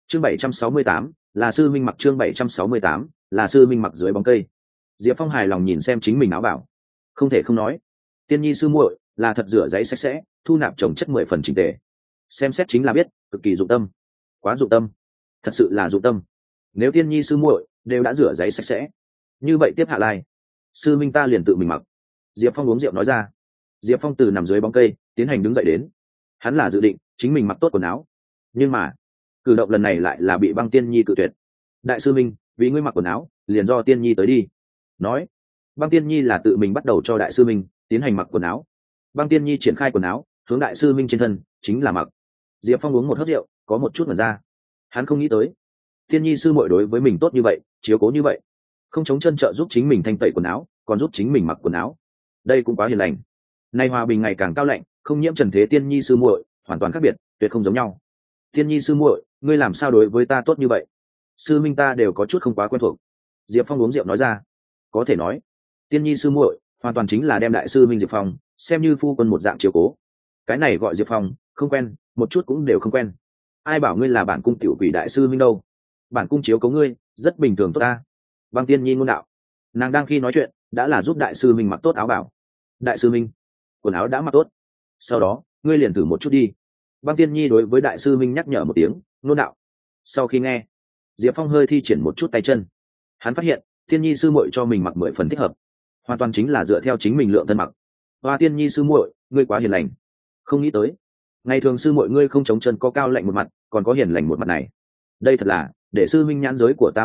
chương 768, là sư minh mặc. Chương 768, là sư minh mặc dưới bóng cây. Diệp Phong hài lòng nhìn xem chính mình áo bảo, không thể không nói, tiên nhi sư muội là thật rửa giấy sạch sẽ, thu nạp trồng chất 10 phần chỉnh tề, xem xét chính là biết cực kỳ dụng tâm, quá dụng tâm, thật sự là dụng tâm. Nếu tiên nhi sư muội đều đã rửa giấy sạch sẽ, như vậy tiếp hạ lai sư minh ta liền tự mình mặc. Diệp Phong uống rượu nói ra. Diệp Phong từ nằm dưới bóng cây tiến hành đứng dậy đến, hắn là dự định chính mình mặc tốt quần áo, nhưng mà cử động lần này lại là bị Băng Tiên Nhi cự tuyệt. Đại sư minh, vì ngươi mặc quần áo liền do Tiên Nhi tới đi. Nói, Băng Tiên Nhi là tự mình bắt đầu cho đại sư minh tiến hành mặc quần áo. Băng Tiên Nhi triển khai quần áo hướng đại sư minh trên thân chính là mặc. Diệp Phong uống một hớp rượu, có một chút mở ra. Hắn không nghĩ tới Tiên Nhi sư muội đối với mình tốt như vậy, chiếu cố như vậy, không chống chân trợ giúp chính mình thanh tẩy quần áo, còn giúp chính mình mặc quần áo, đây cũng quá hiền lành. Nay hòa bình ngày càng cao lạnh, không nhiễm trần thế Tiên Nhi sư muội hoàn toàn khác biệt, tuyệt không giống nhau. Tiên Nhi sư muội, ngươi làm sao đối với ta tốt như vậy? Sư minh ta đều có chút không quá quen thuộc. Diệp Phong uống rượu nói ra. Có thể nói, Tiên Nhi sư muội hoàn toàn chính là đem đại sư minh Diệp Phong xem như phu quân một dạng chiếu cố. Cái này gọi Diệp Phong không quen, một chút cũng đều không quen. Ai bảo ngươi là bản cung tiểu quỷ đại sư minh đâu? Bản cung chiếu cố ngươi rất bình thường tốt ta. Băng Tiên Nhi ngôn đạo. Nàng đang khi nói chuyện đã là giúp đại sư minh mặc tốt áo bảo. Đại sư minh, quần áo đã mặc tốt, sau đó ngươi liền thử một chút đi. Băng Tiên Nhi đối với đại sư minh nhắc nhở một tiếng, ngôn đạo. Sau khi nghe, Diệp Phong hơi thi triển một chút tay chân, hắn phát hiện Tiên Nhi sư muội cho mình mặc 10 phần thích hợp, hoàn toàn chính là dựa theo chính mình lượng thân mặc. Và Tiên Nhi sư muội, ngươi quá hiền lành, không nghĩ tới ngày thường sư muội ngươi không chống chân có cao lạnh một mặt, còn có hiền lành một mặt này, đây thật là để sư minh nhãn giới của ta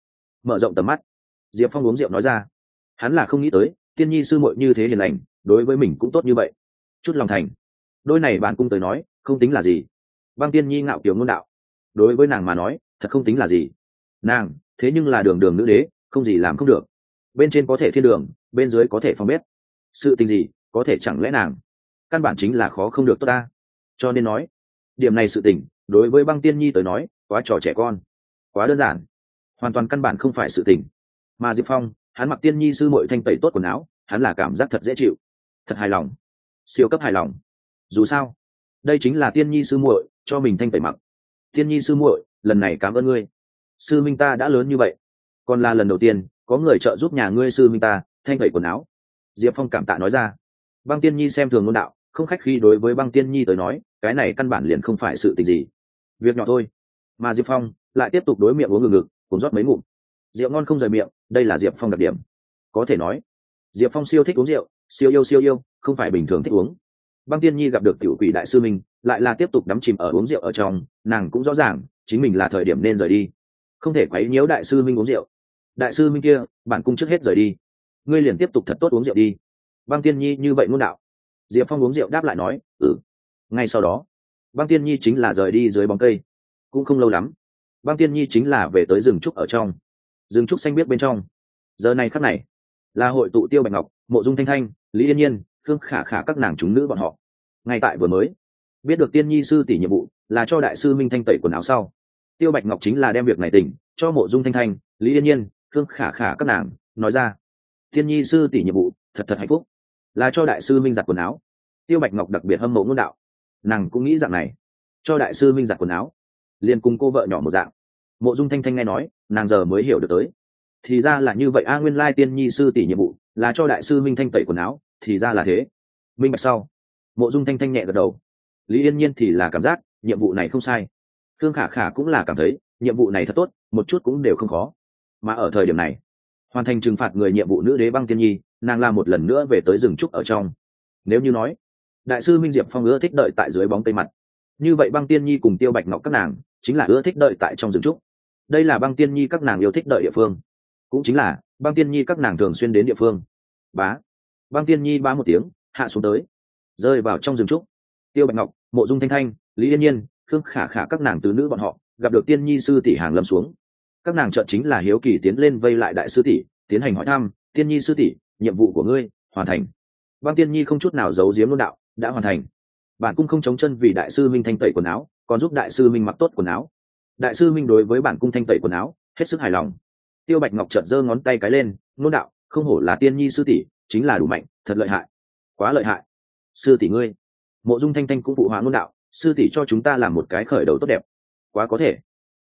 mở rộng tầm mắt. Diệp Phong uống rượu nói ra. Hắn là không nghĩ tới Tiên Nhi sư muội như thế hiền lành, đối với mình cũng tốt như vậy, chút lòng thành, đôi này bản cung tới nói không tính là gì. Băng Tiên Nhi ngạo kiều ngôn đạo. Đối với nàng mà nói thật không tính là gì, nàng thế nhưng là đường đường nữ đế, không gì làm không được. Bên trên có thể thiên đường, bên dưới có thể phòng bếp, sự tình gì có thể chẳng lẽ nàng căn bản chính là khó không được tốt ta. Cho nên nói, điểm này sự tình đối với Băng Tiên Nhi tới nói quá trò trẻ con, quá đơn giản, hoàn toàn căn bản không phải sự tình. Mà Diệp Phong, hắn mặc Tiên Nhi sư muội thanh tẩy tốt quần áo, hắn là cảm giác thật dễ chịu, thật hài lòng, siêu cấp hài lòng. Dù sao đây chính là Tiên Nhi sư muội cho mình thanh tẩy mặc. Tiên Nhi sư muội, lần này cảm ơn ngươi. Sư minh ta đã lớn như vậy, còn là lần đầu tiên có người trợ giúp nhà ngươi sư minh ta thanh tẩy quần áo. Diệp Phong cảm tạ nói ra. Băng Tiên Nhi xem thường ngôn đạo, không khách khí đối với Băng Tiên Nhi tới nói, cái này căn bản liền không phải sự tình gì, việc nhỏ thôi. Mà Diệp Phong lại tiếp tục đối miệng uống ngực cùng rót mấy ngụm rượu ngon không rời miệng, đây là Diệp Phong đặc điểm. Có thể nói Diệp Phong siêu thích uống rượu, siêu yêu, không phải bình thường thích uống. Băng Tiên Nhi gặp được tiểu quỷ đại sư minh, lại là tiếp tục đắm chìm ở uống rượu ở trong, nàng cũng rõ ràng chính mình là thời điểm nên rời đi, không thể quấy nhiễu đại sư minh uống rượu. Đại sư minh kia, bản cung trước hết rời đi, ngươi liền tiếp tục thật tốt uống rượu đi. Băng Tiên Nhi như vậy ngôn đạo. Diệp Phong uống rượu đáp lại nói, ngay sau đó Băng Tiên Nhi chính là rời đi dưới bóng cây. Cũng không lâu lắm, Băng Tiên Nhi chính là về tới rừng trúc ở trong. Rừng trúc xanh biếc bên trong, giờ này khắc này là hội tụ Tiêu Bạch Ngọc, Mộ Dung Thanh Thanh, Lý Yên Nhiên, Khương Khả Khả các nàng chúng nữ bọn họ. Ngay tại vừa mới biết được Tiên Nhi sư tỷ nhiệm vụ là cho đại sư minh thanh tẩy quần áo sau, Tiêu Bạch Ngọc chính là đem việc này tỉnh cho Mộ Dung Thanh Thanh, Lý Yên Nhiên, Khương Khả Khả các nàng, nói ra. Tiên Nhi sư tỷ nhiệm vụ thật hạnh phúc, là cho đại sư minh giặt quần áo. Tiêu Bạch Ngọc đặc biệt hâm mộ ngôn đạo, nàng cũng nghĩ dạng này, cho đại sư minh giặt quần áo liền cùng cô vợ nhỏ một dạng. Mộ Dung Thanh Thanh nghe nói, nàng giờ mới hiểu được tới, thì ra là như vậy a, nguyên lai Tiên Nhi sư tỷ nhiệm vụ là cho đại sư minh thanh tẩy quần áo, thì ra là thế. Minh bạch sau, Mộ Dung Thanh Thanh nhẹ gật đầu. Lý Yên Nhiên thì là cảm giác nhiệm vụ này không sai, Khương Khả Khả cũng là cảm thấy nhiệm vụ này thật tốt, một chút cũng đều không khó. Mà ở thời điểm này, hoàn thành trừng phạt người nhiệm vụ nữ đế Băng Tiên Nhi, nàng làm một lần nữa về tới rừng trúc ở trong. Nếu như nói đại sư minh Diệp Phong ưa thích đợi tại dưới bóng cây mặt, như vậy Băng Tiên Nhi cùng Tiêu Bạch Ngọc các nàng chính là ưa thích đợi tại trong rừng trúc. Đây là Băng Tiên Nhi các nàng yêu thích đợi địa phương, cũng chính là Băng Tiên Nhi các nàng thường xuyên đến địa phương. Bá, Băng Tiên Nhi bá một tiếng hạ xuống tới, rơi vào trong rừng trúc. Tiêu Bạch Ngọc, Mộ Dung Thanh Thanh, Lý Yên Nhiên, Khương Khả Khả các nàng tứ nữ bọn họ gặp được Tiên Nhi sư tỷ hàng lâm xuống, các nàng chợt chính là hiếu kỳ tiến lên vây lại đại sư tỷ, tiến hành hỏi thăm. Tiên Nhi sư tỷ, nhiệm vụ của ngươi hoàn thành. Băng Tiên Nhi không chút nào giấu giếm ngôn đạo, đã hoàn thành. Bản cung không chống chân vì đại sư minh thanh tẩy quần áo, còn giúp đại sư minh mặc tốt quần áo. Đại sư minh đối với bản cung thanh tẩy quần áo hết sức hài lòng. Tiêu Bạch Ngọc chợt giơ ngón tay cái lên, ngôn đạo, không hổ là Tiên Nhi sư tỷ, chính là đủ mạnh, thật lợi hại, quá lợi hại. Sư tỷ ngươi. Mộ Dung Thanh Thanh cũng phụ họa ngôn đạo, sư tỷ cho chúng ta làm một cái khởi đầu tốt đẹp, quá có thể.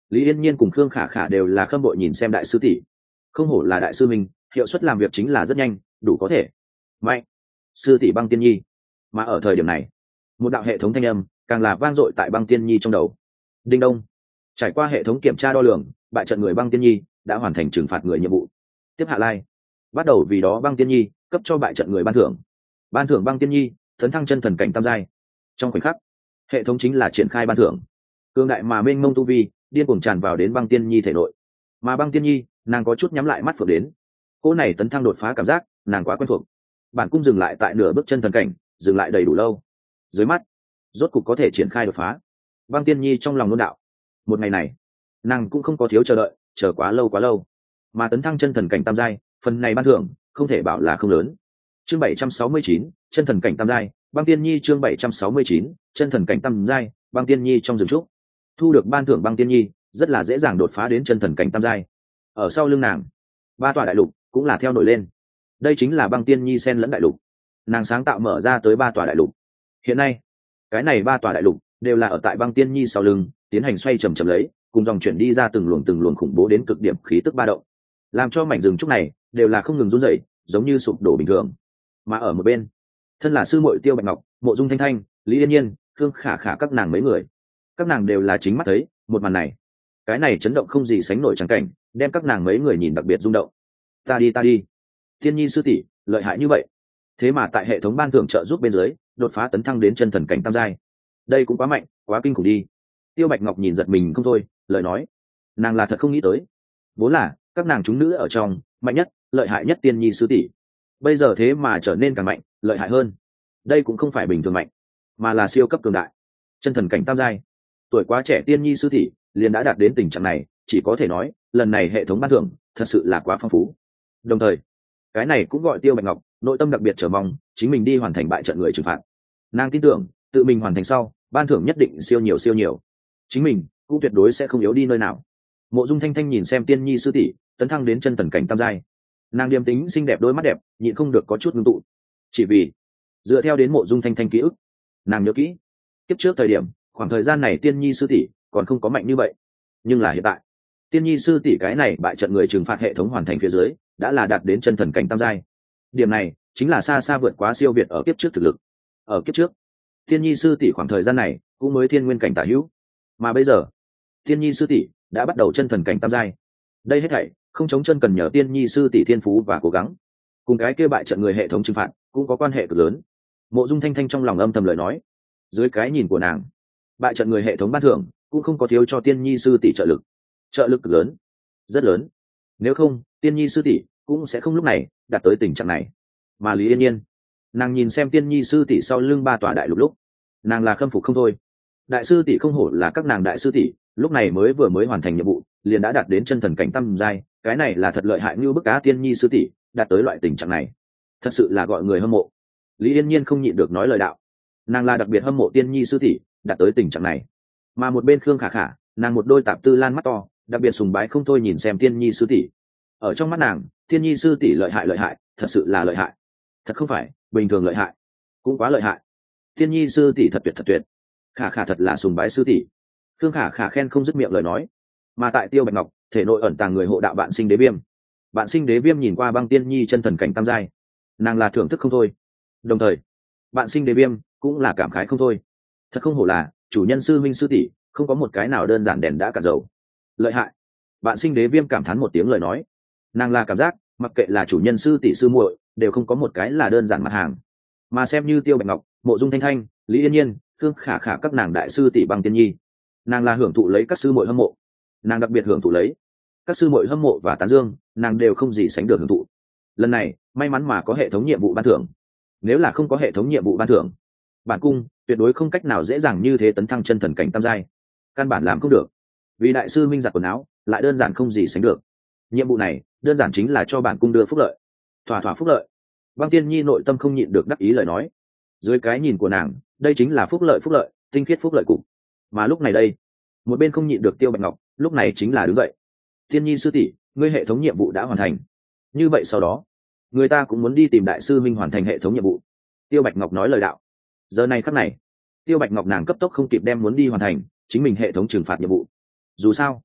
Lý Yên Nhiên cùng Khương Khả Khả đều là khâm bội nhìn xem đại sư tỷ, không hổ là đại sư mình, hiệu suất làm việc chính là rất nhanh, đủ có thể mạnh. Sư tỷ Băng Tiên Nhi. Mà ở thời điểm này, một đạo hệ thống thanh âm càng là vang dội tại Băng Tiên Nhi trong đầu. Đinh đông. Trải qua hệ thống kiểm tra đo lường, bại trận người Băng Tiên Nhi đã hoàn thành trừng phạt người nhiệm vụ. Tiếp hạ lai, bắt đầu vì đó Băng Tiên Nhi cấp cho bại trận người ban thưởng. Ban thưởng Băng Tiên Nhi tấn thăng chân thần cảnh tam giai. Trong khoảnh khắc, hệ thống chính là triển khai ban thưởng. Cương đại mà mênh mông tu vi điên cuồng tràn vào đến Băng Tiên Nhi thể nội. Mà Băng Tiên Nhi, nàng có chút nhắm lại mắt phượng đến. Cô này tấn thăng đột phá cảm giác, nàng quá quen thuộc. Bản cung dừng lại tại nửa bước chân thần cảnh, dừng lại đầy đủ lâu. Dưới mắt, rốt cục có thể triển khai đột phá. Băng Tiên Nhi trong lòng nôn đạo. Một ngày này, nàng cũng không có thiếu chờ đợi, chờ quá lâu. Mà tấn thăng chân thần cảnh tam giai, phần này ban thưởng không thể bảo là không lớn. Chương 769, chân thần cảnh tam giai, Băng Tiên Nhi chương 769, chân thần cảnh tam giai, Băng Tiên Nhi trong rừng trúc. Thu được ban thưởng Băng Tiên Nhi, rất là dễ dàng đột phá đến chân thần cảnh tam giai. Ở sau lưng nàng, ba tòa đại lục cũng là theo nổi lên. Đây chính là Băng Tiên Nhi xen lẫn đại lục. Nàng sáng tạo mở ra tới ba tòa đại lục. Hiện nay, cái này ba tòa đại lục đều là ở tại Băng Tiên Nhi sau lưng, tiến hành xoay chậm lấy, cùng dòng chuyển đi ra từng luồng khủng bố đến cực điểm khí tức ba động, làm cho mảnh rừng trúc này đều là không ngừng run rẩy, giống như sụp đổ bình thường. Mà ở một bên, thân là sư muội Tiêu Bạch Ngọc, Mộ Dung Thanh Thanh, Lý Yên Nhiên, Khương Khả Khả các nàng mấy người, các nàng đều là chính mắt thấy một màn này. Cái này chấn động không gì sánh nổi trắng cảnh, đem các nàng mấy người nhìn đặc biệt rung động. Ta đi, Tiên Nhi sư tỷ lợi hại như vậy, thế mà tại hệ thống ban thưởng trợ giúp bên dưới đột phá tấn thăng đến chân thần cảnh tam giai, đây cũng quá mạnh, quá kinh khủng đi. Tiêu Bạch Ngọc nhìn giật mình không thôi, lời nói, nàng là thật không nghĩ tới, vốn là các nàng chúng nữ ở trong mạnh nhất, lợi hại nhất Tiên Nhi sư tỷ, bây giờ thế mà trở nên càng mạnh, lợi hại hơn. Đây cũng không phải bình thường mạnh, mà là siêu cấp cường đại, chân thần cảnh tam giai. Tuổi quá trẻ Tiên Nhi sư tỷ liền đã đạt đến tình trạng này, chỉ có thể nói lần này hệ thống ban thưởng thật sự là quá phong phú. Đồng thời, cái này cũng gọi Tiêu Bạch Ngọc nội tâm đặc biệt chờ mong chính mình đi hoàn thành bại trận người trừng phạt. Nàng tin tưởng tự mình hoàn thành sau, ban thưởng nhất định siêu nhiều, chính mình cũng tuyệt đối sẽ không yếu đi nơi nào. Mộ Dung Thanh Thanh nhìn xem Tiên Nhi sư tỷ tấn thăng đến chân thần cảnh tam giai, nàng điềm tính xinh đẹp, đôi mắt đẹp nhịn không được có chút ngưng tụ. Chỉ vì dựa theo đến Mộ Dung Thanh Thanh ký ức, nàng nhớ kỹ tiếp trước thời điểm khoảng thời gian này Tiên Nhi sư tỷ còn không có mạnh như vậy, nhưng là hiện tại Tiên Nhi sư tỷ cái này bại trận người trừng phạt hệ thống hoàn thành phía dưới đã là đạt đến chân thần cảnh tam giai. Điểm này chính là xa xa vượt quá siêu việt ở kiếp trước thực lực. Ở kiếp trước, Tiên Nhi sư tỷ khoảng thời gian này cũng mới thiên nguyên cảnh tả hữu, mà bây giờ Tiên Nhi sư tỷ đã bắt đầu chân thần cảnh tam giai. Đây hết thảy không chống chân cần nhờ Tiên Nhi sư tỷ thiên phú và cố gắng, cùng cái kia bại trận người hệ thống trừng phạt cũng có quan hệ cực lớn. Mộ Dung Thanh Thanh trong lòng âm thầm lời nói, dưới cái nhìn của nàng, bại trận người hệ thống ban thưởng cũng không có thiếu cho Tiên Nhi sư tỷ trợ lực cực lớn, rất lớn. Nếu không, Tiên Nhi sư tỷ cũng sẽ không lúc này đạt tới tình trạng này. Mà Lý Yên Nhiên, nàng nhìn xem Tiên Nhi sư tỷ sau lưng ba tòa đại lục lúc, nàng là khâm phục không thôi. Đại sư tỷ không hổ là các nàng đại sư tỷ, lúc này vừa mới hoàn thành nhiệm vụ liền đã đạt đến chân thần cảnh tam giai, cái này là thật lợi hại như bức cá. Tiên Nhi sư tỷ đạt tới loại tình trạng này, thật sự là gọi người hâm mộ. Lý Yên Nhiên không nhịn được nói lời đạo, nàng là đặc biệt hâm mộ Tiên Nhi sư tỷ đạt tới tình trạng này. Mà một bên Khương Khả Khả, nàng một đôi tạp tư lan mắt to đặc biệt sùng bái không thôi nhìn xem Tiên Nhi sư tỷ. Ở trong mắt nàng, Tiên Nhi sư tỷ lợi hại, thật sự là lợi hại, thật không phải bình thường lợi hại, cũng quá lợi hại. Tiên Nhi sư tỷ thật tuyệt. Khả Khả thật là sùng bái sư tỷ. Khương Khả Khả khen không dứt miệng lời nói. Mà tại Tiêu Bạch Ngọc thể nội ẩn tàng người hộ đạo Bạn Sinh Đế Viêm, Bạn Sinh Đế Viêm nhìn qua Băng Tiên Nhi chân thần cảnh tam giai, nàng là thưởng thức không thôi. Đồng thời, Bạn Sinh Đế Viêm cũng là cảm khái không thôi. Thật không hổ là chủ nhân sư minh sư tỷ, không có một cái nào đơn giản đèn đã cả dầu. Lợi hại. Bạn Sinh Đế Viêm cảm thán một tiếng lời nói, nàng là cảm giác mặc kệ là chủ nhân sư tỷ sư muội đều không có một cái là đơn giản mặt hàng. Mà xem như Tiêu Bạch Ngọc, Mộ Dung Thanh Thanh, Lý Yên Nhiên, Khương Khả Khả các nàng đại sư tỷ Băng Tiên Nhi, nàng là hưởng thụ lấy các sư muội hâm mộ, nàng đặc biệt hưởng thụ lấy các sư muội hâm mộ và tán dương, nàng đều không gì sánh được hưởng thụ. Lần này may mắn mà có hệ thống nhiệm vụ ban thưởng, nếu là không có hệ thống nhiệm vụ ban thưởng, bản cung tuyệt đối không cách nào dễ dàng như thế tấn thăng chân thần cảnh tam giai, căn bản làm không được. Vì đại sư minh giặt quần áo lại đơn giản không gì sánh được, nhiệm vụ này đơn giản chính là cho bản cung đưa phúc lợi, thỏa phúc lợi. Băng Tiên Nhi nội tâm không nhịn được đắc ý lời nói, dưới cái nhìn của nàng đây chính là phúc lợi, tinh khiết phúc lợi cục. Mà lúc này đây, một bên không nhịn được Tiêu Bạch Ngọc lúc này chính là đứng dậy. Tiên Nhi sư tỷ, ngươi hệ thống nhiệm vụ đã hoàn thành, như vậy sau đó người ta cũng muốn đi tìm đại sư minh hoàn thành hệ thống nhiệm vụ. Tiêu Bạch Ngọc nói lời đạo. Giờ này khắc này, Tiêu Bạch Ngọc nàng cấp tốc không kịp đem muốn đi hoàn thành chính mình hệ thống trừng phạt nhiệm vụ. Dù sao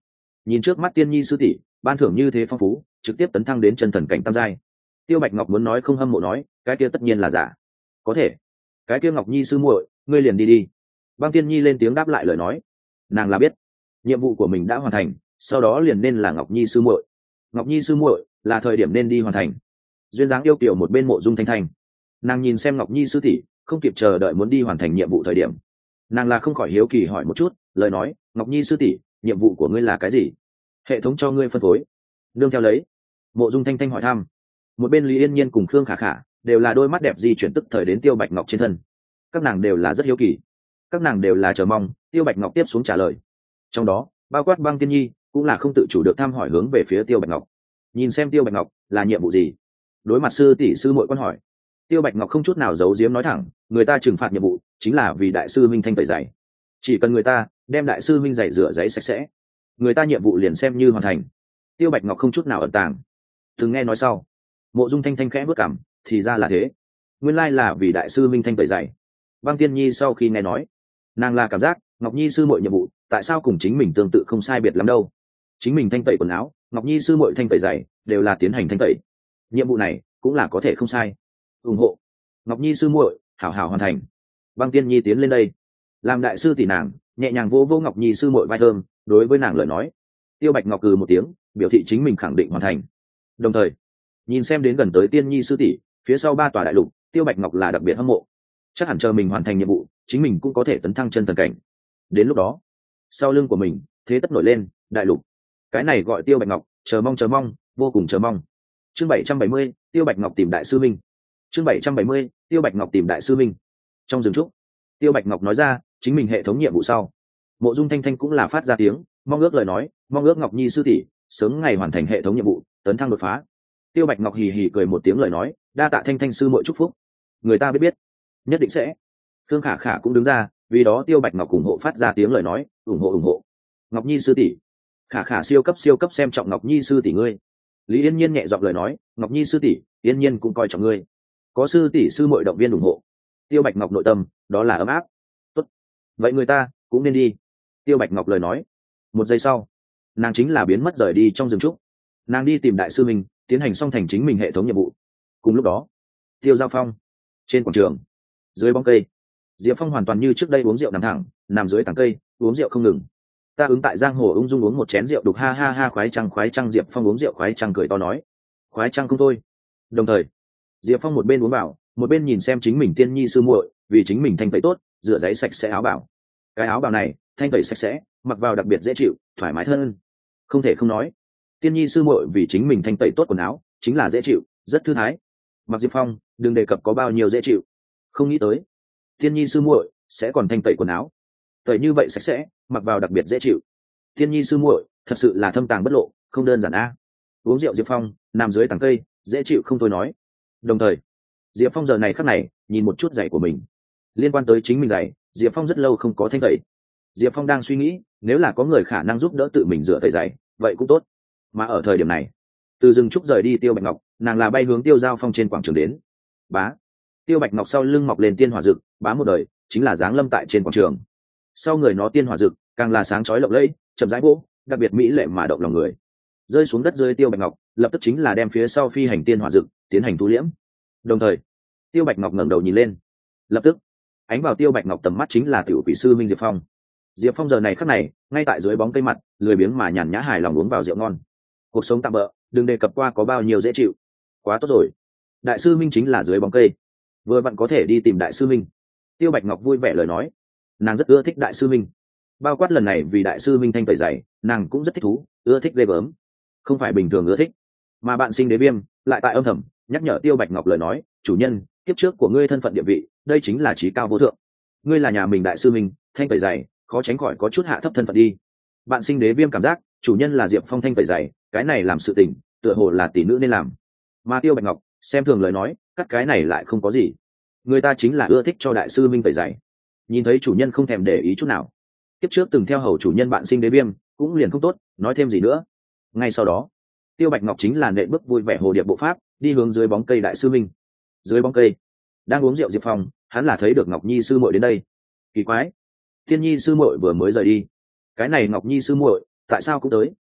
Nhìn trước mắt tiên nhi sư tỷ, ban thưởng như thế phong phú, trực tiếp tấn thăng đến chân thần cảnh tam giai. Tiêu Bạch Ngọc muốn nói không hâm mộ nói, cái kia tất nhiên là giả. Có thể, cái kia Ngọc Nhi sư muội, ngươi liền đi đi. Băng Tiên Nhi lên tiếng đáp lại lời nói. Nàng là biết, nhiệm vụ của mình đã hoàn thành, sau đó liền nên là Ngọc Nhi sư muội. Ngọc Nhi sư muội là thời điểm nên đi hoàn thành. Duyên dáng yêu kiều một bên mộ dung thanh thanh, nàng nhìn xem Ngọc Nhi sư tỷ, không kịp chờ đợi muốn đi hoàn thành nhiệm vụ thời điểm, nàng là không khỏi hiếu kỳ hỏi một chút, lời nói, Ngọc Nhi sư tỷ, nhiệm vụ của ngươi là cái gì? Hệ thống cho ngươi phân phối. Nương theo lấy, mộ dung thanh thanh hỏi thăm. Một bên Lý Yên Nhiên cùng Khương Khả Khả đều là đôi mắt đẹp di chuyển tức thời đến Tiêu Bạch Ngọc trên thân. Các nàng đều là rất hiếu kỳ, các nàng đều là chờ mong Tiêu Bạch Ngọc tiếp xuống trả lời. Trong đó bao quát Băng Tiên Nhi cũng là không tự chủ được thăm hỏi hướng về phía Tiêu Bạch Ngọc. Nhìn xem Tiêu Bạch Ngọc là nhiệm vụ gì? Đối mặt sư tỷ sư muội quan hỏi, Tiêu Bạch Ngọc không chút nào giấu giếm nói thẳng, người ta trừng phạt nhiệm vụ chính là vì đại sư minh thanh tẩy giày, chỉ cần người ta đem đại sư minh giày rửa giấy sạch sẽ, người ta nhiệm vụ liền xem như hoàn thành. Tiêu Bạch Ngọc không chút nào ẩn tàng. Từng nghe nói sau, mộ dung thanh thanh khẽ bước cảm, thì ra là thế, nguyên lai là vì đại sư minh thanh tẩy giày. Băng Tiên Nhi sau khi nghe nói, nàng là cảm giác Ngọc Nhi sư muội nhiệm vụ tại sao cùng chính mình tương tự không sai biệt lắm đâu. Chính mình thanh tẩy quần áo, Ngọc Nhi sư muội thanh tẩy giày, đều là tiến hành thanh tẩy, nhiệm vụ này cũng là có thể không sai. Ủng hộ Ngọc Nhi sư muội hảo hảo hoàn thành. Băng Tiên Nhi tiến lên đây, làm đại sư tỷ nàng nhẹ nhàng vô vô Ngọc Nhi sư muội vai thơm, đối với nàng lời nói. Tiêu Bạch Ngọc cừ một tiếng, biểu thị chính mình khẳng định hoàn thành. Đồng thời nhìn xem đến gần tới Tiên Nhi sư tỷ phía sau 3 tòa đại lục, Tiêu Bạch Ngọc là đặc biệt hâm mộ, chắc hẳn chờ mình hoàn thành nhiệm vụ, chính mình cũng có thể tấn thăng chân thần cảnh. Đến lúc đó sau lưng của mình thế tất nổi lên đại lục, cái này gọi Tiêu Bạch Ngọc chờ mong, vô cùng chờ mong. Chương 770, Tiêu Bạch Ngọc tìm đại sư minh. Chương 770, Tiêu Bạch Ngọc tìm đại sư minh. Trong rừng trúc, Tiêu Bạch Ngọc nói ra chính mình hệ thống nhiệm vụ sau, mộ dung thanh thanh cũng là phát ra tiếng mong ước lời nói, mong ước Ngọc Nhi sư tỷ sớm ngày hoàn thành hệ thống nhiệm vụ, tấn thăng đột phá. Tiêu Bạch Ngọc hì hì cười một tiếng lời nói, đa tạ thanh thanh sư muội chúc phúc, người ta biết nhất định sẽ. Thương Khả Khả cũng đứng ra, vì đó Tiêu Bạch Ngọc ủng hộ phát ra tiếng lời nói, ủng hộ Ngọc Nhi sư tỷ. Khả Khả siêu cấp xem trọng Ngọc Nhi sư tỷ ngươi. Lý Yên Nhiên nhẹ giọng lời nói, Ngọc Nhi sư tỷ, Yên Nhiên cũng coi trọng ngươi, có sư tỷ sư muội động viên ủng hộ, Tiêu Bạch Ngọc nội tâm đó là ấm áp. Tốt, vậy người ta cũng nên đi. Tiêu Bạch Ngọc lời nói, một giây sau nàng chính là biến mất rời đi trong rừng trúc. Nàng đi tìm đại sư mình tiến hành xong thành chính mình hệ thống nhiệm vụ. Cùng lúc đó, Tiêu Giao Phong trên quảng trường, dưới bóng cây, Diệp Phong hoàn toàn như trước đây uống rượu nằm thẳng, nằm dưới tàng cây uống rượu không ngừng. Ta ứng tại giang hồ ung dung uống một chén rượu đục, ha ha ha, khoái trăng. Diệp Phong uống rượu khoái trăng cười to nói, khoái trăng không thôi. Đồng thời Diệp Phong một bên uống vào, một bên nhìn xem chính mình Tiên Nhi sư muội vì chính mình thanh tẩy tốt rửa giấy sạch sẽ áo bảo. Cái áo bào này thanh tẩy sạch sẽ, mặc vào đặc biệt dễ chịu, thoải mái thân. Không thể không nói, Tiên Nhi sư muội vì chính mình thanh tẩy tốt quần áo chính là dễ chịu, rất thư thái. Mặc Diệp Phong đừng đề cập có bao nhiêu dễ chịu, không nghĩ tới Tiên Nhi sư muội sẽ còn thanh tẩy quần áo, tẩy như vậy sạch sẽ, mặc vào đặc biệt dễ chịu. Tiên Nhi sư muội thật sự là thâm tàng bất lộ, không đơn giản a. Uống rượu Diệp Phong nằm dưới tàng cây dễ chịu không thôi nói. Đồng thời Diệp Phong giờ này khắc này nhìn một chút giày của mình, liên quan tới chính mình giày Diệp Phong rất lâu không có thanh tẩy. Diệp Phong đang suy nghĩ, nếu là có người khả năng giúp đỡ tự mình rửa tẩy giày vậy cũng tốt. Mà ở thời điểm này, từ rừng trúc rời đi Tiêu Bạch Ngọc, nàng là bay hướng Tiêu Giao Phong trên quảng trường đến. Bá, Tiêu Bạch Ngọc sau lưng mọc lên tiên hỏa dực, bá một đời chính là giáng lâm tại trên quảng trường. Sau người nó tiên hỏa dực càng là sáng chói lộng lẫy, chậm rãi vỗ, đặc biệt mỹ lệ mà động lòng người. Rơi xuống đất dưới Tiêu Bạch Ngọc, lập tức chính là đem phía sau phi hành tiên hỏa dực tiến hành thu liễm. Đồng thời Tiêu Bạch Ngọc ngẩng đầu nhìn lên, lập tức ánh vào Tiêu Bạch Ngọc tầm mắt chính là tiểu quỷ sư Minh Diệp Phong. Diệp Phong giờ này khắc này ngay tại dưới bóng cây mặt, lười biếng mà nhàn nhã hài lòng uống vào rượu ngon. Cuộc sống tạm bợ đừng đề cập qua có bao nhiêu dễ chịu, quá tốt rồi. Đại sư Minh chính là dưới bóng cây, vừa vặn có thể đi tìm đại sư Minh. Tiêu Bạch Ngọc vui vẻ lời nói, nàng rất ưa thích đại sư Minh, bao quát lần này vì đại sư Minh thanh tẩy giày, nàng cũng rất thích thú, ưa thích ghê gớm, không phải bình thường ưa thích. Mà bạn Sinh Đế Viêm lại tại âm thầm nhắc nhở Tiêu Bạch Ngọc lời nói, chủ nhân, kiếp trước của ngươi thân phận địa vị đây chính là trí cao vô thượng, ngươi là nhà mình đại sư Minh, thanh tẩy giày khó tránh khỏi có chút hạ thấp thân phận đi. Bạn Sinh Đế Viêm cảm giác chủ nhân là Diệp Phong thanh tẩy giày, cái này làm sự tình tựa hồ là tỷ nữ nên làm. Mà Tiêu Bạch Ngọc xem thường lời nói, cắt cái này lại không có gì, người ta chính là ưa thích cho đại sư Minh tẩy giày. Nhìn thấy chủ nhân không thèm để ý chút nào, kiếp trước từng theo hầu chủ nhân Bạn Sinh Đế Viêm cũng liền không tốt nói thêm gì nữa. Ngay sau đó Tiêu Bạch Ngọc chính là nện bước vui vẻ hồ điệp bộ pháp đi hướng dưới bóng cây đại sư Minh. Dưới bóng cây đang uống rượu Diệp Phong, hắn là thấy được Ngọc Nhi sư muội đến đây. Kỳ quái, Thiên Nhi sư muội vừa mới rời đi, cái này Ngọc Nhi sư muội tại sao cũng tới?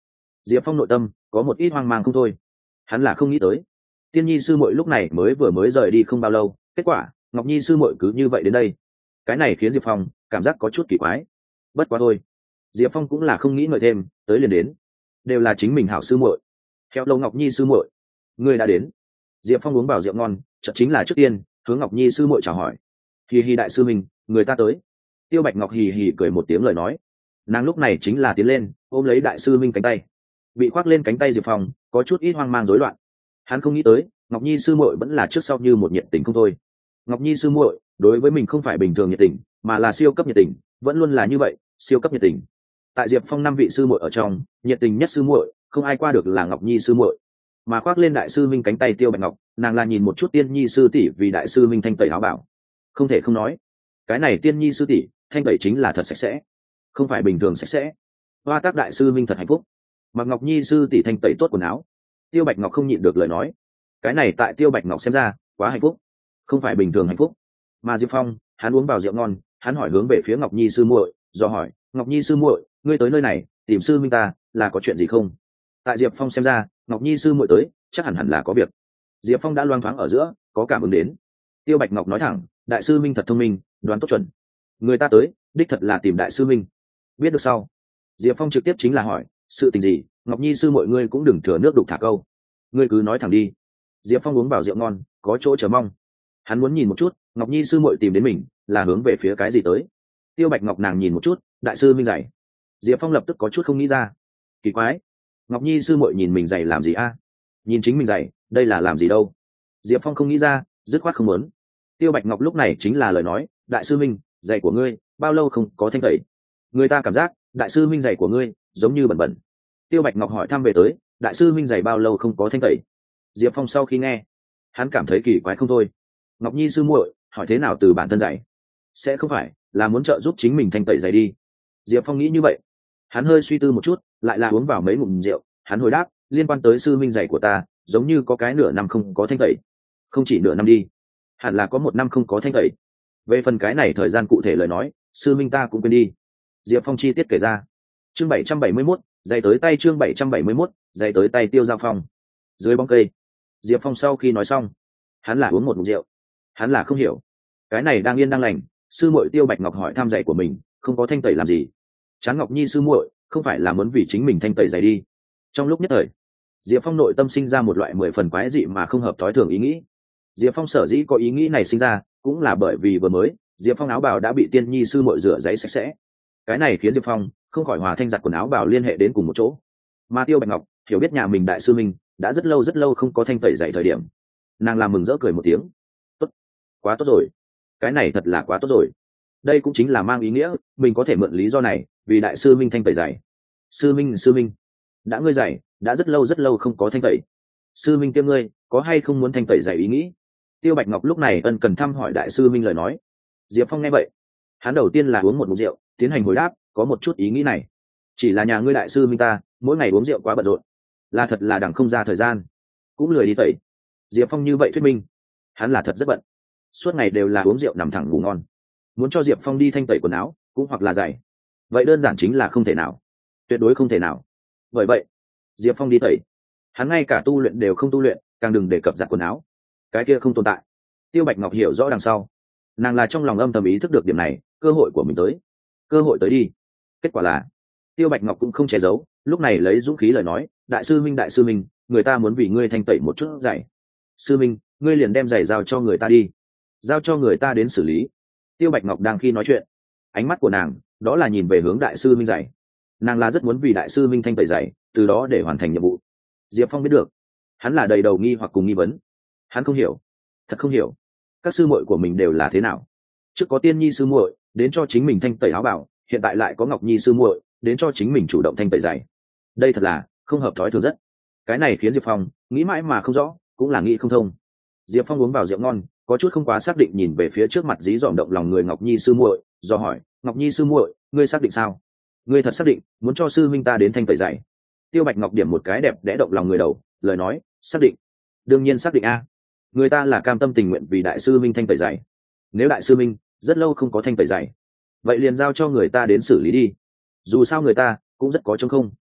Diệp Phong nội tâm có một ít hoang mang không thôi. Hắn là không nghĩ tới tiên nhi sư muội lúc này mới rời đi không bao lâu, kết quả ngọc nhi sư muội cứ như vậy đến đây. Cái này khiến Diệp Phong cảm giác có chút kỳ quái. Bất quá thôi, Diệp Phong cũng là không nghĩ ngợi thêm, tới liền đến, đều là chính mình hảo sư muội. Theo lâu ngọc nhi sư muội, ngươi đã đến. Diệp Phong uống vào rượu ngon, chợt chính là trước tiên hướng ngọc nhi sư muội chào hỏi. Hì hì đại sư mình, người ta tới. Tiêu Bạch Ngọc hì hì cười một tiếng lời nói. Nàng lúc này chính là tiến lên ôm lấy đại sư minh cánh tay. Bị khoác lên cánh tay Diệp Phong có chút ít hoang mang rối loạn. Hắn không nghĩ tới ngọc nhi sư muội vẫn là trước sau như một nhiệt tình không thôi. Ngọc nhi sư muội đối với mình không phải bình thường nhiệt tình, mà là siêu cấp nhiệt tình, vẫn luôn là như vậy, siêu cấp nhiệt tình. Tại Diệp Phong 5 vị sư muội ở trong, nhiệt tình nhất sư muội không ai qua được là ngọc nhi sư muội. Mà khoác lên đại sư minh cánh tay Tiêu Bạch Ngọc, nàng là nhìn một chút tiên nhi sư tỷ vì đại sư minh thanh tẩy áo bảo. Không thể không nói, cái này tiên nhi sư tỷ thanh tẩy chính là thật sạch sẽ, không phải bình thường sạch sẽ. Hoa tác đại sư minh thật hạnh phúc, mặc ngọc nhi sư tỷ thanh tẩy tốt quần áo. Tiêu Bạch Ngọc không nhịn được lời nói. Cái này tại Tiêu Bạch Ngọc xem ra quá hạnh phúc, không phải bình thường hạnh phúc. Mà Diệp Phong hắn uống vào rượu ngon, hắn hỏi hướng về phía ngọc nhi sư muội, do hỏi ngọc nhi sư muội, ngươi tới nơi này tìm sư minh ta là có chuyện gì không? Tại Diệp Phong xem ra ngọc nhi sư muội tới chắc hẳn là có việc. Diệp Phong đã loang thoáng ở giữa có cảm ứng đến. Tiêu Bạch Ngọc nói thẳng, đại sư minh thật thông minh, đoán tốt chuẩn, người ta tới đích thật là tìm đại sư minh. Biết được sau, Diệp Phong trực tiếp chính là hỏi, sự tình gì? Ngọc nhi sư mọi ngươi cũng đừng thừa nước đục thả câu, ngươi cứ nói thẳng đi. Diệp Phong uống vào rượu ngon, có chỗ chờ mong. Hắn muốn nhìn một chút ngọc nhi sư muội tìm đến mình là hướng về phía cái gì tới. Tiêu Bạch Ngọc nàng nhìn một chút đại sư minh giày. Diệp Phong lập tức có chút không nghĩ ra, kỳ quái, ngọc nhi sư muội nhìn mình giày làm gì a? Nhìn chính mình giày đây là làm gì đâu? Diệp Phong không nghĩ ra, dứt khoát không muốn. Tiêu Bạch Ngọc lúc này chính là lời nói, đại sư minh giày của ngươi bao lâu không có thanh tẩy? Người ta cảm giác đại sư minh giày của ngươi giống như bẩn bẩn. Tiêu Bạch Ngọc hỏi thăm về tới, đại sư minh giày bao lâu không có thanh tẩy? Diệp Phong sau khi nghe, hắn cảm thấy kỳ quái không thôi. Ngọc nhi sư muội hỏi thế nào từ bản thân giày, sẽ không phải là muốn trợ giúp chính mình thanh tẩy giày đi. Diệp Phong nghĩ như vậy. Hắn hơi suy tư một chút, lại là uống vào mấy ngụm rượu, hắn hồi đáp, liên quan tới sư minh giày của ta giống như có cái nửa năm không có thanh tẩy. Không chỉ nửa năm đi, hẳn là có 1 năm không có thanh tẩy. Về phần cái này thời gian cụ thể lời nói, sư minh ta cũng quên đi. Diệp Phong chi tiết kể ra. Chương 771, giày tới tay. Chương 771, giày tới tay Tiêu Giao Phong. Dưới bóng cây, Diệp Phong sau khi nói xong, hắn là uống một ngụm rượu. Hắn là không hiểu, cái này đang yên đang lành, sư muội Tiêu Bạch Ngọc hỏi thăm giày của mình không có thanh tẩy làm gì. Chán Ngọc nhi sư muội không phải là muốn vì chính mình thanh tẩy giày đi. Trong lúc nhất thời, Diệp Phong nội tâm sinh ra một loại 10 phần quái dị mà không hợp thói thường ý nghĩ. Diệp Phong sở dĩ có ý nghĩ này sinh ra cũng là bởi vì vừa mới Diệp Phong áo bào đã bị tiên nhi sư muội rửa giấy sạch sẽ. Cái này khiến Diệp Phong không khỏi hòa thanh giặt quần áo bào liên hệ đến cùng một chỗ. Mà Tiêu Bạch Ngọc hiểu biết nhà mình đại sư mình đã rất lâu không có thanh tẩy giày thời điểm, nàng làm mừng rỡ cười một tiếng. Tốt, quá tốt rồi, cái này thật là quá tốt rồi. Đây cũng chính là mang ý nghĩa mình có thể mượn lý do này vì đại sư minh thanh tẩy giày. Sư minh, đã ngươi giày đã rất lâu không có thanh tẩy, sư minh kia ngươi có hay không muốn thanh tẩy giày ý nghĩ? Tiêu Bạch Ngọc lúc này ân cần thăm hỏi đại sư minh lời nói. Diệp Phong nghe vậy, hắn đầu tiên là uống một ngụm rượu tiến hành hồi đáp, có một chút ý nghĩ này. Chỉ là nhà ngươi đại sư minh ta mỗi ngày uống rượu quá bận rộn, là thật là đằng không ra thời gian, cũng lười đi tẩy. Diệp Phong như vậy thuyết minh, hắn là thật rất bận, suốt ngày đều là uống rượu nằm thẳng ngủ ngon. Muốn cho Diệp Phong đi thanh tẩy quần áo cũng hoặc là giày, vậy đơn giản chính là không thể nào, tuyệt đối không thể nào. Bởi vậy Diệp Phong đi tẩy, hắn ngay cả tu luyện đều không tu luyện, càng đừng đề cập giặt quần áo, cái kia không tồn tại. Tiêu Bạch Ngọc hiểu rõ đằng sau, nàng là trong lòng âm thầm ý thức được điểm này, cơ hội của mình tới, cơ hội tới đi. Kết quả là Tiêu Bạch Ngọc cũng không che giấu, lúc này lấy dũng khí lời nói, đại sư minh, người ta muốn vì ngươi thanh tẩy một chút giày. Sư minh, ngươi liền đem giày giao cho người ta đi, giao cho người ta đến xử lý. Tiêu Bạch Ngọc đang khi nói chuyện, ánh mắt của nàng đó là nhìn về hướng đại sư minh giày. Nàng là rất muốn vì đại sư minh thanh tẩy giày, từ đó để hoàn thành nhiệm vụ. Diệp Phong biết được, hắn là đầy đầu nghi hoặc cùng nghi vấn. Hắn không hiểu, thật không hiểu, các sư muội của mình đều là thế nào. Trước có tiên nhi sư muội đến cho chính mình thanh tẩy áo bảo, hiện tại lại có ngọc nhi sư muội đến cho chính mình chủ động thanh tẩy giày. Đây thật là không hợp thói thường rất. Cái này khiến Diệp Phong nghĩ mãi mà không rõ, cũng là nghĩ không thông. Diệp Phong uống vào rượu ngon, có chút không quá xác định nhìn về phía trước mặt dí dỏm động lòng người ngọc nhi sư muội, do hỏi, ngọc nhi sư muội, ngươi xác định sao? Ngươi thật xác định muốn cho sư minh ta đến thanh tẩy giày? Tiêu Bạch Ngọc điểm một cái đẹp đẽ động lòng người đầu, lời nói, xác định, đương nhiên xác định a. Người ta là cam tâm tình nguyện vì đại sư minh thanh tẩy giày. Nếu đại sư minh rất lâu không có thanh tẩy giày, vậy liền giao cho người ta đến xử lý đi, dù sao người ta cũng rất có trống không.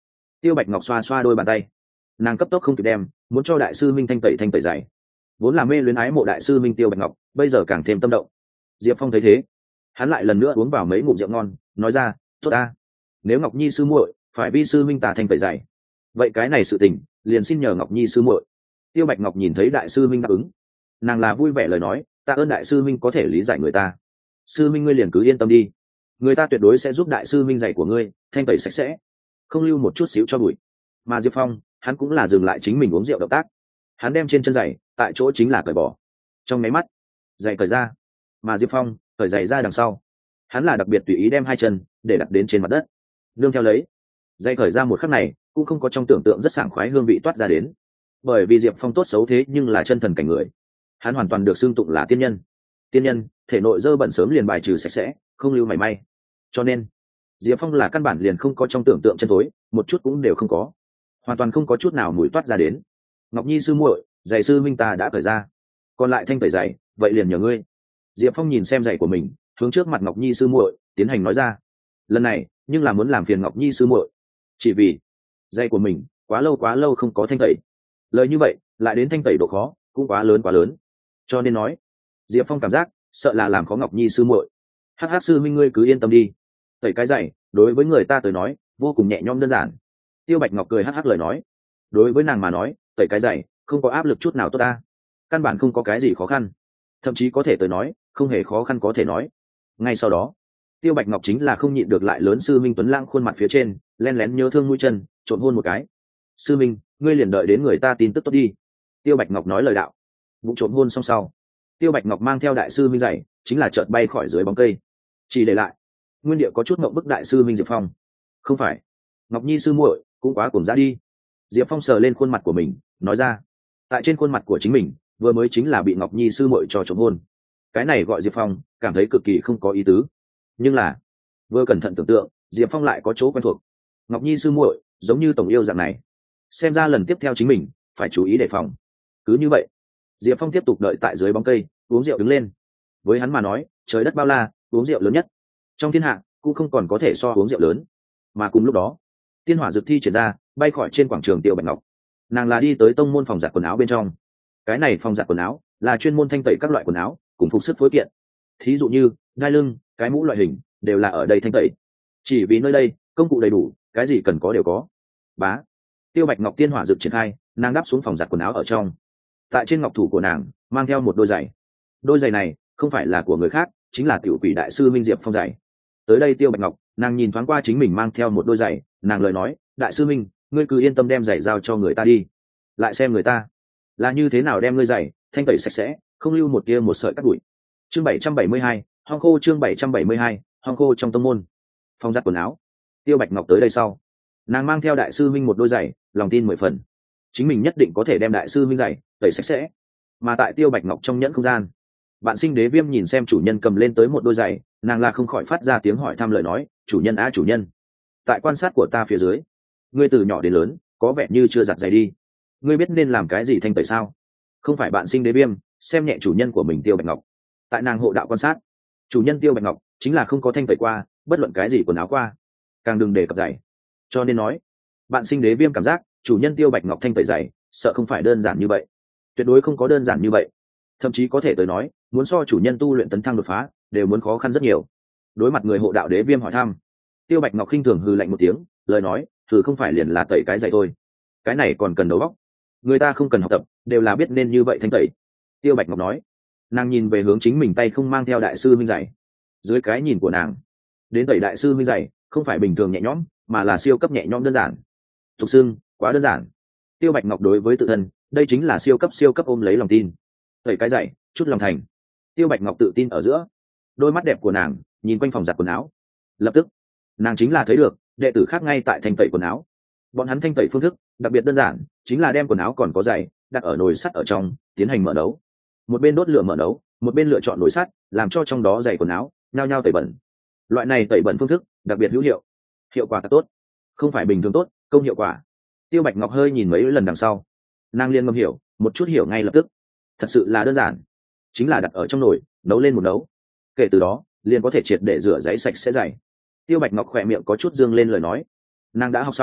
Tiêu Bạch Ngọc xoa xoa đôi bàn tay, nàng cấp tốc không kịp đem, muốn cho đại sư minh thanh tẩy giày. Vốn là mê luyến ái mộ đại sư minh Tiêu Bạch Ngọc, bây giờ càng thêm tâm động. Diệp Phong thấy thế, hắn lại lần nữa uống vào mấy ngụm rượu ngon, nói ra, tốt ta, nếu Ngọc Nhi sư muội phải vi sư minh tà thanh tẩy giày, vậy cái này sự tình liền xin nhờ Ngọc Nhi sư muội. Tiêu Bạch Ngọc nhìn thấy đại sư minh đáp ứng, nàng là vui vẻ lời nói, tạ ơn đại sư minh có thể lý giải người ta. Sư minh ngươi liền cứ yên tâm đi, người ta tuyệt đối sẽ giúp đại sư minh giày của ngươi thanh tẩy sạch sẽ, không lưu một chút xíu cho bụi. Mà Diệp Phong, hắn cũng là dừng lại chính mình uống rượu động tác, hắn đem trên chân giày tại chỗ chính là cởi bỏ. Trong máy mắt giày cởi ra, mà Diệp Phong cởi giày ra đằng sau, hắn là đặc biệt tùy ý đem hai chân để đặt đến trên mặt đất. Nương theo lấy giày cởi ra một khắc này, cũng không có trong tưởng tượng rất sảng khoái hương vị toát ra đến, bởi vì Diệp Phong tốt xấu thế nhưng là chân thần cảnh người, hắn hoàn toàn được xưng tụng là tiên nhân. Tiên nhân thể nội dơ bẩn sớm liền bài trừ sạch sẽ, không lưu mảy may, cho nên Diệp Phong là căn bản liền không có trong tưởng tượng chân thối, một chút cũng đều không có, hoàn toàn không có chút nào mùi toát ra đến. Ngọc Nhi sư muội, giày sư minh ta đã cởi ra, còn lại thanh tẩy giày vậy liền nhờ ngươi. Diệp Phong nhìn xem giày của mình, hướng trước mặt Ngọc Nhi sư muội tiến hành nói ra, lần này nhưng là muốn làm phiền Ngọc Nhi sư muội, chỉ vì giày của mình quá lâu không có thanh tẩy, lời như vậy lại đến thanh tẩy độ khó cũng quá lớn, cho nên nói Diệp Phong cảm giác sợ là làm khó Ngọc Nhi sư muội. Hắc sư minh ngươi cứ yên tâm đi, tẩy cái giày đối với người ta tới nói vô cùng nhẹ nhõm đơn giản. Tiêu Bạch Ngọc cười hắc lời nói, đối với nàng mà nói tẩy cái giày không có áp lực chút nào tốt ta, căn bản không có cái gì khó khăn, thậm chí có thể tới nói không hề khó khăn có thể nói. Ngay sau đó Tiêu Bạch Ngọc chính là không nhịn được lại lớn sư minh tuấn lãng khuôn mặt phía trên len lén nhớ thương mũi chân trộn hôn một cái. Sư minh ngươi liền đợi đến người ta tin tức tốt đi. Tiêu Bạch Ngọc nói lời đạo, vụ trộn hôn xong sau, Tiêu Bạch Ngọc mang theo đại sư minh giày chính là chợt bay khỏi dưới bóng cây, chỉ để lại nguyên địa có chút ngậm bức đại sư minh Diệp Phong. Không phải, Ngọc Nhi sư muội cũng quá cuồng ra đi. Diệp Phong sờ lên khuôn mặt của mình, nói ra, tại trên khuôn mặt của chính mình vừa mới chính là bị Ngọc Nhi sư muội cho trộm hôn, cái này gọi Diệp Phong cảm thấy cực kỳ không có ý tứ. Nhưng là vừa cẩn thận tưởng tượng, Diệp Phong lại có chỗ quen thuộc. Ngọc Nhi sư muội giống như tổng yêu dạng này, xem ra lần tiếp theo chính mình phải chú ý đề phòng. Cứ như vậy Diệp Phong tiếp tục đợi tại dưới bóng cây uống rượu đứng lên. Với hắn mà nói, trời đất bao la, uống rượu lớn nhất trong thiên hạ cũng không còn có thể so uống rượu lớn. Mà cùng lúc đó tiên hỏa dược thi triển ra, bay khỏi trên quảng trường Tiêu Bạch Ngọc, nàng là đi tới tông môn phòng giặt quần áo bên trong. Cái này phòng giặt quần áo là chuyên môn thanh tẩy các loại quần áo cùng phục sức phối kiện, thí dụ như đai lưng, cái mũ loại hình đều là ở đây thanh tẩy. Chỉ vì nơi đây công cụ đầy đủ, cái gì cần có đều có. Bá, Tiêu Bạch Ngọc tiên hỏa dược triển khai, nàng đáp xuống phòng giặt quần áo ở trong. Tại trên ngọc thủ của nàng mang theo một đôi giày, đôi giày này không phải là của người khác, chính là tiểu quỷ đại sư minh Diệp Phong giày. Tới đây Tiêu Bạch Ngọc nàng nhìn thoáng qua chính mình mang theo một đôi giày, nàng lời nói, đại sư minh ngươi cứ yên tâm đem giày giao cho người ta đi, lại xem người ta là như thế nào đem ngươi giày thanh tẩy sạch sẽ, không lưu một tia một sợi cát bụi. Chương 772, hoang khô. Chương 772, hoang khô. Trong tông môn phòng giặt quần áo, Tiêu Bạch Ngọc tới đây sau, nàng mang theo đại sư minh một đôi giày, lòng tin 10 phần chính mình nhất định có thể đem đại sư minh giày tẩy sạch sẽ. Mà tại Tiêu Bạch Ngọc trong nhẫn không gian, bạn sinh đế viêm nhìn xem chủ nhân cầm lên tới một đôi giày, nàng là không khỏi phát ra tiếng hỏi thăm lời nói, chủ nhân chủ nhân, tại quan sát của ta phía dưới, ngươi từ nhỏ đến lớn có vẻ như chưa giặt giày đi, ngươi biết nên làm cái gì thanh tẩy sao? Không phải bạn sinh đế viêm xem nhẹ chủ nhân của mình Tiêu Bạch Ngọc, tại nàng hộ đạo quan sát, chủ nhân Tiêu Bạch Ngọc chính là không có thanh tẩy qua bất luận cái gì quần áo qua, càng đừng đề cập giày. Cho nên nói bạn sinh đế viêm cảm giác chủ nhân Tiêu Bạch Ngọc thanh tẩy giày sợ không phải đơn giản như vậy, tuyệt đối không có đơn giản như vậy, thậm chí có thể tới nói muốn so chủ nhân tu luyện tấn thăng đột phá đều muốn khó khăn rất nhiều. Đối mặt người hộ đạo đế viêm hỏi thăm, Tiêu Bạch Ngọc khinh thường hừ lạnh một tiếng, lời nói, thử không phải liền là tẩy cái giày thôi, cái này còn cần đầu óc, người ta không cần học tập đều là biết nên như vậy thanh tẩy. Tiêu Bạch Ngọc nói, nàng nhìn về hướng chính mình tay không mang theo đại sư minh giày, dưới cái nhìn của nàng, đến tẩy đại sư minh giày không phải bình thường nhẹ nhõm, mà là siêu cấp nhẹ nhõm đơn giản. Thục xưng quá đơn giản. Tiêu Bạch Ngọc đối với tự thân đây chính là siêu cấp ôm lấy lòng tin, tẩy cái giày chút lòng thành. Tiêu Bạch Ngọc tự tin ở giữa, đôi mắt đẹp của nàng nhìn quanh phòng giặt quần áo, lập tức nàng chính là thấy được đệ tử khác ngay tại thanh tẩy quần áo. Bọn hắn thanh tẩy phương thức đặc biệt đơn giản, chính là đem quần áo còn có giày đặt ở nồi sắt ở trong tiến hành mở nấu, một bên đốt lửa mở nấu, một bên lựa chọn nồi sắt làm cho trong đó giày quần áo nhao nhao tẩy bẩn. Loại này tẩy bẩn phương thức đặc biệt hữu hiệu, hiệu quả thật tốt, không phải bình thường tốt, công hiệu quả. Tiêu Bạch Ngọc hơi nhìn mấy lần đằng sau, nàng liên ngầm hiểu một chút, hiểu ngay lập tức, thật sự là đơn giản, chính là đặt ở trong nồi nấu lên một nấu, kể từ đó liền có thể triệt để rửa giấy sạch sẽ giày. Tiêu Bạch Ngọc khỏe miệng có chút dương lên lời nói, nàng đã học xong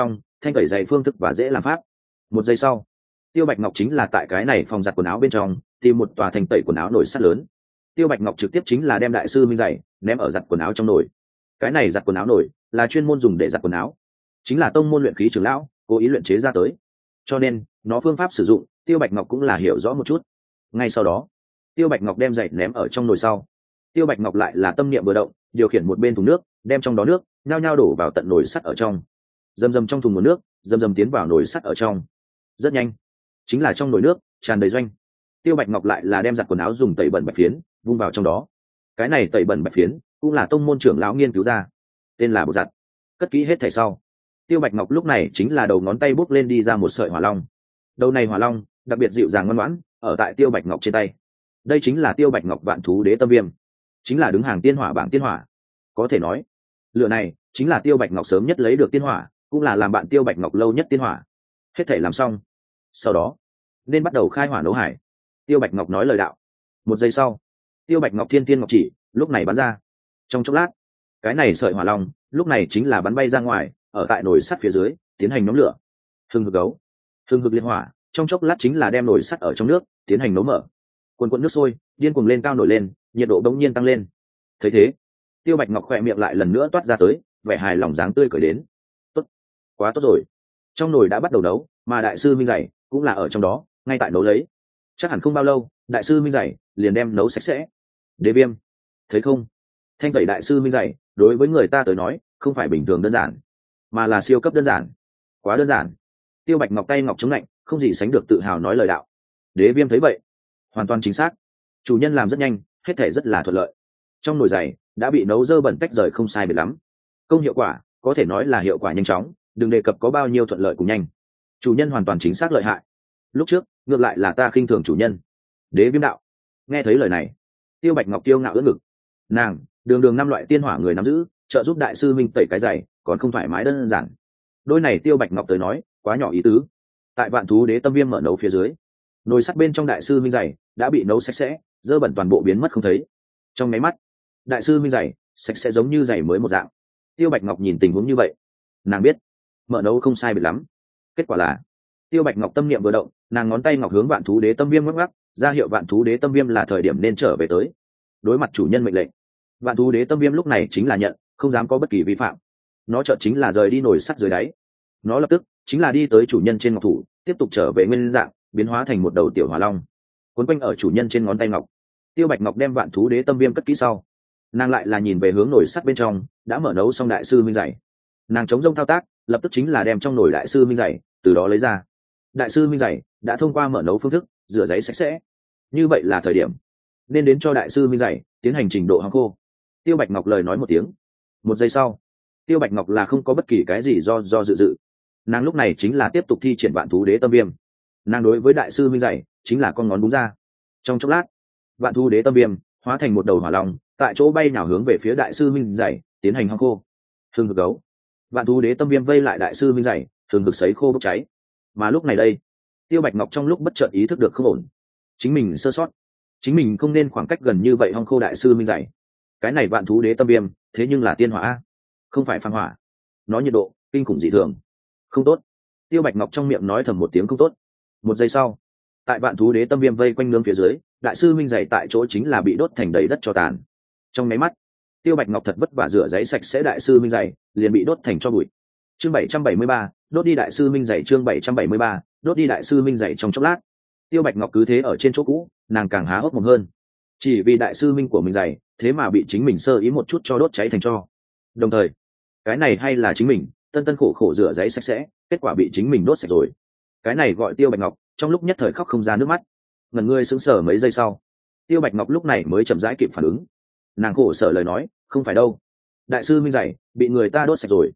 thanh tẩy giày phương thức và dễ làm pháp. Một giây sau, Tiêu Bạch Ngọc chính là tại cái này phòng giặt quần áo bên trong tìm một tòa thanh tẩy quần áo nồi sắt lớn. Tiêu Bạch Ngọc trực tiếp chính là đem đại sư minh giày ném ở giặt quần áo trong nồi. Cái này giặt quần áo nồi là chuyên môn dùng để giặt quần áo, chính là tông môn luyện khí trưởng lão cố ý luyện chế ra tới, cho nên nó phương pháp sử dụng Tiêu Bạch Ngọc cũng là hiểu rõ một chút. Ngay sau đó, Tiêu Bạch Ngọc đem giày ném ở trong nồi sau, Tiêu Bạch Ngọc lại là tâm niệm vừa động, điều khiển một bên thùng nước, đem trong đó nước nhao nhao đổ vào tận nồi sắt ở trong. Dầm dầm trong thùng nguồn nước, dầm dầm tiến vào nồi sắt ở trong. Rất nhanh, chính là trong nồi nước tràn đầy doanh. Tiêu Bạch Ngọc lại là đem giặt quần áo dùng tẩy bẩn bạch phiến vung vào trong đó. Cái này tẩy bẩn bạch phiến cũng là tông môn trưởng lão nghiên cứu ra, tên là bột giặt. Cất kỹ hết thảy sau, Tiêu Bạch Ngọc lúc này chính là đầu ngón tay bốc lên đi ra một sợi hỏa long. Đầu này hỏa long đặc biệt dịu dàng ngoan ngoãn, ở tại Tiêu Bạch Ngọc trên tay. Đây chính là Tiêu Bạch Ngọc Vạn Thú Đế Tâm Viêm, chính là đứng hàng tiên hỏa bảng tiên hỏa. Có thể nói, lửa này chính là Tiêu Bạch Ngọc sớm nhất lấy được tiên hỏa, cũng là làm bạn Tiêu Bạch Ngọc lâu nhất tiên hỏa. Hết thảy làm xong, sau đó nên bắt đầu khai hỏa nấu hải. Tiêu Bạch Ngọc nói lời đạo. Một giây sau, Tiêu Bạch Ngọc thiên tiên ngọc chỉ lúc này bắn ra. Trong chốc lát, cái này sợi hỏa long lúc này chính là bắn bay ra ngoài, ở tại nồi sắt phía dưới tiến hành nhóm lửa. Hừng hực gấu, hừng hực liên hỏa, trong chốc lát chính là đem nồi sắt ở trong nước tiến hành nấu mở. Cuồn cuộn nước sôi điên cuồng lên cao nổi lên, nhiệt độ đống nhiên tăng lên. Thấy thế, Tiêu Bạch Ngọc khỏe miệng lại lần nữa toát ra tới vẻ hài lòng dáng tươi cười đến. Tốt, quá tốt rồi. Trong nồi đã bắt đầu nấu, mà đại sư minh giày cũng là ở trong đó ngay tại nấu lấy. Chắc hẳn không bao lâu đại sư minh giày liền đem nấu sạch sẽ. Đế Viêm, thấy không, thanh tẩy đại sư minh giày đối với người ta tới nói không phải bình thường đơn giản, mà là siêu cấp đơn giản, quá đơn giản. Tiêu Bạch Ngọc tay ngọc chống lạnh, không gì sánh được tự hào nói lời đạo. Đế Viêm thấy vậy, hoàn toàn chính xác, chủ nhân làm rất nhanh, hết thể rất là thuận lợi. Trong nồi giày đã bị nấu dơ bẩn tách rời không sai biệt lắm. Công hiệu quả có thể nói là hiệu quả nhanh chóng, đừng đề cập có bao nhiêu thuận lợi cùng nhanh. Chủ nhân hoàn toàn chính xác lợi hại. Lúc trước ngược lại là ta khinh thường chủ nhân. Đế Viêm đạo. Nghe thấy lời này, Tiêu Bạch Ngọc kiêu ngạo ưỡn ngực. Nàng đường đường 5 loại tiên hỏa người nắm giữ, trợ giúp đại sư minh tẩy cái giày còn không thoải mái đơn giản. Đôi này Tiêu Bạch Ngọc tới nói quá nhỏ ý tứ. Tại Vạn Thú Đế Tâm Viêm mở nấu phía dưới, nồi sắt bên trong đại sư minh giày đã bị nấu sạch sẽ, dơ bẩn toàn bộ biến mất không thấy. Trong máy mắt, đại sư minh giày sạch sẽ giống như giày mới một dạng. Tiêu Bạch Ngọc nhìn tình huống như vậy, nàng biết mở nấu không sai biệt lắm. Kết quả là Tiêu Bạch Ngọc tâm niệm vừa động, nàng ngón tay ngọc hướng Vạn Thú Đế Tâm Viêm ngoắc ngoắc, ra hiệu Vạn Thú Đế Tâm Viêm là thời điểm nên trở về tới. Đối mặt chủ nhân mệnh lệnh, Vạn Thú Đế Tâm Viêm lúc này chính là nhận, không dám có bất kỳ vi phạm. Nó chợt chính là rời đi nồi sắt dưới đáy. Nó lập tức chính là đi tới chủ nhân trên ngọc thủ, tiếp tục trở về nguyên dạng, biến hóa thành một đầu tiểu hỏa long, cuốn quanh ở chủ nhân trên ngón tay ngọc. Tiêu Bạch Ngọc đem Vạn Thú Đế Tâm Viêm cất kỹ sau, nàng lại là nhìn về hướng nồi sắt bên trong đã mở nấu xong đại sư minh giày. Nàng chống rông thao tác, lập tức chính là đem trong nồi đại sư minh giày từ đó lấy ra. Đại sư minh giày đã thông qua mở nấu phương thức rửa giấy sạch sẽ, như vậy là thời điểm nên đến cho đại sư minh giày tiến hành trình độ hong khô. Tiêu Bạch Ngọc lời nói một tiếng. Một giây sau, Tiêu Bạch Ngọc là không có bất kỳ cái gì do dự. Nàng lúc này chính là tiếp tục thi triển Vạn Thú Đế Tâm Viêm. Nàng đối với đại sư minh giày chính là con ngón búng ra. Trong chốc lát, Vạn Thú Đế Tâm Viêm hóa thành một đầu hỏa long, tại chỗ bay nhào hướng về phía đại sư minh giày tiến hành hong khô. Hừng hực gấu, Vạn Thú Đế Tâm Viêm vây lại đại sư minh giày, hừng hực sấy khô bốc cháy. Mà lúc này đây, Tiêu Bạch Ngọc trong lúc bất chợt ý thức được không ổn, chính mình sơ sót, chính mình không nên khoảng cách gần như vậy hong khô đại sư minh giày. Cái này Vạn Thú Đế Tâm Viêm thế nhưng là tiên hỏa, không phải phàm hỏa, nó nhiệt độ kinh khủng dị thường. Không tốt. Tiêu Bạch Ngọc trong miệng nói thầm một tiếng không tốt. Một giây sau, tại Vạn Thú Đế Tâm Viêm vây quanh nướng phía dưới, đại sư minh giày tại chỗ chính là bị đốt thành đầy đất tro tàn. Trong máy mắt, Tiêu Bạch Ngọc thật vất vả rửa giấy sạch sẽ đại sư minh giày liền bị đốt thành tro bụi. Chương 773, đốt đi đại sư minh giày. Chương 773, đốt đi đại sư minh giày. Trong chốc lát, Tiêu Bạch Ngọc cứ thế ở trên chỗ cũ, nàng càng há hốc mồm hơn. Chỉ vì đại sư minh của mình giày, thế mà bị chính mình sơ ý một chút cho đốt cháy thành tro. Đồng thời, cái này hay là chính mình tân tân khổ khổ rửa giấy sạch sẽ, kết quả bị chính mình đốt sạch rồi. Cái này gọi Tiêu Bạch Ngọc trong lúc nhất thời khóc không ra nước mắt. Ngẩn ngươi sững sờ mấy giây sau, Tiêu Bạch Ngọc lúc này mới chậm rãi kịp phản ứng. Nàng khổ sở lời nói, không phải đâu, đại sư minh giày bị người ta đốt sạch rồi.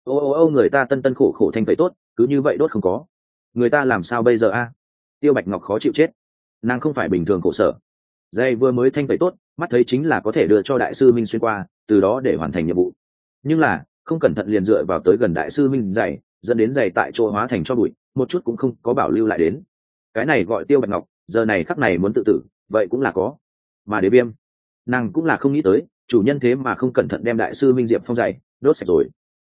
Ô, người ta tân tân khổ khổ thanh tẩy tốt, cứ như vậy đốt không có, người ta làm sao bây giờ a? Tiêu Bạch Ngọc khó chịu chết. Nàng không phải bình thường khổ sở, giày vừa mới thanh tẩy tốt, mắt thấy chính là có thể đưa cho đại sư minh xuyên qua, từ đó để hoàn thành nhiệm vụ. Nhưng là không cẩn thận liền dựa vào tới gần đại sư minh giày, dẫn đến giày tại chỗ hóa thành cho bụi, một chút cũng không có bảo lưu lại đến. Cái này gọi Tiêu Bạch Ngọc giờ này khắc này muốn tự tử, vậy cũng là có. Mà Đế Viêm, nàng cũng là không nghĩ tới chủ nhân thế mà không cẩn thận đem đại sư minh diệp phong giày đốt sạch rồi.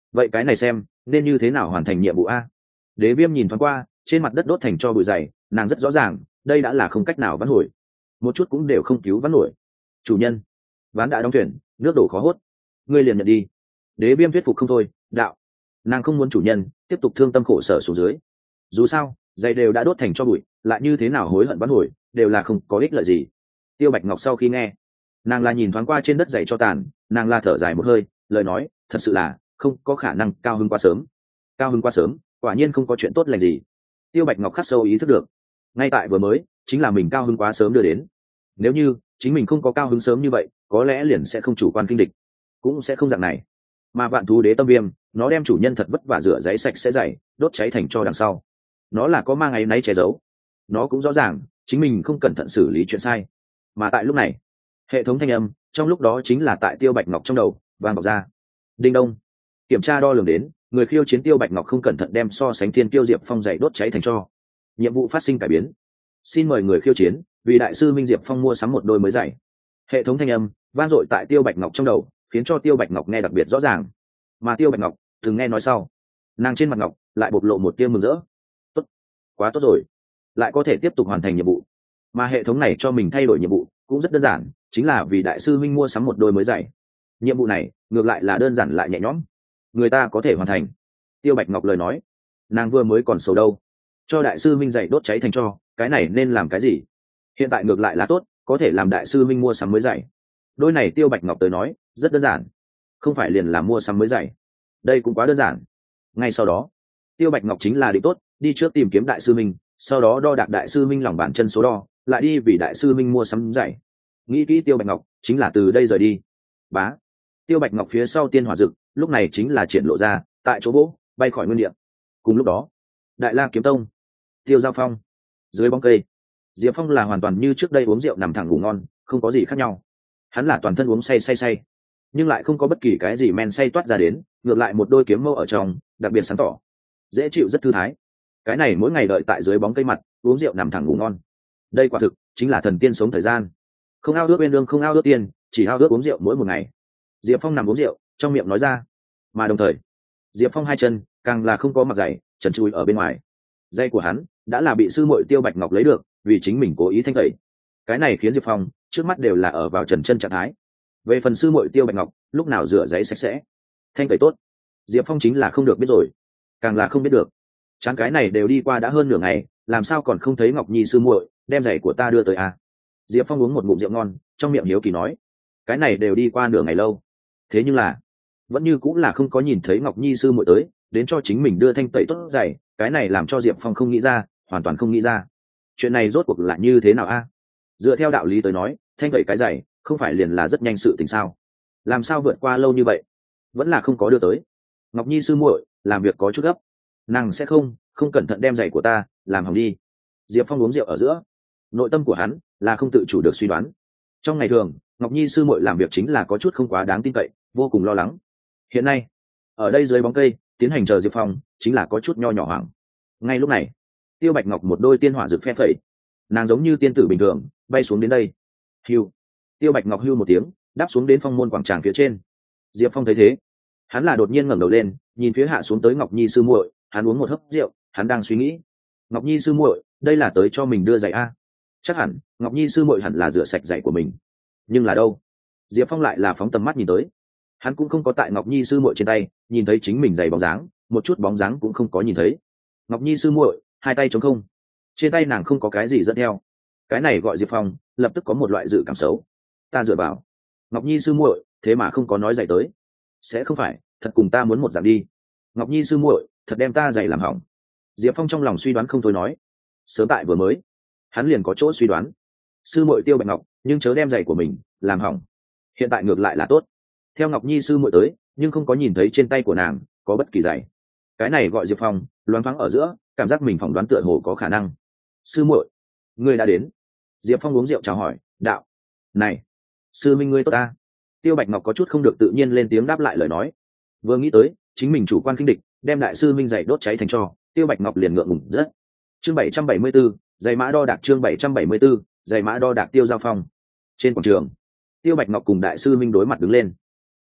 vậy cái này xem nên như thế nào hoàn thành nhiệm vụ a? Đế Viêm nhìn thoáng qua trên mặt đất đốt thành cho bụi dày, nàng rất rõ ràng đây đã là không cách nào vãn hồi, một chút cũng đều không cứu vãn nổi. Chủ nhân, ván đã đóng thuyền, nước đổ khó hốt, ngươi liền nhận đi. Đế Viêm thuyết phục không thôi, đạo. Nàng không muốn chủ nhân tiếp tục thương tâm khổ sở xuống dưới, dù sao giày đều đã đốt thành cho bụi, lại như thế nào hối hận vãn hồi đều là không có ích lợi gì. Tiêu Bạch Ngọc sau khi nghe, nàng là nhìn thoáng qua trên đất giày cho tàn, nàng là thở dài một hơi, lời nói thật sự là không có khả năng cao hứng quá sớm. Cao hứng quá sớm quả nhiên không có chuyện tốt lành gì. Tiêu Bạch Ngọc khắc sâu ý thức được, ngay tại vừa mới chính là mình cao hứng quá sớm đưa đến. Nếu như chính mình không có cao hứng sớm như vậy, có lẽ liền sẽ không chủ quan kinh địch, cũng sẽ không dạng này. Mà Vạn Thú Đế Tâm Viêm, nó đem chủ nhân thật vất vả rửa giấy sạch sẽ giày đốt cháy thành cho đằng sau, nó là có mang áy náy che giấu. Nó cũng rõ ràng chính mình không cẩn thận xử lý chuyện sai. Mà tại lúc này, hệ thống thanh âm trong lúc đó chính là tại Tiêu Bạch Ngọc trong đầu vang vọng ra. Đinh đông, kiểm tra đo lường đến người khiêu chiến Tiêu Bạch Ngọc không cẩn thận đem so sánh thiên kiêu Diệp Phong giày đốt cháy thành tro. Nhiệm vụ phát sinh cải biến, xin mời người khiêu chiến vì đại sư Minh Diệp Phong mua sắm một đôi mới giày. Hệ thống thanh âm vang dội tại Tiêu Bạch Ngọc trong đầu, khiến cho Tiêu Bạch Ngọc nghe đặc biệt rõ ràng. Mà Tiêu Bạch Ngọc từng nghe nói sau, nàng trên mặt ngọc lại bộc lộ một tia mừng rỡ. Tốt, quá tốt rồi, lại có thể tiếp tục hoàn thành nhiệm vụ. Mà hệ thống này cho mình thay đổi nhiệm vụ cũng rất đơn giản, chính là vì đại sư Minh mua sắm một đôi mới giày. Nhiệm vụ này ngược lại là đơn giản lại nhẹ nhõm, người ta có thể hoàn thành. Tiêu Bạch Ngọc lời nói, nàng vừa mới còn sầu đâu, cho đại sư Minh giày đốt cháy thành tro, cái này nên làm cái gì? Hiện tại ngược lại là tốt, có thể làm đại sư Minh mua sắm mới giày. Đôi này Tiêu Bạch Ngọc tới nói rất đơn giản, không phải liền là mua sắm mới giày, đây cũng quá đơn giản. Ngay sau đó Tiêu Bạch Ngọc chính là định tốt đi trước tìm kiếm đại sư Minh, sau đó đo đạc đại sư Minh lòng bàn chân số đo, lại đi vì đại sư Minh mua sắm giày. Nghĩ kỹ Tiêu Bạch Ngọc chính là từ đây rời đi. Bá, Tiêu Bạch Ngọc phía sau tiên hỏa dực lúc này chính là triển lộ ra tại chỗ vỗ bay khỏi nguyên địa. Cùng lúc đó Đại La Kiếm Tông, Tiêu Giao Phong, dưới bóng cây, Diệp Phong là hoàn toàn như trước đây uống rượu nằm thẳng ngủ ngon, không có gì khác nhau. Hắn là toàn thân uống say say say, nhưng lại không có bất kỳ cái gì men say toát ra đến, ngược lại một đôi kiếm mâu ở trong đặc biệt sáng tỏ, dễ chịu rất thư thái. Cái này mỗi ngày đợi tại dưới bóng cây mặt uống rượu nằm thẳng ngủ ngon, đây quả thực chính là thần tiên sống thời gian. Không ao ước bên lương, không ao ước tiền, chỉ ao ước uống rượu mỗi một ngày. Diệp Phong nằm uống rượu trong miệng nói ra, mà đồng thời Diệp Phong hai chân càng là không có mặc giày, trần trụi ở bên ngoài. Giày của hắn đã là bị sư muội Tiêu Bạch Ngọc lấy được, vì chính mình cố ý thanh tẩy. Cái này khiến Diệp Phong trước mắt đều là ở vào trần chân trạng thái. Về phần sư muội Tiêu Bạch Ngọc lúc nào rửa giấy sạch sẽ, thanh tẩy tốt, Diệp Phong chính là không được biết rồi, càng là không biết được. Chán cái này đều đi qua đã hơn nửa ngày, làm sao còn không thấy Ngọc Nhi sư muội đem giày của ta đưa tới à? Diệp Phong uống một ngụm rượu ngon, trong miệng hiếu kỳ nói, cái này đều đi qua nửa ngày lâu, thế nhưng là vẫn như cũng là không có nhìn thấy Ngọc Nhi sư muội tới đến cho chính mình đưa thanh tẩy tốt giày. Cái này làm cho Diệp Phong không nghĩ ra, hoàn toàn không nghĩ ra chuyện này rốt cuộc là như thế nào a? Dựa theo đạo lý tới nói, thanh tẩy cái giày không phải liền là rất nhanh sự tình sao, làm sao vượt qua lâu như vậy vẫn là không có đưa tới? Ngọc Nhi sư muội làm việc có chút gấp, nàng sẽ không cẩn thận đem giày của ta làm hỏng đi. Diệp Phong uống rượu ở giữa, nội tâm của hắn là không tự chủ được suy đoán. Trong ngày thường Ngọc Nhi sư muội làm việc chính là có chút không quá đáng tin cậy, vô cùng lo lắng. Hiện nay ở đây dưới bóng cây tiến hành chờ Diệp Phong chính là có chút nho nhỏ hoảng. Ngay lúc này Tiêu Bạch Ngọc một đôi tiên hỏa rực phe phẩy, nàng giống như tiên tử bình thường bay xuống đến đây. Hưu, Tiêu Bạch Ngọc hưu một tiếng đáp xuống đến phong môn quảng tràng phía trên. Diệp Phong thấy thế, hắn là đột nhiên ngẩng đầu lên nhìn phía hạ xuống tới Ngọc Nhi sư muội, hắn uống một hớp rượu, hắn đang suy nghĩ, Ngọc Nhi sư muội đây là tới cho mình đưa giày a? Chắc hẳn Ngọc Nhi sư muội hẳn là rửa sạch giày của mình, nhưng là đâu? Diệp Phong lại là phóng tầm mắt nhìn tới, hắn cũng không có tại Ngọc Nhi sư muội trên tay nhìn thấy chính mình giày bóng dáng, một chút bóng dáng cũng không có nhìn thấy. Ngọc Nhi sư muội hai tay trống không, trên tay nàng không có cái gì dẫn theo. Cái này gọi Diệp Phong lập tức có một loại dự cảm xấu. Ta dựa vào, Ngọc Nhi sư muội thế mà không có nói giày tới, sẽ không phải thật cùng ta muốn một dạng đi? Ngọc Nhi sư muội thật đem ta giày làm hỏng. Diệp Phong trong lòng suy đoán không thôi nói. Sớm tại vừa mới hắn liền có chỗ suy đoán, sư muội Tiêu Bạch Ngọc nhưng chớ đem giày của mình làm hỏng. Hiện tại ngược lại là tốt, theo Ngọc Nhi sư muội tới nhưng không có nhìn thấy trên tay của nàng có bất kỳ giày. Cái này gọi Diệp Phong loáng thoáng ở giữa cảm giác mình phỏng đoán tựa hồ có khả năng. Sư muội ngươi đã đến. Diệp Phong uống rượu chào hỏi, đạo, này sư minh ngươi tốt ta. Tiêu Bạch Ngọc có chút không được tự nhiên lên tiếng đáp lại lời nói. Vừa nghĩ tới chính mình chủ quan khinh địch đem đại sư minh giày đốt cháy thành tro, Tiêu Bạch Ngọc liền ngượng ngùng rất. Chương 774, giày mã đo đạc. Chương 774, giày mã đo đạc. Tiêu Giao Phong. Trên quảng trường, Tiêu Bạch Ngọc cùng đại sư minh đối mặt đứng lên.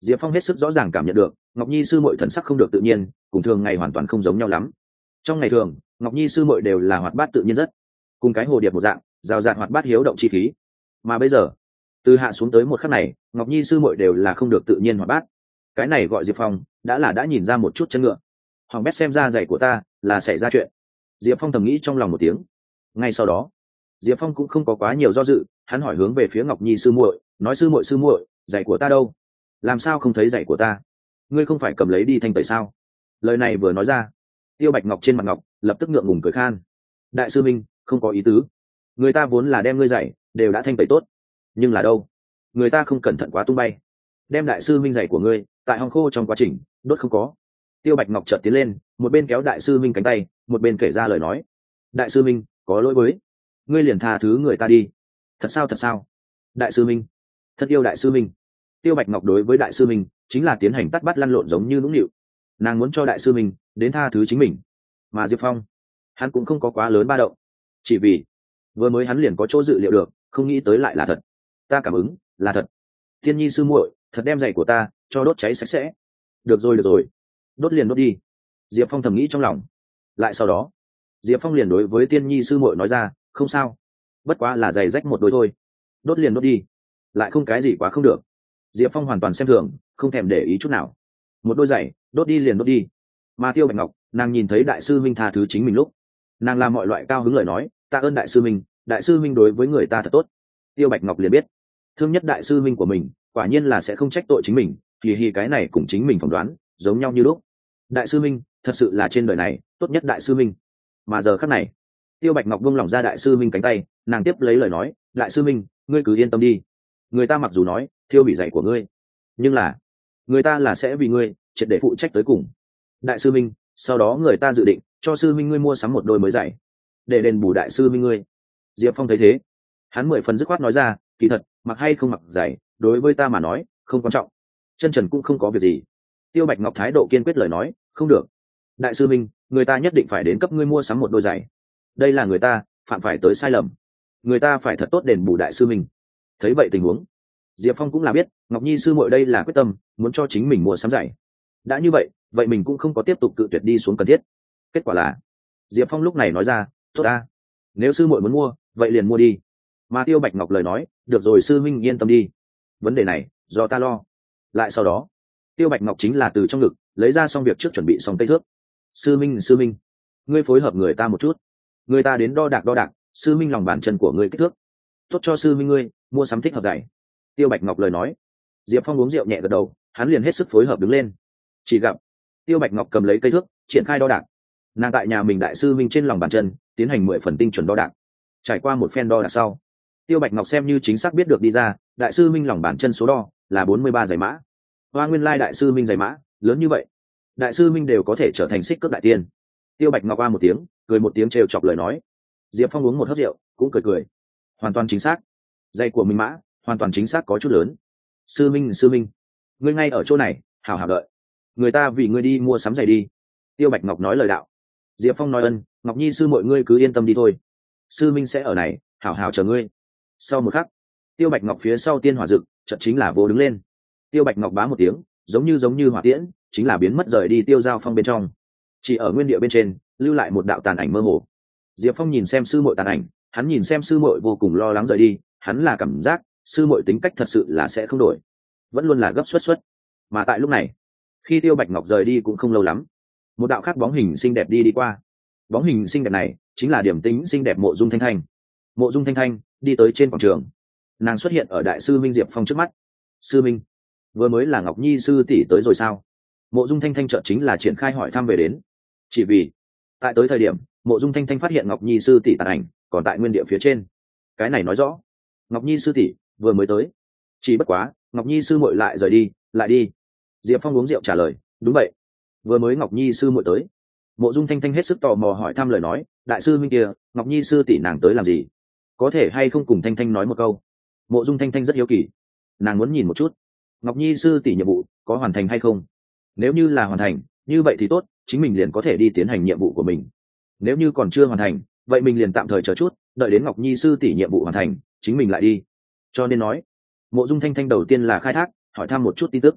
Diệp Phong hết sức rõ ràng cảm nhận được Ngọc Nhi sư muội thần sắc không được tự nhiên, cùng thường ngày hoàn toàn không giống nhau lắm. Trong ngày thường Ngọc Nhi sư muội đều là hoạt bát tự nhiên rất, cùng cái hồ điệp một dạng rào rạt hoạt bát hiếu động chi khí, mà bây giờ từ hạ xuống tới một khắc này Ngọc Nhi sư muội đều là không được tự nhiên hoạt bát. Cái này gọi Diệp Phong đã nhìn ra một chút chân ngựa. Hoàng bét xem ra giày của ta là xảy ra chuyện. Diệp Phong thầm nghĩ trong lòng một tiếng. Ngay sau đó Diệp Phong cũng không có quá nhiều do dự, hắn hỏi hướng về phía Ngọc Nhi sư muội, nói sư muội giày của ta đâu? Làm sao không thấy giày của ta? Ngươi không phải cầm lấy đi thanh tẩy sao? Lời này vừa nói ra, Tiêu Bạch Ngọc trên mặt ngọc lập tức ngượng ngùng cười khan. Đại sư minh không có ý tứ, người ta vốn là đem ngươi giày đều đã thanh tẩy tốt, nhưng là đâu, người ta không cẩn thận quá tung bay, đem đại sư minh giày của ngươi tại hong khô trong quá trình đốt không có. Tiêu Bạch Ngọc chợt tiến lên, một bên kéo đại sư minh cánh tay, một bên kể ra lời nói. Đại sư minh có lỗi với, ngươi liền tha thứ người ta đi. Thật sao? Đại sư minh, thật yêu đại sư minh. Tiêu Bạch Ngọc đối với đại sư minh chính là tiến hành tắt bắt lăn lộn giống như nũng nịu. Nàng muốn cho đại sư minh đến tha thứ chính mình, mà Diệp Phong hắn cũng không có quá lớn ba động, chỉ vì vừa mới hắn liền có chỗ dự liệu được, không nghĩ tới lại là thật. Ta cảm ứng là thật. Thiên Nhi sư muội thật đem giày của ta cho đốt cháy sạch sẽ. Được rồi, đốt liền đốt đi. Diệp Phong thầm nghĩ trong lòng. Lại sau đó Diệp Phong liền đối với Tiên Nhi sư muội nói ra, không sao, bất quá là giày rách một đôi thôi, đốt liền đốt đi, lại không cái gì quá không được. Diệp Phong hoàn toàn xem thường, không thèm để ý chút nào. Một đôi giày đốt đi liền đốt đi. Mà Tiêu Bạch Ngọc nàng nhìn thấy đại sư minh tha thứ chính mình lúc, nàng làm mọi loại cao hứng lời nói, tạ ơn đại sư minh đối với người ta thật tốt. Tiêu Bạch Ngọc liền biết thương nhất đại sư minh của mình quả nhiên là sẽ không trách tội chính mình, thì cái này cùng chính mình phỏng đoán giống nhau như lúc. Đại sư minh thật sự là trên đời này tốt nhất đại sư minh. Mà giờ khắc này Tiêu Bạch Ngọc buông lỏng ra đại sư minh cánh tay, nàng tiếp lấy lời nói, đại sư minh ngươi cứ yên tâm đi, người ta mặc dù nói thiêu bị giày của ngươi, nhưng là người ta là sẽ vì ngươi triệt để phụ trách tới cùng. Đại sư minh sau đó người ta dự định cho sư minh ngươi mua sắm một đôi mới giày để đền bù đại sư minh ngươi. Diệp Phong thấy thế, hắn 10 phần dứt khoát nói ra, kỳ thật mặc hay không mặc giày đối với ta mà nói không quan trọng, chân trần cũng không có việc gì. Tiêu Bạch Ngọc thái độ kiên quyết lời nói, không được, đại sư minh người ta nhất định phải đến cấp ngươi mua sắm một đôi giày, đây là người ta phạm phải tới sai lầm, người ta phải thật tốt đền bù đại sư minh. Thấy vậy tình huống, Diệp Phong cũng là biết Ngọc Nhi sư muội đây là quyết tâm muốn cho chính mình mua sắm giày. Đã như vậy vậy mình cũng không có tiếp tục cự tuyệt đi xuống cần thiết. Kết quả là Diệp Phong lúc này nói ra, tốt ta, nếu sư muội muốn mua vậy liền mua đi. Mà Tiêu Bạch Ngọc lời nói, được rồi sư minh yên tâm đi, vấn đề này do ta lo. Lại sau đó Tiêu Bạch Ngọc chính là từ trong ngực lấy ra xong việc trước chuẩn bị xong cây thước. Sư minh ngươi phối hợp người ta một chút, người ta đến đo đạc sư minh lòng bàn chân của ngươi kích thước, tốt cho sư minh ngươi mua sắm thích hợp giày. Tiêu Bạch Ngọc lời nói, Diệp Phong uống rượu nhẹ gật đầu, hắn liền hết sức phối hợp đứng lên. Chỉ gặp Tiêu Bạch Ngọc cầm lấy cây thước triển khai đo đạc, nàng tại nhà mình đại sư minh trên lòng bàn chân tiến hành 10 phần tinh chuẩn đo đạc. Trải qua một phen đo đạc sau, Tiêu Bạch Ngọc xem như chính xác biết được đi ra đại sư minh lòng bàn chân số đo là 43 giày mã. Hoa nguyên lai đại sư minh giày mã lớn như vậy, đại sư minh đều có thể trở thành xích cướp đại tiên. Tiêu Bạch Ngọc qua một tiếng cười một tiếng trêu chọc lời nói. Diệp Phong uống một hớp rượu cũng cười, hoàn toàn chính xác, giày của mình mã hoàn toàn chính xác có chút lớn. Sư minh ngươi ngay ở chỗ này hào hào đợi, người ta vì ngươi đi mua sắm giày đi. Tiêu Bạch Ngọc nói lời đạo. Diệp Phong nói ân, Ngọc Nhi sư mọi ngươi cứ yên tâm đi thôi, sư minh sẽ ở này hào hào chờ ngươi. Sau một khắc Tiêu Bạch Ngọc phía sau tiên hỏa dực chợt chính là vô đứng lên. Tiêu Bạch Ngọc bá một tiếng giống như hỏa tiễn chính là biến mất rời đi Tiêu Giao Phong bên trong, chỉ ở nguyên địa bên trên lưu lại một đạo tàn ảnh mơ hồ. Diệp Phong nhìn xem sư muội tàn ảnh, hắn nhìn xem sư muội vô cùng lo lắng rời đi, hắn là cảm giác sư muội tính cách thật sự là sẽ không đổi, vẫn luôn là gấp xuất. Mà tại lúc này khi Tiêu Bạch Ngọc rời đi cũng không lâu lắm, một đạo khác bóng hình xinh đẹp đi qua. Bóng hình xinh đẹp này chính là điểm tính xinh đẹp Mộ Dung Thanh Thanh. Mộ Dung Thanh Thanh đi tới trên quảng trường, nàng xuất hiện ở đại sư minh Diệp Phong trước mắt. Sư minh, vừa mới là Ngọc Nhi sư tỷ tới rồi sao? Mộ Dung Thanh Thanh chợt chính là triển khai hỏi thăm về đến. Chỉ vì tại tới thời điểm Mộ Dung Thanh Thanh phát hiện Ngọc Nhi sư tỷ tàn ảnh còn tại nguyên địa phía trên, cái này nói rõ Ngọc Nhi sư tỷ vừa mới tới, chỉ bất quá Ngọc Nhi sư muội lại rời đi, lại đi. Diệp Phong uống rượu trả lời, đúng vậy, vừa mới Ngọc Nhi sư muội tới. Mộ Dung Thanh Thanh hết sức tò mò hỏi thăm lời nói, đại sư minh kia Ngọc Nhi sư tỷ nàng tới làm gì, có thể hay không cùng Thanh Thanh nói một câu? Mộ Dung Thanh Thanh rất hiếu kỳ, nàng muốn nhìn một chút Ngọc Nhi sư tỷ nhiệm vụ có hoàn thành hay không. Nếu như là hoàn thành như vậy thì tốt, chính mình liền có thể đi tiến hành nhiệm vụ của mình. Nếu như còn chưa hoàn thành vậy mình liền tạm thời chờ chút, đợi đến Ngọc Nhi sư tỷ nhiệm vụ hoàn thành chính mình lại đi. Cho nên nói Mộ Dung Thanh Thanh đầu tiên là khai thác hỏi thăm một chút tin tức.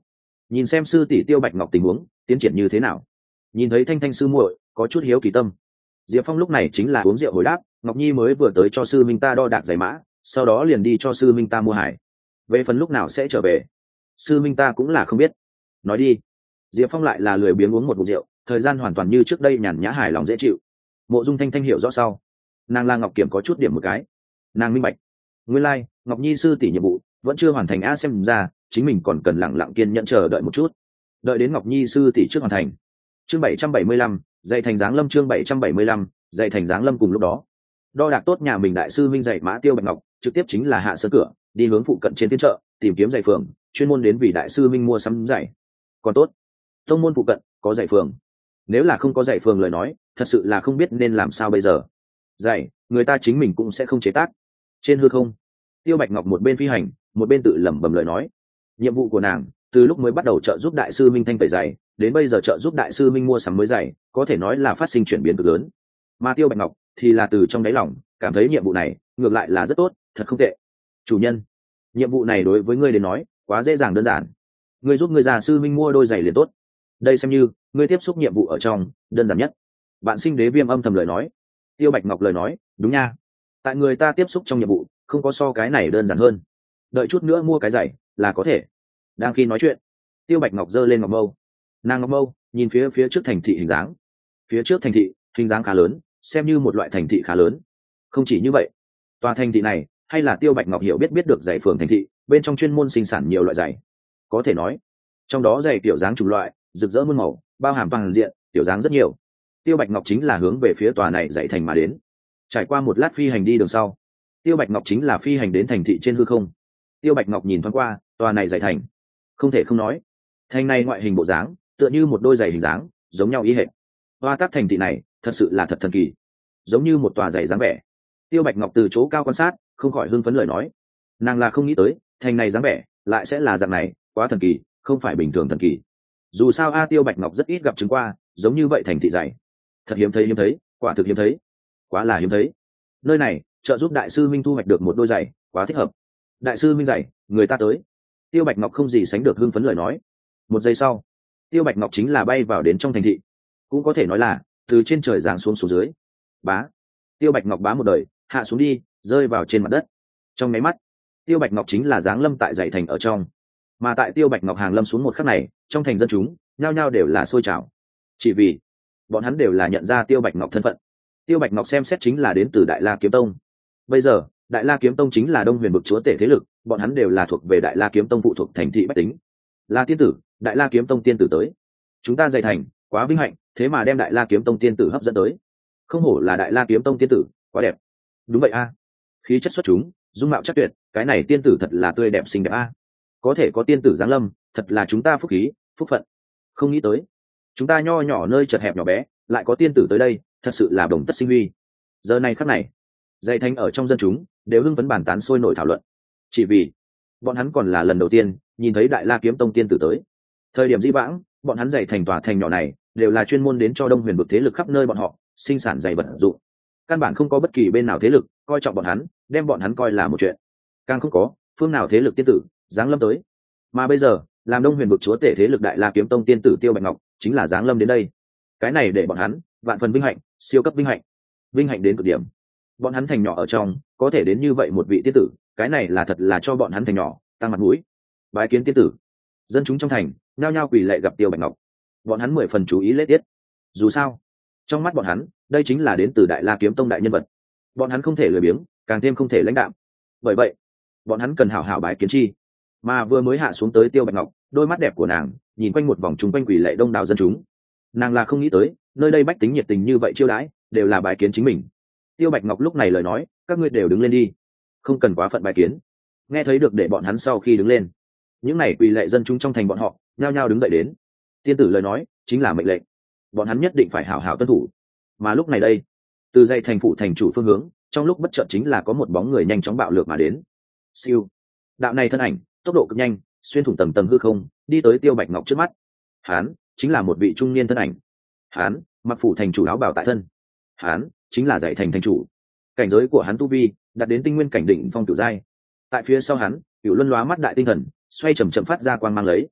nhìn xem sư tỷ Tiêu Bạch Ngọc tình huống tiến triển như thế nào. Nhìn thấy Thanh Thanh sư muội có chút hiếu kỳ tâm, Diệp Phong lúc này chính là uống rượu hồi đáp, Ngọc Nhi mới vừa tới cho sư minh ta đo đạc giày mã, sau đó liền đi cho sư minh ta mua hải, về phần lúc nào sẽ trở về sư minh ta cũng là không biết. Nói đi. Diệp Phong lại là lười biếng uống một ngụm rượu, thời gian hoàn toàn như trước đây nhàn nhã hài lòng dễ chịu. Mộ Dung Thanh Thanh hiểu rõ sau, nàng là Ngọc Kiểm có chút điểm một cái, nàng minh bạch nguyên lai Ngọc Nhi sư tỷ nhiệm vụ vẫn chưa hoàn thành a, xem ra chính mình còn cần lặng lặng kiên nhẫn chờ đợi một chút, đợi đến Ngọc Nhi sư tỷ trước hoàn thành. Chương 775, dạy thành giáng lâm. Chương 775, dạy thành giáng lâm. Cùng lúc đó, đo đạc tốt nhà mình đại sư minh dạy mã Tiêu Bạch Ngọc trực tiếp chính là hạ sơn cửa, đi hướng phụ cận trên phiên chợ tìm kiếm giày phường, chuyên môn đến vì đại sư minh mua sắm giày. Còn tốt, tông môn phụ cận có giày phường, nếu là không có giày phường lời nói thật sự là không biết nên làm sao bây giờ. Giày người ta chính mình cũng sẽ không chế tác. Trên hư không, Tiêu Bạch Ngọc một bên phi hành một bên tự lẩm bẩm lời nói. Nhiệm vụ của nàng từ lúc mới bắt đầu trợ giúp đại sư minh thanh tẩy giày đến bây giờ trợ giúp đại sư minh mua sắm mới giày, có thể nói là phát sinh chuyển biến cực lớn. Mà Tiêu Bạch Ngọc thì là từ trong đáy lòng cảm thấy nhiệm vụ này ngược lại là rất tốt, thật không tệ. Chủ nhân, nhiệm vụ này đối với ngươi đến nói quá dễ dàng đơn giản, ngươi giúp ngươi già sư minh mua đôi giày liền tốt, đây xem như ngươi tiếp xúc nhiệm vụ ở trong đơn giản nhất. Bạn sinh đế Viêm âm thầm lời nói. Tiêu Bạch Ngọc lời nói đúng nha, tại người ta tiếp xúc trong nhiệm vụ không có so cái này đơn giản hơn, đợi chút nữa mua cái giày là có thể. Đang khi nói chuyện, Tiêu Bạch Ngọc giơ lên ngọc mâu, nàng ngọc mâu nhìn phía trước thành thị hình dáng, phía trước thành thị hình dáng khá lớn, xem như một loại thành thị khá lớn. Không chỉ như vậy, tòa thành thị này hay là Tiêu Bạch Ngọc hiểu biết được giày phường thành thị, bên trong chuyên môn sinh sản nhiều loại giày, có thể nói trong đó giày kiểu dáng chủng loại rực rỡ muôn màu, bao hàm toàn diện kiểu dáng rất nhiều. Tiêu Bạch Ngọc chính là hướng về phía tòa này dạy thành mà đến. Trải qua một lát phi hành đi đường sau, Tiêu Bạch Ngọc chính là phi hành đến thành thị trên hư không. Tiêu Bạch Ngọc nhìn thoáng qua tòa này dạy thành, không thể không nói, thành này ngoại hình bộ dáng tựa như một đôi giày hình dáng giống nhau ý hệt. Hoa tác thành thị này thật sự là thật thần kỳ, giống như một tòa giày dáng vẻ. Tiêu Bạch Ngọc từ chỗ cao quan sát không khỏi hưng phấn lời nói, nàng là không nghĩ tới thành này dáng vẻ lại sẽ là dạng này, quá thần kỳ, không phải bình thường thần kỳ. Dù sao Tiêu Bạch Ngọc rất ít gặp chứng qua giống như vậy thành thị dày, thật hiếm thấy, quả thực hiếm thấy, quá là hiếm thấy. Nơi này trợ giúp đại sư minh thu hoạch được một đôi giày, quá thích hợp. Đại sư minh giày người ta tới. Tiêu Bạch Ngọc không gì sánh được hưng phấn lời nói. Một giây sau, Tiêu Bạch Ngọc chính là bay vào đến trong thành thị, cũng có thể nói là từ trên trời giáng xuống xuống dưới. Bá, Tiêu Bạch Ngọc bá một đời hạ xuống đi, rơi vào trên mặt đất. Trong máy mắt, Tiêu Bạch Ngọc chính là giáng lâm tại dãy thành ở trong. Mà tại Tiêu Bạch Ngọc hàng lâm xuống một khắc này, trong thành dân chúng nhao nhao đều là sôi trào, chỉ vì bọn hắn đều là nhận ra Tiêu Bạch Ngọc thân phận. Tiêu Bạch Ngọc xem xét chính là đến từ Đại La Kiếm Tông. Bây giờ Đại La Kiếm Tông chính là Đông Huyền vực chúa tể thế lực, bọn hắn đều là thuộc về Đại La Kiếm Tông phụ thuộc thành thị bách tính. Là tiên tử, Đại La Kiếm Tông tiên tử tới, chúng ta dạy thành quá vinh hạnh, thế mà đem Đại La Kiếm Tông tiên tử hấp dẫn tới. Không hổ là Đại La Kiếm Tông tiên tử, quá đẹp. Đúng vậy a, khí chất xuất chúng, dung mạo chắc tuyệt, cái này tiên tử thật là tươi đẹp xinh đẹp a. Có thể có tiên tử giáng lâm, thật là chúng ta phúc khí, phúc phận. Không nghĩ tới, chúng ta nho nhỏ nơi chật hẹp nhỏ bé, lại có tiên tử tới đây, thật sự là đồng tất sinh huy. Giờ này khắc này, dạy thành ở trong dân chúng đều hưng phấn bàn tán sôi nổi thảo luận, chỉ vì bọn hắn còn là lần đầu tiên nhìn thấy Đại La Kiếm Tông tiên tử tới. Thời điểm dĩ vãng, bọn hắn dạy thành tòa thành nhỏ này đều là chuyên môn đến cho Đông Huyền vực thế lực khắp nơi bọn họ sinh sản giày vật dụng, căn bản không có bất kỳ bên nào thế lực coi trọng bọn hắn, đem bọn hắn coi là một chuyện, càng không có phương nào thế lực tiên tử giáng lâm tới. Mà bây giờ làm Đông Huyền vực chúa tể thế lực Đại La Kiếm Tông tiên tử Tiêu Bạch Ngọc chính là giáng lâm đến đây, cái này để bọn hắn vạn phần vinh hạnh, siêu cấp vinh hạnh đến cực điểm. Bọn hắn thành nhỏ ở trong có thể đến như vậy một vị tiên tử, cái này là thật là cho bọn hắn thành nhỏ tăng mặt mũi. Bái kiến tiên tử. Dân chúng trong thành nhao nhao quỳ lạy gặp Tiêu Bạch Ngọc, bọn hắn 10 phần chú ý lễ tiết. Dù sao trong mắt bọn hắn đây chính là đến từ Đại La Kiếm Tông đại nhân vật, bọn hắn không thể lười biếng, càng thêm không thể lãnh đạm, bởi vậy bọn hắn cần hảo hảo bái kiến chi. Mà vừa mới hạ xuống tới Tiêu Bạch Ngọc, đôi mắt đẹp của nàng nhìn quanh một vòng chung quanh quỳ lạy đông đảo dân chúng, nàng là không nghĩ tới nơi đây bách tính nhiệt tình như vậy chiêu đãi, đều là bái kiến chính mình. Tiêu Bạch Ngọc lúc này lời nói, các ngươi đều đứng lên đi, không cần quá phận bái kiến. Nghe thấy được để bọn hắn sau khi đứng lên, những này quỳ lạy dân chúng trong thành bọn họ nhao nhao đứng dậy đến. Tiên tử lời nói chính là mệnh lệnh, bọn hắn nhất định phải hảo hảo tuân thủ. Mà lúc này đây, từ dãy thành phụ thành chủ phương hướng, trong lúc bất chợt chính là có một bóng người nhanh chóng bạo lược mà đến. Siêu, đạo này thân ảnh tốc độ cực nhanh, xuyên thủng tầng tầng hư không, đi tới Tiêu Bạch Ngọc trước mắt. Hán chính là một vị trung niên thân ảnh, hán mặc phủ thành chủ áo bào tại thân, hán chính là dãy thành thành chủ. Cảnh giới của hắn tu vi đạt đến tinh nguyên cảnh đỉnh phong cửu giai. Tại phía sau hắn, cửu luân lóa mắt đại tinh thần xoay chậm chậm phát ra quang mang lấy.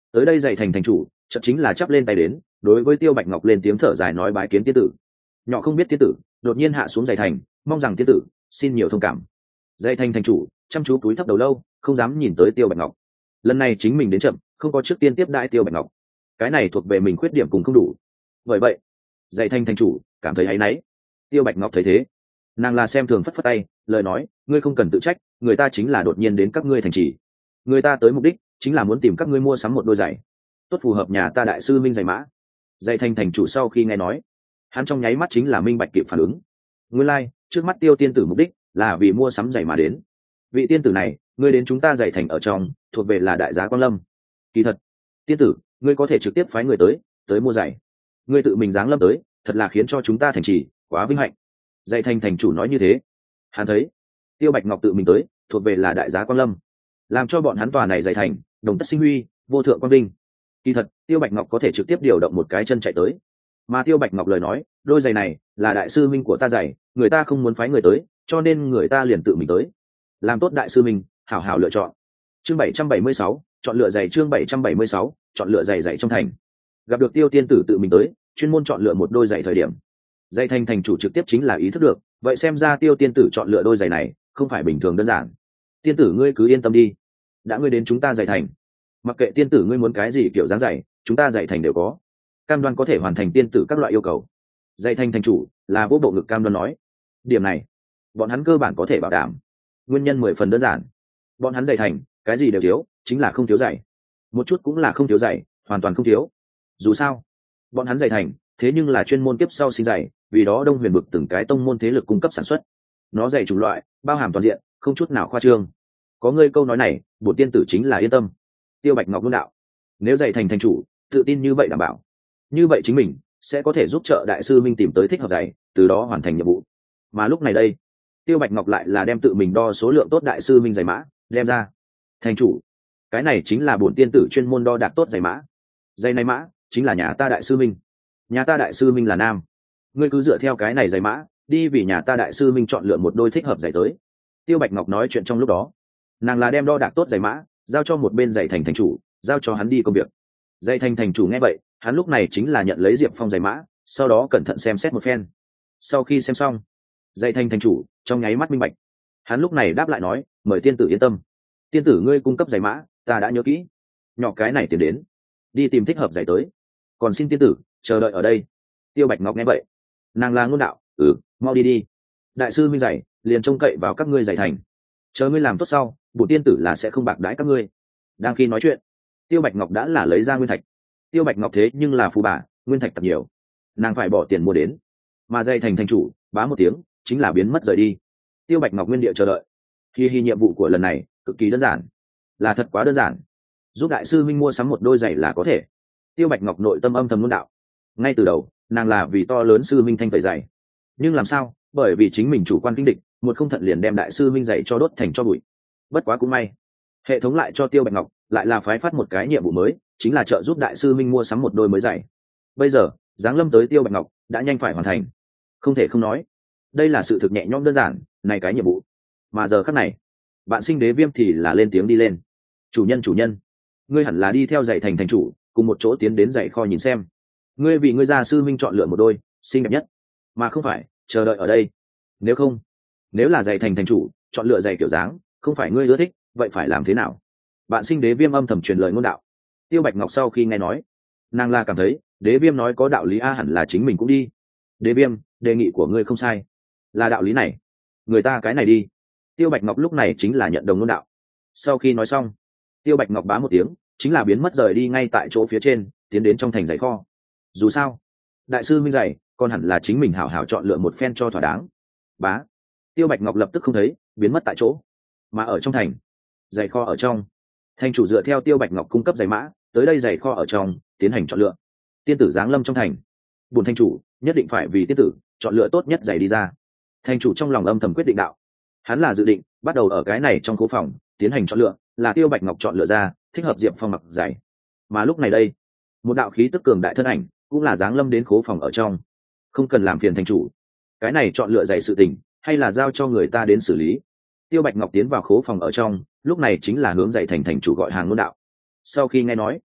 tới đây dạy thành thành chủ chợt chính là chắp lên tay đến, đối với Tiêu Bạch Ngọc lên tiếng thở dài nói bái kiến tiên tử. Nhỏ không biết tiên tử đột nhiên hạ xuống dạy thành, mong rằng tiên tử xin nhiều thông cảm. Dạy thành thành chủ chăm chú cúi thấp đầu lâu, không dám nhìn tới Tiêu Bạch Ngọc. Lần này chính mình đến chậm, không có trước tiên tiếp đãi Tiêu Bạch Ngọc, cái này thuộc về mình khuyết điểm cùng không đủ. Bởi vậy dạy thành thành chủ cảm thấy áy náy. Tiêu Bạch Ngọc thấy thế, nàng là xem thường phất phất tay, lời nói ngươi không cần tự trách, người ta chính là đột nhiên đến các ngươi thành trì, người ta tới mục đích chính là muốn tìm các ngươi mua sắm một đôi giày tốt phù hợp nhà ta đại sư minh giày mã. Dạy thành thành chủ sau khi nghe nói, hắn trong nháy mắt chính là minh bạch kịp phản ứng. Nguyên lai trước mắt Tiêu tiên tử mục đích là vì mua sắm giày mà đến. Vị tiên tử này ngươi đến chúng ta dạy thành ở trong thuộc về là đại giá quan lâm. Kỳ thật tiên tử ngươi có thể trực tiếp phái người tới mua giày, ngươi tự mình giáng lâm tới thật là khiến cho chúng ta thành trì quá vinh hạnh. Dạy thành thành chủ nói như thế, hắn thấy Tiêu Bạch Ngọc tự mình tới thuộc về là đại giá quan lâm, làm cho bọn hắn tòa này dạy thành đồng tất sinh huy, vô thượng quang vinh. Kỳ thật Tiêu Bạch Ngọc có thể trực tiếp điều động một cái chân chạy tới, mà Tiêu Bạch Ngọc lời nói đôi giày này là đại sư minh của ta giày, người ta không muốn phái người tới cho nên người ta liền tự mình tới, làm tốt đại sư minh hảo hảo lựa chọn. Chương 776 chọn lựa giày, chương 776 chọn lựa giày giày trong thành. Gặp được Tiêu tiên tử tự mình tới chuyên môn chọn lựa một đôi giày thời điểm, dạy thành thành chủ trực tiếp chính là ý thức được, vậy xem ra Tiêu tiên tử chọn lựa đôi giày này không phải bình thường đơn giản. Tiên tử ngươi cứ yên tâm đi, đã ngươi đến chúng ta dạy thành, mặc kệ tiên tử ngươi muốn cái gì kiểu dáng giày chúng ta dạy thành đều có, cam đoan có thể hoàn thành tiên tử các loại yêu cầu. Dạy thành thành chủ là vô bộ ngực cam đoan nói, điểm này bọn hắn cơ bản có thể bảo đảm. Nguyên nhân 10 phần đơn giản, bọn hắn dạy thành cái gì đều thiếu, chính là không thiếu giày, một chút cũng là không thiếu giày, hoàn toàn không thiếu. Dù sao bọn hắn dạy thành thế nhưng là chuyên môn kiếp sau sinh giày, vì đó Đông Huyền vực từng cái tông môn thế lực cung cấp sản xuất, nó giày chủng loại bao hàm toàn diện, không chút nào khoa trương. Có ngươi câu nói này bổn tiên tử chính là yên tâm. Tiêu Bạch Ngọc luôn đạo, nếu dạy thành thành chủ tự tin như vậy đảm bảo, như vậy chính mình sẽ có thể giúp trợ đại sư minh tìm tới thích hợp giày, từ đó hoàn thành nhiệm vụ. Mà lúc này đây Tiêu Bạch Ngọc lại là đem tự mình đo số lượng tốt đại sư minh giày mã đem ra. Thành chủ, cái này chính là bổn tiên tử chuyên môn đo đạc tốt giày mã, giày này mã chính là nhà ta đại sư minh, nhà ta đại sư minh là nam, ngươi cứ dựa theo cái này giày mã đi vì nhà ta đại sư minh chọn lựa một đôi thích hợp giày tới. Tiêu Bạch Ngọc nói chuyện trong lúc đó, nàng là đem đo đạc tốt giày mã giao cho một bên dạy thành thành chủ, giao cho hắn đi công việc. Dạy thành thành chủ nghe vậy, hắn lúc này chính là nhận lấy Diệp Phong giày mã, sau đó cẩn thận xem xét một phen. Sau khi xem xong, dạy thành thành chủ trong nháy mắt minh bạch, hắn lúc này đáp lại nói, mời tiên tử yên tâm, tiên tử ngươi cung cấp giày mã ta đã nhớ kỹ, nhỏ cái này tiền đến đi tìm thích hợp giày tới, còn xin tiên tử chờ đợi ở đây. Tiêu Bạch Ngọc nghe vậy, nàng là ngôn đạo, mau đi đi, đại sư minh giày liền trông cậy vào các ngươi dạy thành, chờ ngươi làm tốt sau bổn tiên tử là sẽ không bạc đãi các ngươi. Đang khi nói chuyện, Tiêu Bạch Ngọc đã là lấy ra nguyên thạch. Tiêu Bạch Ngọc thế nhưng là phú bà, nguyên thạch thật nhiều, nàng phải bỏ tiền mua đến, mà dạy thành thành chủ bá một tiếng chính là biến mất rời đi. Tiêu Bạch Ngọc nguyên địa chờ đợi. Hi nhiệm vụ của lần này cực kỳ đơn giản, là thật quá đơn giản, giúp đại sư minh mua sắm một đôi giày là có thể. Tiêu Bạch Ngọc nội tâm âm thầm luận đạo, ngay từ đầu nàng là vì to lớn sư minh thanh tẩy giày, nhưng làm sao bởi vì chính mình chủ quan kinh địch, một không thận liền đem đại sư minh giày cho đốt thành cho bụi. Bất quá cũng may hệ thống lại cho Tiêu Bạch Ngọc lại là phái phát một cái nhiệm vụ mới, chính là trợ giúp đại sư minh mua sắm một đôi mới giày. Bây giờ giáng lâm tới Tiêu Bạch Ngọc đã nhanh phải hoàn thành, không thể không nói đây là sự thực nhẹ nhõm đơn giản này cái nhiệm vụ. Mà giờ khắc này bạn sinh đế viêm thì là lên tiếng đi lên, chủ nhân ngươi hẳn là đi theo dạy thành thành chủ cùng một chỗ tiến đến giày kho nhìn xem, ngươi vì ngươi gia sư minh chọn lựa một đôi xinh đẹp nhất, mà không phải chờ đợi ở đây. Nếu không, nếu là dạy thành thành chủ chọn lựa giày kiểu dáng không phải ngươi ưa thích, vậy phải làm thế nào? Bạn sinh đế viêm âm thầm truyền lời ngôn đạo. Tiêu Bạch Ngọc sau khi nghe nói, nàng là cảm thấy đế viêm nói có đạo lý, hẳn là chính mình cũng đi. Đế viêm, đề nghị của ngươi không sai, là đạo lý này, người ta cái này đi. Tiêu Bạch Ngọc lúc này chính là nhận đồng ngôn đạo. Sau khi nói xong, Tiêu Bạch Ngọc bá một tiếng chính là biến mất rời đi ngay tại chỗ phía trên, tiến đến trong thành giày kho. Dù sao đại sư minh giày còn hẳn là chính mình hảo hảo chọn lựa một phen cho thỏa đáng. Bá, Tiêu Bạch Ngọc lập tức không thấy, biến mất tại chỗ. Mà ở trong thành giày kho ở trong, thành chủ dựa theo Tiêu Bạch Ngọc cung cấp giày mã tới đây giày kho ở trong tiến hành chọn lựa. Tiên tử giáng lâm trong thành, bùn thành chủ nhất định phải vì tiên tử chọn lựa tốt nhất giày đi ra. Thành chủ trong lòng âm thầm quyết định đạo, hắn là dự định bắt đầu ở cái này trong khố phòng tiến hành chọn lựa, là Tiêu Bạch Ngọc chọn lựa ra thích hợp Diệp Phong mặc giày. Mà lúc này đây một đạo khí tức cường đại thân ảnh cũng là giáng lâm đến khố phòng ở trong. Không cần làm phiền thành chủ, cái này chọn lựa giày sự tình hay là giao cho người ta đến xử lý. Tiêu Bạch Ngọc tiến vào khố phòng ở trong, lúc này chính là hướng dạy thành thành chủ gọi hàng ngôn đạo. Sau khi nghe nói,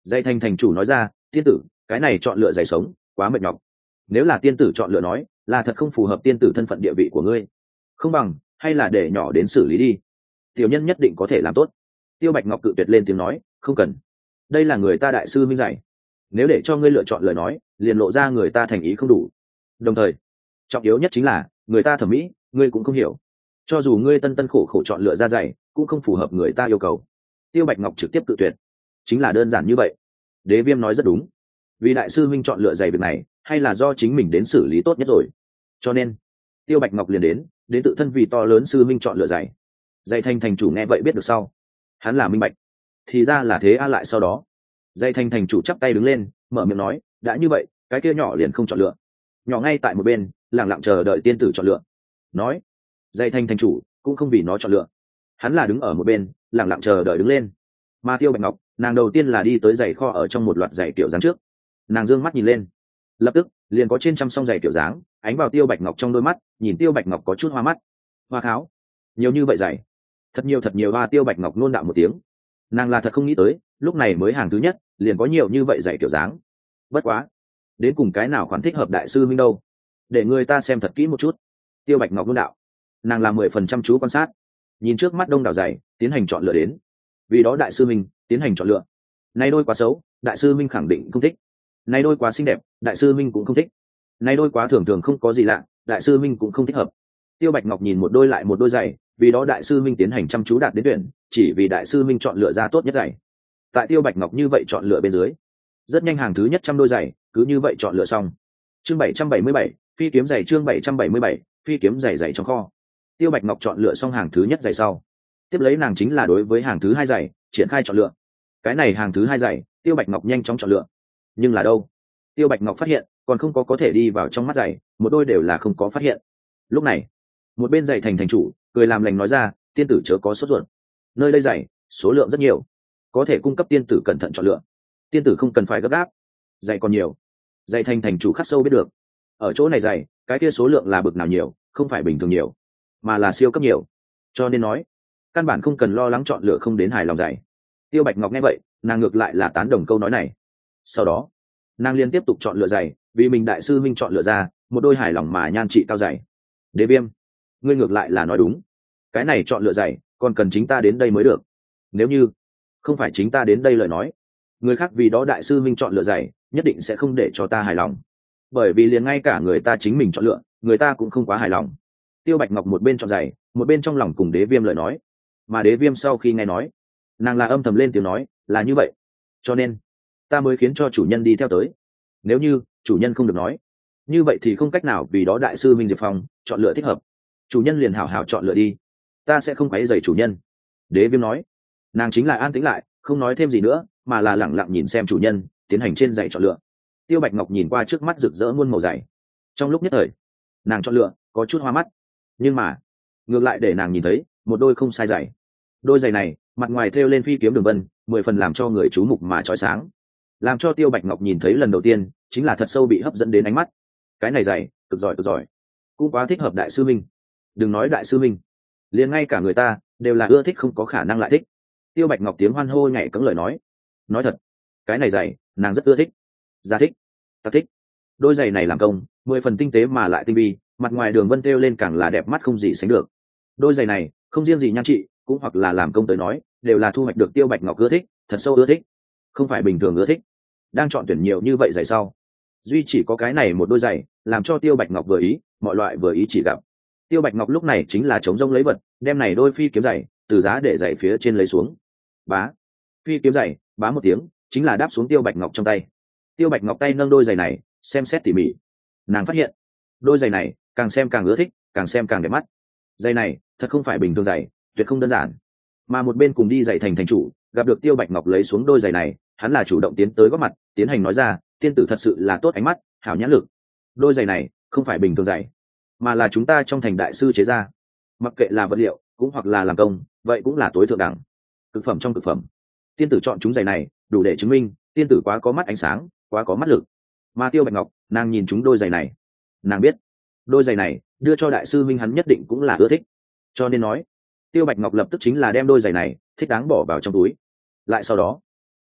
Giày thành thành chủ nói ra, tiên tử, cái này chọn lựa giày sống quá mệt nhọc, nếu là tiên tử chọn lựa nói là thật không phù hợp tiên tử thân phận địa vị của ngươi, không bằng hay là để nhỏ đến xử lý đi, tiểu nhân nhất định có thể làm tốt. Tiêu Bạch Ngọc cự tuyệt lên tiếng nói, không cần, đây là người ta đại sư minh dạy, nếu để cho ngươi lựa chọn lời nói liền lộ ra người ta thành ý không đủ, đồng thời trọng yếu nhất chính là người ta thẩm mỹ ngươi cũng không hiểu, cho dù ngươi tân tân khổ khổ chọn lựa ra giày cũng không phù hợp người ta yêu cầu. Tiêu Bạch Ngọc trực tiếp cự tuyệt, chính là đơn giản như vậy. Đế Viêm nói rất đúng, vì đại sư minh chọn lựa giày việc này hay là do chính mình đến xử lý tốt nhất rồi, cho nên Tiêu Bạch Ngọc liền đến tự thân vì to lớn sư minh chọn lựa giày. Giày thành thành chủ nghe vậy biết được sau, hắn là minh bạch, thì ra là thế. Lại sau đó Giày thành thành chủ chắp tay đứng lên mở miệng nói, đã như vậy cái kia nhỏ liền không chọn lựa. Nhỏ ngay tại một bên lẳng lặng chờ đợi tiên tử chọn lựa. Nói Giày thành thành chủ cũng không vì nó chọn lựa, hắn là đứng ở một bên lẳng lặng chờ đợi đứng lên. Mà Tiêu Bạch Ngọc, nàng đầu tiên là đi tới giày kho ở trong một loạt giày kiểu dáng trước, nàng dương mắt nhìn lên, lập tức liền có trên trăm song giày kiểu dáng ánh vào Tiêu Bạch Ngọc trong đôi mắt, nhìn Tiêu Bạch Ngọc có chút hoa mắt. Hoa kháo, nhiều như vậy giày, thật nhiều hoa. Tiêu Bạch Ngọc nôn đạo một tiếng, nàng là thật không nghĩ tới lúc này mới hàng thứ nhất liền có nhiều như vậy giày kiểu dáng. Bất quá, đến cùng cái nào khoản thích hợp đại sư minh đâu, để người ta xem thật kỹ một chút. Tiêu Bạch Ngọc nôn đạo, nàng là 10% chú quan sát, nhìn trước mắt đông đảo giày tiến hành chọn lựa đến, vì đó đại sư minh tiến hành chọn lựa. Này đôi quá xấu, đại sư minh khẳng định không thích. Này đôi quá xinh đẹp, đại sư minh cũng không thích. Này đôi quá thường thường không có gì lạ, đại sư minh cũng không thích hợp. Tiêu Bạch Ngọc nhìn một đôi lại một đôi giày, vì đó đại sư minh tiến hành chăm chú đạt đến tuyển, chỉ vì đại sư minh chọn lựa ra tốt nhất giày. Tại Tiêu Bạch Ngọc như vậy chọn lựa bên dưới, rất nhanh hàng thứ nhất trăm đôi giày cứ như vậy chọn lựa xong. Chương 777, phi kiếm giày. Chương 777, phi kiếm giày. Giày trong kho, Tiêu Bạch Ngọc chọn lựa xong hàng thứ nhất giày sau, tiếp lấy nàng chính là đối với hàng thứ hai giày triển khai chọn lựa. Cái này hàng thứ hai giày Tiêu Bạch Ngọc nhanh chóng chọn lựa, nhưng là đâu, Tiêu Bạch Ngọc phát hiện còn không có thể đi vào trong mắt giày, một đôi đều là không có phát hiện. Lúc này một bên giày thành thành chủ cười làm lành nói ra, tiên tử chớ có sốt ruột, nơi đây giày số lượng rất nhiều, có thể cung cấp tiên tử cẩn thận chọn lựa, tiên tử không cần phải gấp gáp, giày còn nhiều. Giày thành thành chủ khắc sâu biết được, ở chỗ này giày cái kia số lượng là bực nào nhiều, không phải bình thường nhiều mà là siêu cấp nhiều, cho nên nói căn bản không cần lo lắng chọn lựa không đến hài lòng giày. Tiêu Bạch Ngọc nghe vậy, nàng ngược lại là tán đồng câu nói này. Sau đó nàng liên tiếp tục chọn lựa giày, vì mình đại sư minh chọn lựa ra một đôi hài lòng mà nhan trị cao giày. Đế Viêm, ngươi ngược lại là nói đúng, cái này chọn lựa giày còn cần chính ta đến đây mới được, nếu như không phải chính ta đến đây lời nói, người khác vì đó đại sư minh chọn lựa giày nhất định sẽ không để cho ta hài lòng, bởi vì liền ngay cả người ta chính mình chọn lựa người ta cũng không quá hài lòng. Tiêu Bạch Ngọc một bên chọn giày một bên trong lòng cùng Đế Viêm lời nói, mà Đế Viêm sau khi nghe nói, nàng là âm thầm lên tiếng nói, là như vậy, cho nên ta mới khiến cho chủ nhân đi theo tới, nếu như chủ nhân không được nói, như vậy thì không cách nào vì đó đại sư minh Diệp Phong chọn lựa thích hợp, chủ nhân liền hảo hảo chọn lựa đi, ta sẽ không quấy rầy chủ nhân. Đế Viêm nói, nàng chính là an tĩnh lại không nói thêm gì nữa, mà là lẳng lặng nhìn xem chủ nhân tiến hành trên giày chọn lựa. Tiêu Bạch Ngọc nhìn qua trước mắt rực rỡ muôn màu giày, trong lúc nhất thời nàng chọn lựa có chút hoa mắt, nhưng mà ngược lại để nàng nhìn thấy một đôi không sai giày. Đôi giày này mặt ngoài thêu lên phi kiếm đường vân, 10 phần làm cho người chú mục mà chói sáng, làm cho Tiêu Bạch Ngọc nhìn thấy lần đầu tiên chính là thật sâu bị hấp dẫn đến ánh mắt. Cái này giày cực giỏi, cũng quá thích hợp đại sư minh, đừng nói đại sư minh, liền ngay cả người ta đều là ưa thích không có khả năng lại thích. Tiêu Bạch Ngọc tiếng hoan hô nhảy cẫng lời nói thật, cái này giày nàng rất ưa thích, ra thích, ta thích. Đôi giày này làm công 10 phần tinh tế mà lại tinh vi, mặt ngoài đường vân thêu lên càng là đẹp mắt không gì sánh được. Đôi giày này không riêng gì nhan trị, cũng hoặc là làm công tới nói đều là thu hoạch được Tiêu Bạch Ngọc ưa thích, thật sâu ưa thích, không phải bình thường ưa thích. Đang chọn tuyển nhiều như vậy giày sau, duy chỉ có cái này một đôi giày làm cho Tiêu Bạch Ngọc vừa ý, mọi loại vừa ý chỉ gặp. Tiêu Bạch Ngọc lúc này chính là chống rông lấy vật, đem này đôi phi kiếm giày từ giá để giày phía trên lấy xuống. Bá, phi kiếm giày bá một tiếng chính là đáp xuống Tiêu Bạch Ngọc trong tay. Tiêu Bạch Ngọc tay nâng đôi giày này xem xét tỉ mỉ, nàng phát hiện đôi giày này càng xem càng ưa thích, càng xem càng đẹp mắt. Giày này thật không phải bình thường giày, tuyệt không đơn giản. Mà một bên cùng đi giày thành thành chủ gặp được Tiêu Bạch Ngọc lấy xuống đôi giày này, hắn là chủ động tiến tới góp mặt tiến hành nói ra, tiên tử thật sự là tốt ánh mắt, hảo nhãn lực, đôi giày này không phải bình thường giày, mà là chúng ta trong thành đại sư chế ra, mặc kệ là vật liệu cũng hoặc là làm công, vậy cũng là tối thượng đẳng, cực phẩm trong cực phẩm. Tiên tử chọn chúng giày này đủ để chứng minh tiên tử quá có mắt ánh sáng, quá có mắt lực. Mà Tiêu Bạch Ngọc nàng nhìn chúng đôi giày này, nàng biết đôi giày này đưa cho đại sư minh hắn nhất định cũng là ưa thích, cho nên nói Tiêu Bạch Ngọc lập tức chính là đem đôi giày này thích đáng bỏ vào trong túi. Lại sau đó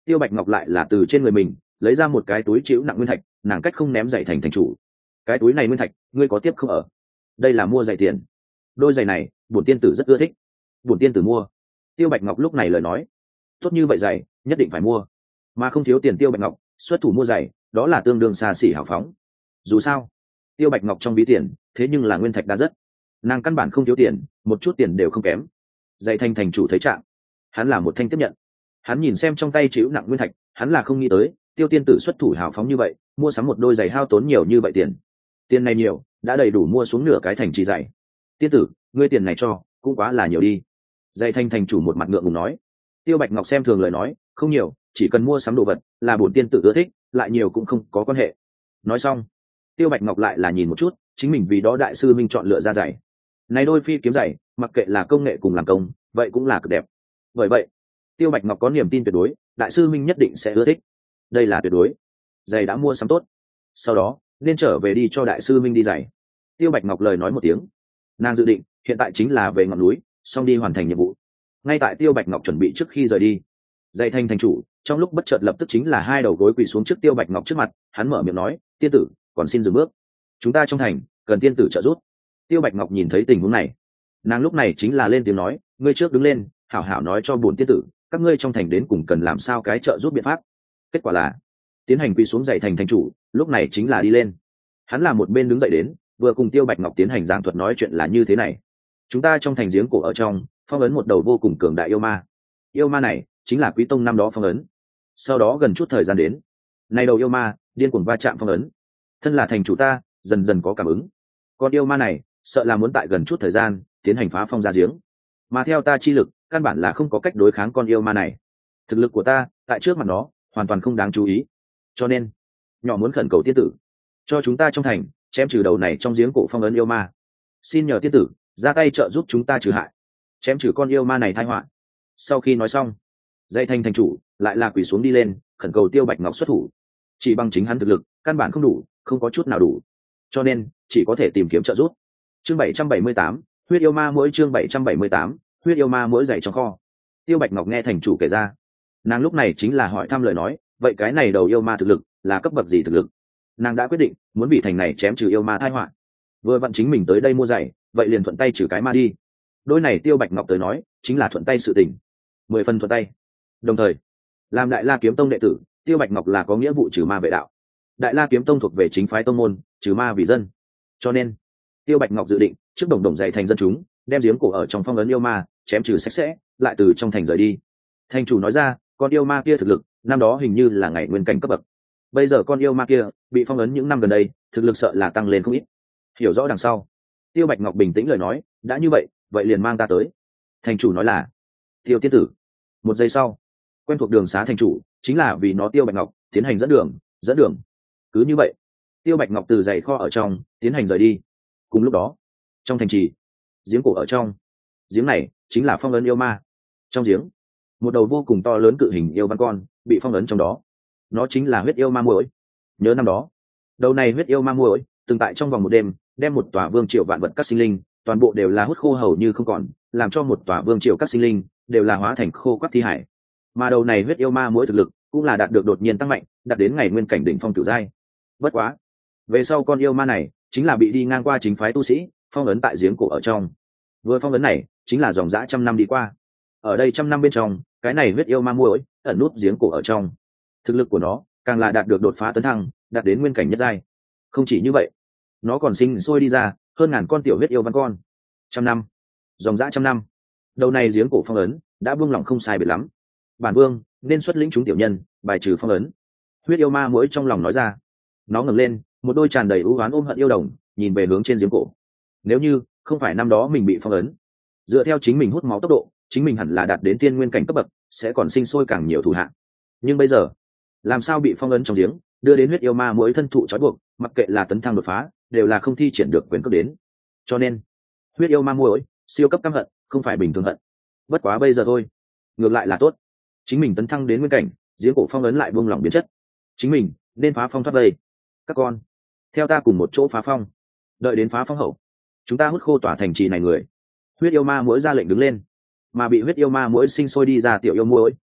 Tiêu Bạch Ngọc lại là từ trên người mình lấy ra một cái túi chịu nặng nguyên thạch, nàng cách không ném giày thành chủ. Cái túi này nguyên thạch ngươi có tiếp không ở? Đây là mua giày tiền. Đôi giày này bổn tiên tử rất ưa thích, bổn tiên tử mua. Tiêu Bạch Ngọc lúc này lời nói, tốt như vậy giày nhất định phải mua, mà không thiếu tiền. Tiêu Bạch Ngọc xuất thủ mua giày, đó là tương đương xa xỉ hào phóng. Dù sao Tiêu Bạch Ngọc trong ví tiền thế nhưng là nguyên thạch đa rất, nàng căn bản không thiếu tiền, một chút tiền đều không kém. Giày thành chủ thấy trạng, hắn là một thanh tiếp nhận. Hắn nhìn xem trong tay chịu nặng nguyên thạch, hắn là không nghĩ tới Tiêu tiên tử xuất thủ hào phóng như vậy, mua sắm một đôi giày hao tốn nhiều như vậy tiền. Tiền này nhiều đã đầy đủ mua xuống nửa cái thành trì giày. Tiên tử, ngươi tiền này cho cũng quá là nhiều đi. Giày thành chủ một mặt ngượng ngùng nói. Tiêu Bạch Ngọc xem thường lời nói, không nhiều, chỉ cần mua sắm đồ vật là bổn tiên tử ưa thích, lại nhiều cũng không có quan hệ. Nói xong, Tiêu Bạch Ngọc lại là nhìn một chút chính mình vì đó đại sư minh chọn lựa ra giày. Này đôi phi kiếm giày, mặc kệ là công nghệ cùng làm công, vậy cũng là cực đẹp. Bởi vậy Tiêu Bạch Ngọc có niềm tin tuyệt đối đại sư minh nhất định sẽ ưa thích. Đây là tuyệt đối. Giày đã mua sắm tốt, sau đó nên trở về đi cho đại sư minh đi giày. Tiêu Bạch Ngọc lời nói một tiếng, nàng dự định hiện tại chính là về ngọn núi, xong đi hoàn thành nhiệm vụ. Ngay tại Tiêu Bạch Ngọc chuẩn bị trước khi rời đi, giày thành chủ trong lúc bất chợt lập tức chính là hai đầu gối quỳ xuống trước Tiêu Bạch Ngọc trước mặt, hắn mở miệng nói, tiên tử còn xin dừng bước, chúng ta trong thành cần tiên tử trợ giúp. Tiêu Bạch Ngọc nhìn thấy tình huống này, nàng lúc này chính là lên tiếng nói, ngươi trước đứng lên, hảo hảo nói cho bổn tiên tử các ngươi trong thành đến cùng cần làm sao cái trợ giúp biện pháp. Kết quả là tiến hành quỳ xuống giày thành chủ lúc này chính là đi lên. Hắn là một bên đứng dậy đến, vừa cùng Tiêu Bạch Ngọc tiến hành giảng thuật nói chuyện là như thế này. Chúng ta trong thành giếng cổ ở trong phong ấn một đầu vô cùng cường đại yêu ma. Yêu ma này chính là Quý Tông năm đó phong ấn. Sau đó gần chút thời gian đến, này đầu yêu ma điên cuồng va chạm phong ấn. Thân là thành chủ ta dần dần có cảm ứng, con yêu ma này sợ là muốn tại gần chút thời gian tiến hành phá phong ra giếng, mà theo ta chi lực căn bản là không có cách đối kháng con yêu ma này. Thực lực của ta tại trước mặt nó hoàn toàn không đáng chú ý, cho nên nhỏ muốn khẩn cầu tiên tử cho chúng ta trong thành chém trừ đầu này trong giếng cổ phong ấn yêu ma. Xin nhờ tiên tử ra tay trợ giúp chúng ta trừ hại, chém trừ con yêu ma này tai họa. Sau khi nói xong, dây thành chủ lại là quỳ xuống đi lên khẩn cầu Tiêu Bạch Ngọc xuất thủ. Chỉ bằng chính hắn thực lực căn bản không đủ, không có chút nào đủ, cho nên chỉ có thể tìm kiếm trợ giúp. Chương 778, huyết yêu ma mỗi. Chương 778, huyết yêu ma mỗi giày trong kho. Tiêu Bạch Ngọc nghe thành chủ kể ra, nàng lúc này chính là hỏi thăm lời nói, vậy cái này đầu yêu ma thực lực là cấp bậc gì thực lực? Nàng đã quyết định muốn bị thành này chém trừ yêu ma tai họa. Vừa vặn chính mình tới đây mua giày, vậy liền thuận tay trừ cái ma đi. Đôi này Tiêu Bạch Ngọc tới nói chính là thuận tay sự tình, 10 phần thuận tay. Đồng thời làm Đại La Kiếm Tông đệ tử, Tiêu Bạch Ngọc là có nghĩa vụ trừ ma vệ đạo. Đại La Kiếm Tông thuộc về chính phái tông môn, trừ ma vì dân, cho nên Tiêu Bạch Ngọc dự định trước đồng dày thành dân chúng, đem giếng cổ ở trong phong ấn yêu ma chém trừ sạch sẽ, lại từ trong thành rời đi. Thành chủ nói ra, con yêu ma kia thực lực năm đó hình như là ngày nguyên cảnh cấp bậc, bây giờ con yêu ma kia bị phong ấn những năm gần đây, thực lực sợ là tăng lên không ít. Hiểu rõ đằng sau, Tiêu Bạch Ngọc bình tĩnh lời nói, đã như vậy vậy liền mang ta tới. Thành chủ nói là, Tiêu tiên tử. Một giây sau, quen thuộc đường xá thành chủ chính là vì nó Tiêu Bạch Ngọc tiến hành dẫn đường. Cứ như vậy Tiêu Bạch Ngọc từ giày kho ở trong tiến hành rời đi. Cùng lúc đó trong thành trì, giếng cổ ở trong, giếng này chính là phong ấn yêu ma. Trong giếng, một đầu vô cùng to lớn cự hình yêu văn con bị phong ấn trong đó, nó chính là huyết yêu ma muỗi. Nhớ năm đó, đầu này huyết yêu ma muỗi từng tại trong vòng một đêm đem một tòa vương triều vạn vật các sinh linh toàn bộ đều là hút khô hầu như không còn, làm cho một tòa vương triều các sinh linh đều là hóa thành khô quắt thi hải. Mà đầu này huyết yêu ma muỗi thực lực cũng là đạt được đột nhiên tăng mạnh, đạt đến ngày nguyên cảnh đỉnh phong cửu giai. Bất quá về sau con yêu ma này chính là bị đi ngang qua chính phái tu sĩ phong ấn tại giếng cổ ở trong. Vừa phong ấn này chính là dòng dã 100 năm đi qua. Ở đây 100 năm bên trong, cái này huyết yêu ma muỗi ẩn nút giếng cổ ở trong, thực lực của nó càng là đạt được đột phá tấn thăng, đạt đến nguyên cảnh nhất giai. Không chỉ như vậy, nó còn sinh sôi đi ra hơn ngàn con tiểu huyết yêu văn con. 100 năm, dòng dã 100 năm, đầu này giếng cổ phong ấn đã buông lỏng không sai biệt lắm. Bản vương nên xuất lĩnh chúng tiểu nhân bài trừ phong ấn. Huyết yêu ma muỗi trong lòng nói ra. Nó ngẩng lên, một đôi tràn đầy ưu oán ôm hận yêu đồng nhìn về hướng trên giếng cổ. Nếu như không phải năm đó mình bị phong ấn, dựa theo chính mình hút máu tốc độ, chính mình hẳn là đạt đến tiên nguyên cảnh cấp bậc, sẽ còn sinh sôi càng nhiều thủ hạ. Nhưng bây giờ làm sao bị phong ấn trong giếng, đưa đến huyết yêu ma muỗi thân thụ trói buộc, mặc kệ là tấn thăng đột phá đều là không thi triển được quyền cấp đến. Cho nên huyết yêu ma muỗi siêu cấp căm hận, không phải bình thường hận. Bất quá bây giờ thôi, ngược lại là tốt, chính mình tấn thăng đến nguyên cảnh, giếng cổ phong ấn lại buông lỏng biến chất, chính mình nên phá phong thoát vây. Các con theo ta cùng một chỗ phá phong, đợi đến phá phong hậu chúng ta hút khô tòa thành trì này người. Huyết yêu ma muỗi ra lệnh đứng lên, mà bị huyết yêu ma muỗi sinh sôi đi ra tiểu yêu muỗi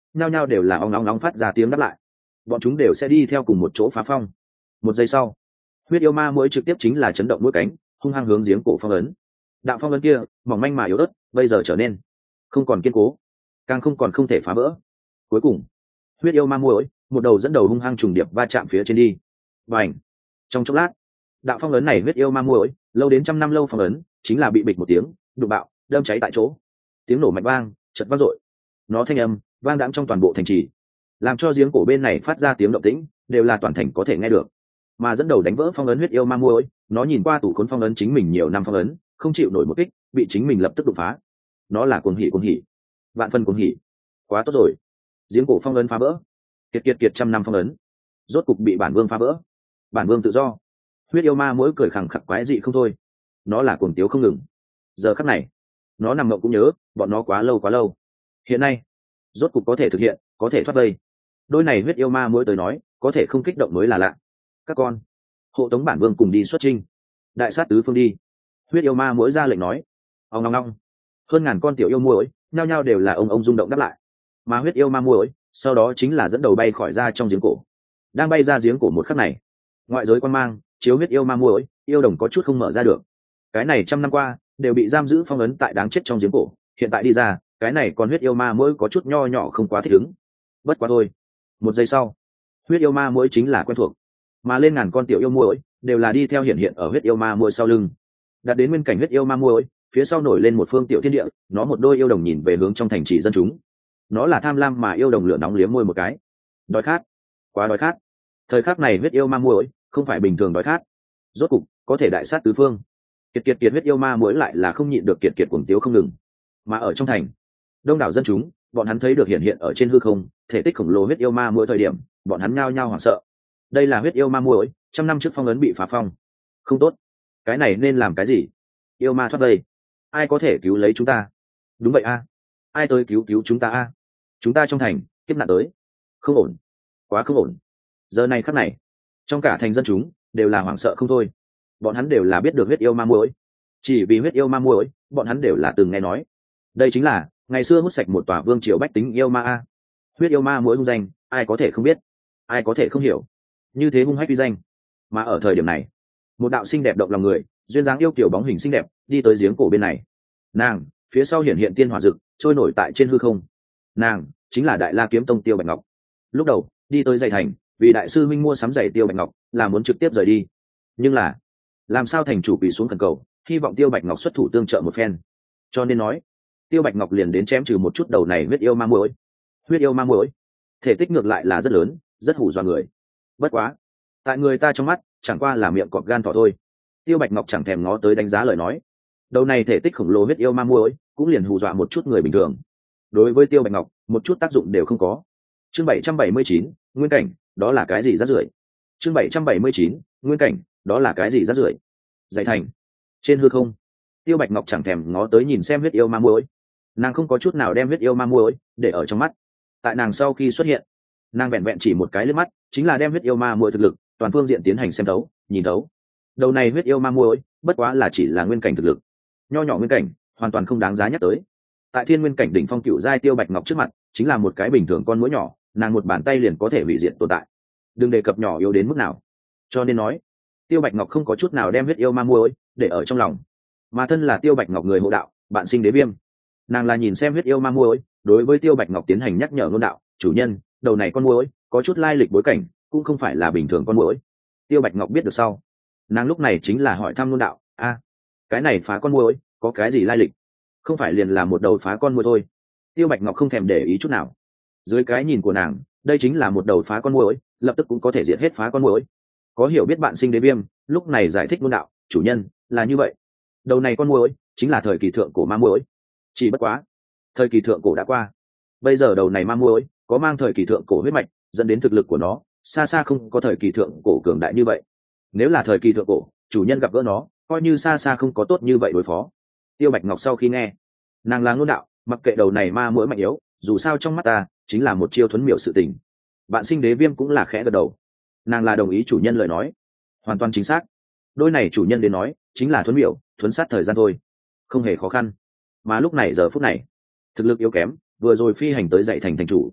nhao nhao đều là ong ong ong phát ra tiếng đáp lại. Bọn chúng đều sẽ đi theo cùng một chỗ phá phong. Một giây sau, huyết yêu ma muỗi trực tiếp chính là chấn động mũi cánh, hung hăng hướng giếng cổ phong ấn. Đạo phong ấn kia mỏng manh mà yếu ớt, bây giờ trở nên không còn kiên cố, càng không thể phá vỡ. Cuối cùng, huyết yêu ma muỗi một đầu dẫn đầu hung hăng trùng điệp va chạm phía trên đi. Bành! Trong chốc lát, đạo phong ấn này huyết yêu ma muỗi lâu đến 100 năm lâu phong ấn chính là bị bịch một tiếng đụng bạo, đâm cháy tại chỗ. Tiếng nổ mạnh vang chật vang dội, nó thanh âm vang đãng trong toàn bộ thành trì, làm cho giếng cổ bên này phát ra tiếng động tĩnh đều là toàn thành có thể nghe được. Mà dẫn đầu đánh vỡ phong ấn huyết yêu ma muỗi, nó nhìn qua tủ khốn phong ấn chính mình nhiều năm phong ấn, không chịu nổi một kích, bị chính mình lập tức đụng phá. Nó là cuồng hỉ, vạn phân cuồng hỉ. Quá tốt rồi, giếng cổ phong ấn phá vỡ, kiệt 100 năm phong ấn rốt cục bị bản vương phá vỡ, bản vương tự do. Huyết yêu ma muỗi cười khẳng khặc quái dị không thôi, nó là cuồng tiếu không ngừng. Giờ khắc này, nó nằm mộng cũng nhớ bọn nó quá lâu, hiện nay rốt cục có thể thực hiện, có thể thoát vây. Đôi này huyết yêu ma muỗi tới nói có thể không kích động mới là lạ. Các con hộ tống bản vương cùng đi xuất chinh, đại sát tứ phương đi. Huyết yêu ma muỗi ra lệnh nói. Ong ong ong, hơn ngàn con tiểu yêu muỗi nhao nhao đều là ông rung động đáp lại. Mà huyết yêu ma muỗi sau đó chính là dẫn đầu bay khỏi ra trong giếng cổ. Đang bay ra giếng cổ một khắc này, ngoại giới quan mang chiếu huyết yêu ma muỗi yêu đồng có chút không mở ra được. Cái này 100 năm qua đều bị giam giữ phong ấn tại đáng chết trong giếng cổ, hiện tại đi ra, cái này còn huyết yêu ma muỗi có chút nho nhỏ không quá thích ứng. Bất quá thôi. Một giây sau, huyết yêu ma muỗi chính là quen thuộc, mà lên ngàn con tiểu yêu muỗi đều là đi theo hiện ở huyết yêu ma muỗi sau lưng. Đạt đến nguyên cảnh huyết yêu ma muỗi, phía sau nổi lên một phương tiểu thiên địa, nó một đôi yêu đồng nhìn về hướng trong thành trì dân chúng. Nó là tham lam mà yêu đồng lửa nóng liếm môi một cái. Đói khát, quá đói khát. Thời khắc này huyết yêu ma muỗi không phải bình thường đói khát, rốt cục có thể đại sát tứ phương. Kiệt huyết yêu ma muỗi lại là không nhịn được kiệt cuồng tiếu không ngừng. Mà ở trong thành, đông đảo dân chúng, bọn hắn thấy được hiện ở trên hư không thể tích khổng lồ huyết yêu ma muỗi thời điểm, bọn hắn nhao nhao hoảng sợ. Đây là huyết yêu ma muỗi 100 năm trước phong ấn bị phá phong. Không tốt, cái này nên làm cái gì? Yêu ma thoát vây, ai có thể cứu lấy chúng ta? Đúng vậy a, ai tới cứu chúng ta a? Chúng ta trong thành kiếp nạn tới, không ổn, quá không ổn. Giờ này khắc này, trong cả thành dân chúng đều là hoảng sợ không thôi. Bọn hắn đều là biết được huyết yêu ma muỗi, chỉ vì huyết yêu ma muỗi bọn hắn đều là từng nghe nói. Đây chính là ngày xưa hút sạch một tòa vương triều bách tính yêu ma a. Huyết yêu ma muỗi hung danh, ai có thể không biết, ai có thể không hiểu. Như thế hung hách uy danh. Mà ở thời điểm này, một đạo xinh đẹp động lòng người, duyên dáng yêu kiều bóng hình xinh đẹp đi tới giếng cổ bên này. Nàng phía sau hiện tiên hỏa dực trôi nổi tại trên hư không. Nàng chính là Đại La Kiếm Tông Tiêu Bạch Ngọc. Lúc đầu đi tới dạy thành, vì đại sư minh mua sắm giày Tiêu Bạch Ngọc là muốn trực tiếp rời đi, nhưng là làm sao thành chủ quỳ xuống khẩn cầu, hy vọng Tiêu Bạch Ngọc xuất thủ tương trợ một phen, cho nên nói Tiêu Bạch Ngọc liền đến chém trừ một chút đầu này huyết yêu ma muỗi. Huyết yêu ma muỗi thể tích ngược lại là rất lớn, rất hù dọa người. Bất quá tại người ta trong mắt chẳng qua là miệng cọp gan thỏ thôi. Tiêu Bạch Ngọc chẳng thèm ngó tới đánh giá lời nói, đầu này thể tích khổng lồ huyết yêu ma muỗi cũng liền hù dọa một chút người bình thường, đối với Tiêu Bạch Ngọc một chút tác dụng đều không có. Chương 779, nguyên cảnh, đó là cái gì rác rưởi? Chương 779, nguyên cảnh, đó là cái gì rác rưởi? Dạy thành, trên hư không, Tiêu Bạch Ngọc chẳng thèm ngó tới nhìn xem huyết yêu ma muỗi. Nàng không có chút nào đem huyết yêu ma muỗi để ở trong mắt. Tại nàng sau khi xuất hiện, nàng vẹn vẹn chỉ một cái liếc mắt chính là đem huyết yêu ma muỗi thực lực toàn phương diện tiến hành xem thấu, nhìn thấu. Đầu này huyết yêu ma muỗi bất quá là chỉ là nguyên cảnh thực lực, nho nhỏ nguyên cảnh, hoàn toàn không đáng giá nhắc tới. Tại thiên nguyên cảnh đỉnh phong cựu giai Tiêu Bạch Ngọc trước mặt chính là một cái bình thường con muỗi nhỏ, nàng một bàn tay liền có thể hủy diệt tồn tại, đừng đề cập nhỏ yếu đến mức nào. Cho nên nói Tiêu Bạch Ngọc không có chút nào đem huyết yêu ma muỗi để ở trong lòng. Mà thân là Tiêu Bạch Ngọc người hộ đạo, bạn sinh đế viêm, nàng là nhìn xem huyết yêu ma muỗi đối với Tiêu Bạch Ngọc tiến hành nhắc nhở ngôn đạo, chủ nhân, đầu này con muỗi có chút lai lịch bối cảnh, cũng không phải là bình thường con muỗi. Tiêu Bạch Ngọc biết được sau, nàng lúc này chính là hỏi thăm ngôn đạo, cái này phá con muỗi có cái gì lai lịch? Không phải liền là một đầu phá con muỗi thôi. Tiêu Bạch Ngọc không thèm để ý chút nào. Dưới cái nhìn của nàng, đây chính là một đầu phá con muỗi, lập tức cũng có thể diệt hết phá con muỗi. Có hiểu biết bạn sinh đế viêm lúc này giải thích ngôn đạo, chủ nhân, là như vậy, đầu này con muỗi chính là thời kỳ thượng cổ ma muỗi. Chỉ bất quá thời kỳ thượng cổ đã qua, bây giờ đầu này ma muỗi có mang thời kỳ thượng cổ huyết mạch, dẫn đến thực lực của nó xa xa không có thời kỳ thượng cổ cường đại như vậy. Nếu là thời kỳ thượng cổ, chủ nhân gặp gỡ nó coi như xa xa không có tốt như vậy đối phó. Tiêu Bạch Ngọc sau khi nghe, nàng là ngôn đạo, mặc kệ đầu này ma muỗi mạnh yếu, dù sao trong mắt ta chính là một chiêu thuấn miểu sự tình. Bạn sinh đế viêm cũng là khẽ gật đầu, nàng là đồng ý chủ nhân lời nói, hoàn toàn chính xác. Đôi này chủ nhân đến nói chính là thuấn miểu, thuấn sát thời gian thôi, không hề khó khăn. Mà lúc này giờ phút này, thực lực yếu kém vừa rồi phi hành tới dạy thành thành chủ,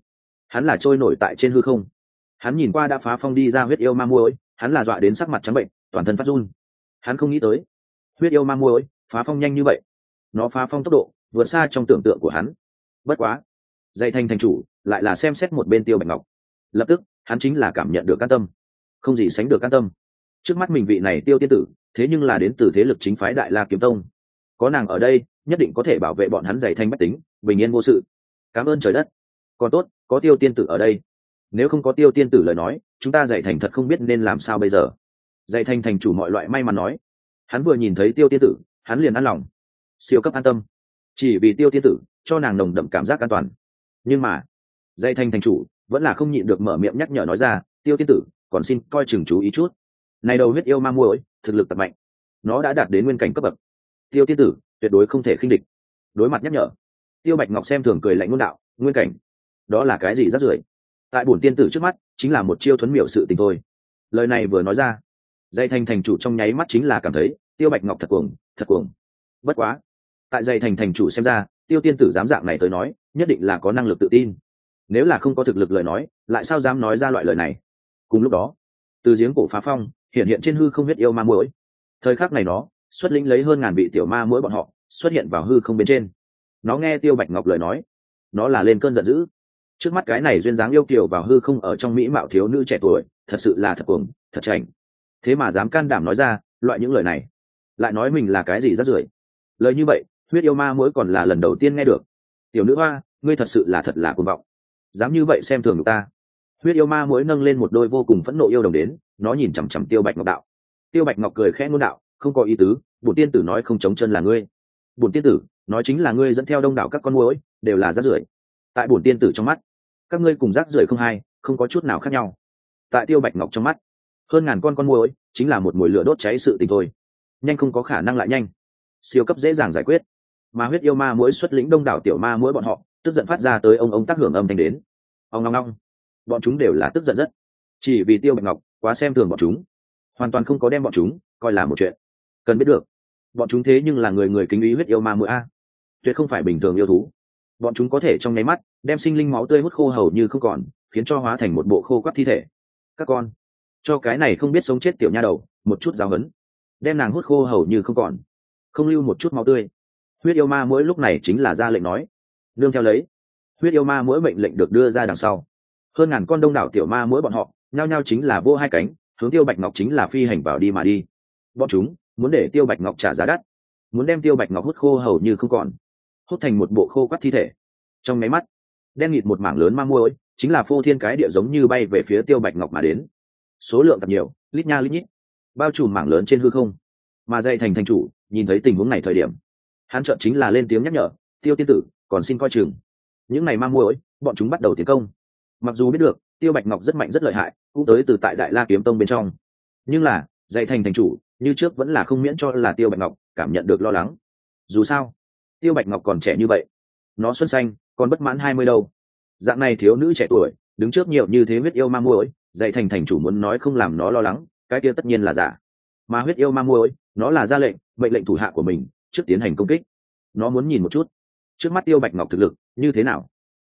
hắn là trôi nổi tại trên hư không. Hắn nhìn qua đã phá phong đi ra huyết yêu ma muỗi, hắn là dọa đến sắc mặt trắng bệnh, toàn thân phát run. Hắn không nghĩ tới huyết yêu ma muỗi phá phong nhanh như vậy, nó phá phong tốc độ vượt xa trong tưởng tượng của hắn. Bất quá, dây thanh thành chủ lại là xem xét một bên Tiêu Bạch Ngọc, lập tức hắn chính là cảm nhận được can tâm, không gì sánh được can tâm. Trước mắt mình vị này Tiêu tiên tử, thế nhưng là đến từ thế lực chính phái Đại La Kiếm Tông, có nàng ở đây nhất định có thể bảo vệ bọn hắn dày thanh bách tính bình yên vô sự. Cảm ơn trời đất, còn tốt có Tiêu tiên tử ở đây, nếu không có Tiêu tiên tử lời nói, chúng ta dạy thành thật không biết nên làm sao bây giờ. Dạy thành thành chủ mọi loại may mắn nói, hắn vừa nhìn thấy Tiêu tiên tử hắn liền an lòng, siêu cấp an tâm, chỉ vì Tiêu tiên tử cho nàng nồng đậm cảm giác an toàn. Nhưng mà dạy thành thành chủ vẫn là không nhịn được mở miệng nhắc nhở nói ra, Tiêu tiên tử còn xin coi chừng chú ý chút, này đầu huyết yêu ma muội thực lực thật mạnh, nó đã đạt đến nguyên cảnh cấp bậc, Tiêu tiên tử tuyệt đối không thể khinh địch. Đối mặt nhắc nhở, Tiêu Bạch Ngọc xem thường cười lạnh ngôn đạo, nguyên cảnh đó là cái gì rác rưởi, tại bổn tiên tử trước mắt chính là một chiêu thuấn miểu sự tình thôi. Lời này vừa nói ra, dây thành thành chủ trong nháy mắt chính là cảm thấy Tiêu Bạch Ngọc thật cuồng, thật cuồng. Bất quá tại dây thành thành chủ xem ra, Tiêu tiên tử dám dạng này tới nói nhất định là có năng lực tự tin, nếu là không có thực lực lời nói lại sao dám nói ra loại lời này. Cùng lúc đó, từ giếng cổ phá phong hiện hiện trên hư không huyết yêu ma muỗi, thời khắc này nó xuất lĩnh lấy hơn ngàn vị tiểu ma muỗi bọn họ xuất hiện vào hư không bên trên. Nó nghe Tiêu Bạch Ngọc lời nói, nó là lên cơn giận dữ. Trước mắt cái này duyên dáng yêu kiều vào hư không ở trong mỹ mạo thiếu nữ trẻ tuổi, thật sự là thật cuồng, thật chảnh. Thế mà dám can đảm nói ra loại những lời này, lại nói mình là cái gì rác rưởi. Lời như vậy huyết yêu ma muỗi còn là lần đầu tiên nghe được. Tiểu nữ hoa, ngươi thật sự là thật là cuồng vọng, dám như vậy xem thường ta. Huyết yêu ma muỗi nâng lên một đôi vô cùng phẫn nộ yêu đồng đến, nó nhìn chằm chằm Tiêu Bạch Ngọc đạo. Tiêu Bạch Ngọc cười khẽ ngôn đạo, không có ý tứ, bổn tiên tử nói không chống chân là ngươi. Bổn tiên tử nói chính là ngươi dẫn theo đông đảo các con muỗi đều là rác rưởi. Tại bổn tiên tử trong mắt, các ngươi cùng rác rưởi không hai, không có chút nào khác nhau. Tại Tiêu Bạch Ngọc trong mắt, hơn ngàn con muỗi chính là một mùi lửa đốt cháy sự tình thôi, nhanh không có khả năng lại nhanh, siêu cấp dễ dàng giải quyết. Mà huyết yêu ma muỗi xuất lĩnh đông đảo tiểu ma muỗi bọn họ tức giận phát ra tới ông tác hưởng âm thanh đến, ông long long, bọn chúng đều là tức giận rất, chỉ vì Tiêu Bạch Ngọc quá xem thường bọn chúng, hoàn toàn không có đem bọn chúng coi là một chuyện. Cần biết được, bọn chúng thế nhưng là người người kính ý huyết yêu ma muỗi a, tuyệt không phải bình thường yêu thú. Bọn chúng có thể trong nháy mắt đem sinh linh máu tươi hút khô hầu như không còn, khiến cho hóa thành một bộ khô quắt thi thể. Các con, cho cái này không biết sống chết tiểu nha đầu một chút giáo huấn, đem nàng hút khô hầu như không còn, không lưu một chút máu tươi. Huyết yêu ma muỗi lúc này chính là ra lệnh nói. Nương theo lấy, huyết yêu ma muỗi mệnh lệnh được đưa ra đằng sau, hơn ngàn con đông đảo tiểu ma muỗi bọn họ nhao nhao chính là vô hai cánh, hướng Tiêu Bạch Ngọc chính là phi hành vào đi mà đi. Bọn chúng muốn để Tiêu Bạch Ngọc trả giá đắt, muốn đem Tiêu Bạch Ngọc hút khô hầu như không còn, hút thành một bộ khô quắt thi thể. Trong máy mắt, đen nghịt một mảng lớn ma muỗi chính là phô thiên cái địa giống như bay về phía Tiêu Bạch Ngọc mà đến. Số lượng thật nhiều, lít nha lít nhít, bao trùm mảng lớn trên hư không. Mà dây thành thành chủ nhìn thấy tình huống này thời điểm, hắn chợt chính là lên tiếng nhắc nhở, Tiêu tiên tử còn xin coi chừng, những này ma muỗi bọn chúng bắt đầu tiến công. Mặc dù biết được Tiêu Bạch Ngọc rất mạnh rất lợi hại, cũng tới từ tại Đại La Kiếm Tông bên trong, nhưng là dây thành thành chủ như trước vẫn là không miễn cho là Tiêu Bạch Ngọc cảm nhận được lo lắng. Dù sao Tiêu Bạch Ngọc còn trẻ như vậy, nó xuân xanh còn bất mãn 20 đâu, dạng này thiếu nữ trẻ tuổi đứng trước nhiều như thế huyết yêu ma muỗi, dạy thành thành chủ muốn nói không làm nó lo lắng, cái kia tất nhiên là giả. Mà huyết yêu ma muỗi nó là ra lệnh, mệnh lệnh thủ hạ của mình trước tiến hành công kích. Nó muốn nhìn một chút trước mắt Tiêu Bạch Ngọc thực lực như thế nào.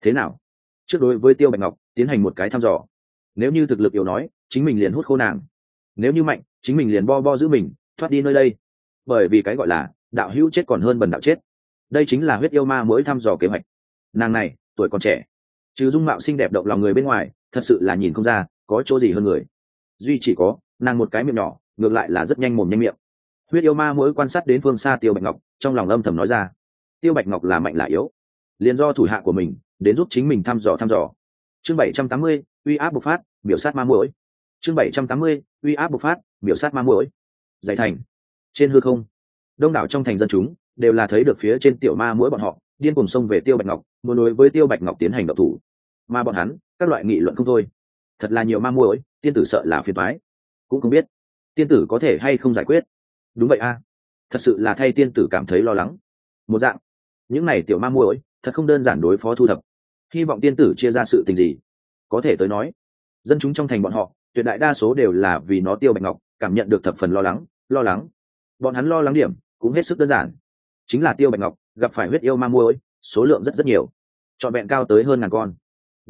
Trước đối với Tiêu Bạch Ngọc tiến hành một cái thăm dò, nếu như thực lực yếu nói chính mình liền hút khô nàng, nếu như mạnh chính mình liền bo bo giữ mình thoát đi nơi đây. Bởi vì cái gọi là đạo hữu chết còn hơn bần đạo chết, đây chính là huyết yêu ma muỗi thăm dò kế hoạch. Nàng này tuổi còn trẻ, trừ dung mạo xinh đẹp động lòng người bên ngoài, thật sự là nhìn không ra có chỗ gì hơn người. Duy chỉ có nàng một cái miệng nhỏ, ngược lại là rất nhanh mồm nhanh miệng. Huyết yêu ma muỗi quan sát đến phương xa Tiêu Bạch Ngọc, trong lòng âm thầm nói ra, Tiêu Bạch Ngọc là mạnh là yếu, liền do thủ hạ của mình đến giúp chính mình thăm dò. Chương 780, uy áp bộc phát, biểu sát ma muỗi. Chương 780, uy áp bộc phát, biểu sát ma muỗi. Giải thành trên hư không, đông đảo trong thành dân chúng đều là thấy được phía trên tiểu ma muỗi bọn họ điên cuồng xông về Tiêu Bạch Ngọc, muốn đối với Tiêu Bạch Ngọc tiến hành động thủ. Mà bọn hắn các loại nghị luận không thôi, thật là nhiều ma muỗi, tiên tử sợ là phiền toái, cũng không biết tiên tử có thể hay không giải quyết. Đúng vậy a, thật sự là thay tiên tử cảm thấy lo lắng. Một dạng, những này tiểu ma muỗi thật không đơn giản đối phó thu thập, hy vọng tiên tử chia ra sự tình gì có thể tới nói. Dân chúng trong thành bọn họ tuyệt đại đa số đều là vì nó Tiêu Bạch Ngọc cảm nhận được thập phần lo lắng. Bọn hắn lo lắng điểm cũng hết sức đơn giản, chính là Tiêu Bạch Ngọc gặp phải huyết yêu ma muỗi số lượng rất nhiều, trọn vẹn cao tới hơn ngàn con.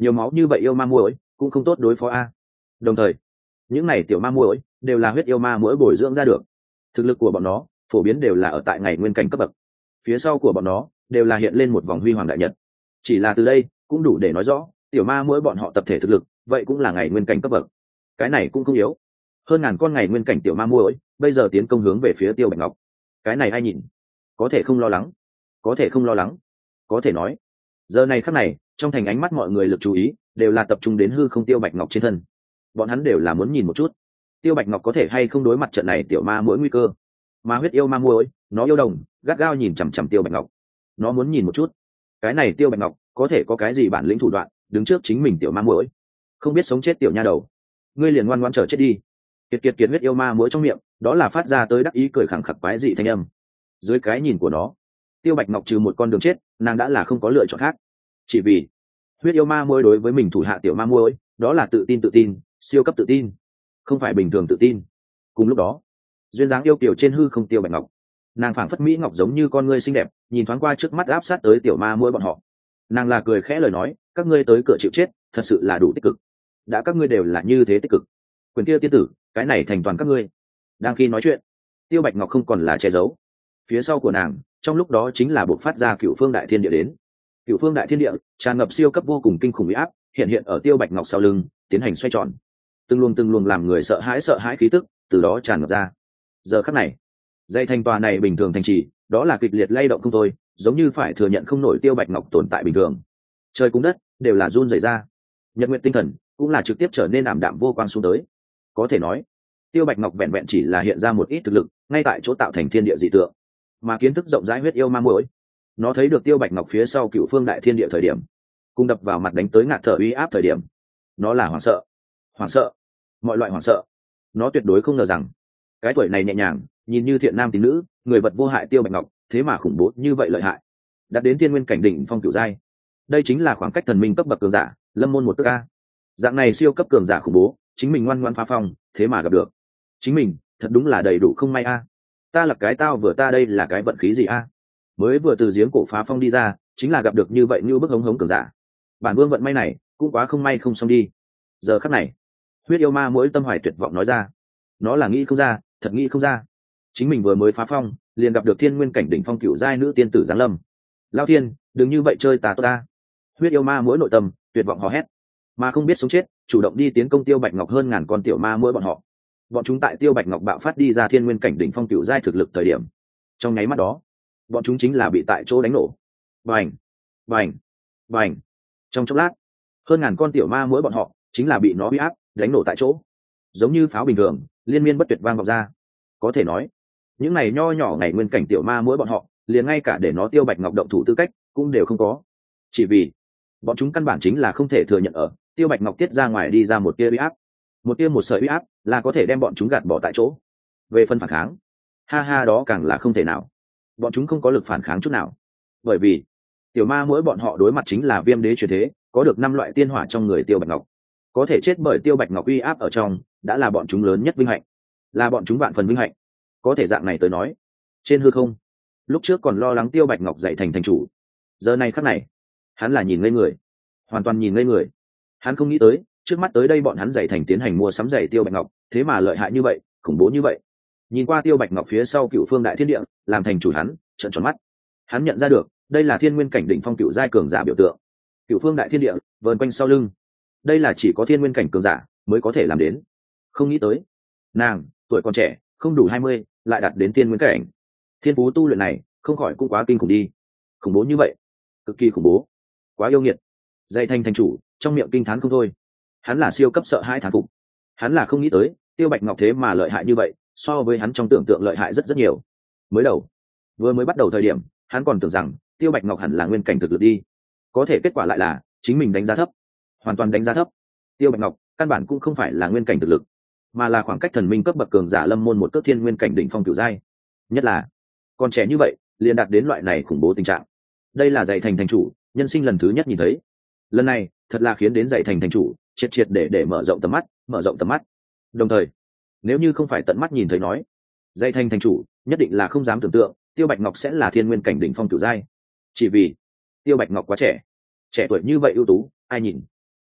nhiều máu như vậy yêu ma muỗi cũng không tốt đối phó a. Đồng thời những này tiểu ma muỗi đều là huyết yêu ma muỗi bồi dưỡng ra được, thực lực của bọn nó phổ biến đều là ở tại ngày nguyên cảnh cấp bậc, phía sau của bọn nó đều là hiện lên một vòng huy hoàng đại nhật. Chỉ là từ đây cũng đủ để nói rõ tiểu ma muỗi bọn họ tập thể thực lực vậy cũng là ngày nguyên cảnh cấp bậc, cái này cũng không yếu. Hơn ngàn con ngày nguyên cảnh tiểu ma muỗi bây giờ tiến công hướng về phía Tiêu Bạch Ngọc, cái này ai nhìn có thể không lo lắng, có thể không lo lắng. Có thể nói giờ này khắc này trong thành ánh mắt mọi người lực chú ý đều là tập trung đến hư không Tiêu Bạch Ngọc trên thân, bọn hắn đều là muốn nhìn một chút Tiêu Bạch Ngọc có thể hay không đối mặt trận này tiểu ma muỗi nguy cơ. Mà huyết yêu ma muỗi nó yêu đồng gắt gao nhìn chằm chằm Tiêu Bạch Ngọc, nó muốn nhìn một chút cái này Tiêu Bạch Ngọc có thể có cái gì bản lĩnh thủ đoạn đứng trước chính mình tiểu ma muỗi. Không biết sống chết tiểu nha đầu, ngươi liền ngoan ngoãn chờ chết đi. Kiệt kiệt kiệt, huyết yêu ma muỗi trong miệng đó là phát ra tới đắc ý cười khẳng khặc quái dị thanh âm. Dưới cái nhìn của nó, Tiêu Bạch Ngọc trừ một con đường chết nàng đã là không có lựa chọn khác, chỉ vì huyết yêu ma muỗi đối với mình thủ hạ tiểu ma muỗi đó là tự tin, siêu cấp tự tin, không phải bình thường tự tin. Cùng lúc đó duyên dáng yêu kiều trên hư không Tiêu Bạch Ngọc, nàng phảng phất mỹ ngọc giống như con ngươi xinh đẹp nhìn thoáng qua trước mắt áp sát tới tiểu ma muỗi bọn họ, nàng là cười khẽ lời nói, các ngươi tới cửa chịu chết thật sự là đủ tích cực, đã các ngươi đều là như thế tích cực, quyền kia tiên tử cái này thành toàn các ngươi. Đang khi nói chuyện Tiêu Bạch Ngọc không còn là che giấu, phía sau của nàng trong lúc đó chính là buộc phát ra cựu phương đại thiên địa đến. Cựu phương đại thiên địa tràn ngập siêu cấp vô cùng kinh khủng uy áp hiện hiện ở Tiêu Bạch Ngọc sau lưng tiến hành xoay tròn, từng luồng làm người sợ hãi khí tức từ đó tràn ngập ra. Giờ khắc này dãy thành tòa này bình thường thành trì đó là kịch liệt lay động không thôi, giống như phải thừa nhận không nổi Tiêu Bạch Ngọc tồn tại bình thường. Trời cung đất đều là run rẩy ra, nhật nguyện tinh thần cũng là trực tiếp trở nên ảm đạm vô quang xuống tới. Có thể nói Tiêu Bạch Ngọc vẹn vẹn chỉ là hiện ra một ít thực lực ngay tại chỗ tạo thành thiên địa dị tượng, mà kiến thức rộng rãi huyết yêu ma muỗi nó thấy được Tiêu Bạch Ngọc phía sau cựu phương đại thiên địa thời điểm, cùng đập vào mặt đánh tới ngạt thở uy áp thời điểm, nó là hoảng sợ, mọi loại hoảng sợ. Nó tuyệt đối không ngờ rằng cái tuổi này nhẹ nhàng nhìn như thiện nam tín nữ người vật vô hại Tiêu Bạch Ngọc thế mà khủng bố như vậy, lợi hại đạt đến thiên nguyên cảnh đỉnh phong cửu giai. Đây chính là khoảng cách thần minh cấp bậc cường giả lâm môn một cước a. Dạng này siêu cấp cường giả khủng bố chính mình ngoan ngoãn phá phong thế mà gặp được chính mình, thật đúng là đầy đủ không may a. Ta là cái tao vừa ta đây là cái vận khí gì a, mới vừa từ giếng cổ phá phong đi ra chính là gặp được như vậy như bức hống cường giả, bản vương vận may này cũng quá không may không xong đi. Giờ khắc này huyết yêu ma mỗi tâm hoài tuyệt vọng nói ra, nó là nghĩ không ra, thật nghĩ không ra, chính mình vừa mới phá phong liền gặp được thiên nguyên cảnh đỉnh phong cửu giai nữ tiên tử giáng lâm. Lao thiên đừng như vậy chơi tà tốt ta. Huyết yêu ma mỗi nội tâm tuyệt vọng hò hét, mà không biết sống chết chủ động đi tiến công Tiêu Bạch Ngọc hơn ngàn con tiểu ma mỗi bọn họ. Bọn chúng tại Tiêu Bạch Ngọc bạo phát đi ra thiên nguyên cảnh đỉnh phong cửu giai thực lực thời điểm, trong nháy mắt đó bọn chúng chính là bị tại chỗ đánh nổ. Bành. Trong chốc lát hơn ngàn con tiểu ma mỗi bọn họ chính là bị nó uy áp đánh nổ tại chỗ, giống như pháo bình thường liên miên bất tuyệt vang vọng ra. Có thể nói những này nho nhỏ ngày nguyên cảnh tiểu ma mỗi bọn họ liền ngay cả để nó Tiêu Bạch Ngọc động thủ tư cách cũng đều không có, chỉ vì bọn chúng căn bản chính là không thể thừa nhận ở Tiêu Bạch Ngọc tiết ra ngoài đi ra một tia uy áp, một sợi uy áp là có thể đem bọn chúng gạt bỏ tại chỗ. Về phần phản kháng, đó càng là không thể nào, bọn chúng không có lực phản kháng chút nào, bởi vì tiểu ma mỗi bọn họ đối mặt chính là viêm đế truyền thế, có được 5 loại tiên hỏa trong người Tiêu Bạch Ngọc, có thể chết bởi Tiêu Bạch Ngọc uy áp ở trong đã là bọn chúng lớn nhất vinh hạnh, là bọn chúng vạn phần vinh hạnh. Có thể dạng này tới nói trên hư không, lúc trước còn lo lắng Tiêu Bạch Ngọc dạy thành chủ, giờ này khắc này hắn là nhìn ngây người, hoàn toàn nhìn ngây người. Hắn không nghĩ tới trước mắt tới đây bọn hắn dạy thành tiến hành mua sắm giày Tiêu Bạch Ngọc thế mà lợi hại như vậy, khủng bố như vậy. Nhìn qua Tiêu Bạch Ngọc phía sau cựu phương đại thiên địa làm thành chủ, hắn trợn tròn mắt. Hắn nhận ra được đây là thiên nguyên cảnh đỉnh phong cựu giai cường giả biểu tượng, cựu phương đại thiên địa vờn quanh sau lưng, đây là chỉ có thiên nguyên cảnh cường giả mới có thể làm đến. Không nghĩ tới nàng tuổi còn trẻ không đủ 20 lại đạt đến thiên nguyên cảnh, thiên phú tu luyện này không khỏi cũng quá kinh khủng đi, khủng bố như vậy, cực kỳ khủng bố, quá yêu nghiệt. Dạy thành chủ trong miệng kinh thán không thôi, hắn là siêu cấp sợ hãi thán phục, hắn là không nghĩ tới Tiêu Bạch Ngọc thế mà lợi hại như vậy, so với hắn trong tưởng tượng lợi hại rất nhiều. Vừa mới bắt đầu thời điểm hắn còn tưởng rằng Tiêu Bạch Ngọc hẳn là nguyên cảnh thực lực đi, có thể kết quả lại là chính mình đánh giá thấp, hoàn toàn đánh giá thấp. Tiêu Bạch Ngọc căn bản cũng không phải là nguyên cảnh thực lực, mà là khoảng cách thần minh cấp bậc cường giả lâm môn một cước thiên nguyên cảnh đỉnh phong cửu giai, nhất là còn trẻ như vậy liền đạt đến loại này khủng bố tình trạng. Đây là dạy thành chủ nhân sinh lần thứ nhất nhìn thấy, lần này thật là khiến đến dạy thành chủ triệt để mở rộng tầm mắt. Đồng thời nếu như không phải tận mắt nhìn thấy nói, dạy thành chủ nhất định là không dám tưởng tượng Tiêu Bạch Ngọc sẽ là thiên nguyên cảnh đỉnh phong cửu giai, chỉ vì Tiêu Bạch Ngọc quá trẻ tuổi như vậy ưu tú, ai nhìn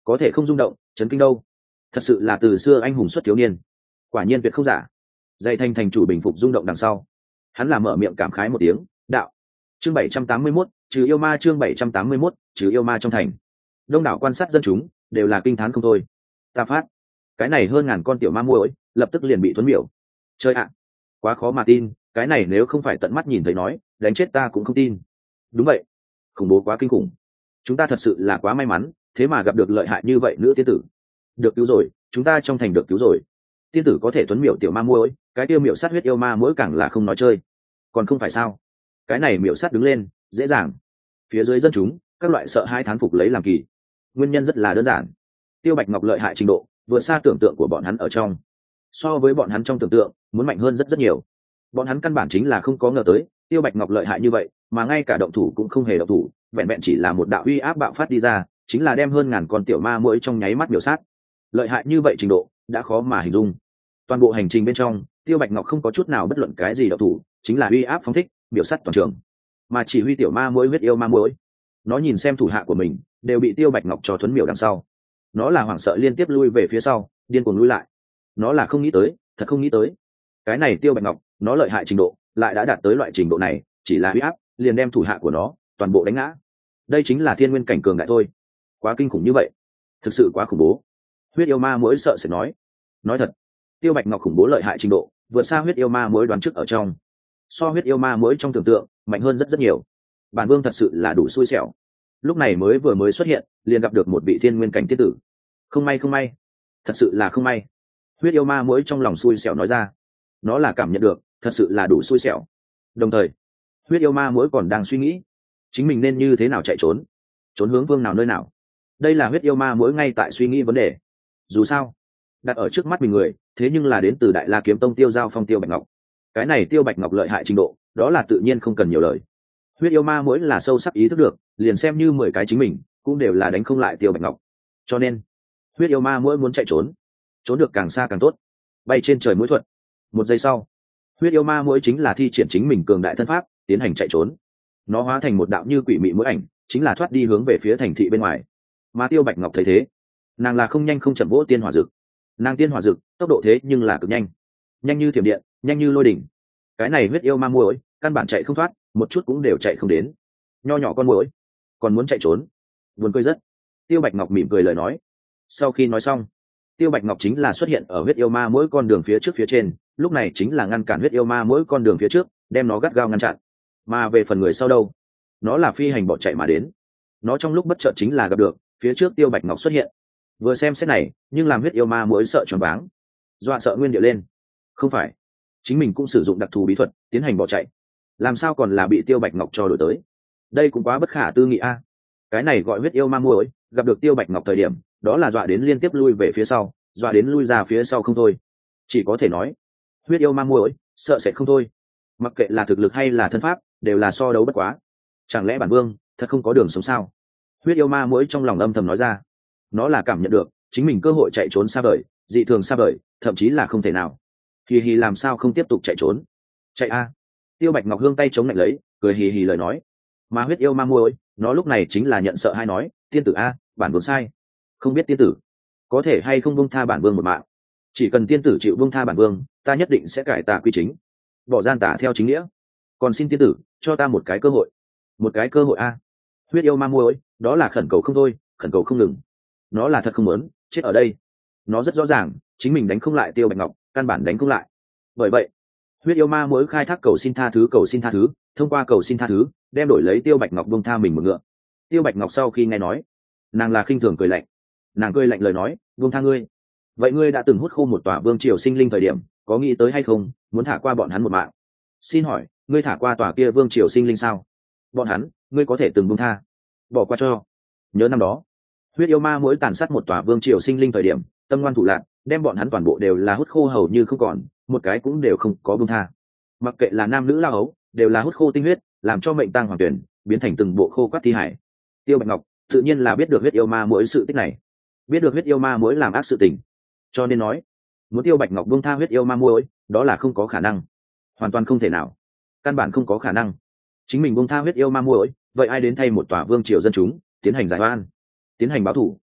có thể không rung động chấn kinh đâu. Thật sự là từ xưa anh hùng xuất thiếu niên, quả nhiên tuyệt không giả. Dây thanh thành chủ bình phục rung động đằng sau, hắn là mở miệng cảm khái một tiếng, đạo. Chương 781, trừ yêu ma. Chương 781, trừ yêu ma. Trong thành, đông đảo quan sát dân chúng đều là kinh thán không thôi. Ta phát, cái này hơn ngàn con tiểu ma muỗi lập tức liền bị thuấn miểu. Chơi ạ, quá khó mà tin, cái này nếu không phải tận mắt nhìn thấy nói, đánh chết ta cũng không tin. Đúng vậy, khủng bố quá kinh khủng. Chúng ta thật sự là quá may mắn, thế mà gặp được lợi hại như vậy nữ tiên tử. Được cứu rồi, chúng ta trong thành được cứu rồi. Tiên tử có thể thuấn miểu tiểu ma muỗi, cái tiêu miểu sát huyết yêu ma muỗi càng là không nói chơi. Còn không phải sao? Cái này miểu sát đứng lên, dễ dàng. Phía dưới dân chúng, các loại sợ hai thán phục lấy làm kỳ. Nguyên nhân rất là đơn giản. Tiêu Bạch Ngọc lợi hại trình độ, vượt xa tưởng tượng của bọn hắn ở trong. So với bọn hắn trong tưởng tượng, muốn mạnh hơn rất rất nhiều. Bọn hắn căn bản chính là không có ngờ tới, Tiêu Bạch Ngọc lợi hại như vậy, mà ngay cả động thủ cũng không hề động thủ, vẹn vẹn chỉ là một đạo uy áp bạo phát đi ra, chính là đem hơn ngàn con tiểu ma muỗi trong nháy mắt miểu sát. Lợi hại như vậy trình độ, đã khó mà hình dung. Toàn bộ hành trình bên trong, Tiêu Bạch Ngọc không có chút nào bất luận cái gì động thủ, chính là uy áp phóng thích, miểu sát toàn trường. Mà chỉ huy tiểu ma muỗi huyết yêu ma muỗi, nó nhìn xem thủ hạ của mình đều bị Tiêu Bạch Ngọc cho thuấn miểu đằng sau, nó là hoảng sợ liên tiếp lui về phía sau, điên cuồng lui lại. Nó là không nghĩ tới, thật không nghĩ tới, cái này Tiêu Bạch Ngọc nó lợi hại trình độ lại đã đạt tới loại trình độ này, chỉ là uy áp liền đem thủ hạ của nó toàn bộ đánh ngã. Đây chính là thiên nguyên cảnh cường đại thôi, quá kinh khủng như vậy, thực sự quá khủng bố. Huyết yêu ma muỗi sợ sẽ nói thật, Tiêu Bạch Ngọc khủng bố lợi hại trình độ vượt xa huyết yêu ma muỗi đoán trước ở trong, so huyết yêu ma muỗi trong tưởng tượng mạnh hơn rất rất nhiều. Bản vương thật sự là đủ xui xẻo, lúc này vừa mới xuất hiện liền gặp được một vị thiên nguyên cảnh tiên tử. Không may, thật sự là không may. Huyết yêu ma muỗi trong lòng xui xẻo nói ra, nó là cảm nhận được thật sự là đủ xui xẻo. Đồng thời huyết yêu ma muỗi còn đang suy nghĩ chính mình nên như thế nào chạy trốn, trốn hướng vương nào nơi nào. Đây là huyết yêu ma muỗi ngay tại suy nghĩ vấn đề. Dù sao đặt ở trước mắt mình người thế nhưng là đến từ Đại La Kiếm Tông Tiêu Giao Phong Tiêu Bạch Ngọc. Cái này Tiêu Bạch Ngọc lợi hại trình độ đó là tự nhiên không cần nhiều lời. Huyết yêu ma muỗi là sâu sắc ý thức được, liền xem như 10 cái chính mình cũng đều là đánh không lại Tiêu Bạch Ngọc. Cho nên huyết yêu ma muỗi muốn chạy trốn, trốn được càng xa càng tốt. Bay trên trời muỗi thuật. Một giây sau, huyết yêu ma muỗi chính là thi triển chính mình cường đại thân pháp tiến hành chạy trốn. Nó hóa thành một đạo như quỷ mị muỗi ảnh, chính là thoát đi hướng về phía thành thị bên ngoài. Mà Tiêu Bạch Ngọc thấy thế, nàng là không nhanh không chậm vỗ tiên hỏa dực. Nàng tiên hỏa dực tốc độ thế nhưng là cực nhanh, nhanh như thiểm điện, nhanh như lôi đỉnh. Cái này huyết yêu ma muỗi căn bản chạy không thoát, một chút cũng đều chạy không đến. Nho nhỏ con muỗi còn muốn chạy trốn, buồn cười rất. Tiêu Bạch Ngọc mỉm cười lời nói. Sau khi nói xong, Tiêu Bạch Ngọc chính là xuất hiện ở huyết yêu ma mỗi con đường phía trước phía trên, lúc này chính là ngăn cản huyết yêu ma mỗi con đường phía trước, đem nó gắt gao ngăn chặn. Mà về phần người sau đâu, nó là phi hành bỏ chạy mà đến. Nó trong lúc bất chợt chính là gặp được phía trước Tiêu Bạch Ngọc xuất hiện, vừa xem xét này nhưng làm huyết yêu ma mỗi sợ choáng váng, dọa sợ nguyên điệu lên. Không phải chính mình cũng sử dụng đặc thù bí thuật tiến hành bỏ chạy, làm sao còn là bị Tiêu Bạch Ngọc cho đổi tới? Đây cũng quá bất khả tư nghị a. Cái này gọi huyết yêu ma muỗi gặp được Tiêu Bạch Ngọc thời điểm đó là dọa đến liên tiếp lui về phía sau, dọa đến lui ra phía sau không thôi. Chỉ có thể nói huyết yêu ma muỗi sợ sẽ không thôi, mặc kệ là thực lực hay là thân pháp đều là so đấu bất quá. Chẳng lẽ bản vương thật không có đường sống sao? Huyết yêu ma muỗi trong lòng âm thầm nói ra. Nó là cảm nhận được chính mình cơ hội chạy trốn xa vời, dị thường xa vời, thậm chí là không thể nào. Hì hì, làm sao không tiếp tục chạy trốn? Chạy a! Tiêu Bạch Ngọc hương tay chống lạnh lấy, cười hì hì lời nói. Mà huyết yêu ma muỗi nó lúc này chính là nhận sợ hay nói, tiên tử a, bản vương sai, không biết tiên tử có thể hay không buông tha bản vương một mạng. Chỉ cần tiên tử chịu buông tha bản vương, ta nhất định sẽ cải tà quy chính, bỏ gian tà theo chính nghĩa. Còn xin tiên tử cho ta một cái cơ hội. Một cái cơ hội a. Huyết yêu ma muỗi đó là khẩn cầu không thôi, khẩn cầu không ngừng. Nó là thật không muốn chết ở đây. Nó rất rõ ràng chính mình đánh không lại Tiêu Bạch Ngọc, căn bản đánh không lại. Bởi vậy huyết yêu ma muỗi khai thác cầu xin tha thứ, thông qua cầu xin tha thứ đem đổi lấy Tiêu Bạch Ngọc buông tha mình một ngựa. Tiêu Bạch Ngọc sau khi nghe nói, nàng là khinh thường cười lạnh. Nàng cười lạnh lời nói, buông tha ngươi. Vậy ngươi đã từng hút khô một tòa vương triều sinh linh thời điểm, có nghĩ tới hay không muốn thả qua bọn hắn một mạng? Xin hỏi ngươi thả qua tòa kia vương triều sinh linh sao? Bọn hắn ngươi có thể từng buông tha, bỏ qua cho? Nhớ năm đó huyết yêu ma muỗi tàn sát một tòa vương triều sinh linh thời điểm, tâm ngoan thủ lạn, đem bọn hắn toàn bộ đều là hút khô hầu như không còn, một cái cũng đều không có buông tha. Mặc kệ là nam nữ lao ấu, đều là hút khô tinh huyết, làm cho mệnh tang hoàng tuyển biến thành từng bộ khô quắt thi hải. Tiêu Bạch Ngọc tự nhiên là biết được huyết yêu ma muỗi sự tích này, biết được huyết yêu ma muỗi làm ác sự tình, cho nên nói muốn Tiêu Bạch Ngọc buông tha huyết yêu ma muỗi đó là không có khả năng, hoàn toàn không thể nào, căn bản không có khả năng. Chính mình buông tha huyết yêu ma muỗi, vậy ai đến thay một tòa vương triều dân chúng tiến hành giải oan, tiến hành báo thù?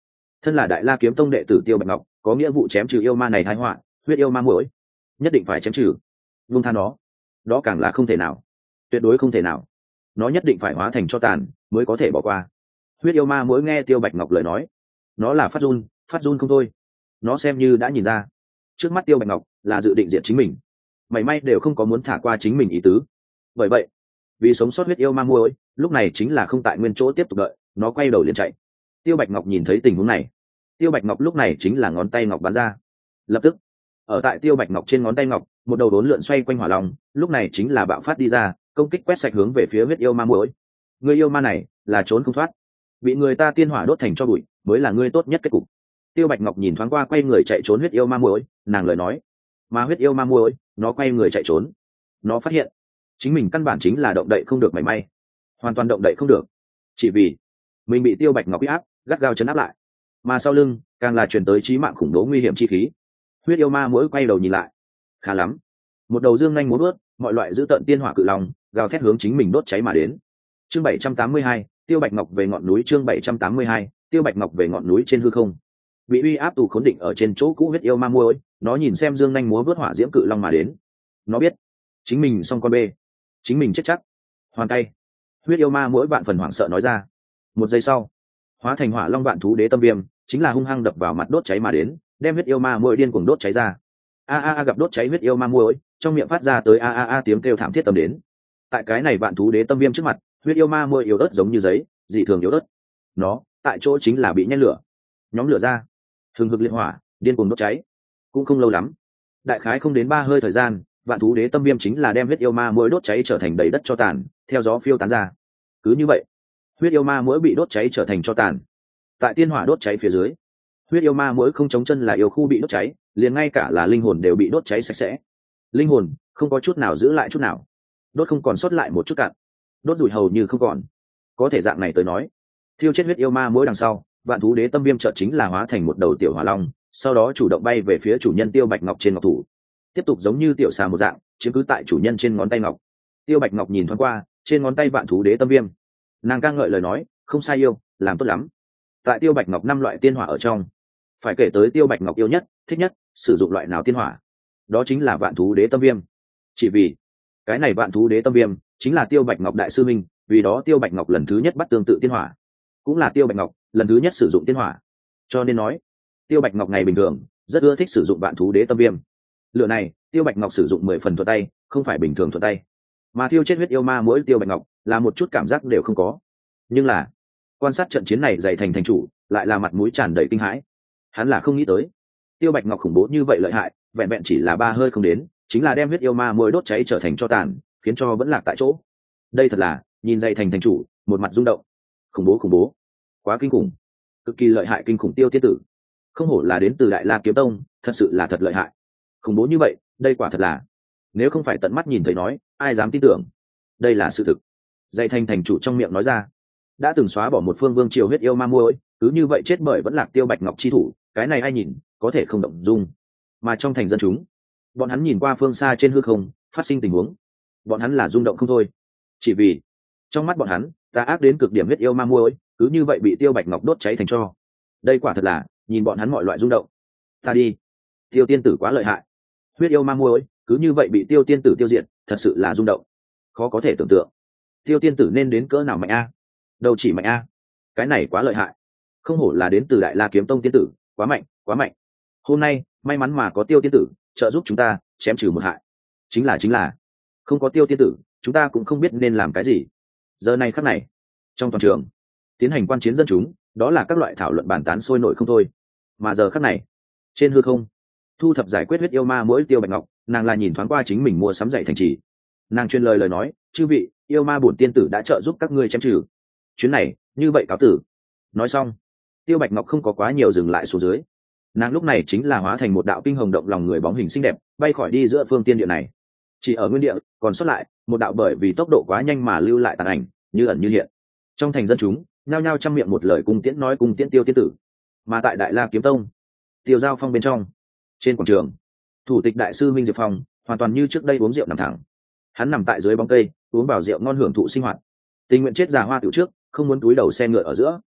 thân là đại la kiếm tông đệ tử Tiêu Bạch Ngọc có nghĩa vụ chém trừ yêu ma này tai họa, huyết yêu ma muỗi nhất định phải chém trừ. Vung tha nó, đó càng là không thể nào, tuyệt đối không thể nào, nó nhất định phải hóa thành cho tàn mới có thể bỏ qua. Huyết yêu ma muỗi nghe Tiêu Bạch Ngọc lời nói, nó là phát run không thôi. Nó xem như đã nhìn ra trước mắt Tiêu Bạch Ngọc là dự định diệt chính mình, mảy may đều không có muốn thả qua chính mình ý tứ. Bởi vậy vì sống sót, huyết yêu ma muỗi lúc này chính là không tại nguyên chỗ tiếp tục đợi, nó quay đầu liền chạy. Tiêu Bạch Ngọc nhìn thấy tình huống này, Tiêu Bạch Ngọc lúc này chính là ngón tay ngọc bắn ra, lập tức ở tại Tiêu Bạch Ngọc trên ngón tay ngọc một đầu đốn lượn xoay quanh hỏa long, lúc này chính là bạo phát đi ra, công kích quét sạch hướng về phía huyết yêu ma muỗi. Người yêu ma này là trốn không thoát, bị người ta tiên hỏa đốt thành cho bụi mới là ngươi tốt nhất kết cục. Tiêu Bạch Ngọc nhìn thoáng qua quay người chạy trốn huyết yêu ma muỗi, nàng lời nói. Mà huyết yêu ma muỗi nó quay người chạy trốn, nó phát hiện chính mình căn bản chính là động đậy không được mảy may, hoàn toàn động đậy không được, chỉ vì mình bị Tiêu Bạch Ngọc uy áp gắt gao chấn áp lại, mà sau lưng càng là truyền tới chí mạng khủng bố nguy hiểm chi khí. Huyết yêu ma muỗi quay đầu nhìn lại, khá lắm, một đầu dương nhanh múa vớt, mọi loại dữ tợn tiên hỏa cự long gào thét hướng chính mình đốt cháy mà đến. Chương 782, Tiêu Bạch Ngọc về ngọn núi. Chương 782, Tiêu Bạch Ngọc về ngọn núi. Trên hư không, bị uy áp tù khốn định ở trên chỗ cũ huyết yêu ma muỗi, nó nhìn xem dương nhanh múa vớt hỏa diễm cự long mà đến, nó biết chính mình xong con bê, chính mình chết chắc, hoàn tay. Huyết yêu ma muỗi vạn phần hoảng sợ nói ra. Một giây sau, hóa thành hỏa long vạn thú đế tâm viêm chính là hung hăng đập vào mặt đốt cháy mà đến, đem huyết yêu ma muỗi điên cuồng đốt cháy ra. Gặp đốt cháy huyết yêu ma muỗi, trong miệng phát ra tới tiếng kêu thảm thiết tầm đến. Tại cái này vạn thú đế tâm viêm trước mặt, huyết yêu ma muỗi yếu ớt giống như giấy, dị thường yếu ớt. Nó tại chỗ chính là bị nhen lửa, nhóm lửa ra, hừng hực liệt hỏa điên cuồng đốt cháy. Cũng không lâu lắm, đại khái không đến 3 hơi thời gian, vạn thú đế tâm viêm chính là đem huyết yêu ma muỗi đốt cháy trở thành đầy đất cho tàn, theo gió phiêu tán ra. Cứ như vậy, huyết yêu ma muỗi bị đốt cháy trở thành cho tàn. Tại tiên hỏa đốt cháy phía dưới, huyết yêu ma muỗi không chống chân là yêu khu bị đốt cháy, liền ngay cả là linh hồn đều bị đốt cháy sạch sẽ. Linh hồn không có chút nào giữ lại chút nào, đốt không còn sót lại một chút cạn, đốt rủi hầu như không còn. Có thể dạng này tới nói, thiêu chết huyết yêu ma muỗi đằng sau, vạn thú đế tâm viêm chợt chính là hóa thành một đầu tiểu hỏa long, sau đó chủ động bay về phía chủ nhân Tiêu Bạch Ngọc trên ngọc thủ, tiếp tục giống như tiểu xà một dạng chiếm cứ tại chủ nhân trên ngón tay ngọc. Tiêu Bạch Ngọc nhìn thoáng qua trên ngón tay vạn thú đế tâm viêm, nàng ca ngợi lời nói, không sai yêu, làm tốt lắm. Tại Tiêu Bạch Ngọc 5 loại tiên hỏa ở trong, phải kể tới Tiêu Bạch Ngọc yêu nhất, thích nhất sử dụng loại nào tiên hỏa, đó chính là vạn thú đế tâm viêm. Chỉ vì cái này vạn thú đế tâm viêm chính là Tiêu Bạch Ngọc đại sư minh, vì đó Tiêu Bạch Ngọc lần thứ nhất bắt tương tự tiên hỏa, cũng là Tiêu Bạch Ngọc lần thứ nhất sử dụng tiên hỏa, cho nên nói Tiêu Bạch Ngọc ngày bình thường rất ưa thích sử dụng vạn thú đế tâm viêm. Lửa này Tiêu Bạch Ngọc sử dụng 10 phần thuận tay, không phải bình thường thuận tay, mà thiêu chết huyết yêu ma mỗi Tiêu Bạch Ngọc là một chút cảm giác đều không có. Nhưng là quan sát trận chiến này dày thành thành chủ lại là mặt mũi tràn đầy kinh hãi. Hắn là không nghĩ tới Tiêu Bạch Ngọc khủng bố như vậy lợi hại, vẹn vẹn chỉ là 3 hơi không đến chính là đem huyết yêu ma mỗi đốt cháy trở thành tro tàn, khiến cho vẫn lạc tại chỗ. Đây thật là nhìn dày thành thành chủ một mặt rung động. Khủng bố, quá kinh khủng, cực kỳ lợi hại, kinh khủng Tiêu tiên tử, không hổ là đến từ Đại La Kiếm Tông, thật sự là thật lợi hại. Khủng bố như vậy, đây quả thật là, nếu không phải tận mắt nhìn thấy nói, ai dám tin tưởng. Đây là sự thực. Dày thành thành chủ trong miệng nói ra. Đã từng xóa bỏ một phương vương triều huyết yêu ma muội, cứ như vậy chết bởi vẫn lạc Tiêu Bạch Ngọc chi thủ, cái này ai nhìn có thể không động dung. Mà trong thành dân chúng, bọn hắn nhìn qua phương xa trên hư không phát sinh tình huống, bọn hắn là rung động không thôi. Chỉ vì trong mắt bọn hắn, tà ác đến cực điểm huyết yêu ma muội, cứ như vậy bị Tiêu Bạch Ngọc đốt cháy thành tro. Đây quả thật là nhìn bọn hắn mọi loại rung động. Ta đi, Tiêu tiên tử quá lợi hại, huyết yêu ma muội cứ như vậy bị Tiêu tiên tử tiêu diệt, thật sự là rung động, khó có thể tưởng tượng. Tiêu tiên tử nên đến cỡ nào mạnh a? Đâu chỉ mạnh a, cái này quá lợi hại, không hổ là đến từ Đại La Kiếm Tông tiên tử, quá mạnh, quá mạnh. Hôm nay may mắn mà có Tiêu tiên tử trợ giúp chúng ta chém trừ một hại, chính là không có Tiêu tiên tử chúng ta cũng không biết nên làm cái gì. Giờ này khắc này, trong toàn trường tiến hành quan chiến dân chúng, đó là các loại thảo luận bàn tán sôi nổi không thôi. Mà giờ khắc này, trên hư không, thu thập giải quyết huyết yêu ma mỗi Tiêu Bạch Ngọc, nàng là nhìn thoáng qua chính mình mua sắm dạy thành trì, nàng truyền lời nói, chư vị, yêu ma bổn tiên tử đã trợ giúp các ngươi chém trừ, chuyến này như vậy cáo tử. Nói xong, Tiêu Bạch Ngọc không có quá nhiều dừng lại xuống dưới, nàng lúc này chính là hóa thành một đạo kinh hồng động lòng người bóng hình xinh đẹp, bay khỏi đi giữa phương tiên địa này. Chỉ ở nguyên địa còn xuất lại một đạo bởi vì tốc độ quá nhanh mà lưu lại tàn ảnh, như ẩn như hiện. Trong thành dân chúng nhao nhao trăm miệng một lời cung tiễn nói cung tiễn Tiêu tiên tử. Mà tại Đại La Kiếm Tông, Tiêu Giao Phong bên trong, trên quảng trường, thủ tịch đại sư Minh Diệp Phong hoàn toàn như trước đây uống rượu nằm thẳng. Hắn nằm tại dưới bóng cây uống vào rượu ngon hưởng thụ sinh hoạt, tình nguyện chết già hoa tiểu trước, không muốn túi đầu xe ngựa ở giữa.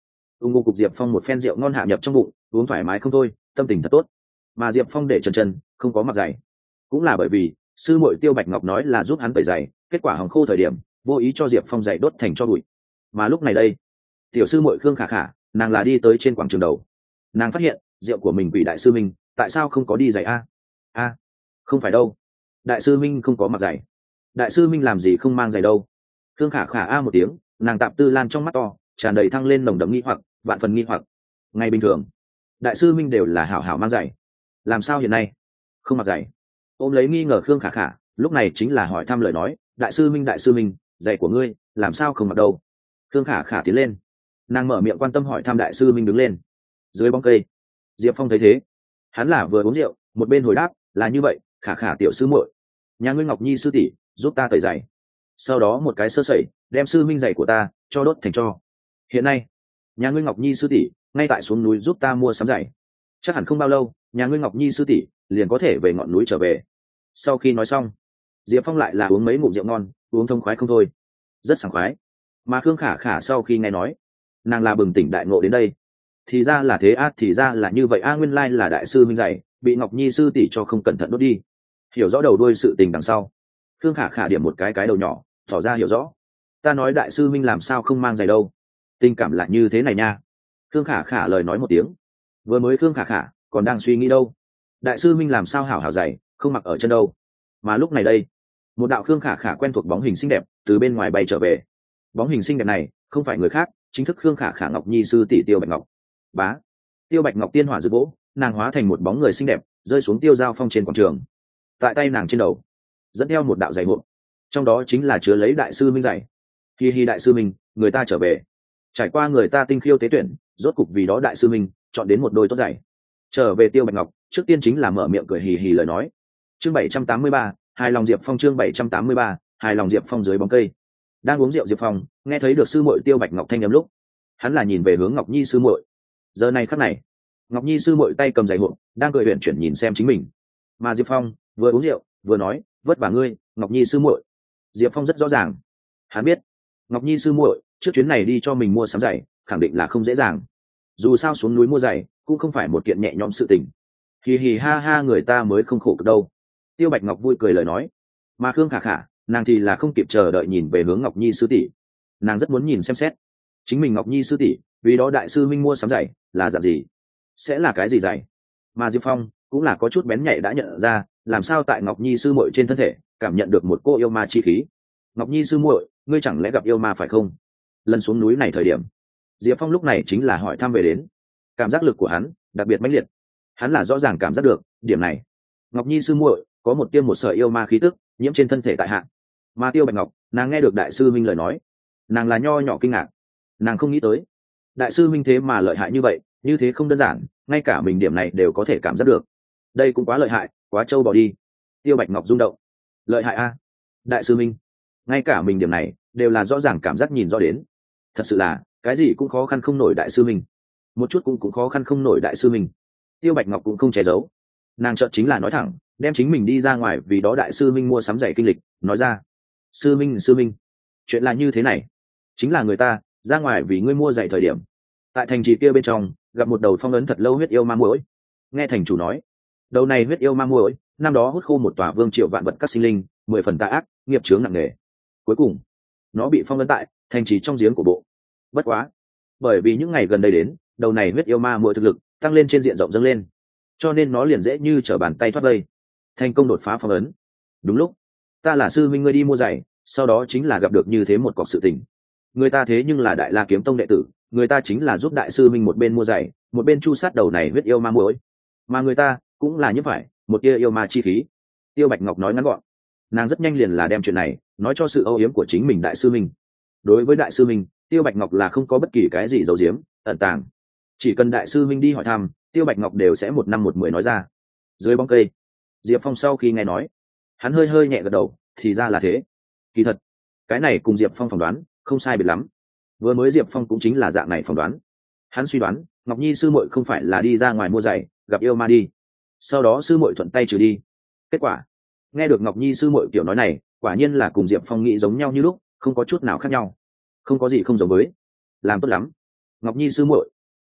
ngô cục Diệp Phong một phen rượu ngon hạ nhập trong bụng, uống thoải mái không thôi, tâm tình thật tốt. Mà Diệp Phong để chân không có mặc giày, cũng là bởi vì sư muội Tiêu Bạch Ngọc nói là giúp hắn tẩy giày, kết quả hỏng khô thời điểm vô ý cho Diệp Phong giày đốt thành cho bụi. Mà lúc này đây, tiểu sư muội Khương Khả Khả, nàng là đi tới trên quảng trường đầu, nàng phát hiện rượu của mình bị đại sư Minh tại sao không có đi giày a? Không phải đâu, đại sư Minh không có mặc giày, đại sư Minh làm gì không mang giày đâu? Khương Khả Khả a một tiếng, nàng tạm tư lan trong mắt to tràn đầy thăng lên nồng đậm nghi hoặc, vạn phần nghi hoặc. Ngày bình thường đại sư Minh đều là hảo hảo mang giày, làm sao hiện nay không mặc giày? Ôm lấy nghi ngờ Khương Khả Khả lúc này chính là hỏi thăm lời nói, đại sư Minh, giày của ngươi làm sao không mặc đâu? Khương Khả Khả tiến lên, nàng mở miệng quan tâm hỏi thăm. Đại sư Minh đứng lên dưới bóng cây. Diệp Phong thấy thế, hắn là vừa uống rượu một bên hồi đáp, là như vậy, Khả Khả tiểu sư muội, nhà ngươi Ngọc Nhi sư tỷ giúp ta tẩy giày, sau đó một cái sơ sẩy đem sư minh giày của ta cho đốt thành tro. Hiện nay nhà ngươi Ngọc Nhi sư tỷ ngay tại xuống núi giúp ta mua sắm giày, chắc hẳn không bao lâu nhà ngươi Ngọc Nhi sư tỷ liền có thể về ngọn núi trở về. Sau khi nói xong, Diệp Phong lại là uống mấy ngụm rượu ngon, uống thông khoái không thôi, rất sảng khoái. Mà Khương Khả Khả sau khi nghe nói, nàng là bừng tỉnh đại ngộ đến đây, thì ra là thế thì ra là như vậy nguyên lai là đại sư minh giày bị Ngọc Nhi sư tỷ cho không cẩn thận đốt đi. Hiểu rõ đầu đuôi sự tình đằng sau, Khương Khả Khả điểm một cái đầu nhỏ, tỏ ra hiểu rõ. Ta nói đại sư minh làm sao không mang giày đâu, tình cảm là như thế này nha. Khương Khả Khả lời nói một tiếng, vừa mới Khương Khả Khả còn đang suy nghĩ đâu, đại sư minh làm sao hảo hảo giày không mặc ở chân đâu. Mà lúc này đây, một đạo Khương Khả Khả quen thuộc bóng hình xinh đẹp từ bên ngoài bay trở về. Bóng hình xinh đẹp này không phải người khác, chính thức Khương Khả Khả Ngọc Nhi sư tỷ Tiêu Bạch Ngọc. Bá, Tiêu Bạch Ngọc tiên hỏa rực vỗ, nàng hóa thành một bóng người xinh đẹp rơi xuống Tiêu Giao Phong trên quảng trường. Tại tay nàng trên đầu dẫn theo một đạo giày hộp, trong đó chính là chứa lấy đại sư minh giày. Hi đại sư minh, người ta trở về, trải qua người ta tinh khiêu tế tuyển, rốt cục vì đó đại sư minh chọn đến một đôi tốt giày. Trở về Tiêu Bạch Ngọc trước tiên chính là mở miệng cười hì hì lời nói. Chương 783, hài lòng Diệp Phong. Chương 783, hài lòng Diệp Phong. Dưới bóng cây đang uống rượu Diệp Phong nghe thấy được sư muội Tiêu Bạch Ngọc thanh âm lúc, hắn là nhìn về hướng Ngọc Nhi sư muội. Giờ này khắc này, Ngọc Nhi sư muội tay cầm giày hộp đang cười huyền chuyển nhìn xem chính mình. Mà Diệp Phong vừa uống rượu vừa nói, vất vả ngươi Ngọc Nhi sư muội. Diệp Phong rất rõ ràng, hắn biết Ngọc Nhi sư muội trước chuyến này đi cho mình mua sắm giày khẳng định là không dễ dàng, dù sao xuống núi mua giày cũng không phải một kiện nhẹ nhõm sự tình. Hì ha người ta mới không khổ cực đâu. Tiêu Bạch Ngọc vui cười lời nói. Mà Khương Khả Khả nàng thì là không kịp chờ đợi nhìn về hướng Ngọc Nhi sư tỷ, nàng rất muốn nhìn xem xét chính mình Ngọc Nhi sư tỷ vì đó đại sư minh mua sắm giày là dạng gì, sẽ là cái gì giày. Mà Diệp Phong cũng là có chút bén nhạy đã nhận ra làm sao tại Ngọc Nhi sư muội trên thân thể cảm nhận được một cô yêu ma chi khí. Ngọc Nhi sư muội, ngươi chẳng lẽ gặp yêu ma phải không? Lần xuống núi này thời điểm, Diệp Phong lúc này chính là hỏi thăm về đến, cảm giác lực của hắn đặc biệt mãnh liệt, hắn là rõ ràng cảm giác được điểm này. Ngọc Nhi sư muội có một tiêm một sợi yêu ma khí tức nhiễm trên thân thể tại hạ. Mà Tiêu Bạch Ngọc nàng nghe được đại sư minh lời nói, nàng là nho nhỏ kinh ngạc, nàng không nghĩ tới đại sư minh thế mà lợi hại như vậy, như thế không đơn giản, ngay cả mình điểm này đều có thể cảm giác được, đây cũng quá lợi hại, quá trâu bỏ đi. Tiêu Bạch Ngọc rung động, lợi hại đại sư minh ngay cả mình điểm này đều là rõ ràng cảm giác nhìn rõ đến, thật sự là cái gì cũng khó khăn không nổi đại sư minh, một chút cũng khó khăn không nổi đại sư minh. Tiêu Bạch Ngọc cũng không che giấu, nàng chợt chính là nói thẳng, đem chính mình đi ra ngoài vì đó đại sư minh mua sắm giày kinh lịch nói ra. Sư minh, chuyện là như thế này, chính là người ta ra ngoài vì ngươi mua giày thời điểm, tại thành trì kia bên trong gặp một đầu phong ấn thật lâu huyết yêu ma muỗi. Nghe thành chủ nói, đầu này huyết yêu ma muỗi năm đó hút khô một tòa vương triệu vạn vật các sinh linh, 10 phần tà ác, nghiệp chướng nặng nề, cuối cùng nó bị phong ấn tại thành trì trong giếng của bộ. Bất quá bởi vì những ngày gần đây đến, đầu này huyết yêu ma muỗi thực lực tăng lên trên diện rộng dâng lên, cho nên nó liền dễ như trở bàn tay thoát vây, thành công đột phá phong ấn. Đúng lúc ta là sư minh ngươi đi mua giày, sau đó chính là gặp được như thế một cọc sự tình. Người ta thế nhưng là Đại La Kiếm Tông đệ tử, người ta chính là giúp đại sư minh một bên mua giày, một bên chu sát đầu này huyết yêu ma muỗi, mà người ta cũng là như phải một tia yêu ma chi khí. Tiêu Bạch Ngọc nói ngắn gọn, nàng rất nhanh liền là đem chuyện này nói cho sự âu yếm của chính mình đại sư minh. Đối với đại sư minh, Tiêu Bạch Ngọc là không có bất kỳ cái gì giấu giếm ẩn tàng, chỉ cần đại sư minh đi hỏi thăm, Tiêu Bạch Ngọc đều sẽ một năm một mười nói ra. Dưới bóng cây, Diệp Phong sau khi nghe nói, hắn hơi nhẹ gật đầu, thì ra là thế. Kỳ thật cái này cùng Diệp Phong phỏng đoán không sai biệt lắm, vừa mới Diệp Phong cũng chính là dạng này phỏng đoán. Hắn suy đoán Ngọc Nhi sư muội không phải là đi ra ngoài mua giày gặp yêu ma đi, sau đó sư muội thuận tay trừ đi. Kết quả nghe được Ngọc Nhi sư muội kiểu nói này, quả nhiên là cùng Diệp Phong nghĩ giống nhau như lúc, không có chút nào khác nhau, không có gì không giống với. Làm tốt lắm Ngọc Nhi sư muội,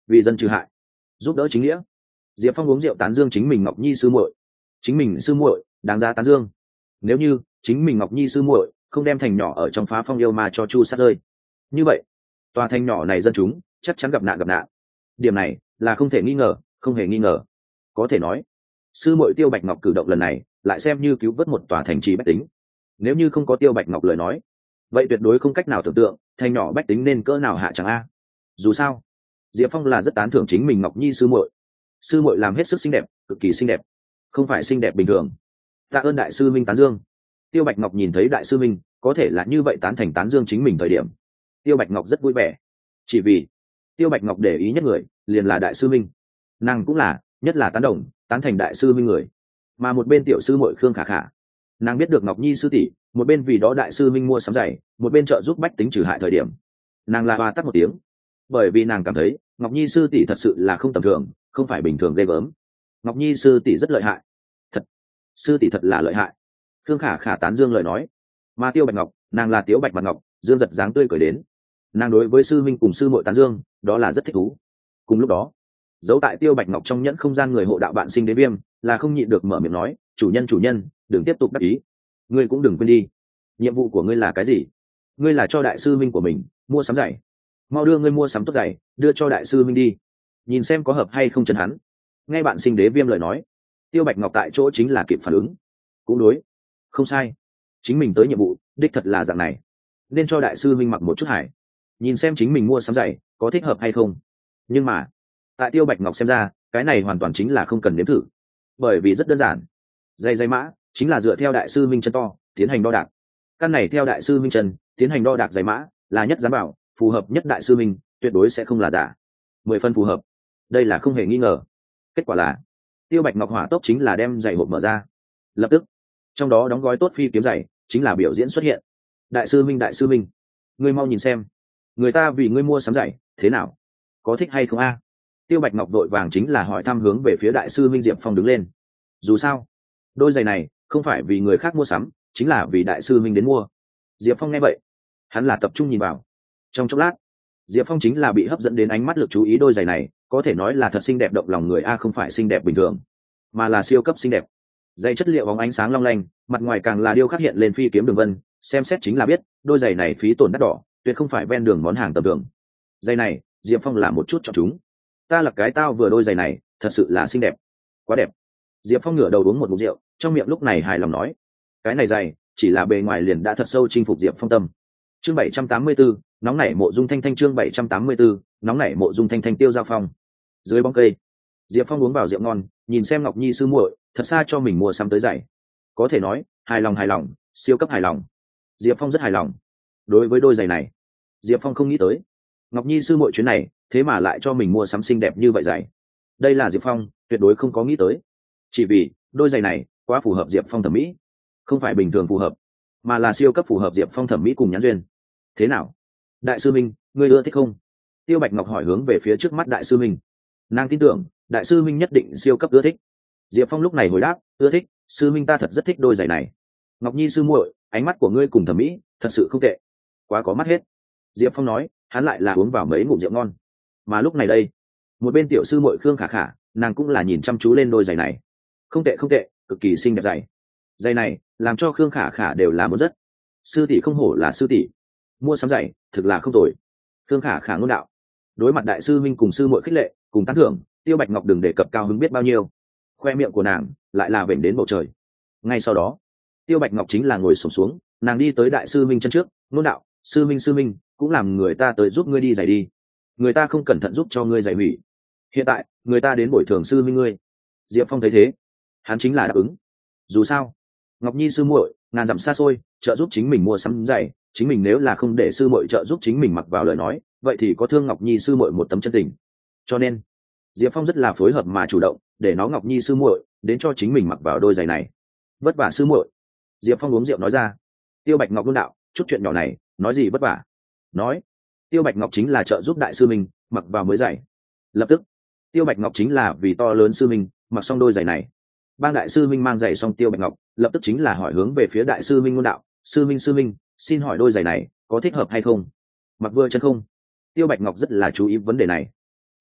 vì dân trừ hại, giúp đỡ chính nghĩa. Diệp Phong uống rượu tán dương chính mình Ngọc Nhi sư muội. Chính mình sư muội đáng giá tán dương. Nếu như chính mình Ngọc Nhi sư muội không đem thành nhỏ ở trong phá phong yêu ma cho chu sát rơi, như vậy tòa thành nhỏ này dân chúng chắc chắn gặp nạn. Điểm này là không thể nghi ngờ, không hề nghi ngờ. Có thể nói sư muội Tiêu Bạch Ngọc cử động lần này lại xem như cứu vớt một tòa thành trì bách tính. Nếu như không có Tiêu Bạch Ngọc lời nói, vậy tuyệt đối không cách nào tưởng tượng thành nhỏ bách tính nên cỡ nào hạ chẳng a. Dù sao Diệp Phong là rất tán thưởng chính mình Ngọc Nhi sư muội làm hết sức xinh đẹp, cực kỳ xinh đẹp, không phải xinh đẹp bình thường. Tạ ơn đại sư minh tán dương. Tiêu Bạch Ngọc nhìn thấy đại sư minh có thể là như vậy tán thành tán dương chính mình thời điểm, Tiêu Bạch Ngọc rất vui vẻ. Chỉ vì Tiêu Bạch Ngọc để ý nhất người liền là đại sư minh, nàng cũng là nhất là tán đồng tán thành đại sư minh người. Mà một bên tiểu sư muội Khương Khả Khả, nàng biết được Ngọc Nhi sư tỷ một bên vì đó đại sư minh mua sắm giày, một bên trợ giúp bách tính trừ hại thời điểm, nàng là hoa tắt một tiếng, bởi vì nàng cảm thấy Ngọc Nhi sư tỷ thật sự là không tầm thường, không phải bình thường ghê gớm. Ngọc Nhi sư tỷ rất lợi hại, thật, sư tỷ thật là lợi hại. Khương Khả Khả tán dương lời nói. Mà Tiêu Bạch Ngọc, nàng là Tiếu Bạch Mặt Ngọc, dương giật dáng tươi cười đến. Nàng đối với sư minh cùng sư muội tán dương, đó là rất thích thú. Cùng lúc đó, giấu tại Tiêu Bạch Ngọc trong nhẫn không gian người hộ đạo bạn sinh đế viêm là không nhịn được mở miệng nói, chủ nhân, đừng tiếp tục đắc ý, ngươi cũng đừng quên đi, nhiệm vụ của ngươi là cái gì? Ngươi là cho đại sư minh của mình mua sắm giày, mau đưa ngươi mua sắm tốt giày đưa cho đại sư minh đi, nhìn xem có hợp hay không chân hắn. Nghe bạn sinh đế viêm lời nói, Tiêu Bạch Ngọc tại chỗ chính là kịp phản ứng. Cũng đối, không sai, chính mình tới nhiệm vụ đích thật là dạng này, nên cho đại sư minh mặc một chút hải, nhìn xem chính mình mua sắm giày có thích hợp hay không. Nhưng mà tại Tiêu Bạch Ngọc xem ra, cái này hoàn toàn chính là không cần nếm thử, bởi vì rất đơn giản, giày mã chính là dựa theo đại sư minh chân to tiến hành đo đạc. Căn này theo đại sư minh chân tiến hành đo đạc giày mã là nhất dám bảo phù hợp nhất đại sư minh, tuyệt đối sẽ không là giả, 10 phân phù hợp, đây là không hề nghi ngờ. Kết quả là Tiêu Bạch Ngọc hỏa tốc chính là đem giày hộp mở ra, lập tức trong đó đóng gói tốt phi kiếm giày chính là biểu diễn xuất hiện. Đại sư minh, ngươi mau nhìn xem, người ta vì ngươi mua sắm giày thế nào, có thích hay không a? Tiêu Bạch Ngọc đội vàng chính là hỏi thăm hướng về phía đại sư minh Diệp Phong đứng lên. Dù sao đôi giày này không phải vì người khác mua sắm, chính là vì đại sư minh đến mua. Diệp Phong nghe vậy, hắn là tập trung nhìn vào. Trong chốc lát, Diệp Phong chính là bị hấp dẫn đến ánh mắt lực chú ý đôi giày này, có thể nói là thật xinh đẹp động lòng người a, không phải xinh đẹp bình thường, mà là siêu cấp xinh đẹp. Giày chất liệu bóng ánh sáng long lanh, mặt ngoài càng là điêu khắc hiện lên phi kiếm đường vân, xem xét chính là biết đôi giày này phí tổn đắt đỏ, tuyệt không phải ven đường món hàng tầm thường. Giày này Diệp Phong là một chút chọn chúng. Ta là cái tao vừa đôi giày này thật sự là xinh đẹp, quá đẹp. Diệp Phong ngửa đầu uống một ngụm rượu, trong miệng lúc này hài lòng nói, cái này giày chỉ là bề ngoài liền đã thật sâu chinh phục Diệp Phong tâm. Chương 784, nóng nảy mộ dung thanh thanh. Chương 784, nóng nảy mộ dung thanh thanh. Tiêu Giao Phong dưới bóng cây, Diệp Phong uống vào rượu ngon, nhìn xem Ngọc Nhi sư muội thật xa cho mình mua sắm tới giày, có thể nói hài lòng, siêu cấp hài lòng. Diệp Phong rất hài lòng. Đối với đôi giày này, Diệp Phong không nghĩ tới Ngọc Nhi sư muội chuyến này thế mà lại cho mình mua sắm xinh đẹp như vậy giày. Đây là Diệp Phong tuyệt đối không có nghĩ tới, chỉ vì đôi giày này quá phù hợp Diệp Phong thẩm mỹ, không phải bình thường phù hợp, mà là siêu cấp phù hợp Diệp Phong thẩm mỹ cùng nhãn duyên. Thế nào, đại sư minh, ngươi ưa thích không? Tiêu Bạch Ngọc hỏi hướng về phía trước mắt đại sư minh. Nàng tin tưởng đại sư minh nhất định siêu cấp ưa thích. Diệp Phong lúc này hồi đáp, ưa thích, sư minh ta thật rất thích đôi giày này. Ngọc Nhi sư muội, ánh mắt của ngươi cùng thẩm mỹ thật sự không tệ, quá có mắt hết. Diệp Phong nói, hắn lại là uống vào mấy ngụm rượu ngon. Mà lúc này đây, một bên tiểu sư muội Khương Khả Khả, nàng cũng là nhìn chăm chú lên đôi giày này. Không tệ, cực kỳ xinh đẹp giày. Giày này làm cho Khương Khả Khả đều là muốn rất. Sư tỷ không hổ là sư tỷ, mua sắm giày thực là không tồi. Khương Khả Khả ngôn đạo. Đối mặt đại sư minh cùng sư muội khích lệ cùng tán thưởng, Tiêu Bạch Ngọc đừng đề cập cao hứng biết bao nhiêu, khoe miệng của nàng lại là vểnh đến bầu trời. Ngay sau đó, Tiêu Bạch Ngọc chính là ngồi xổm xuống, nàng đi tới đại sư minh chân trước, ngôn đạo, sư minh, cũng làm người ta tới giúp ngươi đi giày đi, người ta không cẩn thận giúp cho ngươi giày hủy, hiện tại người ta đến bồi thường sư minh ngươi. Diệp Phong thấy thế, hắn chính là đáp ứng. Dù sao Ngọc Nhi sư muội ngàn dặm xa xôi trợ giúp chính mình mua sắm giày, chính mình nếu là không để sư muội trợ giúp chính mình mặc vào lời nói, vậy thì có thương Ngọc Nhi sư muội một tấm chân tình. Cho nên Diệp Phong rất là phối hợp mà chủ động để nó Ngọc Nhi sư muội đến cho chính mình mặc vào đôi giày này. Vất vả sư muội. Diệp Phong uống rượu nói ra. Tiêu Bạch Ngọc luôn đạo, chút chuyện nhỏ này nói gì vất vả. Nói Tiêu Bạch Ngọc chính là trợ giúp đại sư mình mặc vào mới giày. Lập tức Tiêu Bạch Ngọc chính là vì to lớn sư minh mặc xong đôi giày này. Bang đại sư minh mang giày xong, Tiêu Bạch Ngọc lập tức chính là hỏi hướng về phía đại sư minh ngôn đạo, sư minh, xin hỏi đôi giày này có thích hợp hay không, mặc vừa chân không? Tiêu Bạch Ngọc rất là chú ý vấn đề này.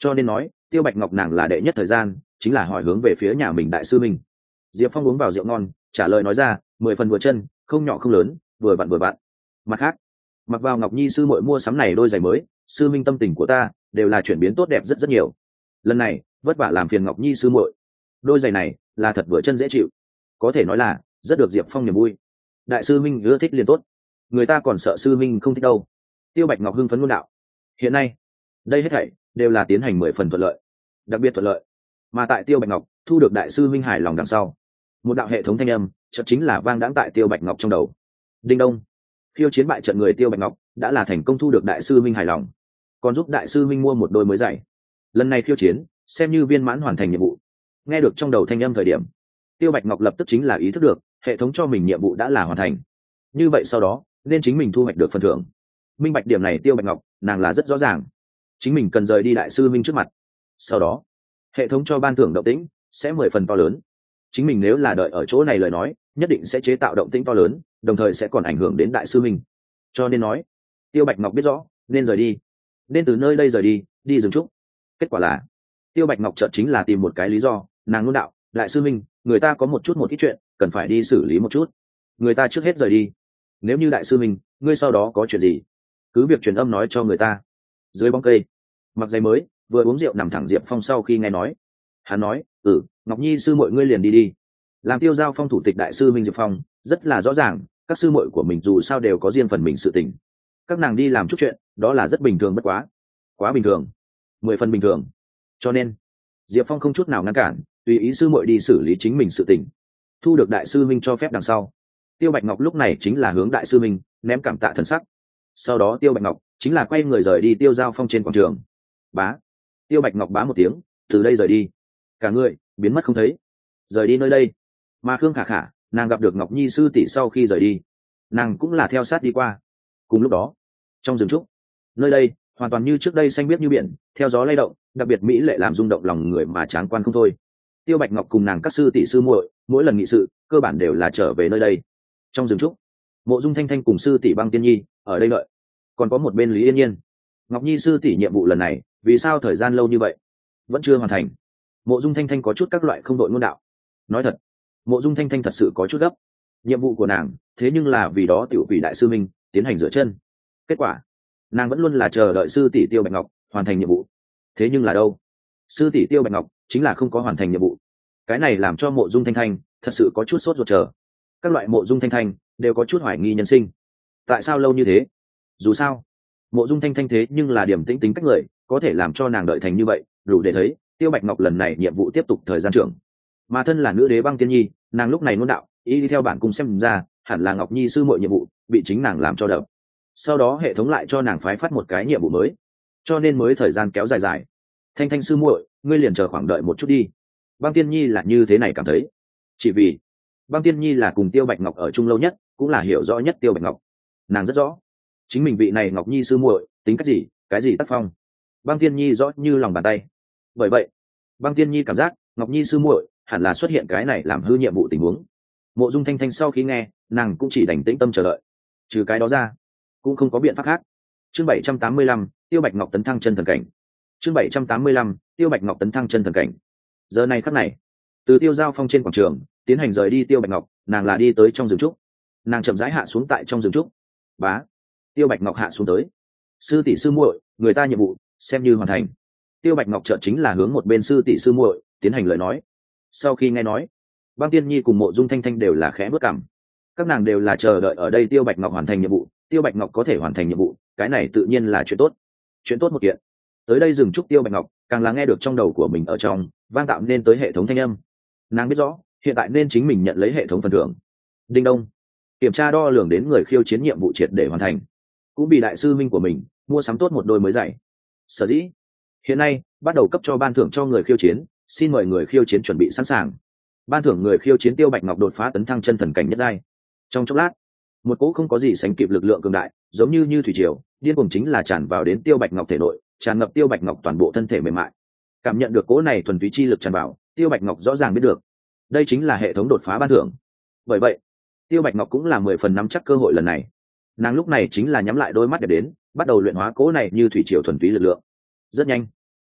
cho nên nói Tiêu Bạch Ngọc nàng là đệ nhất thời gian chính là hỏi hướng về phía nhà mình đại sư minh. Diệp Phong uống vào rượu ngon trả lời nói ra 10 phần vừa chân, không nhỏ không lớn, vừa vặn vừa vặn. Mặt khác, mặc vào Ngọc Nhi sư muội mua sắm này đôi giày mới, sư minh tâm tình của ta đều là chuyển biến tốt đẹp rất rất nhiều. Lần này vất vả làm phiền Ngọc Nhi sư muội, đôi giày này là thật vừa chân dễ chịu, có thể nói là rất được Diệp Phong niềm vui. Đại sư minh ưa thích liền tốt, người ta còn sợ sư minh không thích đâu. Tiêu Bạch Ngọc hưng phấn luôn đạo. Hiện nay đây hết thảy đều là tiến hành 10 phần thuận lợi, đặc biệt thuận lợi. Mà tại Tiêu Bạch Ngọc thu được đại sư minh hài lòng đằng sau, một đạo hệ thống thanh âm chợt chính là vang đãng tại Tiêu Bạch Ngọc trong đầu. Đinh đông, khiêu chiến bại trận người Tiêu Bạch Ngọc đã là thành công thu được đại sư minh hài lòng, còn giúp đại sư minh mua một đôi mới giày. Lần này khiêu chiến xem như viên mãn hoàn thành nhiệm vụ. Nghe được trong đầu thanh âm thời điểm, Tiêu Bạch Ngọc lập tức chính là ý thức được hệ thống cho mình nhiệm vụ đã là hoàn thành. Như vậy sau đó nên chính mình thu hoạch được phần thưởng. Minh bạch điểm này Tiêu Bạch Ngọc nàng là rất rõ ràng, chính mình cần rời đi đại sư minh trước mặt, sau đó hệ thống cho ban thưởng động tĩnh sẽ 10 phần to lớn. Chính mình nếu là đợi ở chỗ này lời nói nhất định sẽ chế tạo động tĩnh to lớn, đồng thời sẽ còn ảnh hưởng đến đại sư minh. Cho nên nói Tiêu Bạch Ngọc biết rõ nên rời đi, nên từ nơi đây rời đi, đi rừng trúc. Kết quả là Tiêu Bạch Ngọc chợt chính là tìm một cái lý do, nàng luôn đạo đại sư minh người ta có một ít chuyện cần phải đi xử lý một chút, người ta trước hết rời đi. Nếu như đại sư minh ngươi sau đó có chuyện gì cứ việc truyền âm nói cho người ta. Dưới bóng cây mặc giày mới vừa uống rượu nằm thẳng Diệp Phong sau khi nghe nói, hắn nói Ngọc Nhi sư muội ngươi liền đi đi. Làm Tiêu Giao Phong thủ tịch đại sư minh Diệp Phong rất là rõ ràng các sư muội của mình dù sao đều có riêng phần mình sự tình, các nàng đi làm chút chuyện đó là rất bình thường, bất quá bình thường, 10 phần bình thường. Cho nên Diệp Phong không chút nào ngăn cản, tùy ý sư muội đi xử lý chính mình sự tình. Thu được đại sư minh cho phép đằng sau, Tiêu Bạch Ngọc lúc này chính là hướng đại sư minh ném cảm tạ thần sắc. Sau đó Tiêu Bạch Ngọc chính là quay người rời đi Tiêu Giao Phong trên quảng trường. Bá, Tiêu Bạch Ngọc bá một tiếng từ đây rời đi, cả người biến mất không thấy, rời đi nơi đây. Mà Khương Khả Khả nàng gặp được Ngọc Nhi sư tỷ sau khi rời đi, nàng cũng là theo sát đi qua. Cùng lúc đó trong rừng trúc, nơi đây hoàn toàn như trước đây xanh biếc như biển, theo gió lay động, đặc biệt mỹ lệ làm rung động lòng người mà tráng quan không thôi. Tiêu Bạch Ngọc cùng nàng các sư tỷ sư muội mỗi lần nghị sự cơ bản đều là trở về nơi đây. Trong rừng trúc, Mộ Dung Thanh Thanh cùng sư tỷ Băng Tiên Nhi ở đây đợi, còn có một bên Lý Yên Nhiên. Ngọc Nhi sư tỷ nhiệm vụ lần này vì sao thời gian lâu như vậy vẫn chưa hoàn thành? Mộ Dung Thanh Thanh có chút các loại không đội ngôn đạo. Nói thật, Mộ Dung Thanh Thanh thật sự có chút gấp. Nhiệm vụ của nàng thế nhưng là vì đó tiểu quỷ đại sư minh tiến hành rửa chân. Kết quả nàng vẫn luôn là chờ đợi sư tỷ Tiêu Bạch Ngọc hoàn thành nhiệm vụ. Thế nhưng là đâu, sư tỷ Tiêu Bạch Ngọc chính là không có hoàn thành nhiệm vụ. Cái này làm cho Mộ Dung Thanh Thanh thật sự có chút sốt ruột chờ. Các loại Mộ Dung Thanh Thanh đều có chút hoài nghi nhân sinh. Tại sao lâu như thế? Dù sao Mộ Dung Thanh Thanh thế nhưng là điểm tĩnh tính cách người, có thể làm cho nàng đợi thành như vậy đủ để thấy Tiêu Bạch Ngọc lần này nhiệm vụ tiếp tục thời gian trưởng. Mà thân là nữ đế Băng Tiên Nhi, nàng lúc này nôn đạo ý đi theo bản cung xem ra hẳn là Ngọc Nhi sư muội nhiệm vụ bị chính nàng làm cho đập. Sau đó hệ thống lại cho nàng phái phát một cái nhiệm vụ mới, cho nên mới thời gian kéo dài dài. Thanh Thanh sư muội ngươi liền chờ khoảng đợi một chút đi. Băng Tiên Nhi là như thế này cảm thấy, chỉ vì Băng Tiên Nhi là cùng Tiêu Bạch Ngọc ở chung lâu nhất, cũng là hiểu rõ nhất Tiêu Bạch Ngọc. Nàng rất rõ chính mình vị này Ngọc Nhi sư muội tính cách gì, cái gì tác phong, Băng Tiên Nhi rõ như lòng bàn tay. Bởi vậy Băng Tiên Nhi cảm giác Ngọc Nhi sư muội hẳn là xuất hiện cái này làm hư nhiệm vụ tình huống. Mộ Dung Thanh Thanh sau khi nghe, nàng cũng chỉ đành tĩnh tâm chờ đợi, trừ cái đó ra cũng không có biện pháp khác. Chương 785, Tiêu Bạch Ngọc tấn thăng chân thần cảnh. Chương 785, Tiêu Bạch Ngọc tấn thăng chân thần cảnh. Giờ này khắc này, từ Tiêu Giao Phong trên quảng trường tiến hành rời đi Tiêu Bạch Ngọc, nàng là đi tới trong rừng trúc. Nàng chậm rãi hạ xuống tại trong rừng trúc. Bá, Tiêu Bạch Ngọc hạ xuống tới. Sư tỷ sư muội, người ta nhiệm vụ xem như hoàn thành. Tiêu Bạch Ngọc chợt chính là hướng một bên sư tỷ sư muội tiến hành lời nói. Sau khi nghe nói, Băng Tiên Nhi cùng Mộ Dung Thanh Thanh đều là khẽ bước cằm. Các nàng đều là chờ đợi ở đây Tiêu Bạch Ngọc hoàn thành nhiệm vụ. Tiêu Bạch Ngọc có thể hoàn thành nhiệm vụ, cái này tự nhiên là chuyện tốt một kiện. Tới đây dừng chúc Tiêu Bạch Ngọc càng là nghe được trong đầu của mình ở trong vang tạo nên tới hệ thống thanh âm. Nàng biết rõ hiện tại nên chính mình nhận lấy hệ thống phần thưởng. Đinh đông, kiểm tra đo lường đến người khiêu chiến nhiệm vụ triệt để hoàn thành, cũng bị đại sư minh của mình mua sắm tốt một đôi mới giày. Sở dĩ hiện nay bắt đầu cấp cho ban thưởng cho người khiêu chiến, xin mời người khiêu chiến chuẩn bị sẵn sàng. Ban thưởng người khiêu chiến Tiêu Bạch Ngọc đột phá tấn thăng chân thần cảnh nhất giai. Trong chốc lát, một cỗ không có gì sánh kịp lực lượng cường đại giống như thủy triều điên cuồng chính là tràn vào đến Tiêu Bạch Ngọc thể nội, tràn ngập Tiêu Bạch Ngọc toàn bộ thân thể mềm mại. Cảm nhận được cỗ này thuần túy chi lực tràn vào, Tiêu Bạch Ngọc rõ ràng biết được đây chính là hệ thống đột phá ban thưởng. Bởi vậy Tiêu Bạch Ngọc cũng là 10 phần nắm chắc cơ hội lần này. Nàng lúc này chính là nhắm lại đôi mắt để đến bắt đầu luyện hóa cỗ này như thủy triều thuần túy lực lượng. Rất nhanh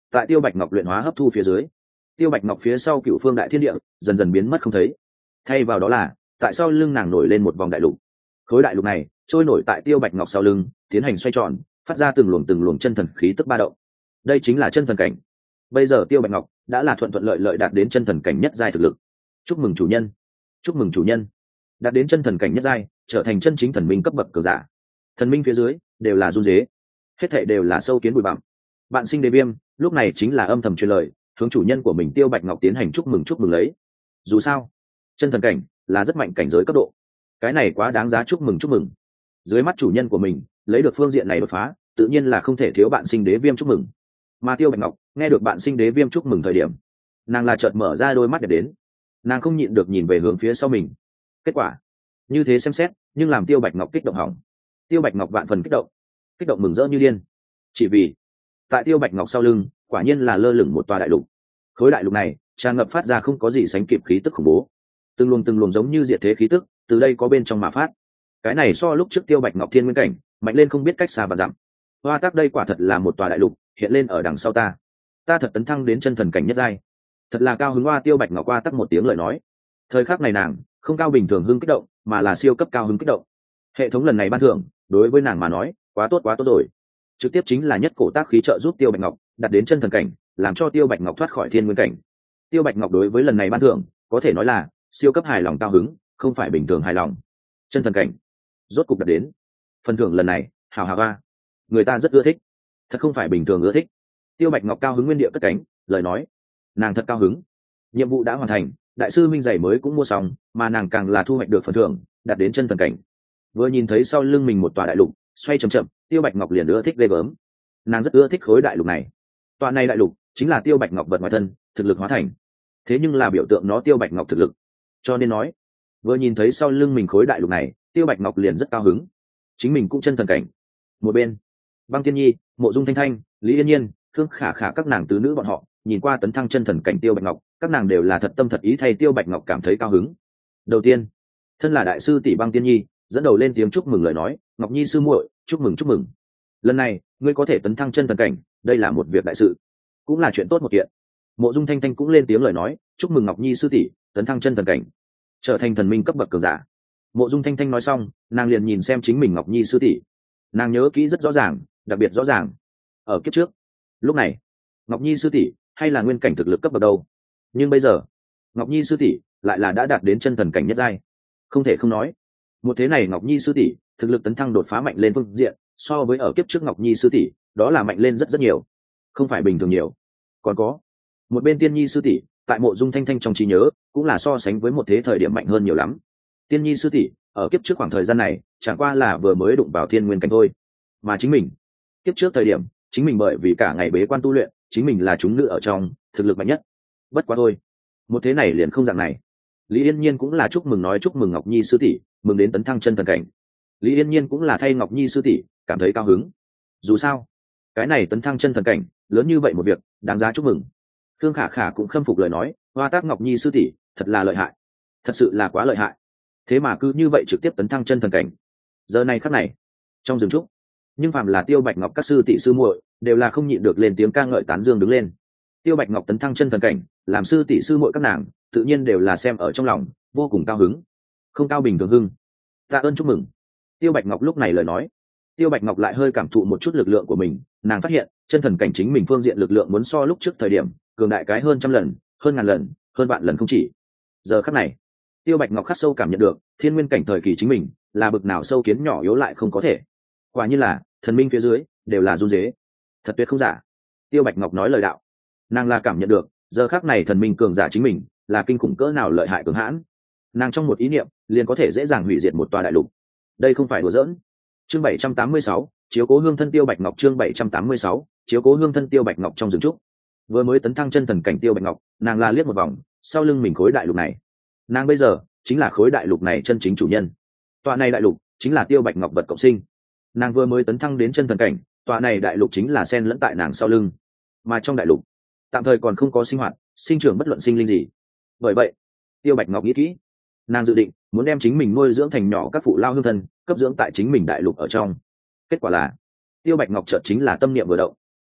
tại Tiêu Bạch Ngọc luyện hóa hấp thu phía dưới, Tiêu Bạch Ngọc phía sau Cựu Phương Đại Thiên Địa dần dần biến mất không thấy. Thay vào đó là, tại sau lưng nàng nổi lên một vòng đại lục. Khối đại lục này trôi nổi tại Tiêu Bạch Ngọc sau lưng, tiến hành xoay tròn, phát ra từng luồng chân thần khí tức ba động. Đây chính là chân thần cảnh. Bây giờ Tiêu Bạch Ngọc đã là thuận thuận lợi lợi đạt đến chân thần cảnh nhất giai thực lực. Chúc mừng chủ nhân, chúc mừng chủ nhân. Đạt đến chân thần cảnh nhất giai, trở thành chân chính thần minh cấp bậc cường giả. Thần minh phía dưới đều là run rế, hết thảy đều là sâu kiến bụi bặm. Bạn Sinh Đế Viêm lúc này chính là âm thầm truyền lời, hướng chủ nhân của mình Tiêu Bạch Ngọc tiến hành chúc mừng lấy. Dù sao, chân thần cảnh là rất mạnh cảnh giới cấp độ, cái này quá đáng giá chúc mừng. Dưới mắt chủ nhân của mình lấy được phương diện này đột phá, tự nhiên là không thể thiếu Bạn Sinh Đế Viêm chúc mừng. Mà Tiêu Bạch Ngọc nghe được Bạn Sinh Đế Viêm chúc mừng thời điểm, nàng là chợt mở ra đôi mắt đẹp đến, nàng không nhịn được nhìn về hướng phía sau mình. Kết quả như thế xem xét, nhưng làm Tiêu Bạch Ngọc kích động hỏng. Tiêu Bạch Ngọc vạn phần kích động mừng rỡ như điên, chỉ vì tại Tiêu Bạch Ngọc sau lưng quả nhiên là lơ lửng một tòa đại lục. Khối đại lục này tràn ngập phát ra không có gì sánh kịp khí tức khủng bố, từng luồng giống như diệt thế khí tức từ đây có bên trong mà phát. Cái này so lúc trước Tiêu Bạch Ngọc thiên nguyên cảnh mạnh lên không biết cách xa và dặm. Hoa tác đây quả thật là một tòa đại lục hiện lên ở đằng sau ta thật tấn thăng đến chân thần cảnh nhất giai, thật là cao hứng. Hoa Tiêu Bạch Ngọc qua tắc một tiếng lời nói. Thời khắc này nàng không cao bình thường hưng kích động, mà là siêu cấp cao hứng kích động. Hệ thống lần này ban thưởng đối với nàng mà nói quá tốt rồi, trực tiếp chính là nhất cổ tác khí trợ giúp Tiêu Bạch Ngọc đạt đến chân thần cảnh, làm cho Tiêu Bạch Ngọc thoát khỏi thiên nguyên cảnh. Tiêu Bạch Ngọc đối với lần này ban thưởng có thể nói là siêu cấp hài lòng cao hứng, không phải bình thường hài lòng. Chân thần cảnh rốt cục đạt đến, phần thưởng lần này hào hào ba, người ta rất ưa thích, thật không phải bình thường ưa thích. Tiêu Bạch Ngọc cao hứng nguyên địa cất cánh lời nói, nàng thật cao hứng. Nhiệm vụ đã hoàn thành, đại sư minh giày mới cũng mua xong, mà nàng càng là thu hoạch được phần thưởng đạt đến chân thần cảnh. Vừa nhìn thấy sau lưng mình một tòa đại lục xoay chậm, Tiêu Bạch Ngọc liền ưa thích ghê gớm. Nàng rất ưa thích khối đại lục này. Tòa này đại lục chính là Tiêu Bạch Ngọc vật ngoài thân thực lực hóa thành, thế nhưng là biểu tượng nó Tiêu Bạch Ngọc thực lực. Cho nên nói, vừa nhìn thấy sau lưng mình khối đại lục này, Tiêu Bạch Ngọc liền rất cao hứng. Chính mình cũng chân thần cảnh. Một bên, Băng Tiên Nhi, Mộ Dung Thanh Thanh, Lý Yên Nhiên, Khương Khả Khả các nàng tứ nữ bọn họ nhìn qua tấn thăng chân thần cảnh Tiêu Bạch Ngọc, các nàng đều là thật tâm thật ý thay Tiêu Bạch Ngọc cảm thấy cao hứng. Đầu tiên, thân là đại sư tỷ Băng Tiên Nhi dẫn đầu lên tiếng chúc mừng lời nói, Ngọc Nhi sư muội, chúc mừng. Lần này ngươi có thể tấn thăng chân thần cảnh, đây là một việc đại sự, cũng là chuyện tốt một kiện. Mộ Dung Thanh Thanh cũng lên tiếng lời nói, chúc mừng Ngọc Nhi sư tỷ tấn thăng chân thần cảnh, trở thành thần minh cấp bậc cường giả. Mộ Dung Thanh Thanh nói xong, nàng liền nhìn xem chính mình Ngọc Nhi sư tỷ, nàng nhớ kỹ rất rõ ràng, đặc biệt rõ ràng. Ở kiếp trước, lúc này Ngọc Nhi sư tỷ hay là nguyên cảnh thực lực cấp bậc đâu, nhưng bây giờ Ngọc Nhi sư tỷ lại là đã đạt đến chân thần cảnh nhất giai. Không thể không nói, một thế này Ngọc Nhi sư tỷ thực lực tấn thăng đột phá mạnh lên phương diện, so với ở kiếp trước Ngọc Nhi sư tỷ đó là mạnh lên rất nhiều, không phải bình thường nhiều. Còn có một bên Tiên Nhi sư tỷ tại Mộ Dung Thanh Thanh trong trí nhớ cũng là so sánh với một thế thời điểm mạnh hơn nhiều lắm. Tiên Nhi sư tỷ ở kiếp trước khoảng thời gian này chẳng qua là vừa mới đụng vào thiên nguyên cảnh thôi, mà chính mình kiếp trước thời điểm chính mình bởi vì cả ngày bế quan tu luyện, chính mình là chúng nữ ở trong thực lực mạnh nhất. Bất quá thôi, một thế này liền không dạng này. Lý Yên Nhiên cũng là chúc mừng nói chúc mừng Ngọc Nhi sư tỷ mừng đến tấn thăng chân thần cảnh. Lý Yên Nhiên cũng là thay Ngọc Nhi sư tỷ cảm thấy cao hứng. Dù sao, cái này tấn thăng chân thần cảnh lớn như vậy một việc, đáng giá chúc mừng. Khương Khả Khả cũng khâm phục lời nói, hoa tác Ngọc Nhi sư tỷ thật là lợi hại, thật sự là quá lợi hại. Thế mà cứ như vậy trực tiếp tấn thăng chân thần cảnh. Giờ này khắc này, trong rừng trúc, nhưng phàm là Tiêu Bạch Ngọc các sư tỷ sư muội đều là không nhịn được lên tiếng ca ngợi tán dương đứng lên. Tiêu Bạch Ngọc tấn thăng chân thần cảnh, làm sư tỷ sư muội các nàng tự nhiên đều là xem ở trong lòng, vô cùng cao hứng. Không cao bình thường hưng, tạ ơn chúc mừng. Tiêu Bạch Ngọc lúc này lời nói, Tiêu Bạch Ngọc lại hơi cảm thụ một chút lực lượng của mình, nàng phát hiện chân thần cảnh chính mình phương diện lực lượng muốn so lúc trước thời điểm cường đại cái hơn trăm lần, hơn ngàn lần, hơn vạn lần không chỉ. Giờ khắc này, Tiêu Bạch Ngọc khắc sâu cảm nhận được thiên nguyên cảnh thời kỳ chính mình là bực nào sâu kiến nhỏ yếu lại không có thể. Quả như là thần minh phía dưới đều là run rế, thật tuyệt không giả. Tiêu Bạch Ngọc nói lời đạo, nàng là cảm nhận được giờ khắc này thần minh cường giả chính mình là kinh khủng cỡ nào lợi hại cường hãn. Nàng trong một ý niệm liền có thể dễ dàng hủy diệt một tòa đại lục. Đây không phải đùa giỡn. Chương 786, chiếu cố hương thân Tiêu Bạch Ngọc. Chương 786, chiếu cố hương thân Tiêu Bạch Ngọc trong rừng trúc. Vừa mới tấn thăng chân thần cảnh Tiêu Bạch Ngọc, nàng la liếc một vòng sau lưng mình khối đại lục này. Nàng bây giờ chính là khối đại lục này chân chính chủ nhân. Tòa này đại lục chính là Tiêu Bạch Ngọc vật cộng sinh. Nàng vừa mới tấn thăng đến chân thần cảnh, tòa này đại lục chính là xen lẫn tại nàng sau lưng. Mà trong đại lục tạm thời còn không có sinh hoạt sinh trưởng bất luận sinh linh gì. Bởi vậy Tiêu Bạch Ngọc nghĩ kỹ, nàng dự định muốn đem chính mình nuôi dưỡng thành nhỏ các phụ lao hương thân cấp dưỡng tại chính mình đại lục ở trong. Kết quả là Tiêu Bạch Ngọc chợt chính là tâm niệm vừa động,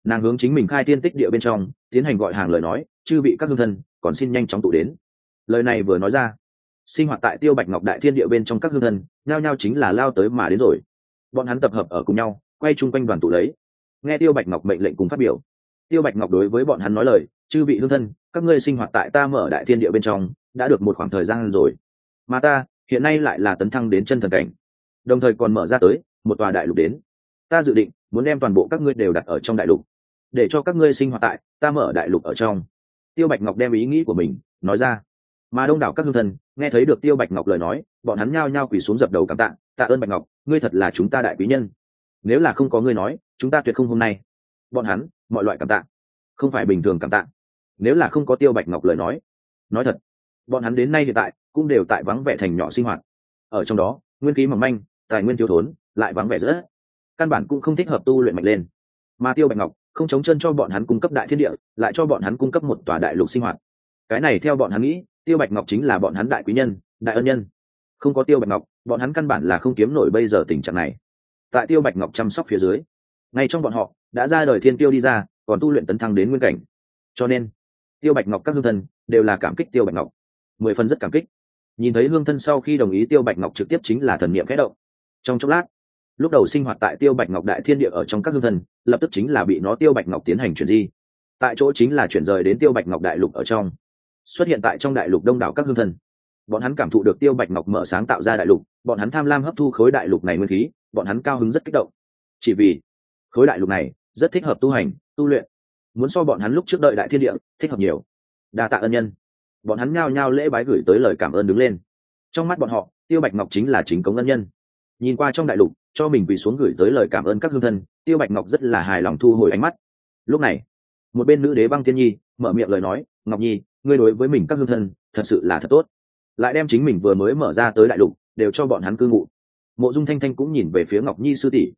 Nàng hướng chính mình khai thiên tích địa bên trong tiến hành gọi hàng lời nói, chư vị các hương thân còn xin nhanh chóng tụ đến. Lời này vừa nói ra, sinh hoạt tại Tiêu Bạch Ngọc đại thiên địa bên trong các hương thân nhao nhao chính là lao tới mà đến rồi. Bọn hắn tập hợp ở cùng nhau, quay chung quanh đoàn tụ lấy, nghe Tiêu Bạch Ngọc mệnh lệnh cùng phát biểu. Tiêu Bạch Ngọc đối với bọn hắn nói lời, chư vị hương thân, các ngươi sinh hoạt tại ta mở đại thiên địa bên trong đã được một khoảng thời gian rồi, mà ta hiện nay lại là tấn thăng đến chân thần cảnh, đồng thời còn mở ra tới một tòa đại lục đến. Ta dự định muốn đem toàn bộ các ngươi đều đặt ở trong đại lục, để cho các ngươi sinh hoạt tại ta mở đại lục ở trong. Tiêu Bạch Ngọc đem ý nghĩ của mình nói ra, mà đông đảo các hương thân nghe thấy được Tiêu Bạch Ngọc lời nói, bọn hắn nhao nhao quỳ xuống dập đầu cảm tạ. Tạ ơn Bạch Ngọc, ngươi thật là chúng ta đại quý nhân, nếu là không có ngươi nói, chúng ta tuyệt không hôm nay. Bọn hắn mọi loại cảm tạ, không phải bình thường cảm tạ. Nếu là không có Tiêu Bạch Ngọc lời nói thật, bọn hắn đến nay hiện tại cũng đều tại vắng vẻ thành nhỏ sinh hoạt, ở trong đó nguyên khí mỏng manh, tài nguyên thiếu thốn, lại vắng vẻ rất, căn bản cũng không thích hợp tu luyện mạnh lên. Mà Tiêu Bạch Ngọc không chống chân cho bọn hắn cung cấp đại thiên địa, lại cho bọn hắn cung cấp một tòa đại lục sinh hoạt. Cái này theo bọn hắn nghĩ, Tiêu Bạch Ngọc chính là bọn hắn đại quý nhân, đại ân nhân. Không có Tiêu Bạch Ngọc, bọn hắn căn bản là không kiếm nổi bây giờ tình trạng này. Tại Tiêu Bạch Ngọc chăm sóc phía dưới, ngay trong bọn họ đã ra đời thiên tiêu đi ra, còn tu luyện tấn thăng đến nguyên cảnh. Cho nên Tiêu Bạch Ngọc các hương thân đều là cảm kích Tiêu Bạch Ngọc, 10 phần rất cảm kích. Nhìn thấy hương thân sau khi đồng ý Tiêu Bạch Ngọc trực tiếp chính là thần niệm khẽ động. Trong chốc lát, lúc đầu sinh hoạt tại Tiêu Bạch Ngọc đại thiên địa ở trong các hương thân, lập tức chính là bị nó Tiêu Bạch Ngọc tiến hành chuyển di. Tại chỗ chính là chuyển rời đến Tiêu Bạch Ngọc đại lục ở trong. Xuất hiện tại trong đại lục đông đảo các hương thân. Bọn hắn cảm thụ được Tiêu Bạch Ngọc mở sáng tạo ra đại lục, bọn hắn tham lam hấp thu khối đại lục này nguyên khí, bọn hắn cao hứng rất kích động. Chỉ vì khối đại lục này rất thích hợp tu hành, tu luyện, muốn so bọn hắn lúc trước đợi đại thiên địa thích hợp nhiều. Đa tạ ân nhân. Bọn hắn nhao nhao lễ bái gửi tới lời cảm ơn đứng lên. Trong mắt bọn họ, Tiêu Bạch Ngọc chính là chính cống ân nhân. Nhìn qua trong đại lục cho mình quỳ xuống gửi tới lời cảm ơn các hương thân, Tiêu Bạch Ngọc rất là hài lòng thu hồi ánh mắt. Lúc này một bên nữ đế Băng Tiên Nhi mở miệng lời nói, Ngọc Nhi, ngươi đối với mình các hương thân thật sự là thật tốt, lại đem chính mình vừa mới mở ra tới đại lục đều cho bọn hắn cư ngụ. Mộ Dung Thanh Thanh cũng nhìn về phía Ngọc Nhi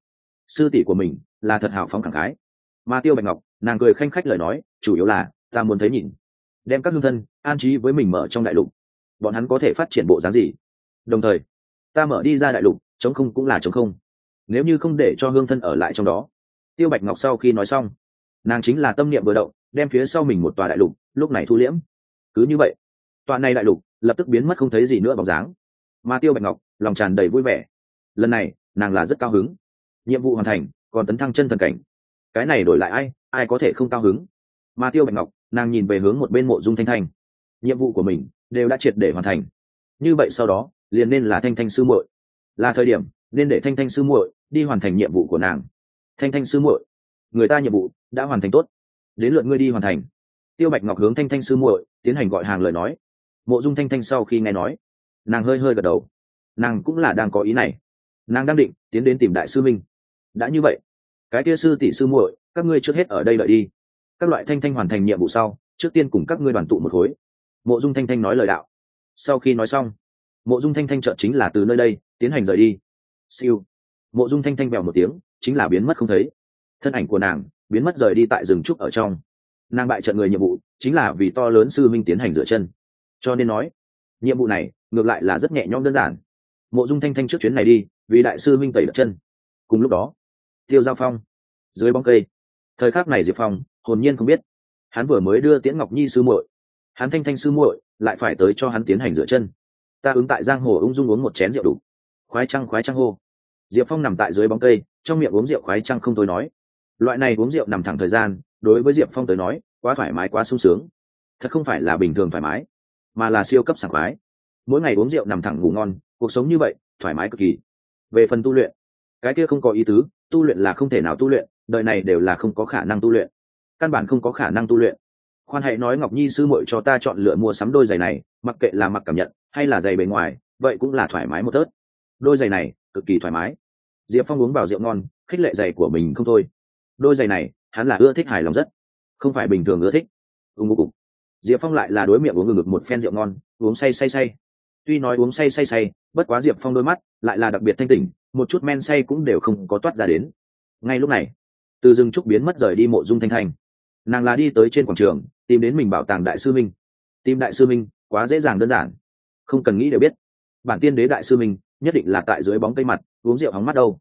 sư tỷ của mình là thật hào phóng khẳng khái. Mà Tiêu Bạch Ngọc nàng cười khanh khách lời nói, chủ yếu là ta muốn thấy nhìn, đem các hương thân an trí với mình mở trong đại lục, bọn hắn có thể phát triển bộ dáng gì. Đồng thời ta mở đi ra đại lục, trống không cũng là trống không, nếu như không để cho hương thân ở lại trong đó. Tiêu Bạch Ngọc sau khi nói xong, nàng chính là tâm niệm vừa động, đem phía sau mình một tòa đại lục lúc này thu liễm. Cứ như vậy, tòa này đại lục lập tức biến mất không thấy gì nữa bóng dáng. Mà Tiêu Bạch Ngọc lòng tràn đầy vui vẻ, lần này nàng là rất cao hứng. Nhiệm vụ hoàn thành, còn tấn thăng chân thần cảnh, cái này đổi lại ai có thể không cao hứng. Mà Tiêu Bạch Ngọc nàng nhìn về hướng một bên Mộ Dung Thanh Thanh, nhiệm vụ của mình đều đã triệt để hoàn thành, như vậy sau đó liền nên là Thanh Thanh sư muội, là thời điểm nên để Thanh Thanh sư muội đi hoàn thành nhiệm vụ của nàng. Thanh Thanh sư muội, người ta nhiệm vụ đã hoàn thành tốt, đến lượt ngươi đi hoàn thành. Tiêu Bạch Ngọc hướng Thanh Thanh sư muội tiến hành gọi hàng lời nói. Mộ Dung Thanh Thanh sau khi nghe nói, nàng hơi hơi gật đầu, nàng cũng là đang có ý này, nàng đang định tiến đến tìm đại sư minh. Đã như vậy, cái kia sư tỷ sư muội, các ngươi trước hết ở đây đợi đi, các loại Thanh Thanh hoàn thành nhiệm vụ sau, trước tiên cùng các ngươi đoàn tụ một khối. Mộ Dung Thanh Thanh nói lời đạo. Sau khi nói xong, Mộ Dung Thanh Thanh chợt chính là từ nơi đây tiến hành rời đi. Siêu, Mộ Dung Thanh Thanh bèo một tiếng chính là biến mất không thấy, thân ảnh của nàng biến mất rời đi tại rừng trúc ở trong. Nàng bại trận người nhiệm vụ chính là vì to lớn sư minh tiến hành rửa chân, cho nên nói nhiệm vụ này ngược lại là rất nhẹ nhõm đơn giản. Mộ Dung Thanh Thanh trước chuyến này đi vì đại sư minh tẩy đất chân. Cùng lúc đó Tiêu Giao Phong dưới bóng cây, thời khắc này Diệp Phong hồn nhiên không biết, hắn vừa mới đưa Tiễn Ngọc Nhi sư muội, hắn Thanh Thanh sư muội lại phải tới cho hắn tiến hành rửa chân. Ta ứng tại giang hồ ung dung uống một chén rượu đủ, khoái trăng hô. Diệp Phong nằm tại dưới bóng cây, trong miệng uống rượu khoái trăng không thôi nói. Loại này uống rượu nằm thẳng thời gian, đối với Diệp Phong tới nói quá thoải mái, quá sung sướng. Thật không phải là bình thường thoải mái, mà là siêu cấp sảng khoái. Mỗi ngày uống rượu nằm thẳng ngủ ngon, cuộc sống như vậy thoải mái cực kỳ. Về phần tu luyện, cái kia không có ý tứ, tu luyện là không thể nào tu luyện, đời này đều là không có khả năng tu luyện, căn bản không có khả năng tu luyện. Khoan hãy nói Ngọc Nhi sư muội cho ta chọn lựa mua sắm đôi giày này, mặc kệ là mặc cảm nhận hay là giày bề ngoài, vậy cũng là thoải mái một tớt. Đôi giày này cực kỳ thoải mái. Diệp Phong uống vào rượu ngon, khích lệ giày của mình không thôi. Đôi giày này hắn là ưa thích, hài lòng rất, không phải bình thường ưa thích. Cục. Diệp Phong lại là đối miệng uống ngực một phen rượu ngon, uống say. Tuy nói uống say, bất quá Diệp Phong đôi mắt lại là đặc biệt thanh tỉnh, một chút men say cũng đều không có toát ra đến. Ngay lúc này, từ rừng trúc biến mất rời đi Mộ Dung Thanh Thanh, nàng là đi tới trên quảng trường tìm đến mình bảo tàng đại sư minh. Tìm đại sư minh quá dễ dàng đơn giản, không cần nghĩ đều biết, bản tiên đế đại sư minh nhất định là tại dưới bóng cây mặt uống rượu hóng mắt đâu.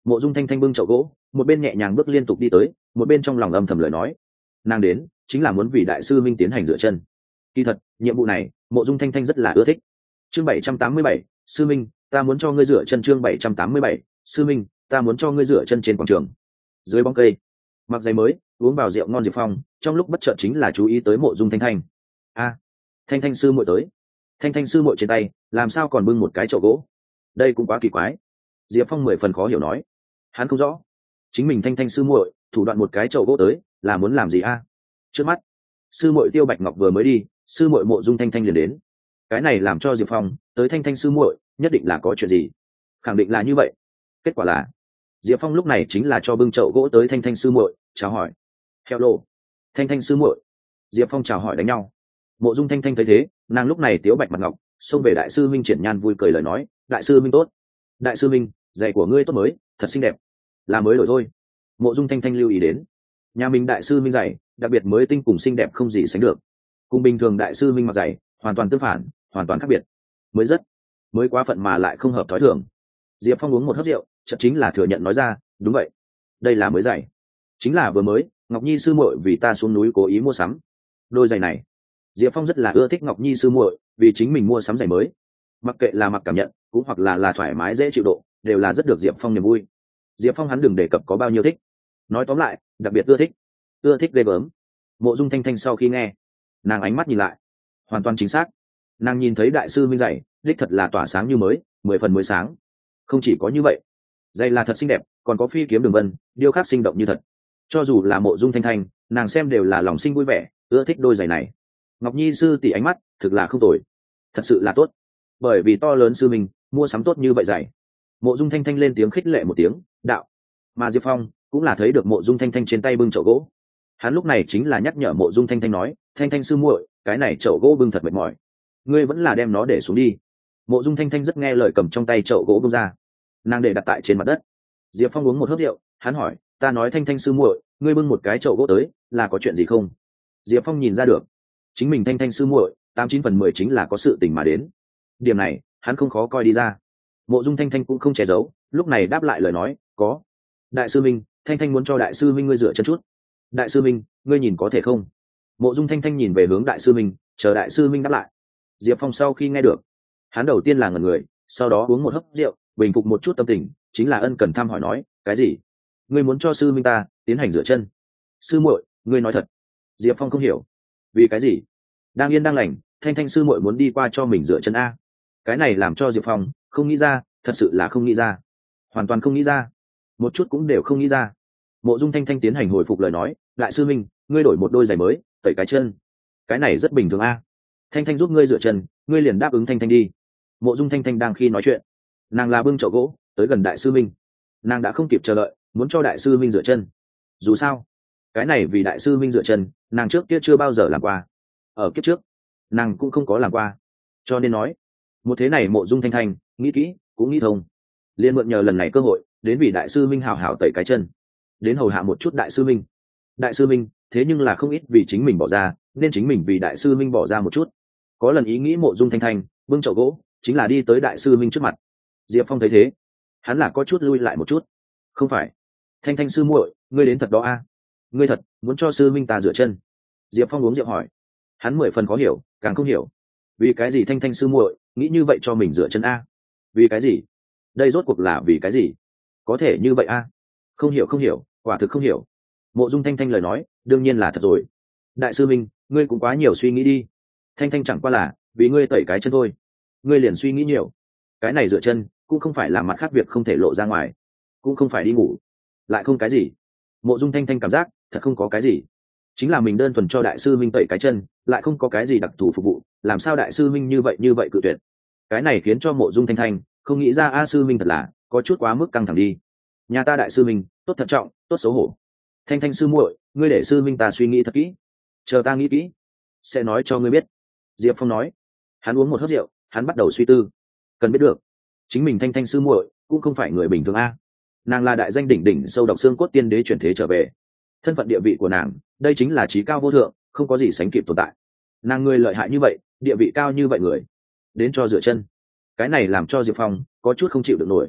Mộ Dung Thanh Thanh bưng chậu gỗ, một bên nhẹ nhàng bước liên tục đi tới, một bên trong lòng âm thầm lời nói, nàng đến chính là muốn vì đại sư minh tiến hành rửa chân. Kỳ thật nhiệm vụ này Mộ Dung Thanh Thanh rất là ưa thích. Chương 787, sư minh, ta muốn cho ngươi rửa chân. Chương 787, sư minh, ta muốn cho ngươi rửa chân. Trên quảng trường, dưới bóng cây, mặc giày mới, uống vào rượu ngon Diệp Phong trong lúc bất chợt chính là chú ý tới Mộ Dung Thanh Thanh. Thanh Thanh sư muội tới. Thanh Thanh sư muội trên tay làm sao còn bưng một cái chậu gỗ? Đây cũng quá kỳ quái. Diệp Phong 10 phần khó hiểu nói. Hắn không rõ, chính mình Thanh Thanh sư muội thủ đoạn một cái chậu gỗ tới là muốn làm gì a? Trước mắt sư muội Tiêu Bạch Ngọc vừa mới đi, sư muội Mộ Dung Thanh Thanh liền đến. Cái này làm cho Diệp Phong tới Thanh Thanh sư muội nhất định là có chuyện gì, khẳng định là như vậy. Kết quả là Diệp Phong lúc này chính là cho bưng chậu gỗ tới Thanh Thanh sư muội, chào hỏi. Hello, Thanh Thanh sư muội. Diệp Phong chào hỏi đánh nhau. Mộ Dung Thanh Thanh thấy thế, nàng lúc này tiếu bạch mặt ngọc, xông về đại sư minh triển nhan vui cười lời nói, đại sư minh tốt. Đại sư minh, giày của ngươi tốt mới, thật xinh đẹp. Là mới đổi thôi. Mộ Dung Thanh Thanh lưu ý đến, nhà mình đại sư minh giày đặc biệt mới tinh cùng xinh đẹp không gì sánh được, cùng bình thường đại sư minh mặc giày hoàn toàn tương phản, hoàn toàn khác biệt. Mới quá phận mà lại không hợp thói thường. Diệp Phong uống một hớp rượu, chợt chính là thừa nhận nói ra, đúng vậy, đây là mới giày, chính là vừa mới Ngọc Nhi sư muội vì ta xuống núi cố ý mua sắm đôi giày này. Diệp Phong rất là ưa thích Ngọc Nhi sư muội vì chính mình mua sắm giày mới, mặc kệ là mặc cảm nhận cũng hoặc là thoải mái dễ chịu độ, đều là rất được Diệp Phong niềm vui. Diệp Phong hắn đừng đề cập có bao nhiêu thích, nói tóm lại đặc biệt ưa thích ghê gớm. Mộ Dung Thanh Thanh sau khi nghe, nàng ánh mắt nhìn lại, hoàn toàn chính xác, nàng nhìn thấy đại sư minh giày đích thật là tỏa sáng như mới, 10 phần mới sáng. Không chỉ có như vậy, giày là thật xinh đẹp, còn có phi kiếm đường vân điêu khắc sinh động như thật. Cho dù là Mộ Dung Thanh Thanh, nàng xem đều là lòng sinh vui vẻ, ưa thích đôi giày này. Ngọc Nhi sư tỷ ánh mắt thực là không tồi, thật sự là tốt, bởi vì to lớn sư mình mua sắm tốt như vậy giày. Mộ Dung Thanh Thanh lên tiếng khích lệ một tiếng, đạo. Mà Diệp Phong cũng là thấy được Mộ Dung Thanh Thanh trên tay bưng chậu gỗ, hắn lúc này chính là nhắc nhở Mộ Dung Thanh Thanh nói, Thanh Thanh sư muội, cái này chậu gỗ bưng thật mệt mỏi, ngươi vẫn là đem nó để xuống đi. Mộ Dung Thanh Thanh rất nghe lời, cầm trong tay chậu gỗ bưng ra, nàng để đặt tại trên mặt đất. Diệp Phong uống một hớp rượu, hắn hỏi, ta nói Thanh Thanh sư muội, ngươi bưng một cái chậu gỗ tới là có chuyện gì không? Diệp Phong nhìn ra được, chính mình Thanh Thanh sư muội 89/10 chính là có sự tình mà đến, điểm này hắn không khó coi đi ra. Mộ Dung Thanh Thanh cũng không che giấu, lúc này đáp lại lời nói, có. Đại sư minh, Thanh Thanh muốn cho đại sư minh ngươi rửa chân chút. Đại sư minh, ngươi nhìn có thể không? Mộ Dung Thanh Thanh nhìn về hướng đại sư minh, chờ đại sư minh đáp lại. Diệp Phong sau khi nghe được, hắn đầu tiên là ngẩn người, sau đó uống một hớp rượu, bình phục một chút tâm tình, chính là ân cần thăm hỏi nói, cái gì? Ngươi muốn cho sư minh ta tiến hành rửa chân? Sư muội, ngươi nói thật? Diệp Phong không hiểu, vì cái gì? Đang yên đang lành, Thanh Thanh sư muội muốn đi qua cho mình rửa chân a? Cái này làm cho Diệp Phong không nghĩ ra, thật sự là không nghĩ ra, hoàn toàn không nghĩ ra, một chút cũng đều không nghĩ ra. Mộ Dung Thanh Thanh tiến hành hồi phục lời nói, đại sư minh, ngươi đổi một đôi giày mới, tẩy cái chân, cái này rất bình thường a. Thanh Thanh giúp ngươi rửa chân, ngươi liền đáp ứng Thanh Thanh đi. Mộ Dung Thanh Thanh đang khi nói chuyện, nàng là bưng chậu gỗ tới gần đại sư minh, nàng đã không kịp chờ đợi muốn cho đại sư minh rửa chân. Dù sao cái này vì đại sư minh rửa chân, nàng trước kia chưa bao giờ làm qua, ở kiếp trước nàng cũng không có làm qua, cho nên nói một thế này Mộ Dung Thanh Thanh nghĩ kỹ cũng nghĩ thông, liền mượn nhờ lần này cơ hội đến vì đại sư minh hào hào tẩy cái chân, đến hầu hạ một chút đại sư minh. Đại sư minh thế nhưng là không ít vì chính mình bỏ ra, nên chính mình vì đại sư minh bỏ ra một chút. Có lần ý nghĩ Mộ Dung Thanh Thanh bưng chậu gỗ chính là đi tới đại sư minh trước mặt. Diệp Phong thấy thế, hắn là có chút lui lại một chút. Không phải, Thanh Thanh sư muội, ngươi đến thật đó a? Ngươi thật muốn cho sư minh ta rửa chân? Diệp Phong uống rượu hỏi, hắn 10 phần khó hiểu, càng không hiểu vì cái gì Thanh Thanh sư muội nghĩ như vậy cho mình rửa chân a? Vì cái gì? Đây rốt cuộc là vì cái gì? Có thể như vậy a? Không hiểu, quả thực không hiểu. Mộ Dung Thanh Thanh lời nói đương nhiên là thật rồi. Đại sư minh, ngươi cũng quá nhiều suy nghĩ đi. Thanh Thanh chẳng qua là vì ngươi tẩy cái chân thôi, ngươi liền suy nghĩ nhiều. Cái này rửa chân cũng không phải là mặt khác việc không thể lộ ra ngoài, cũng không phải đi ngủ, lại không cái gì. Mộ Dung Thanh Thanh cảm giác thật không có cái gì, chính là mình đơn thuần cho đại sư minh tẩy cái chân, lại không có cái gì đặc thù phục vụ, làm sao đại sư minh như vậy cự tuyệt? Cái này khiến cho Mộ Dung Thanh Thanh không nghĩ ra, a sư minh thật là có chút quá mức căng thẳng đi. Nhà ta đại sư minh tốt thận trọng, tốt xấu hổ. Thanh Thanh sư muội, ngươi để sư minh ta suy nghĩ thật kỹ, chờ ta nghĩ kỹ sẽ nói cho ngươi biết. Diệp Phong nói. Hắn uống một hớp rượu, hắn bắt đầu suy tư. Cần biết được, chính mình Thanh Thanh sư muội cũng không phải người bình thường a. Nàng là đại danh đỉnh đỉnh sâu độc xương cốt tiên đế chuyển thế trở về, thân phận địa vị của nàng đây chính là trí cao vô thượng, không có gì sánh kịp tồn tại. Nàng người lợi hại như vậy, địa vị cao như vậy người đến cho rửa chân, cái này làm cho Diệp Phong có chút không chịu được nổi.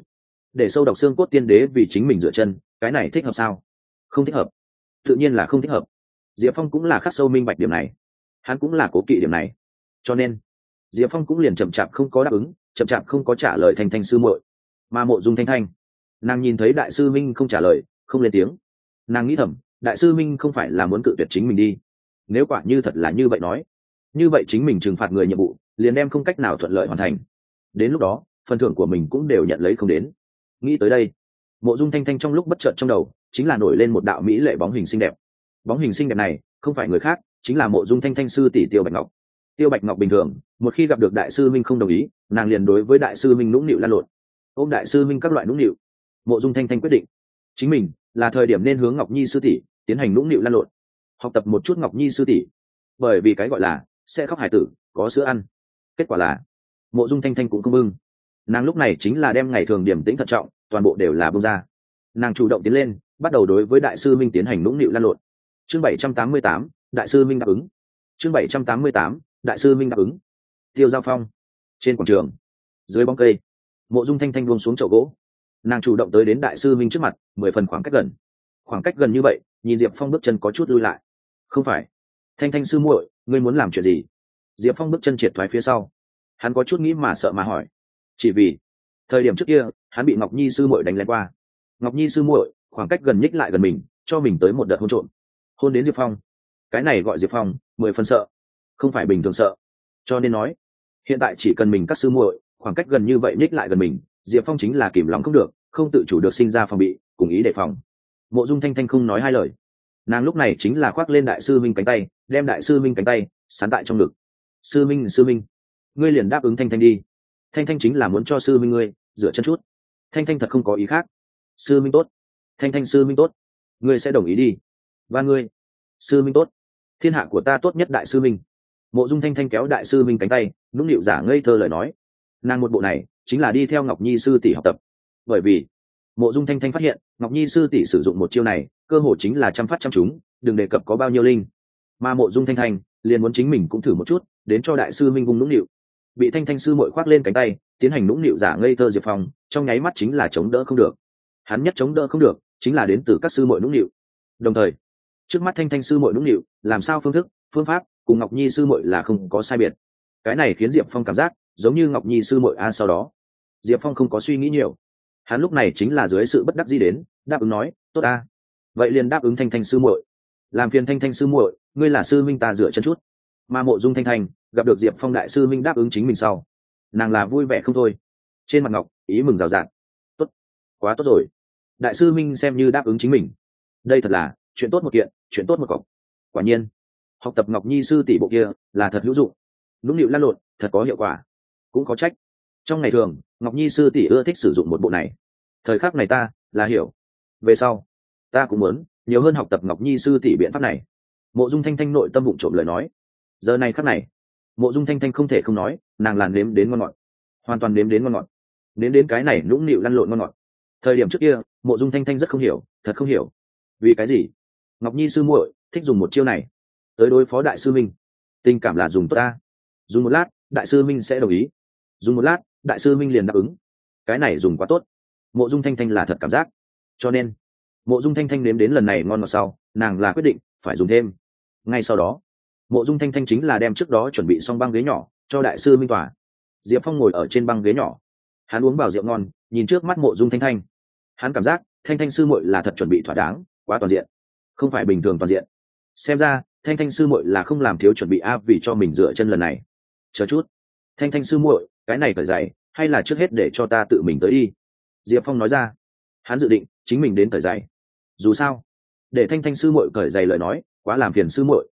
để sâu độc xương cốt tiên đế vì chính mình dựa chân, cái này thích hợp sao? Không thích hợp, tự nhiên là không thích hợp. Diệp Phong cũng là khắc sâu minh bạch điểm này, hắn cũng là cố kỵ điểm này, cho nên Diệp Phong cũng liền chậm chạp không có đáp ứng, chậm chạp không có trả lời Thanh Thanh sư muội. Mà Mộ Dung Thanh Thanh, nàng nhìn thấy đại sư minh không trả lời, không lên tiếng, nàng nghĩ thầm, đại sư minh không phải là muốn cự tuyệt chính mình đi. Nếu quả như thật là như vậy nói, như vậy chính mình trừng phạt người nhiệm vụ liền đem không cách nào thuận lợi hoàn thành, đến lúc đó phần thưởng của mình cũng đều nhận lấy không đến. Nghĩ tới đây, Mộ Dung Thanh Thanh trong lúc bất chợt trong đầu chính là nổi lên một đạo mỹ lệ bóng hình xinh đẹp. Bóng hình xinh đẹp này không phải người khác, chính là Mộ Dung Thanh Thanh sư tỷ Tiêu Bạch Ngọc. Tiêu Bạch Ngọc bình thường một khi gặp được đại sư minh không đồng ý, nàng liền đối với đại sư minh nũng nịu lan lộn, ôm đại sư minh các loại nũng nịu. Mộ Dung Thanh Thanh quyết định, chính mình là thời điểm nên hướng Ngọc Nhi sư tỷ tiến hành nũng nịu lan lộn, học tập một chút Ngọc Nhi sư tỷ, bởi vì cái gọi là sẽ khóc hải tử có sữa ăn. Kết quả là Mộ Dung Thanh Thanh cũng không bưng, nàng lúc này chính là đem ngày thường điểm tĩnh thận trọng toàn bộ đều là bông ra. Nàng chủ động tiến lên, bắt đầu đối với đại sư minh tiến hành nũng nịu lan lộn. Chương 788, đại sư minh đáp ứng. Chương 788, đại sư minh đáp ứng. Tiêu Giao Phong, trên quảng trường, dưới bóng cây, Mộ Dung Thanh Thanh buông xuống chậu gỗ, nàng chủ động tới đến đại sư minh trước mặt, 10 phần khoảng cách gần như vậy, nhìn Diệp Phong bước chân có chút lui lại. Không phải, Thanh Thanh sư muội, ngươi muốn làm chuyện gì? Diệp Phong bước chân triệt thoái phía sau, hắn có chút nghĩ mà sợ mà hỏi. Chỉ vì thời điểm trước kia hắn bị Ngọc Nhi sư muội đánh lén qua, Ngọc Nhi sư muội khoảng cách gần nhích lại gần mình, cho mình tới một đợt hôn trộm, hôn đến Diệp Phong. Cái này gọi Diệp Phong 10 phần sợ, không phải bình thường sợ. Cho nên nói, hiện tại chỉ cần mình các sư muội khoảng cách gần như vậy nhích lại gần mình, Diệp Phong chính là kìm lòng không được, không tự chủ được sinh ra phòng bị, cùng ý đề phòng. Mộ Dung Thanh Thanh không nói hai lời, nàng lúc này chính là khoác lên đại sư minh cánh tay, đem đại sư minh cánh tay sán tại trong ngực. Sư minh, ngươi liền đáp ứng Thanh Thanh đi. Thanh Thanh chính là muốn cho sư minh ngươi dựa chân chút. Thanh Thanh thật không có ý khác. Sư minh tốt, Thanh Thanh sư minh tốt, ngươi sẽ đồng ý đi. Và ngươi, sư minh tốt, thiên hạ của ta tốt nhất đại sư minh. Mộ Dung Thanh Thanh kéo đại sư minh cánh tay, nũng nịu giả ngây thơ lời nói. Nàng một bộ này chính là đi theo Ngọc Nhi sư tỷ học tập, bởi vì Mộ Dung Thanh Thanh phát hiện Ngọc Nhi sư tỷ sử dụng một chiêu này cơ hội chính là trăm phát trăm trúng, đừng đề cập có bao nhiêu linh. Mà Mộ Dung Thanh Thanh liền muốn chính mình cũng thử một chút, đến cho đại sư minh vung nũng nịu. Bị Thanh Thanh sư muội khoác lên cánh tay tiến hành nũng nịu giả ngây thơ Diệp Phong trong nháy mắt chính là chống đỡ không được, hắn nhất chống đỡ không được chính là đến từ các sư muội nũng nịu. Đồng thời trước mắt Thanh Thanh sư muội nũng nịu làm sao phương thức phương pháp cùng Ngọc Nhi sư muội là không có sai biệt, cái này khiến Diệp Phong cảm giác giống như Ngọc Nhi sư muội sau đó Diệp Phong không có suy nghĩ nhiều, hắn lúc này chính là dưới sự bất đắc dĩ đến đáp ứng nói tốt a, vậy liền đáp ứng Thanh Thanh sư muội, làm phiền Thanh Thanh sư muội, ngươi là sư minh ta dựa chân chút. Mà Mộ Dung Thanh Thanh gặp được Diệp Phong đại sư minh đáp ứng chính mình sau, nàng là vui vẻ không thôi, trên mặt ngọc ý mừng rào rạt. Tốt, quá tốt rồi, đại sư minh xem như đáp ứng chính mình, đây thật là chuyện tốt một kiện, chuyện tốt một cọc. Quả nhiên học tập Ngọc Nhi sư tỷ bộ kia là thật hữu dụng, nũng nịu lăn lộn thật có hiệu quả, cũng có trách trong ngày thường Ngọc Nhi sư tỷ ưa thích sử dụng một bộ này, thời khắc này ta là hiểu, về sau ta cũng muốn nhiều hơn học tập Ngọc Nhi sư tỷ biện pháp này. Mộ Dung Thanh Thanh nội tâm bụng trộm lời nói. Giờ này khắc này Mộ Dung Thanh Thanh không thể không nói, nàng là nếm đến ngon ngọt, hoàn toàn nếm đến ngon ngọt, nếm đến cái này nũng nịu lăn lộn ngon ngọt. Thời điểm trước kia Mộ Dung Thanh Thanh rất không hiểu, thật không hiểu vì cái gì Ngọc Nhi sư muội thích dùng một chiêu này tới đối phó đại sư minh. Tình cảm là dùng tốt ta, dùng một lát đại sư minh sẽ đồng ý, dùng một lát đại sư minh liền đáp ứng, cái này dùng quá tốt. Mộ Dung Thanh Thanh là thật cảm giác, cho nên Mộ Dung Thanh Thanh nếm đến lần này ngon ngọt sau, nàng là quyết định phải dùng thêm. Ngay sau đó Mộ Dung Thanh Thanh chính là đem trước đó chuẩn bị xong băng ghế nhỏ cho đại sư minh tòa. Diệp Phong ngồi ở trên băng ghế nhỏ, hắn uống vào rượu ngon, nhìn trước mắt Mộ Dung Thanh Thanh, hắn cảm giác Thanh Thanh sư muội là thật chuẩn bị thỏa đáng, quá toàn diện, không phải bình thường toàn diện. Xem ra Thanh Thanh sư muội là không làm thiếu chuẩn bị vì cho mình dựa chân lần này. Chờ chút, Thanh Thanh sư muội, cái này phải dạy hay là trước hết để cho ta tự mình tới đi? Diệp Phong nói ra, hắn dự định chính mình đến cởi giày. Dù sao để Thanh Thanh sư muội cởi giày lời nói quá làm phiền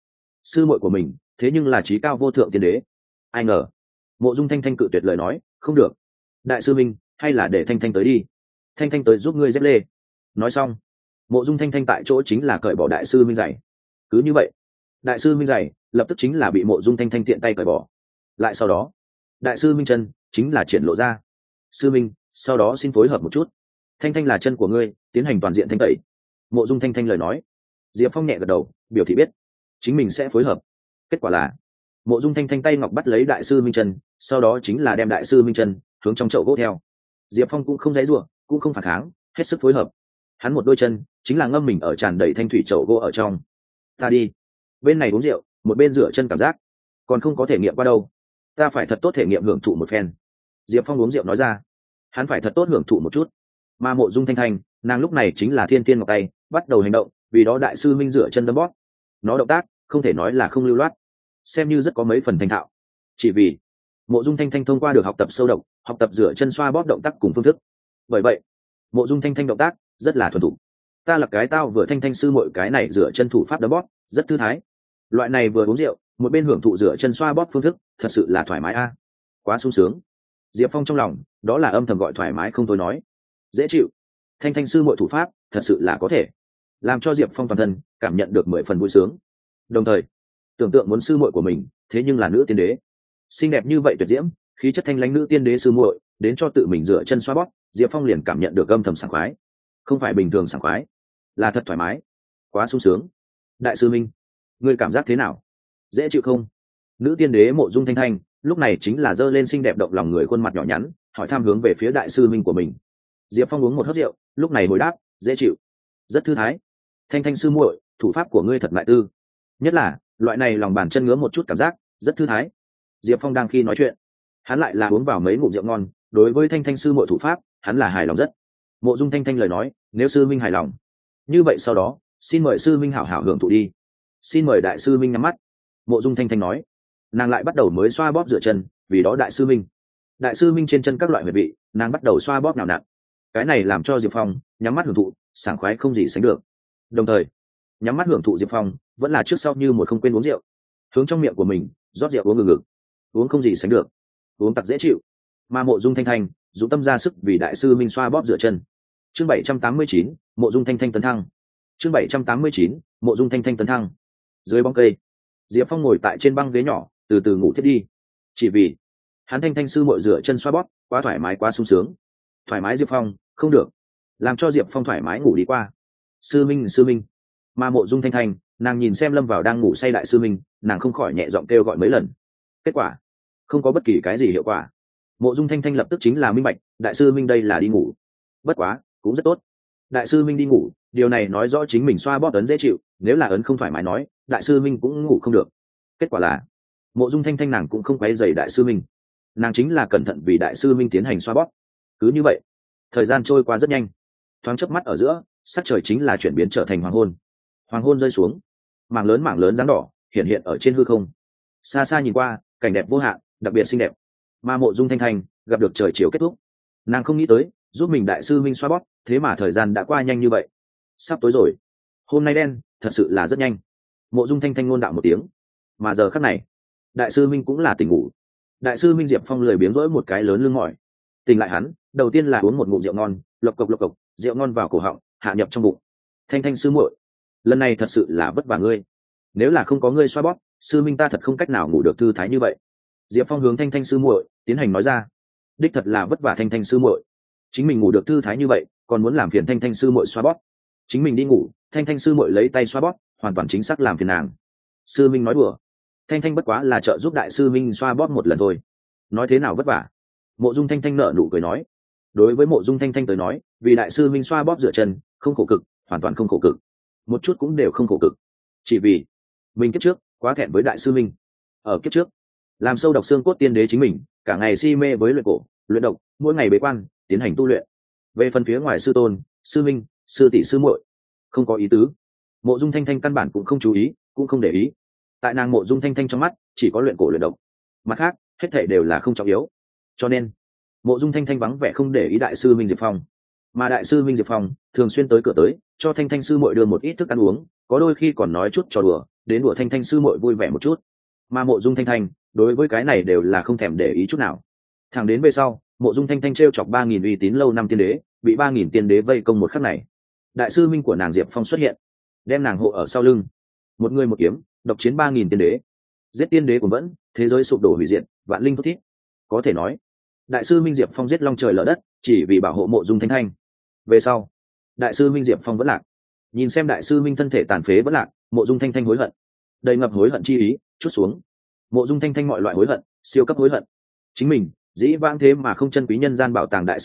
sư muội của mình thế nhưng là trí cao vô thượng tiên đế. Ai ngờ Mộ Dung Thanh Thanh cự tuyệt lời nói, không được, đại sư minh, hay là để Thanh Thanh tới đi, Thanh Thanh tới giúp ngươi dép lê. Nói xong Mộ Dung Thanh Thanh tại chỗ chính là cởi bỏ đại sư minh giày. Cứ như vậy đại sư minh giày lập tức chính là bị Mộ Dung Thanh Thanh tiện tay cởi bỏ. Lại sau đó đại sư minh chân chính là triển lộ ra. Sư minh, sau đó xin phối hợp một chút, Thanh Thanh là chân của ngươi tiến hành toàn diện thanh tẩy. Mộ Dung Thanh Thanh lời nói. Diệp Phong nhẹ gật đầu biểu thị biết chính mình sẽ phối hợp. Kết quả là Mộ Dung Thanh Thanh tay ngọc bắt lấy đại sư minh chân, sau đó chính là đem đại sư minh chân hướng trong chậu gỗ theo. Diệp Phong cũng không dãy rủa, cũng không phản kháng, hết sức phối hợp. Hắn một đôi chân chính là ngâm mình ở tràn đầy thanh thủy chậu gỗ ở trong. Ta đi, bên này uống rượu, một bên rửa chân cảm giác còn không có thể nghiệm qua đâu, ta phải thật tốt thể nghiệm hưởng thụ một phen. Diệp Phong uống rượu nói ra, hắn phải thật tốt hưởng thụ một chút. Mà Mộ Dung Thanh Thanh, nàng lúc này chính là thiên tiên ngọc tay, bắt đầu hành động, vì đó đại sư minh rửa chân đấm bóp. Nó động tác không thể nói là không lưu loát, xem như rất có mấy phần thành thạo. Chỉ vì Mộ Dung Thanh Thanh thông qua được học tập sâu độc, học tập rửa chân xoa bóp động tác cùng phương thức, bởi vậy Mộ Dung Thanh Thanh động tác rất là thuần thục. Ta là cái tao vừa Thanh Thanh sư muội cái này rửa chân thủ pháp đấm bóp rất thư thái. Loại này vừa uống rượu một bên hưởng thụ rửa chân xoa bóp phương thức, thật sự là thoải mái a, quá sung sướng. Diệp Phong trong lòng đó là âm thầm gọi thoải mái không thôi nói, dễ chịu. Thanh Thanh sư muội thủ pháp thật sự là có thể làm cho Diệp Phong toàn thân cảm nhận được 10 phần vui sướng. Đồng thời tưởng tượng muốn sư muội của mình thế nhưng là nữ tiên đế, xinh đẹp như vậy tuyệt diễm, khí chất thanh lãnh nữ tiên đế sư muội đến cho tự mình rửa chân xoa bóp, Diệp Phong liền cảm nhận được âm thầm sảng khoái. Không phải bình thường sảng khoái, là thật thoải mái, quá sung sướng. Đại sư Minh, ngươi cảm giác thế nào, dễ chịu không? Nữ tiên đế Mộ Dung Thanh Thanh lúc này chính là giơ lên xinh đẹp động lòng người khuôn mặt nhỏ nhắn, hỏi thăm hướng về phía đại sư Minh của mình. Diệp Phong uống một hớp rượu, lúc này hồi đáp, dễ chịu, rất thư thái. Thanh Thanh sư muội, thủ pháp của ngươi thật mại tư, nhất là loại này lòng bàn chân ngứa một chút cảm giác rất thư thái. Diệp Phong đang khi nói chuyện, hắn lại là uống vào mấy ngụm rượu ngon, đối với Thanh Thanh sư muội thủ pháp hắn là hài lòng rất. Mộ Dung Thanh Thanh lời nói, nếu sư minh hài lòng, như vậy sau đó xin mời sư minh hảo hảo hưởng thụ đi. Xin mời đại sư minh nhắm mắt. Mộ Dung Thanh Thanh nói, nàng lại bắt đầu mới xoa bóp rửa chân, vì đó đại sư minh. Đại sư minh trên chân các loại huyệt vị nàng bắt đầu xoa bóp nào nặn, cái này làm cho Diệp Phong nhắm mắt hưởng thụ sảng khoái không gì sánh được. Đồng thời nhắm mắt hưởng thụ Diệp Phong vẫn là trước sau như một không quên uống rượu, hướng trong miệng của mình rót rượu uống ngừng ngực, uống không gì sánh được, uống tặc dễ chịu. Mà Mộ Dung Thanh Thanh dũng tâm ra sức vì đại sư minh xoa bóp rửa chân. Chương 789, Mộ Dung Thanh Thanh tấn thăng. Chương 789, Mộ Dung Thanh Thanh tấn thăng. Dưới bóng cây, Diệp Phong ngồi tại trên băng ghế nhỏ, từ từ ngủ thiết đi. Chỉ vì hắn Thanh Thanh sư muội rửa chân xoa bóp quá thoải mái, quá sung sướng. Thoải mái Diệp Phong không được, làm cho Diệp Phong thoải mái ngủ đi qua. Sư minh, sư minh. Mà Mộ Dung Thanh Thanh nàng nhìn xem lâm vào đang ngủ say đại sư minh, nàng không khỏi nhẹ giọng kêu gọi mấy lần. Kết quả không có bất kỳ cái gì hiệu quả. Mộ Dung Thanh Thanh lập tức chính là minh bạch, đại sư minh đây là đi ngủ. Bất quá cũng rất tốt, đại sư minh đi ngủ, điều này nói rõ chính mình xoa bóp ấn dễ chịu, nếu là ấn không thoải mái nói đại sư minh cũng ngủ không được. Kết quả là Mộ Dung Thanh Thanh nàng cũng không quấy rầy đại sư minh, nàng chính là cẩn thận vì đại sư minh tiến hành xoa bóp. Cứ như vậy thời gian trôi qua rất nhanh, thoáng chớp mắt ở giữa sắc trời chính là chuyển biến trở thành hoàng hôn. Hoàng hôn rơi xuống, mảng lớn dáng đỏ hiện hiện ở trên hư không. Xa xa nhìn qua cảnh đẹp vô hạn, đặc biệt xinh đẹp. Mà Mộ Dung Thanh Thanh gặp được trời chiều kết thúc, nàng không nghĩ tới giúp mình đại sư minh xoa bóp, thế mà thời gian đã qua nhanh như vậy. Sắp tối rồi, hôm nay đen thật sự là rất nhanh. Mộ Dung Thanh Thanh ngôn đạo một tiếng, mà giờ khắc này đại sư minh cũng là tỉnh ngủ. Đại sư minh Diệp Phong lười biếng rỗi một cái lớn lưng mỏi, tỉnh lại hắn đầu tiên là uống một ngụm rượu ngon, lộc cộc rượu ngon vào cổ họng hạ nhập trong bụng. Thanh Thanh sư muội, lần này thật sự là vất vả ngươi, nếu là không có ngươi xoa bóp, sư minh ta thật không cách nào ngủ được thư thái như vậy. Diệp Phong hướng Thanh Thanh sư muội tiến hành nói ra, đích thật là vất vả Thanh Thanh sư muội, chính mình ngủ được thư thái như vậy còn muốn làm phiền Thanh Thanh sư muội xoa bóp. Chính mình đi ngủ, Thanh Thanh sư muội lấy tay xoa bóp, hoàn toàn chính xác làm phiền nàng. Sư minh nói đùa, Thanh Thanh bất quá là trợ giúp đại sư minh xoa bóp một lần thôi, nói thế nào vất vả. Mộ Dung Thanh Thanh nở nụ cười nói, đối với Mộ Dung Thanh Thanh tới nói, vì đại sư minh xoa bóp rửa chân không khổ cực, hoàn toàn không khổ cực, một chút cũng đều không khổ cực. Chỉ vì mình kiếp trước quá thẹn với đại sư minh. Ở kiếp trước làm sâu độc xương cốt tiên đế chính mình cả ngày si mê với luyện cổ luyện độc, mỗi ngày bế quan tiến hành tu luyện. Về phần phía ngoài sư tôn, sư minh, sư tỷ, sư muội không có ý tứ, Mộ Dung Thanh Thanh căn bản cũng không chú ý, cũng không để ý. Tại nàng Mộ Dung Thanh Thanh trong mắt chỉ có luyện cổ luyện độc, mặt khác hết thảy đều là không trọng yếu. Cho nên Mộ Dung Thanh Thanh vắng vẻ không để ý đại sư minh Diệp Phong. Mà đại sư minh Diệp Phong thường xuyên tới cửa tới cho Thanh Thanh sư muội đưa một ít thức ăn uống, có đôi khi còn nói chút trò đùa đến đùa Thanh Thanh sư muội vui vẻ một chút. Mà Mộ Dung Thanh Thanh đối với cái này đều là không thèm để ý chút nào. Thẳng đến về sau Mộ Dung Thanh Thanh trêu chọc 3000 uy tín lâu năm tiên đế, bị 3000 tiên đế vây công một khắc này, đại sư minh của nàng Diệp Phong xuất hiện, đem nàng hộ ở sau lưng, một người một kiếm độc chiến 3000 tiên đế, giết tiên đế của vẫn, thế giới sụp đổ hủy diệt, vạn linh thút thít. Có thể nói đại sư minh Diệp Phong giết long trời lở đất, chỉ vì bảo hộ Mộ Dung Thanh Thanh. Về sau đại sư minh Diệp Phong vẫn lạc, nhìn xem đại sư minh thân thể tàn phế vẫn lạc, Mộ Dung Thanh Thanh hối hận, đầy ngập hối hận chi ý chút xuống. Mộ Dung Thanh Thanh mọi loại hối hận, siêu cấp hối hận, chính mình dĩ vãng thế mà không chân quý nhân gian bảo tàng đại sư minh,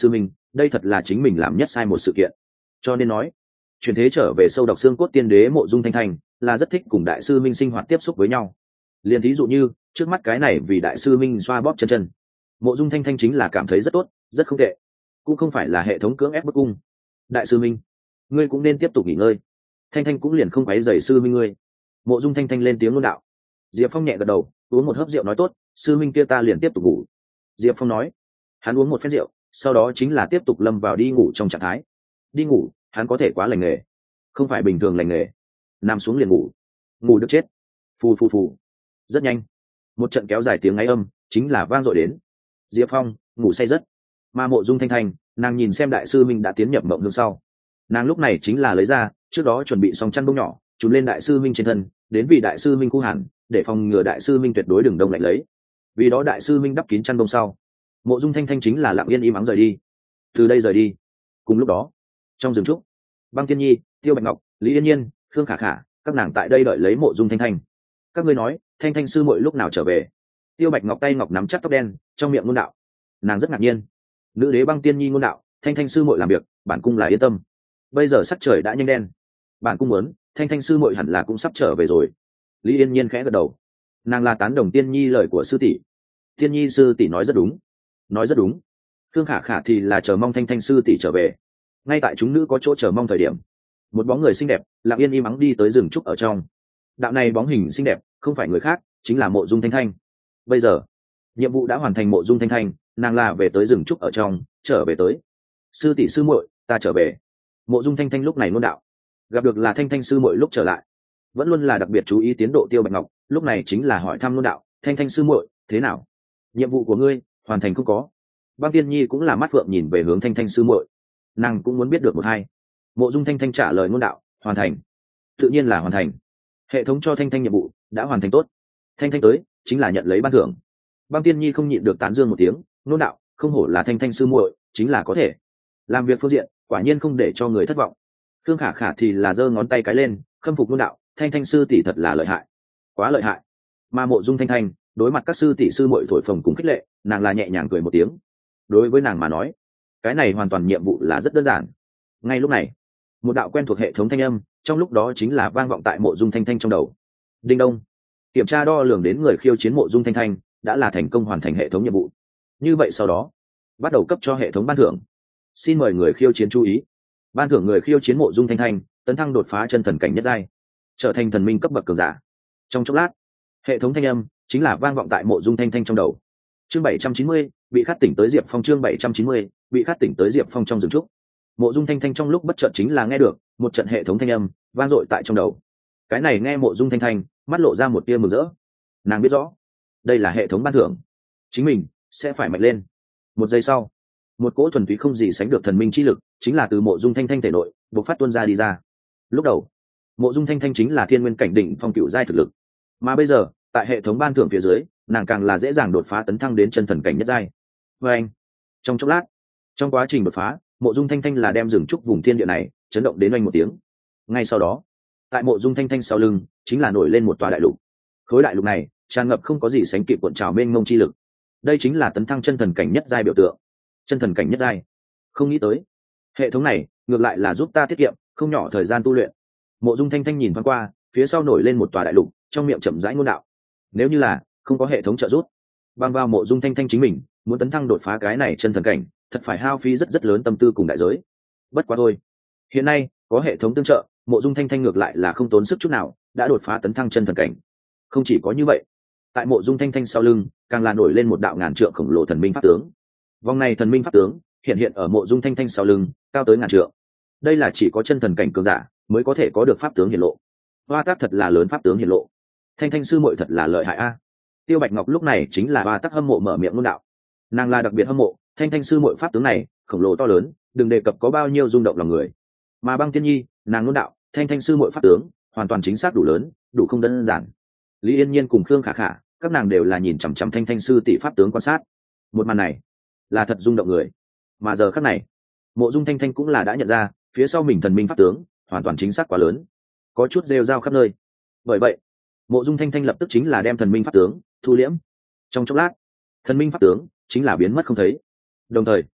đây thật là chính mình làm nhất sai một sự kiện. Cho nên nói, chuyển thế trở về sâu độc xương cốt tiên đế Mộ Dung Thanh Thanh là rất thích cùng đại sư minh sinh hoạt tiếp xúc với nhau. Liền thí dụ như trước mắt cái này vì đại sư minh xoa bóp chân chân, Mộ Dung Thanh Thanh chính là cảm thấy rất tốt, rất không tệ, cũng không phải là hệ thống cưỡng ép bức cung. Đại sư minh, ngươi cũng nên tiếp tục nghỉ ngơi. Thanh Thanh cũng liền không quấy rầy sư minh ngươi. Mộ Dung Thanh Thanh lên tiếng ngôn đạo. Diệp Phong nhẹ gật đầu, uống một hớp rượu nói tốt, sư minh kia ta liền tiếp tục ngủ. Diệp Phong nói. Hắn uống một phép rượu, sau đó chính là tiếp tục lâm vào đi ngủ trong trạng thái. Đi ngủ, hắn có thể quá lành nghề, không phải bình thường lành nghề, nằm xuống liền ngủ, ngủ được chết. Phù phù phù. Rất nhanh, một trận kéo dài tiếng ngáy âm chính là vang dội đến. Diệp Phong ngủ say giấc, mà Mộ Dung Thanh Thanh, nàng nhìn xem đại sư minh đã tiến nhập mộng hương sau, nàng lúc này chính là lấy ra trước đó chuẩn bị xong chăn bông nhỏ trùm lên đại sư minh trên thân, đến vì đại sư minh khu hẳn để phòng ngừa đại sư minh tuyệt đối đừng đông lạnh lấy. Vì đó đại sư minh đắp kín chăn bông sau, Mộ Dung Thanh Thanh chính là lặng yên im ắng rời đi. Từ đây rời đi. Cùng lúc đó, trong rừng trúc, Băng Tiên Nhi, Tiêu Bạch Ngọc, Lý Yên Nhiên, Khương Khả Khả, các nàng tại đây đợi lấy Mộ Dung Thanh Thanh. Các ngươi nói, Thanh Thanh sư muội lúc nào trở về? Tiêu Bạch Ngọc tay ngọc nắm chắc tóc đen, trong miệng ngôn đạo. Nàng rất ngạc nhiên. Nữ đế Băng Tiên Nhi ngôn đạo, Thanh Thanh sư muội làm việc, bản cung là yên tâm. Bây giờ sắc trời đã nhanh đen, bản cung muốn, Thanh Thanh sư muội hẳn là cũng sắp trở về rồi. Lý Yên Nhiên khẽ gật đầu. Nàng là tán đồng Tiên Nhi lời của sư tỷ. Tiên Nhi sư tỷ nói rất đúng, nói rất đúng. Khương Khả Khả thì là chờ mong Thanh Thanh sư tỷ trở về. Ngay tại chúng nữ có chỗ chờ mong thời điểm, một bóng người xinh đẹp lặng yên im ắng đi tới rừng trúc ở trong. Đạo này bóng hình xinh đẹp không phải người khác, chính là Mộ Dung Thanh Thanh. Bây giờ nhiệm vụ đã hoàn thành, Mộ Dung Thanh Thanh nàng là về tới rừng trúc ở trong, trở về tới. Sư tỷ sư muội, ta trở về. Mộ Dung Thanh Thanh lúc này ngôn đạo. Gặp được là Thanh Thanh sư muội lúc trở lại, vẫn luôn là đặc biệt chú ý tiến độ Tiêu Bạch Ngọc, lúc này chính là hỏi thăm ngôn đạo, Thanh Thanh sư muội thế nào, nhiệm vụ của ngươi hoàn thành không có? Băng Tiên Nhi cũng là mắt phượng nhìn về hướng Thanh Thanh sư muội, nàng cũng muốn biết được một hai. Mộ Dung Thanh Thanh trả lời ngôn đạo, hoàn thành, tự nhiên là hoàn thành. Hệ thống cho Thanh Thanh nhiệm vụ đã hoàn thành tốt, Thanh Thanh tới chính là nhận lấy ban thưởng. Băng Tiên Nhi không nhịn được tán dương một tiếng, ngôn đạo, không hổ là Thanh Thanh sư muội, chính là có thể làm việc phương diện, quả nhiên không để cho người thất vọng. Khương Khả Khả thì là giơ ngón tay cái lên, khâm phục ngôn đạo, Thanh Thanh sư tỷ thật là lợi hại, quá lợi hại. Mà Mộ Dung Thanh Thanh đối mặt các sư tỷ sư muội thổi phồng cùng khích lệ, nàng là nhẹ nhàng cười một tiếng. Đối với nàng mà nói, cái này hoàn toàn nhiệm vụ là rất đơn giản. Ngay lúc này, một đạo quen thuộc hệ thống thanh âm trong lúc đó chính là vang vọng tại Mộ Dung Thanh Thanh trong đầu. Đinh đông, kiểm tra đo lường đến người khiêu chiến Mộ Dung Thanh Thanh đã là thành công hoàn thành hệ thống nhiệm vụ. Như vậy sau đó bắt đầu cấp cho hệ thống ban thưởng. Xin mời người khiêu chiến chú ý, ban thưởng người khiêu chiến Mộ Dung Thanh Thanh tấn thăng đột phá chân thần cảnh nhất giai, trở thành thần minh cấp bậc cường giả. Trong chốc lát, hệ thống thanh âm chính là vang vọng tại Mộ Dung Thanh Thanh trong đầu. Chương 790, bị khát tỉnh tới Diệp Phong. Chương 790, bị khát tỉnh tới Diệp Phong. Trong rừng trúc, Mộ Dung Thanh Thanh trong lúc bất chợt chính là nghe được một trận hệ thống thanh âm vang dội tại trong đầu. Cái này nghe Mộ Dung Thanh Thanh mắt lộ ra một tia mừng rỡ. Nàng biết rõ đây là hệ thống ban thưởng, chính mình sẽ phải mạnh lên. Một giây sau, một cỗ thuần túy không gì sánh được thần minh chi lực chính là từ Mộ Dung Thanh Thanh thể nội bộc phát tuôn ra đi ra. Lúc đầu, Mộ Dung Thanh Thanh chính là thiên nguyên cảnh đỉnh phong cửu giai thực lực, mà bây giờ tại hệ thống ban thưởng phía dưới, nàng càng là dễ dàng đột phá tấn thăng đến chân thần cảnh nhất giai. Và anh, trong chốc lát, trong quá trình đột phá, Mộ Dung Thanh Thanh là đem rừng trúc vùng thiên địa này chấn động đến oanh một tiếng. Ngay sau đó, tại Mộ Dung Thanh Thanh sau lưng chính là nổi lên một tòa đại lục. Khối đại lục này tràn ngập không có gì sánh kịp cuộn trào mênh mông chi lực. Đây chính là tấn thăng chân thần cảnh nhất giai biểu tượng. Chân thần cảnh nhất giai, không nghĩ tới hệ thống này ngược lại là giúp ta tiết kiệm không nhỏ thời gian tu luyện. Mộ Dung Thanh Thanh nhìn thoáng qua phía sau nổi lên một tòa đại lục, trong miệng chậm rãi ngôn đạo. Nếu như là không có hệ thống trợ giúp, bằng vào Mộ Dung Thanh Thanh chính mình muốn tấn thăng đột phá cái này chân thần cảnh, thật phải hao phí rất rất lớn tâm tư cùng đại giới. Bất quá thôi, hiện nay có hệ thống tương trợ, Mộ Dung Thanh Thanh ngược lại là không tốn sức chút nào đã đột phá tấn thăng chân thần cảnh. Không chỉ có như vậy, tại Mộ Dung Thanh Thanh sau lưng càng là nổi lên một đạo ngàn trượng khổng lồ thần minh pháp tướng. Vòng này thần minh pháp tướng hiện ở Mộ Dung Thanh Thanh sau lưng, cao tới ngàn trượng. Đây là chỉ có chân thần cảnh cường giả mới có thể có được pháp tướng hiển lộ. Hoa tác thật là lớn pháp tướng hiển lộ. Thanh Thanh sư muội thật là lợi hại a. Tiêu Bạch Ngọc lúc này chính là hoa tác hâm mộ mở miệng ngôn đạo. Nàng là đặc biệt hâm mộ Thanh Thanh sư muội pháp tướng này, khổng lồ to lớn, đừng đề cập có bao nhiêu rung động lòng người. Mà Băng Tiên Nhi, nàng ngôn đạo, Thanh Thanh sư muội pháp tướng hoàn toàn chính xác đủ lớn, đủ không đơn giản. Lý Yên Nhiên cùng Khương Khả Khả, các nàng đều là nhìn chằm chằm Thanh Thanh sư tỷ pháp tướng quan sát. Một màn này là thật rung động người. Mà giờ khắc này, Mộ Dung Thanh Thanh cũng là đã nhận ra phía sau mình thần minh pháp tướng hoàn toàn chính xác quá lớn, có chút rêu rao khắp nơi. Bởi vậy, Mộ Dung Thanh Thanh lập tức chính là đem thần minh pháp tướng thu liễm. Trong chốc lát, thần minh pháp tướng chính là biến mất không thấy. Đồng thời,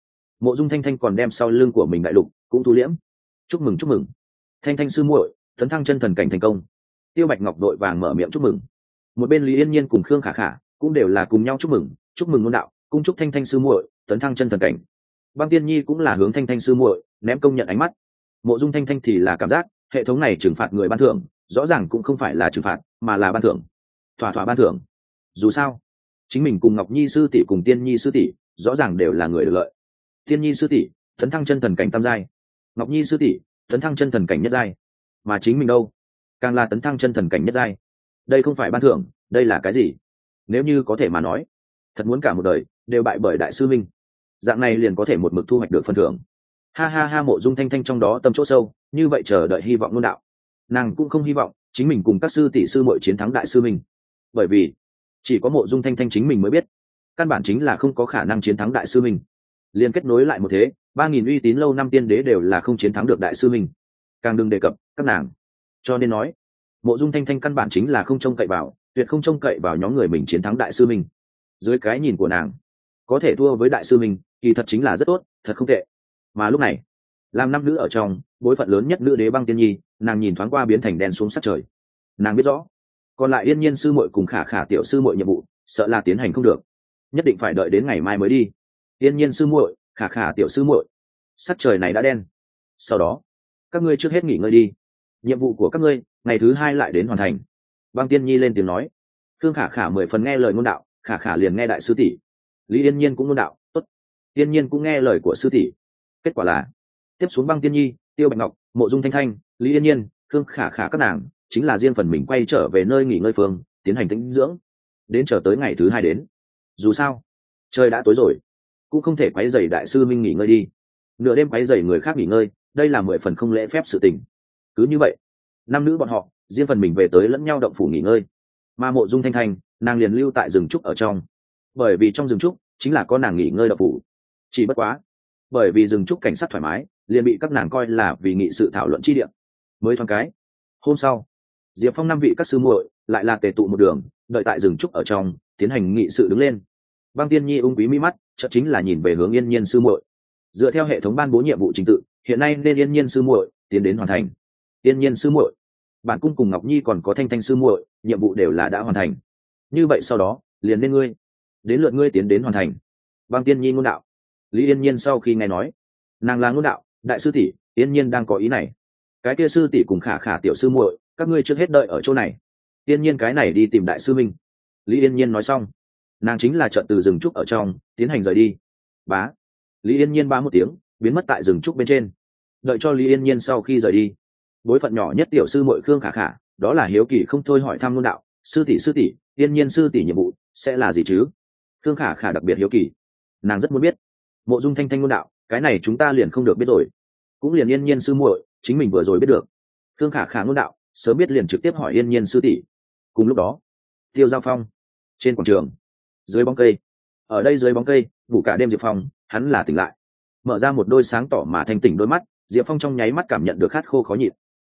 Mộ Dung Thanh Thanh còn đem sau lưng của mình đại lục cũng thu liễm. Chúc mừng chúc mừng, Thanh Thanh sư muội tấn thăng chân thần cảnh thành công. Tiêu Bạch Ngọc đội vàng mở miệng chúc mừng. Một bên Lý Yên Nhiên cùng Khương Khả Khả cũng đều là cùng nhau chúc mừng ngôn đạo, cung chúc Thanh Thanh sư muội tấn thăng chân thần cảnh. Băng Tiên Nhi cũng là hướng Thanh Thanh sư muội ném công nhận ánh mắt. Mộ Dung Thanh Thanh thì là cảm giác hệ thống này trừng phạt người ban thưởng rõ ràng cũng không phải là trừng phạt mà là ban thưởng, thỏa thỏa ban thưởng. Dù sao chính mình cùng Ngọc Nhi sư tỷ cùng Tiên Nhi sư tỷ rõ ràng đều là người được lợi. Tiên Nhi sư tỷ tấn thăng chân thần cảnh tam giai, Ngọc Nhi sư tỷ tấn thăng chân thần cảnh nhất giai, mà chính mình đâu càng là tấn thăng chân thần cảnh nhất giai. Đây không phải ban thưởng, đây là cái gì? Nếu như có thể mà nói, thật muốn cả một đời đều bại bởi đại sư minh, dạng này liền có thể một mực thu hoạch được phần thưởng. Ha ha ha, Mộ Dung Thanh Thanh trong đó tâm chỗ sâu như vậy chờ đợi hy vọng ngôn đạo. Nàng cũng không hy vọng chính mình cùng các sư tỷ sư muội chiến thắng đại sư minh, bởi vì chỉ có Mộ Dung Thanh Thanh chính mình mới biết căn bản chính là không có khả năng chiến thắng đại sư minh. Liên kết nối lại một thế 3.000 uy tín lâu năm tiên đế đều là không chiến thắng được đại sư minh, càng đừng đề cập các nàng. Cho nên nói Mộ Dung Thanh Thanh căn bản chính là không trông cậy vào, tuyệt không trông cậy vào nhóm người mình chiến thắng đại sư minh. Dưới cái nhìn của nàng, có thể thua với đại sư minh kỳ thật chính là rất tốt, thật không tệ. Mà lúc này làm nam nữ ở trong bối phận lớn nhất nữ đế Băng Tiên Nhi, nàng nhìn thoáng qua biến thành đen xuống sát trời. Nàng biết rõ còn lại Yên Nhiên sư muội cùng Khả Khả tiểu sư muội nhiệm vụ sợ là tiến hành không được, nhất định phải đợi đến ngày mai mới đi. Yên Nhiên sư muội, Khả Khả tiểu sư muội, sắc trời này đã đen, sau đó các ngươi trước hết nghỉ ngơi đi, nhiệm vụ của các ngươi ngày thứ 2 lại đến hoàn thành. Băng Tiên Nhi lên tiếng nói. Thương Khả Khả 10 phần nghe lời ngôn đạo, Khả Khả liền nghe đại sư tỷ. Lý Yên Nhiên cũng ngôn đạo, tốt. Yên Nhiên cũng nghe lời của sư tỷ. Kết quả là tiếp xuống Băng Tiên Nhi, Tiêu Bạch Ngọc, Mộ Dung Thanh Thanh, Lý Yên Nhiên, Thương Khả Khả các nàng chính là riêng phần mình quay trở về nơi nghỉ ngơi phương tiến hành tĩnh dưỡng, đến chờ tới ngày thứ 2 đến. Dù sao trời đã tối rồi, cũng không thể quấy rầy đại sư minh nghỉ ngơi đi. Nửa đêm quấy rầy người khác nghỉ ngơi, đây là 10 phần không lễ phép sự tình. Cứ như vậy nam nữ bọn họ riêng phần mình về tới lẫn nhau động phủ nghỉ ngơi, mà Mộ Dung Thanh Thanh nàng liền lưu tại rừng trúc ở trong, bởi vì trong rừng trúc chính là có nàng nghỉ ngơi động phủ. Chỉ bất quá bởi vì rừng trúc cảnh sát thoải mái, liền bị các nàng coi là vì nghị sự thảo luận chi địa. Mới thoáng cái hôm sau, Diệp Phong 5 vị các sư muội lại là tề tụ một đường đợi tại rừng trúc ở trong tiến hành nghị sự đứng lên. Băng Tiên Nhi ung quý mi mắt chợt chính là nhìn về hướng Yên Nhiên sư muội. Dựa theo hệ thống ban bố nhiệm vụ trình tự, hiện nay nên Yên Nhiên sư muội tiến đến hoàn thành. Yên Nhiên sư muội, bản cung cùng Ngọc Nhi còn có Thanh Thanh sư muội nhiệm vụ đều là đã hoàn thành, như vậy sau đó liền nên ngươi, đến lượt ngươi tiến đến hoàn thành. Băng Tiên Nhi ngôn đạo. Lý Yên Nhiên sau khi nghe nói, nàng là ngôn đạo, đại sư tỷ Yên Nhiên đang có ý này, cái kia sư tỷ cùng Khả Khả tiểu sư muội các ngươi trước hết đợi ở chỗ này, Yên Nhiên cái này đi tìm đại sư minh. Lý Yên Nhiên nói xong, nàng chính là chợt từ rừng trúc ở trong tiến hành rời đi. Bá. Lý Yên Nhiên bá một tiếng biến mất tại rừng trúc bên trên. Đợi cho Lý Yên Nhiên sau khi rời đi, bối phận nhỏ nhất tiểu sư muội Khương Khả Khả đó là hiếu kỳ không thôi hỏi thăm ngôn đạo, sư tỷ Yên Nhiên sư tỷ nhiệm vụ sẽ là gì chứ? Khương Khả Khả đặc biệt hiếu kỳ, nàng rất muốn biết. Mộ Dung Thanh Thanh ngôn đạo, cái này chúng ta liền không được biết rồi, cũng liền Yên Nhiên sư muội chính mình vừa rồi biết được. Khương Khả Khả ngôn đạo, sớm biết liền trực tiếp hỏi Yên Nhiên sư tỷ. Cùng lúc đó Tiêu Giao Phong trên quảng trường, dưới bóng cây, ở đây dưới bóng cây ngủ cả đêm Diệp Phong hắn là tỉnh lại, mở ra một đôi sáng tỏ mà thanh tỉnh đôi mắt. Diệp Phong trong nháy mắt cảm nhận được khát khô khó nhịn.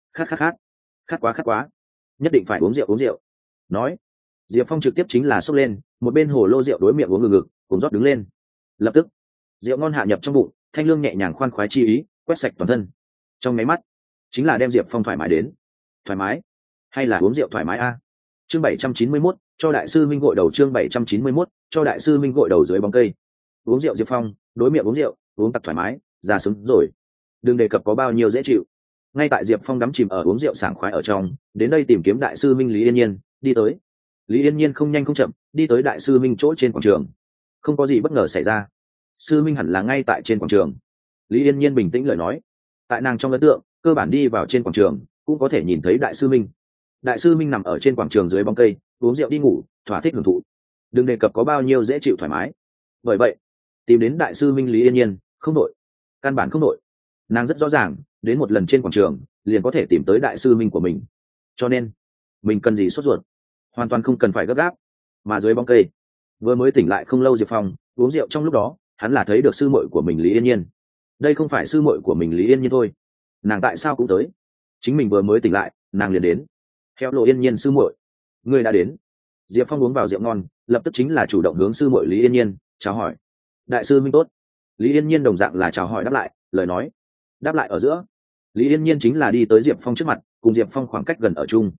Khát quá, nhất định phải uống rượu. Nói Diệp Phong trực tiếp chính là xốc lên một bên hồ lô rượu đối miệng uống ngực cùng rót đứng lên. Lập tức rượu ngon hạ nhập trong bụng, thanh lương nhẹ nhàng khoan khoái chi ý quét sạch toàn thân, trong nháy mắt chính là đem Diệp Phong thoải mái đến. Thoải mái hay là uống rượu thoải mái a? Chương 791 cho đại sư minh gội đầu. Chương 791 cho đại sư minh gội đầu. Dưới bóng cây uống rượu Diệp Phong đối miệng uống rượu uống tặc thoải mái ra sướng rồi, đừng đề cập có bao nhiêu dễ chịu. Ngay tại Diệp Phong đắm chìm ở uống rượu sảng khoái ở trong, đến đây tìm kiếm đại sư minh Lý Yên Nhiên đi tới. Lý Yên Nhiên không nhanh không chậm đi tới đại sư minh chỗ trên quảng trường. Không có gì bất ngờ xảy ra, sư minh hẳn là ngay tại trên quảng trường. Lý Yên Nhiên bình tĩnh lời nói. Tại nàng trong ấn tượng, cơ bản đi vào trên quảng trường cũng có thể nhìn thấy đại sư minh. Đại sư minh nằm ở trên quảng trường dưới bóng cây uống rượu đi ngủ, thỏa thích hưởng thụ, đừng đề cập có bao nhiêu dễ chịu thoải mái. Bởi vậy tìm đến đại sư minh Lý Yên Nhiên không đội, căn bản không đội. Nàng rất rõ ràng đến một lần trên quảng trường liền có thể tìm tới đại sư minh của mình, cho nên mình cần gì sốt ruột, hoàn toàn không cần phải gấp gáp. Mà dưới bóng cây vừa mới tỉnh lại không lâu Diệp Phong uống rượu trong lúc đó, hắn là thấy được sư muội của mình Lý Yên Nhiên. Đây không phải sư muội của mình Lý Yên Nhiên thôi, nàng tại sao cũng tới? Chính mình vừa mới tỉnh lại nàng liền đến. Theo lộ Yên Nhiên sư muội, ngươi đã đến. Diệp Phong uống vào rượu ngon, lập tức chính là chủ động hướng sư muội Lý Yên Nhiên chào hỏi. Đại sư minh tốt. Lý Yên Nhiên đồng dạng là chào hỏi đáp lại, lời nói đáp lại ở giữa, Lý Yên Nhiên chính là đi tới Diệp Phong trước mặt, cùng Diệp Phong khoảng cách gần ở chung.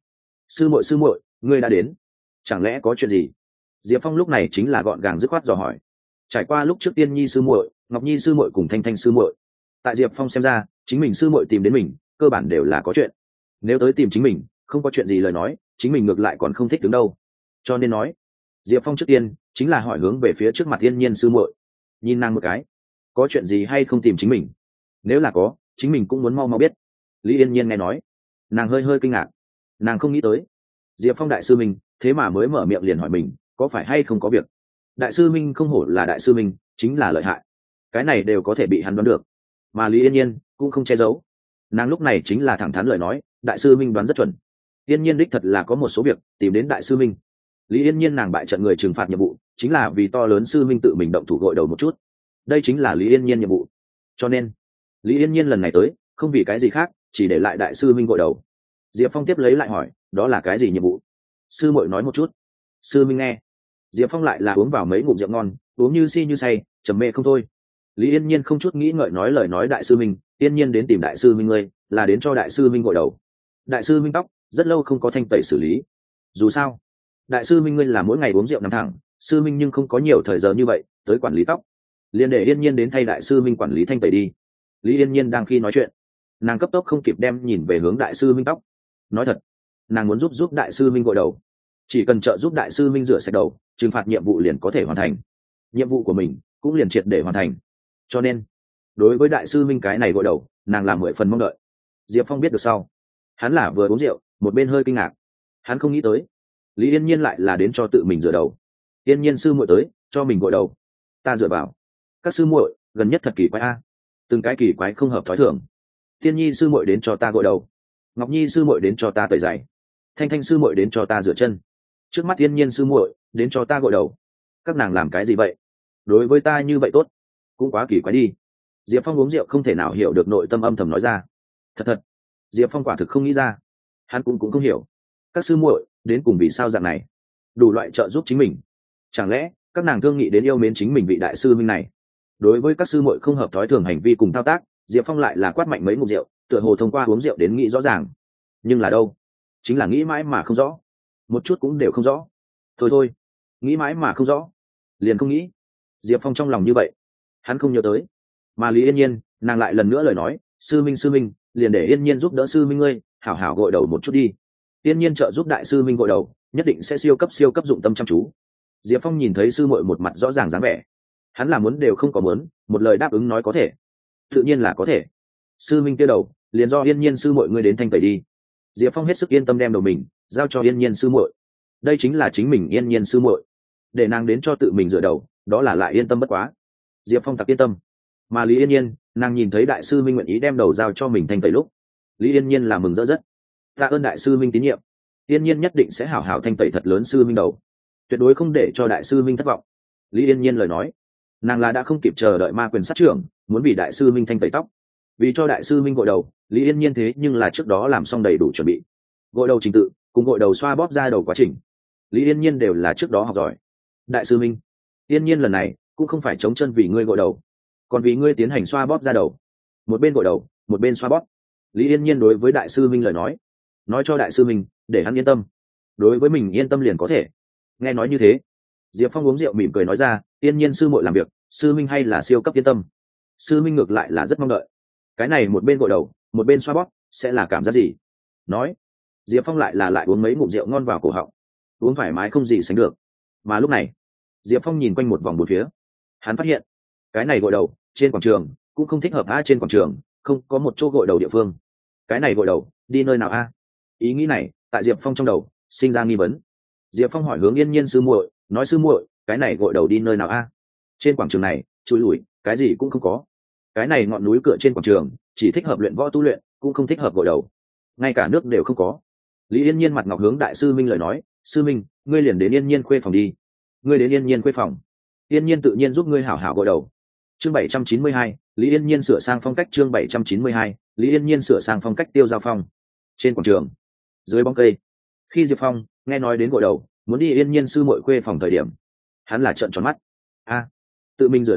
Sư muội, ngươi đã đến, chẳng lẽ có chuyện gì? Diệp Phong lúc này chính là gọn gàng dứt khoát dò hỏi. Trải qua lúc trước Tiên Nhi sư muội, Ngọc Nhi sư muội cùng Thanh Thanh sư muội, tại Diệp Phong xem ra, chính mình sư muội tìm đến mình, cơ bản đều là có chuyện. Nếu tới tìm chính mình, không có chuyện gì lời nói, chính mình ngược lại còn không thích đứng đâu. Cho nên nói, Diệp Phong trước tiên chính là hỏi hướng về phía trước mặt Yên Nhiên sư muội, nhìn nàng một cái, có chuyện gì hay không tìm chính mình? Nếu là có, chính mình cũng muốn mau mau biết. Lý Yên Nhiên nghe nói, nàng hơi hơi kinh ngạc, nàng không nghĩ tới Diệp Phong đại sư minh thế mà mới mở miệng liền hỏi mình có phải hay không có việc. Đại sư minh không hổ là đại sư minh, chính là lợi hại, cái này đều có thể bị hắn đoán được. Mà Lý Yên Nhiên cũng không che giấu, nàng lúc này chính là thẳng thắn lời nói, đại sư minh đoán rất chuẩn. Yên Nhiên đích thật là có một số việc tìm đến đại sư minh. Lý Yên Nhiên nàng bại trận người trừng phạt nhiệm vụ chính là vì to lớn sư minh tự mình động thủ gội đầu một chút, đây chính là Lý Yên Nhiên nhiệm vụ. Cho nên Lý Yên Nhiên lần này tới không vì cái gì khác, chỉ để lại đại sư minh gội đầu. Diệp Phong tiếp lấy lại hỏi, đó là cái gì nhiệm vụ? Sư muội nói một chút. Sư minh nghe. Diệp Phong lại là uống vào mấy ngụm rượu ngon, uống như si như say, trầm mê không thôi. Lý Yên Nhiên không chút nghĩ ngợi nói lời nói, đại sư minh, Yên Nhiên đến tìm đại sư minh ngươi, là đến cho đại sư minh gội đầu. Đại sư minh tóc rất lâu không có thanh tẩy xử lý. Dù sao, đại sư minh ngươi là mỗi ngày uống rượu nằm thẳng, sư minh nhưng không có nhiều thời giờ như vậy tới quản lý tóc, liền để Yên Nhiên đến thay đại sư minh quản lý thanh tẩy đi. Lý Yên Nhiên đang khi nói chuyện, nàng cấp tốc không kịp đem nhìn về hướng đại sư minh tóc. Nói thật, nàng muốn giúp đại sư minh gội đầu, chỉ cần trợ giúp đại sư minh rửa sạch đầu, trừng phạt nhiệm vụ liền có thể hoàn thành, nhiệm vụ của mình cũng liền triệt để hoàn thành. Cho nên đối với đại sư minh cái này gội đầu, nàng làm 10 phần mong đợi. Diệp Phong biết được sau, hắn là vừa uống rượu một bên hơi kinh ngạc, hắn không nghĩ tới Lý Yên Nhiên lại là đến cho tự mình rửa đầu. Yên Nhiên sư muội tới cho mình gội đầu, ta dựa vào, các sư muội gần nhất thật kỳ quái a, từng cái kỳ quái không hợp thói thường. Tiên Nhi sư muội đến cho ta gội đầu, Ngọc Nhi sư muội đến cho ta tẩy giày, Thanh Thanh sư muội đến cho ta rửa chân, trước mắt Yên Nhiên sư muội đến cho ta gội đầu, các nàng làm cái gì vậy? Đối với ta như vậy tốt, cũng quá kỳ quái đi. Diệp Phong uống rượu không thể nào hiểu được nội tâm âm thầm nói ra. Thật, Diệp Phong quả thực không nghĩ ra, hắn cũng không hiểu các sư muội đến cùng vì sao dạng này, đủ loại trợ giúp chính mình, chẳng lẽ các nàng thương nghị đến yêu mến chính mình vị đại sư minh này? Đối với các sư muội không hợp thói thường hành vi cùng thao tác, Diệp Phong lại là quát mạnh mấy ngụm rượu, tựa hồ thông qua uống rượu đến nghĩ rõ ràng, nhưng là đâu, chính là nghĩ mãi mà không rõ, một chút cũng đều không rõ. Thôi, nghĩ mãi mà không rõ, liền không nghĩ. Diệp Phong trong lòng như vậy, hắn không nhớ tới. Mà Lý Yên Nhiên, nàng lại lần nữa lời nói, sư minh, liền để Yên Nhiên giúp đỡ sư minh ngươi, hảo hảo gội đầu một chút đi. Yên Nhiên trợ giúp đại sư minh gội đầu, nhất định sẽ siêu cấp dụng tâm chăm chú. Diệp Phong nhìn thấy sư muội một mặt rõ ràng dáng vẻ, hắn là muốn đều không có muốn, một lời đáp ứng nói có thể, tự nhiên là có thể. Sư minh tiêu đầu, liền do Yên Nhiên sư muội ngươi đến thanh tẩy đi. Diệp Phong hết sức yên tâm đem đầu mình giao cho Yên Nhiên sư muội, đây chính là chính mình Yên Nhiên sư muội, để nàng đến cho tự mình rửa đầu, đó là lại yên tâm bất quá. Diệp Phong tặc yên tâm. Mà Lý Yên Nhiên, nàng nhìn thấy đại sư minh nguyện ý đem đầu giao cho mình thanh tẩy lúc, Lý Yên Nhiên là mừng rỡ rất. Tạ ơn đại sư minh tín nhiệm, Yên Nhiên nhất định sẽ hảo hảo thanh tẩy thật lớn sư minh đầu, tuyệt đối không để cho đại sư minh thất vọng. Lý Yên Nhiên lời nói, nàng là đã không kịp chờ đợi ma quyền sát trưởng, muốn vì đại sư minh thanh tẩy tóc. Vì cho đại sư minh gội đầu, Lý Yên Nhiên thế nhưng là trước đó làm xong đầy đủ chuẩn bị, gội đầu trình tự cùng gội đầu xoa bóp ra đầu quá trình, Lý Yên Nhiên đều là trước đó học giỏi. Đại sư minh, Yên Nhiên lần này cũng không phải chống chân vì ngươi gội đầu, còn vì ngươi tiến hành xoa bóp ra đầu, một bên gội đầu một bên xoa bóp. Lý Yên Nhiên đối với đại sư minh lời nói cho đại sư minh để hắn yên tâm, đối với mình yên tâm liền có thể. Nghe nói như thế, Diệp Phong uống rượu mỉm cười nói ra, Yên Nhiên sư muội làm việc, sư minh hay là siêu cấp yên tâm. Sư minh ngược lại là rất mong đợi, cái này một bên gội đầu một bên xoa bóp sẽ là cảm giác gì. Nói, Diệp Phong lại uống mấy ngụm rượu ngon vào cổ họng, uống thoải mái không gì sánh được. Mà lúc này Diệp Phong nhìn quanh một vòng bốn phía, hắn phát hiện cái này gội đầu trên quảng trường cũng không thích hợp a, trên quảng trường không có một chỗ gội đầu địa phương, cái này gội đầu đi nơi nào a? Ý nghĩ này tại Diệp Phong trong đầu sinh ra nghi vấn. Diệp Phong hỏi hướng Yên Nhiên sư muội, nói sư muội, cái này gội đầu đi nơi nào a? Trên quảng trường này chui lủi, cái gì cũng không có, cái này ngọn núi cửa trên quảng trường chỉ thích hợp luyện võ tu luyện, cũng không thích hợp gội đầu, ngay cả nước đều không có. Lý Yên Nhiên mặt ngọc hướng đại sư minh lời nói, sư minh, ngươi liền đến Yên Nhiên khuê phòng đi, ngươi đến Yên Nhiên khuê phòng, Yên Nhiên tự nhiên giúp ngươi hảo hảo gội đầu. Chương 792, Lý Yên Nhiên sửa sang phong cách. Chương 792, Lý Yên Nhiên sửa sang phong cách. Tiêu Giao Phong. Trên quảng trường, dưới bóng cây, khi Diệp Phong nghe nói đến gội đầu, muốn đi Yên Nhiên sư muội khuê phòng thời điểm, hắn là trợn tròn mắt. A, tự mình rửa đầu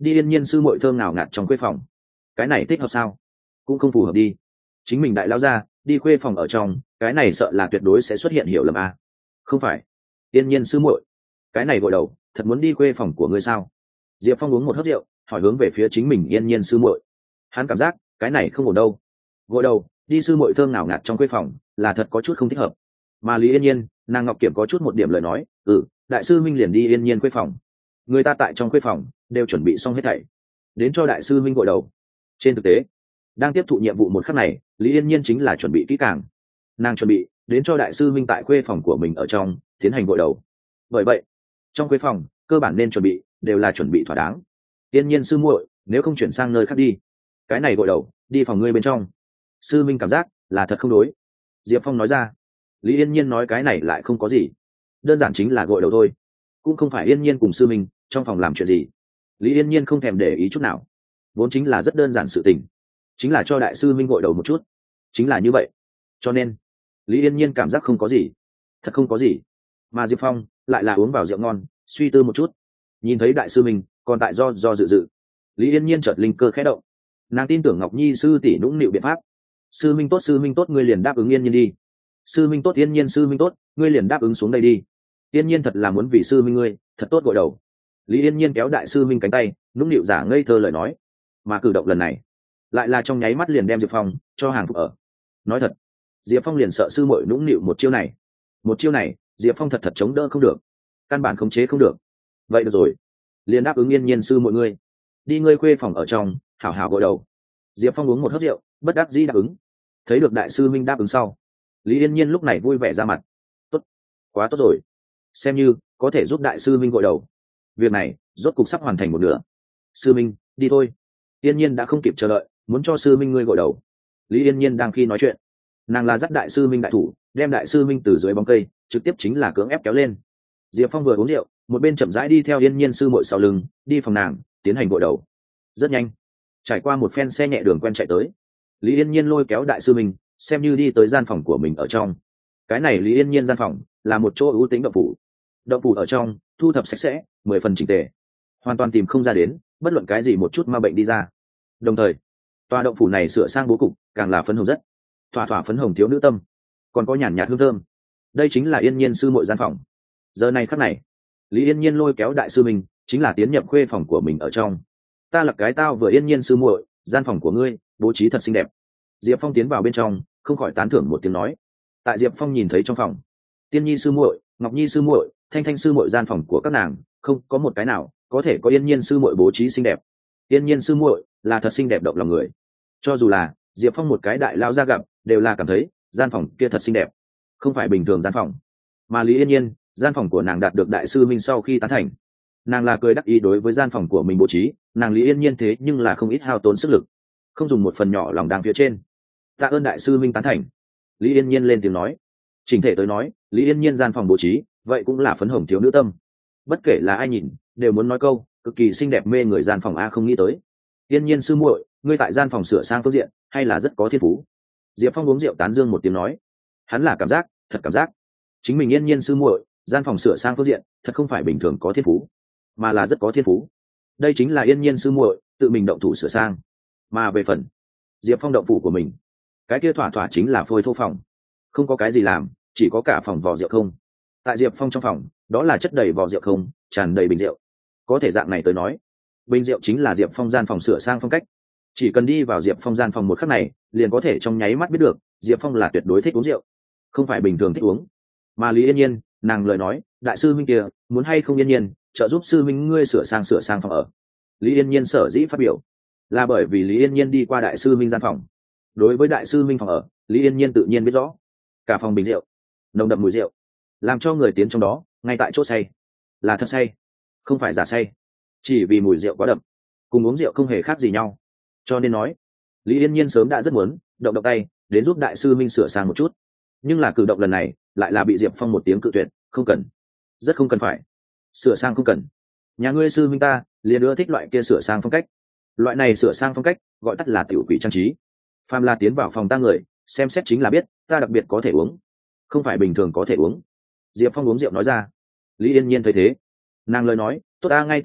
đi yên nhiên sư muội thơm nào ngạt trong khuê phòng, cái này thích hợp sao? Cũng không phù hợp đi. Chính mình đại lao ra đi khuê phòng ở trong, cái này sợ là tuyệt đối sẽ xuất hiện hiểu lầm a. Không phải, yên nhiên sư muội, cái này gội đầu thật muốn đi khuê phòng của ngươi sao? Diệp Phong uống một hớp rượu, hỏi hướng về phía chính mình yên nhiên sư muội. Hắn cảm giác cái này không ổn đâu. Gội đầu đi sư muội thơm nào ngạt trong khuê phòng là thật có chút không thích hợp. Mà Lý Yên Nhiên, nàng Ngọc Kiểm có chút một điểm lời nói, đại sư minh liền đi yên nhiên khuê phòng. Người ta tại trong khuê phòng đều chuẩn bị xong hết thảy, đến cho đại sư minh gội đầu. Trên thực tế, đang tiếp thụ nhiệm vụ một khắc này, Lý Yên Nhiên chính là chuẩn bị kỹ càng. Nàng chuẩn bị đến cho đại sư minh tại khuê phòng của mình ở trong tiến hành gội đầu. Bởi vậy, trong khuê phòng cơ bản nên chuẩn bị đều là chuẩn bị thỏa đáng. Yên Nhiên sư muội, nếu không chuyển sang nơi khác đi, cái này gội đầu đi phòng ngươi bên trong. Sư minh cảm giác là thật không đối. Diệp Phong nói ra. Lý Yên Nhiên nói cái này lại không có gì, đơn giản chính là gội đầu thôi, cũng không phải Yên Nhiên cùng sư minh trong phòng làm chuyện gì. Lý Yên Nhiên không thèm để ý chút nào, vốn chính là rất đơn giản sự tình, chính là cho đại sư minh gội đầu một chút, chính là như vậy. Cho nên Lý Yên Nhiên cảm giác không có gì, thật không có gì. Mà Diệp Phong lại là uống vào rượu ngon, suy tư một chút, nhìn thấy đại sư minh còn tại do dự, Lý Yên Nhiên chợt linh cơ khẽ động. Nàng tin tưởng Ngọc Nhi sư tỷ nũng nịu biện pháp. Sư minh tốt, ngươi liền đáp ứng Yên Nhiên đi. Sư minh tốt, Yên Nhiên sư minh tốt, ngươi liền đáp ứng xuống đây đi. Yên Nhiên thật là muốn vì sư minh ngươi thật tốt gội đầu. Lý Yên Nhiên kéo đại sư minh cánh tay, nũng nịu giả ngây thơ lời nói. Mà cử động lần này lại là trong nháy mắt liền đem Diệp Phong cho hàng phục ở. Nói thật, Diệp Phong liền sợ sư muội nũng nịu một chiêu này Diệp Phong thật chống đỡ không được, căn bản khống chế không được. Vậy được rồi, liền đáp ứng Yên Nhiên sư muội ngươi, đi ngươi khuê phòng ở trong hảo hảo gội đầu. Diệp Phong uống một hớp rượu, bất đắc dĩ đáp ứng. Thấy được đại sư minh đáp ứng sau, Lý Yên Nhiên lúc này vui vẻ ra mặt. Tốt, quá tốt rồi, xem như có thể giúp đại sư minh gội đầu. Việc này rốt cục sắp hoàn thành một nửa. Sư minh, đi thôi. Yên Nhiên đã không kịp chờ đợi, muốn cho sư minh ngươi gội đầu. Lý Yên Nhiên đang khi nói chuyện, nàng là dắt đại sư minh đại thủ, đem đại sư minh từ dưới bóng cây trực tiếp chính là cưỡng ép kéo lên. Diệp Phong vừa uống rượu, một bên chậm rãi đi theo Yên Nhiên sư muội sau lưng, đi phòng nàng tiến hành gội đầu. Rất nhanh, trải qua một phen xe nhẹ đường quen chạy tới, Lý Yên Nhiên lôi kéo đại sư minh xem như đi tới gian phòng của mình ở trong. Cái này Lý Yên Nhiên gian phòng là một chỗ ưu tính động phủ ở trong thu thập sạch sẽ, 10 phần chỉnh tề, hoàn toàn tìm không ra đến bất luận cái gì một chút ma bệnh đi ra. Đồng thời tòa động phủ này sửa sang bố cục càng là phấn hồng rất thỏa phấn hồng thiếu nữ tâm, còn có nhàn nhạt hương thơm. Đây chính là Yên Nhiên sư muội gian phòng. Giờ này khắc này, Lý Yên Nhiên lôi kéo đại sư mình chính là tiến nhập khuê phòng của mình ở trong. Ta là cái tao vừa Yên Nhiên sư muội, gian phòng của ngươi bố trí thật xinh đẹp. Diệp Phong tiến vào bên trong, không khỏi tán thưởng một tiếng nói. Tại Diệp Phong nhìn thấy trong phòng, Tiên Nhi sư muội, Ngọc Nhi sư muội, Thanh Thanh sư muội gian phòng của các nàng không có một cái nào có thể có Yên Nhiên sư muội bố trí xinh đẹp. Yên Nhiên sư muội là thật xinh đẹp động lòng người. Cho dù là Diệp Phong một cái đại lao ra gặp, đều là cảm thấy gian phòng kia thật xinh đẹp, không phải bình thường gian phòng. Mà Lý Yên Nhiên, gian phòng của nàng đạt được đại sư minh sau khi tán thành, nàng là cười đắc ý đối với gian phòng của mình bố trí. Nàng Lý Yên Nhiên thế nhưng là không ít hao tốn sức lực, không dùng một phần nhỏ lòng đang phía trên. Tạ ơn đại sư minh tán thành. Lý Yên Nhiên lên tiếng nói. Chỉnh thể tới nói, Lý Yên Nhiên gian phòng bố trí vậy cũng là phấn hồng thiếu nữ tâm. Bất kể là ai nhìn đều muốn nói câu cực kỳ xinh đẹp mê người gian phòng a. Không nghĩ tới Yên Nhiên sư muội, ngươi tại gian phòng sửa sang phương diện hay là rất có thiên phú. Diệp Phong uống rượu tán dương một tiếng nói. Hắn là cảm giác chính mình Yên Nhiên sư muội gian phòng sửa sang phương diện thật không phải bình thường có thiên phú, mà là rất có thiên phú. Đây chính là Yên Nhiên sư muội tự mình động thủ sửa sang. Mà về phần Diệp Phong động phủ của mình, cái kia thỏa chính là phôi thô phòng, không có cái gì làm, chỉ có cả phòng vò rượu không. Tại Diệp Phong trong phòng, đó là chất đầy vò rượu không, tràn đầy bình rượu. Có thể dạng này tới nói, bình rượu chính là Diệp Phong gian phòng sửa sang phong cách. Chỉ cần đi vào Diệp Phong gian phòng một khắc này, liền có thể trong nháy mắt biết được Diệp Phong là tuyệt đối thích uống rượu, không phải bình thường thích uống. Mà Lý Yên Nhiên, nàng lời nói, đại sư minh kia muốn hay không Yên Nhiên trợ giúp sư minh ngươi sửa sang phòng ở. Lý Yên Nhiên sở dĩ phát biểu là bởi vì Lý Yên Nhiên đi qua đại sư minh gian phòng. Đối với đại sư minh phòng ở, Lý Yên Nhiên tự nhiên biết rõ. Cả phòng bình rượu, nồng đậm mùi rượu, làm cho người tiến trong đó ngay tại chỗ say, là thật say, không phải giả say. Chỉ vì mùi rượu quá đậm, cùng uống rượu không hề khác gì nhau. Cho nên nói, Lý Yên Nhiên sớm đã rất muốn động tay đến giúp đại sư minh sửa sang một chút. Nhưng là cử động lần này lại là bị Diệp Phong một tiếng cự tuyệt. Không cần, rất không cần phải sửa sang, không cần. Nhà ngươi sư minh ta liền ưa thích loại kia sửa sang phong cách. Loại này sửa sang phong cách gọi tắt là tiểu quỷ trang trí. Phàm là tiến vào phòng ta người xem xét chính là biết ta đặc biệt có thể uống, không phải bình thường có thể uống. Diệp Phong uống rượu nói ra. Lý Yên Nhiên thấy thế, nàng lời nói tốt ta ngay từ đầu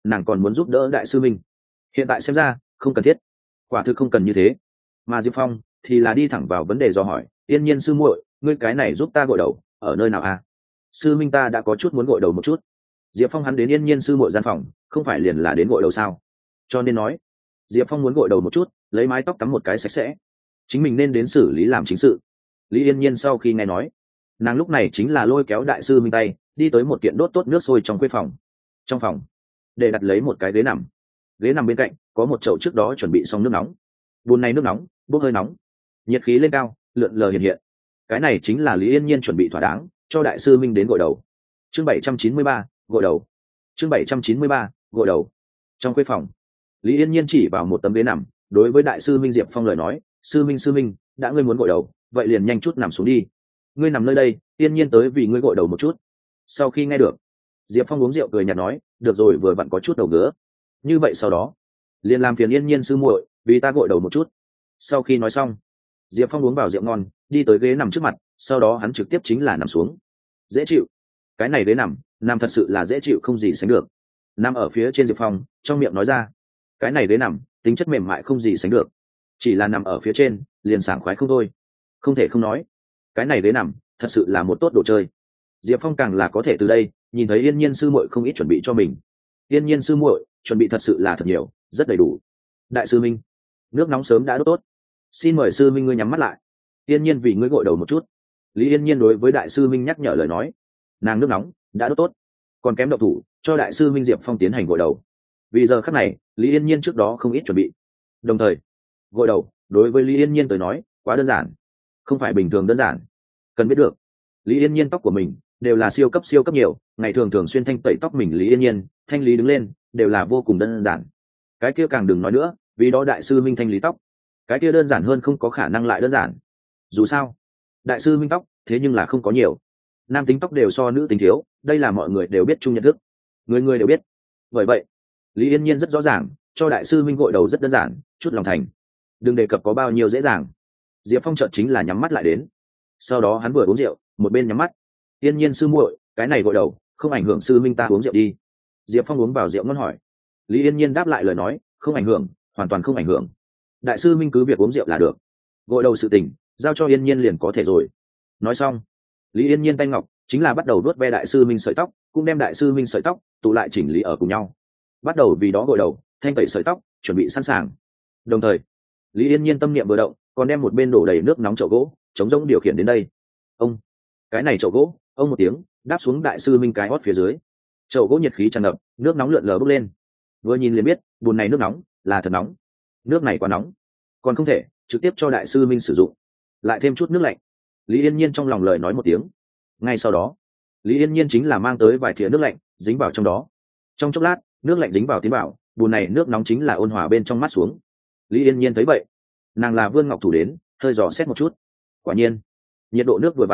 nàng còn muốn giúp đỡ đại sư minh. Hiện tại xem ra không cần thiết, quả thực không cần như thế. Mà Diệp Phong thì là đi thẳng vào vấn đề do hỏi, yên nhiên sư muội, ngươi cái này giúp ta gội đầu ở nơi nào à? Sư minh ta đã có chút muốn gội đầu một chút. Diệp Phong hắn đến yên nhiên sư muội gian phòng không phải liền là đến gội đầu sao, cho nên nói Diệp Phong muốn gội đầu một chút, lấy mái tóc tắm một cái sạch sẽ, chính mình nên đến xử lý làm chính sự. Lý Yên Nhiên sau khi nghe nói, nàng lúc này chính là lôi kéo đại sư minh tay đi tới một kiện đốt tốt nước sôi trong khuê phòng. Trong phòng để đặt lấy một cái ghế nằm bên cạnh có một chậu trước đó chuẩn bị xong nước nóng. Bồn này nước nóng bốc hơi nóng, nhiệt khí lên cao, lượn lờ hiện hiện. Cái này chính là Lý Yên Nhiên chuẩn bị thỏa đáng cho đại sư minh đến gội đầu. Chương 793, gội đầu. Chương 793, gội đầu. Trong khuê phòng, Lý Yên Nhiên chỉ vào một tấm ghế nằm, đối với đại sư minh Diệp Phong lời nói, sư minh, đã ngươi muốn gội đầu vậy liền nhanh chút nằm xuống đi, ngươi nằm nơi đây, Yên Nhiên tới vì ngươi gội đầu một chút. Sau khi nghe được, Diệp Phong uống rượu cười nhạt nói, được rồi, vừa vặn có chút đầu ngứa, như vậy sau đó liền làm phiền Yên Nhiên sư muội vì ta gội đầu một chút. Sau khi nói xong, Diệp Phong uống vào rượu ngon, đi tới ghế nằm trước mặt, sau đó hắn trực tiếp chính là nằm xuống. Dễ chịu, cái này ghế nằm thật sự là dễ chịu không gì sánh được. Nằm ở phía trên Diệp Phong trong miệng nói ra, cái này ghế nằm tính chất mềm mại không gì sánh được, chỉ là nằm ở phía trên liền sảng khoái không thôi. Không thể không nói, cái này ghế nằm thật sự là một tốt đồ chơi. Diệp Phong càng là có thể từ đây nhìn thấy Yên Nhiên sư muội không ít chuẩn bị cho mình. Yên Nhiên sư muội chuẩn bị thật sự là thật nhiều, rất đầy đủ. Đại sư minh, nước nóng sớm đã đốt tốt, xin mời sư minh ngươi nhắm mắt lại, Yên Nhiên vì ngươi gội đầu một chút. Lý Yên Nhiên đối với đại sư minh nhắc nhở lời nói, nàng nước nóng đã đốt tốt, còn kém động thủ cho đại sư minh Diệp Phong tiến hành gội đầu. Vì giờ khắc này Lý Yên Nhiên trước đó không ít chuẩn bị, đồng thời gội đầu đối với Lý Yên Nhiên tới nói quá đơn giản, không phải bình thường đơn giản. Cần biết được, Lý Yên Nhiên tóc của mình đều là siêu cấp nhiều, ngày thường thường xuyên thanh tẩy tóc mình Lý Yên Nhiên thanh lý đứng lên đều là vô cùng đơn giản. Cái kia càng đừng nói nữa, vì đó đại sư minh thanh lý tóc, cái kia đơn giản hơn không có khả năng lại đơn giản. Dù sao đại sư minh tóc thế nhưng là không có nhiều, nam tính tóc đều so nữ tính thiếu, đây là mọi người đều biết chung nhận thức, người đều biết. Bởi vậy Lý Yên Nhiên rất rõ ràng, cho đại sư minh gội đầu rất đơn giản, chút lòng thành, đừng đề cập có bao nhiêu dễ dàng. Diệp Phong chợt chính là nhắm mắt lại đến, sau đó hắn vừa uống rượu một bên nhắm mắt. Yên Nhiên sư muội, cái này gội đầu không ảnh hưởng sư minh ta uống rượu đi. Diệp Phong uống vào rượu ngon hỏi. Lý Yên Nhiên đáp lại lời nói, không ảnh hưởng, hoàn toàn không ảnh hưởng, đại sư minh cứ việc uống rượu là được, gội đầu sự tình giao cho Yên Nhiên liền có thể rồi. Nói xong, Lý Yên Nhiên tay ngọc chính là bắt đầu đuốt ve đại sư minh sợi tóc, cũng đem đại sư minh sợi tóc tụ lại chỉnh lý ở cùng nhau, bắt đầu vì đó gội đầu thanh tẩy sợi tóc, chuẩn bị sẵn sàng. Đồng thời Lý Yên Nhiên tâm niệm vừa động, còn đem một bên đổ đầy nước nóng chậu gỗ chống rỗng điều khiển đến đây. Ông, cái này chậu gỗ ông một tiếng đáp xuống đại sư minh cái hót phía dưới, chậu gỗ nhiệt khí tràn ngập, nước nóng lượn lờ bốc lên. Vừa nhìn liền biết bồn này nước nóng là thật nóng, nước này quá nóng, còn không thể trực tiếp cho đại sư minh sử dụng, lại thêm chút nước lạnh. Lý Yên Nhiên trong lòng lời nói một tiếng, ngay sau đó Lý Yên Nhiên chính là mang tới vài thìa nước lạnh dính vào trong đó. Trong chốc lát nước lạnh dính vào tiến vào bồn này nước nóng chính là ôn hòa bên trong mắt xuống. Lý Yên Nhiên thấy vậy, nàng là vươn ngọc thủ đến hơi dò xét một chút, quả nhiên nhiệt độ nước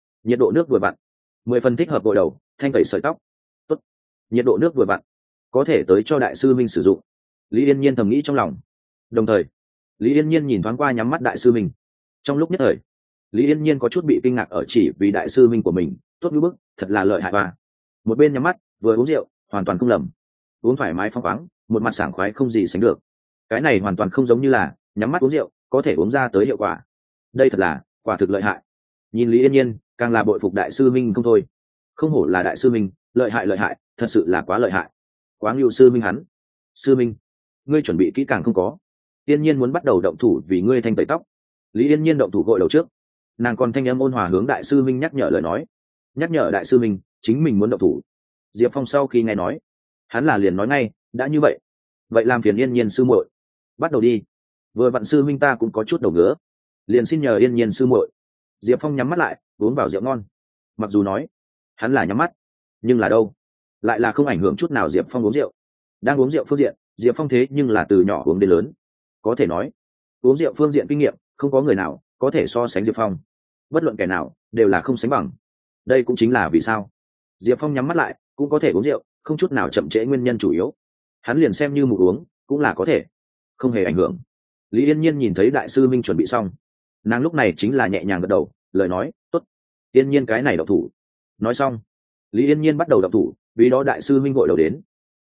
vừa vặn, 10 phần thích hợp gội đầu thanh tẩy sợi tóc. Tốt, nhiệt độ nước vừa vặn, có thể tới cho đại sư minh sử dụng. Lý Yên Nhiên thầm nghĩ trong lòng. Đồng thời Lý Yên Nhiên nhìn thoáng qua nhắm mắt đại sư minh. Trong lúc nhất thời Lý Yên Nhiên có chút bị kinh ngạc ở chỉ vì đại sư minh của mình tốt như bức, thật là lợi hại. Và một bên nhắm mắt vừa uống rượu hoàn toàn không lầm, uống thoải mái phóng khoáng, một mặt sảng khoái không gì sánh được. Cái này hoàn toàn không giống như là nhắm mắt uống rượu có thể uống ra tới hiệu quả, đây thật là quả thực lợi hại. Nhìn Lý Yên Nhiên càng là bội phục đại sư minh không thôi, không hổ là đại sư minh, lợi hại, thật sự là quá lợi hại, quá ngưu sư minh hắn. Sư minh, ngươi chuẩn bị kỹ càng không có? Yên Nhiên muốn bắt đầu động thủ vì ngươi thanh tẩy tóc. Lý Yên Nhiên động thủ gội đầu trước, nàng còn thanh âm ôn hòa hướng đại sư minh nhắc nhở lời nói, nhắc nhở đại sư minh chính mình muốn động thủ. Diệp Phong sau khi nghe nói, hắn là liền nói ngay, đã như vậy vậy làm phiền Yên Nhiên sư muội bắt đầu đi, vừa vặn sư minh ta cũng có chút đầu ngứa, liền xin nhờ Yên Nhiên sư muội. Diệp Phong nhắm mắt lại uống vào rượu ngon, mặc dù nói hắn là nhắm mắt, nhưng là đâu lại là không ảnh hưởng chút nào Diệp Phong uống rượu. Đang uống rượu phương diện Diệp Phong thế nhưng là từ nhỏ uống đến lớn, có thể nói uống rượu phương diện kinh nghiệm không có người nào có thể so sánh Diệp Phong, bất luận kẻ nào đều là không sánh bằng. Đây cũng chính là vì sao Diệp Phong nhắm mắt lại cũng có thể uống rượu không chút nào chậm trễ, nguyên nhân chủ yếu hắn liền xem như mù uống cũng là có thể, không hề ảnh hưởng. Lý Yên Nhiên nhìn thấy đại sư minh chuẩn bị xong, nàng lúc này chính là nhẹ nhàng gật đầu lời nói, tốt, Yên Nhiên cái này đậu thủ. Nói xong Lý Yên Nhiên bắt đầu đậu thủ, vì đó đại sư minh gội đầu đến.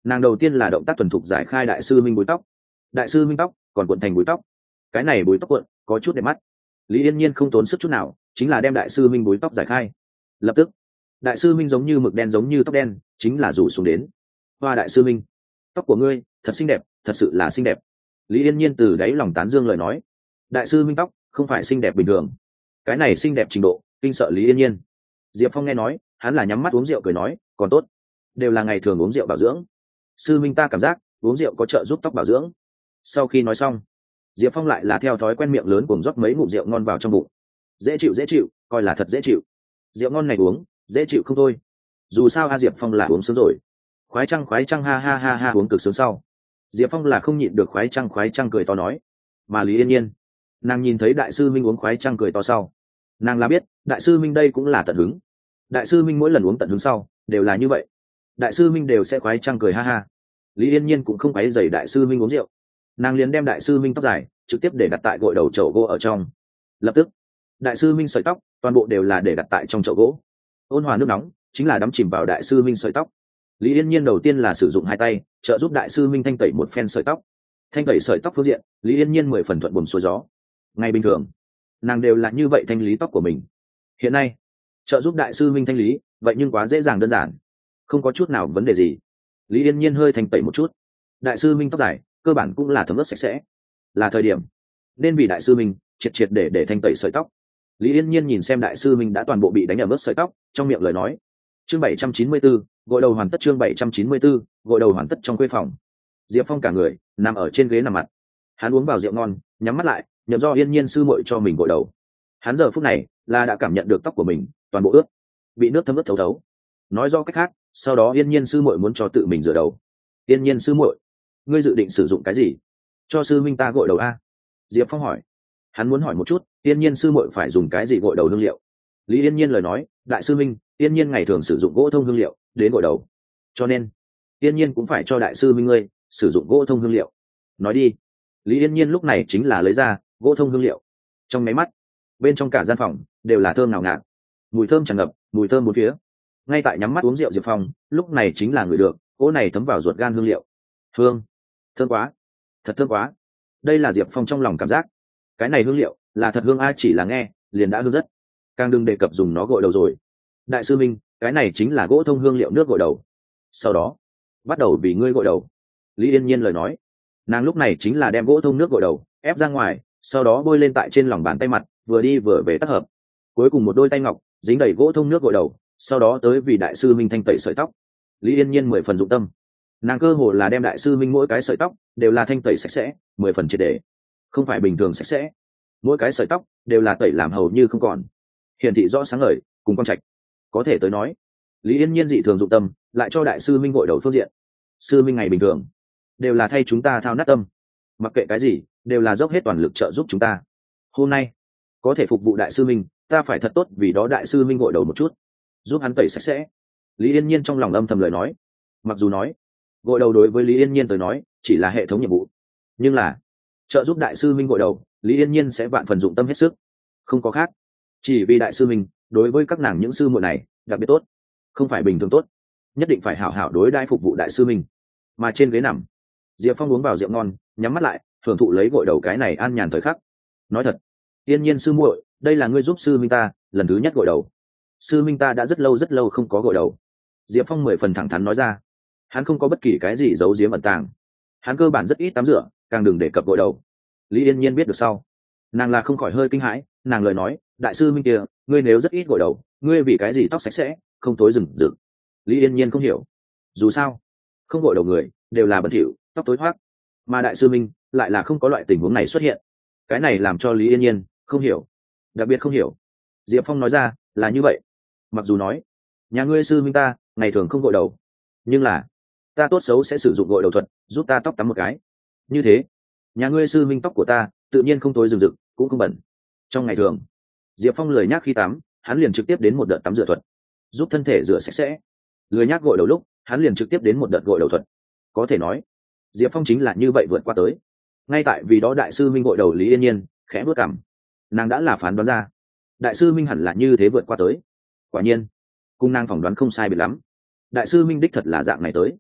Nàng đầu tiên là động tác thuần thục giải khai đại sư minh búi tóc. Đại sư minh tóc còn cuộn thành búi tóc. Cái này búi tóc cuộn có chút đẹp mắt. Lý Yên Nhiên không tốn sức chút nào, chính là đem đại sư minh búi tóc giải khai. Lập tức đại sư minh giống như mực đen, giống như tóc đen, chính là rủ xuống đến. Hoa đại sư minh, tóc của ngươi thật xinh đẹp, thật sự là xinh đẹp. Lý Yên Nhiên từ đáy lòng tán dương lời nói. Đại sư minh tóc không phải xinh đẹp bình thường, cái này xinh đẹp trình độ kinh sợ Lý Yên Nhiên. Diệp Phong nghe nói, hắn là nhắm mắt uống rượu cười nói, còn tốt, đều là ngày thường uống rượu bảo dưỡng. Sư minh ta cảm giác uống rượu có trợ giúp tóc bảo dưỡng. Sau khi nói xong, Diệp Phong lại là theo thói quen miệng lớn cùng rót mấy ngụm rượu ngon vào trong bụng. Dễ chịu, coi là thật dễ chịu. Rượu ngon này uống dễ chịu không thôi, dù sao Diệp Phong là uống sướng rồi. Khoái trăng ha ha ha ha, uống cực sướng sau, Diệp Phong là không nhịn được khoái trăng cười to nói. Mà Lý Yên Nhiên, nàng nhìn thấy đại sư minh uống khoái trăng cười to sau, nàng là biết đại sư minh đây cũng là tận hứng. Đại sư minh mỗi lần uống tận hứng sau đều là như vậy, đại sư minh đều sẽ khoái trăng cười ha ha. Lý Yên Nhiên cũng không quấy rầy đại sư minh uống rượu, nàng liền đem đại sư minh tóc dài trực tiếp để đặt tại gội đầu chậu gỗ ở trong. Lập tức đại sư minh sợi tóc toàn bộ đều là để đặt tại trong chậu gỗ. Ôn hòa nước nóng chính là đắm chìm vào đại sư minh sợi tóc. Lý Yên Nhiên đầu tiên là sử dụng hai tay trợ giúp đại sư minh thanh tẩy một phen sợi tóc. Thanh tẩy sợi tóc phương diện, Lý Yên Nhiên 10 phần thuận buồm xuôi gió. Ngày bình thường nàng đều là như vậy thanh lý tóc của mình, hiện nay trợ giúp đại sư minh thanh lý vậy nhưng quá dễ dàng đơn giản, không có chút nào vấn đề gì. Lý Yên Nhiên hơi thanh tẩy một chút, đại sư minh tóc dài cơ bản cũng là thấm ướt sạch sẽ, là thời điểm nên vì đại sư minh triệt để thanh tẩy sợi tóc. Lý Yên Nhiên nhìn xem đại sư minh đã toàn bộ bị đánh ẩm ướt sợi tóc, trong miệng lời nói. Chương 794, gội đầu hoàn tất. Chương 794, gội đầu hoàn tất. Trong khuê phòng, Diệp Phong cả người nằm ở trên ghế nằm mặt, hắn uống vào rượu ngon, nhắm mắt lại nhậm do Yên Nhiên sư muội cho mình gội đầu. Hắn giờ phút này là đã cảm nhận được tóc của mình toàn bộ ướt, bị nước thấm ướt thấu thấu. Nói do cách khác, sau đó Yên Nhiên sư muội muốn cho tự mình rửa đầu. Yên Nhiên sư muội, ngươi dự định sử dụng cái gì cho sư minh ta gội đầu a? Diệp Phong hỏi. Hắn muốn hỏi một chút Yên Nhiên sư muội phải dùng cái gì gội đầu hương liệu. Lý Yên Nhiên lời nói, đại sư minh, Yên Nhiên ngày thường sử dụng gỗ thông hương liệu đến gội đầu, cho nên Yên Nhiên cũng phải cho đại sư minh ngươi sử dụng gỗ thông hương liệu. Nói đi. Lý Yên Nhiên lúc này chính là lấy ra gỗ thông hương liệu. Trong máy mắt, bên trong cả gian phòng đều là thơm ngào ngạt, mùi thơm tràn ngập, mùi thơm bốn phía. Ngay tại nhắm mắt uống rượu Diệp Phong lúc này chính là ngửi được cỗ này thấm vào ruột gan hương liệu. Hương thơm quá, thật thơm quá. Đây là Diệp Phong trong lòng cảm giác, cái này hương liệu là thật hương, ai chỉ là nghe liền đã hương rất, càng đừng đề cập dùng nó gội đầu rồi. Đại sư minh, cái này chính là gỗ thông hương liệu nước gội đầu, sau đó bắt đầu vì ngươi gội đầu. Lý Yên Nhiên lời nói, nàng lúc này chính là đem gỗ thông nước gội đầu ép ra ngoài, sau đó bôi lên tại trên lòng bàn tay mặt, vừa đi vừa về tác hợp, cuối cùng một đôi tay ngọc dính đầy gỗ thông nước gội đầu, sau đó tới vì đại sư minh thanh tẩy sợi tóc. Lý Yên Nhiên 10 phần dụng tâm, nàng cơ hồ là đem đại sư minh mỗi cái sợi tóc đều là thanh tẩy sạch sẽ, 10 phần triệt để, không phải bình thường sạch sẽ, mỗi cái sợi tóc đều là tẩy làm hầu như không còn, hiển thị rõ sáng ngời cùng quang trạch. Có thể tới nói, Lý Yên Nhiên dị thường dụng tâm lại cho đại sư minh gội đầu phương diện. Sư minh ngày bình thường đều là thay chúng ta thao nát tâm, mặc kệ cái gì đều là dốc hết toàn lực trợ giúp chúng ta. Hôm nay có thể phục vụ đại sư minh, ta phải thật tốt vì đó đại sư minh gội đầu một chút, giúp hắn tẩy sạch sẽ. Lý Yên Nhiên trong lòng âm thầm lời nói. Mặc dù nói gội đầu đối với Lý Yên Nhiên tới nói chỉ là hệ thống nhiệm vụ, nhưng là trợ giúp đại sư minh gội đầu, Lý Yên Nhiên sẽ vạn phần dụng tâm hết sức, không có khác. Chỉ vì đại sư minh đối với các nàng những sư muội này đặc biệt tốt, không phải bình thường tốt, nhất định phải hảo hảo đối đãi phục vụ đại sư minh. Mà trên ghế nằm, Diệp Phong uống vào rượu ngon, nhắm mắt lại thưởng thụ lấy gội đầu cái này an nhàn thời khắc. Nói thật, Yên Nhiên sư muội, đây là ngươi giúp sư minh ta lần thứ nhất gội đầu. Sư minh ta đã rất lâu không có gội đầu. Diệp Phong 10 phần thẳng thắn nói ra. Hắn không có bất kỳ cái gì giấu giếm ẩn tàng, hắn cơ bản rất ít tắm rửa, càng đừng đề cập gội đầu. Lý Yên Nhiên biết được sau, nàng là không khỏi hơi kinh hãi, nàng lời nói, đại sư minh kia, ngươi nếu rất ít gội đầu, ngươi vì cái gì tóc sạch sẽ không tối rừng rực? Lý Yên Nhiên không hiểu, dù sao không gội đầu người đều là bẩn thỉu, tóc tối thoát, mà đại sư minh lại là không có loại tình huống này xuất hiện, cái này làm cho Lý Yên Nhiên không hiểu, đặc biệt không hiểu. Diệp Phong nói ra là như vậy, mặc dù nói nhà ngươi sư minh ta ngày thường không gội đầu, nhưng là ta tốt xấu sẽ sử dụng gội đầu thuật giúp ta tóc tắm một cái, như thế nhà ngươi sư minh tóc của ta tự nhiên không tối rừng rực cũng không bẩn. Trong ngày thường Diệp Phong lười nhác khi tắm, hắn liền trực tiếp đến một đợt tắm rửa thuật, giúp thân thể rửa sạch sẽ. Lười nhác gội đầu lúc, hắn liền trực tiếp đến một đợt gội đầu thuật. Có thể nói Diệp Phong chính là như vậy vượt qua tới. Ngay tại vì đó đại sư minh gội đầu, Lý Yên Nhiên khẽ bước cằm, nàng đã là phán đoán ra đại sư minh hẳn là như thế vượt qua tới. Quả nhiên cùng nàng phỏng đoán không sai biệt lắm, đại sư minh đích thật là dạng này tới.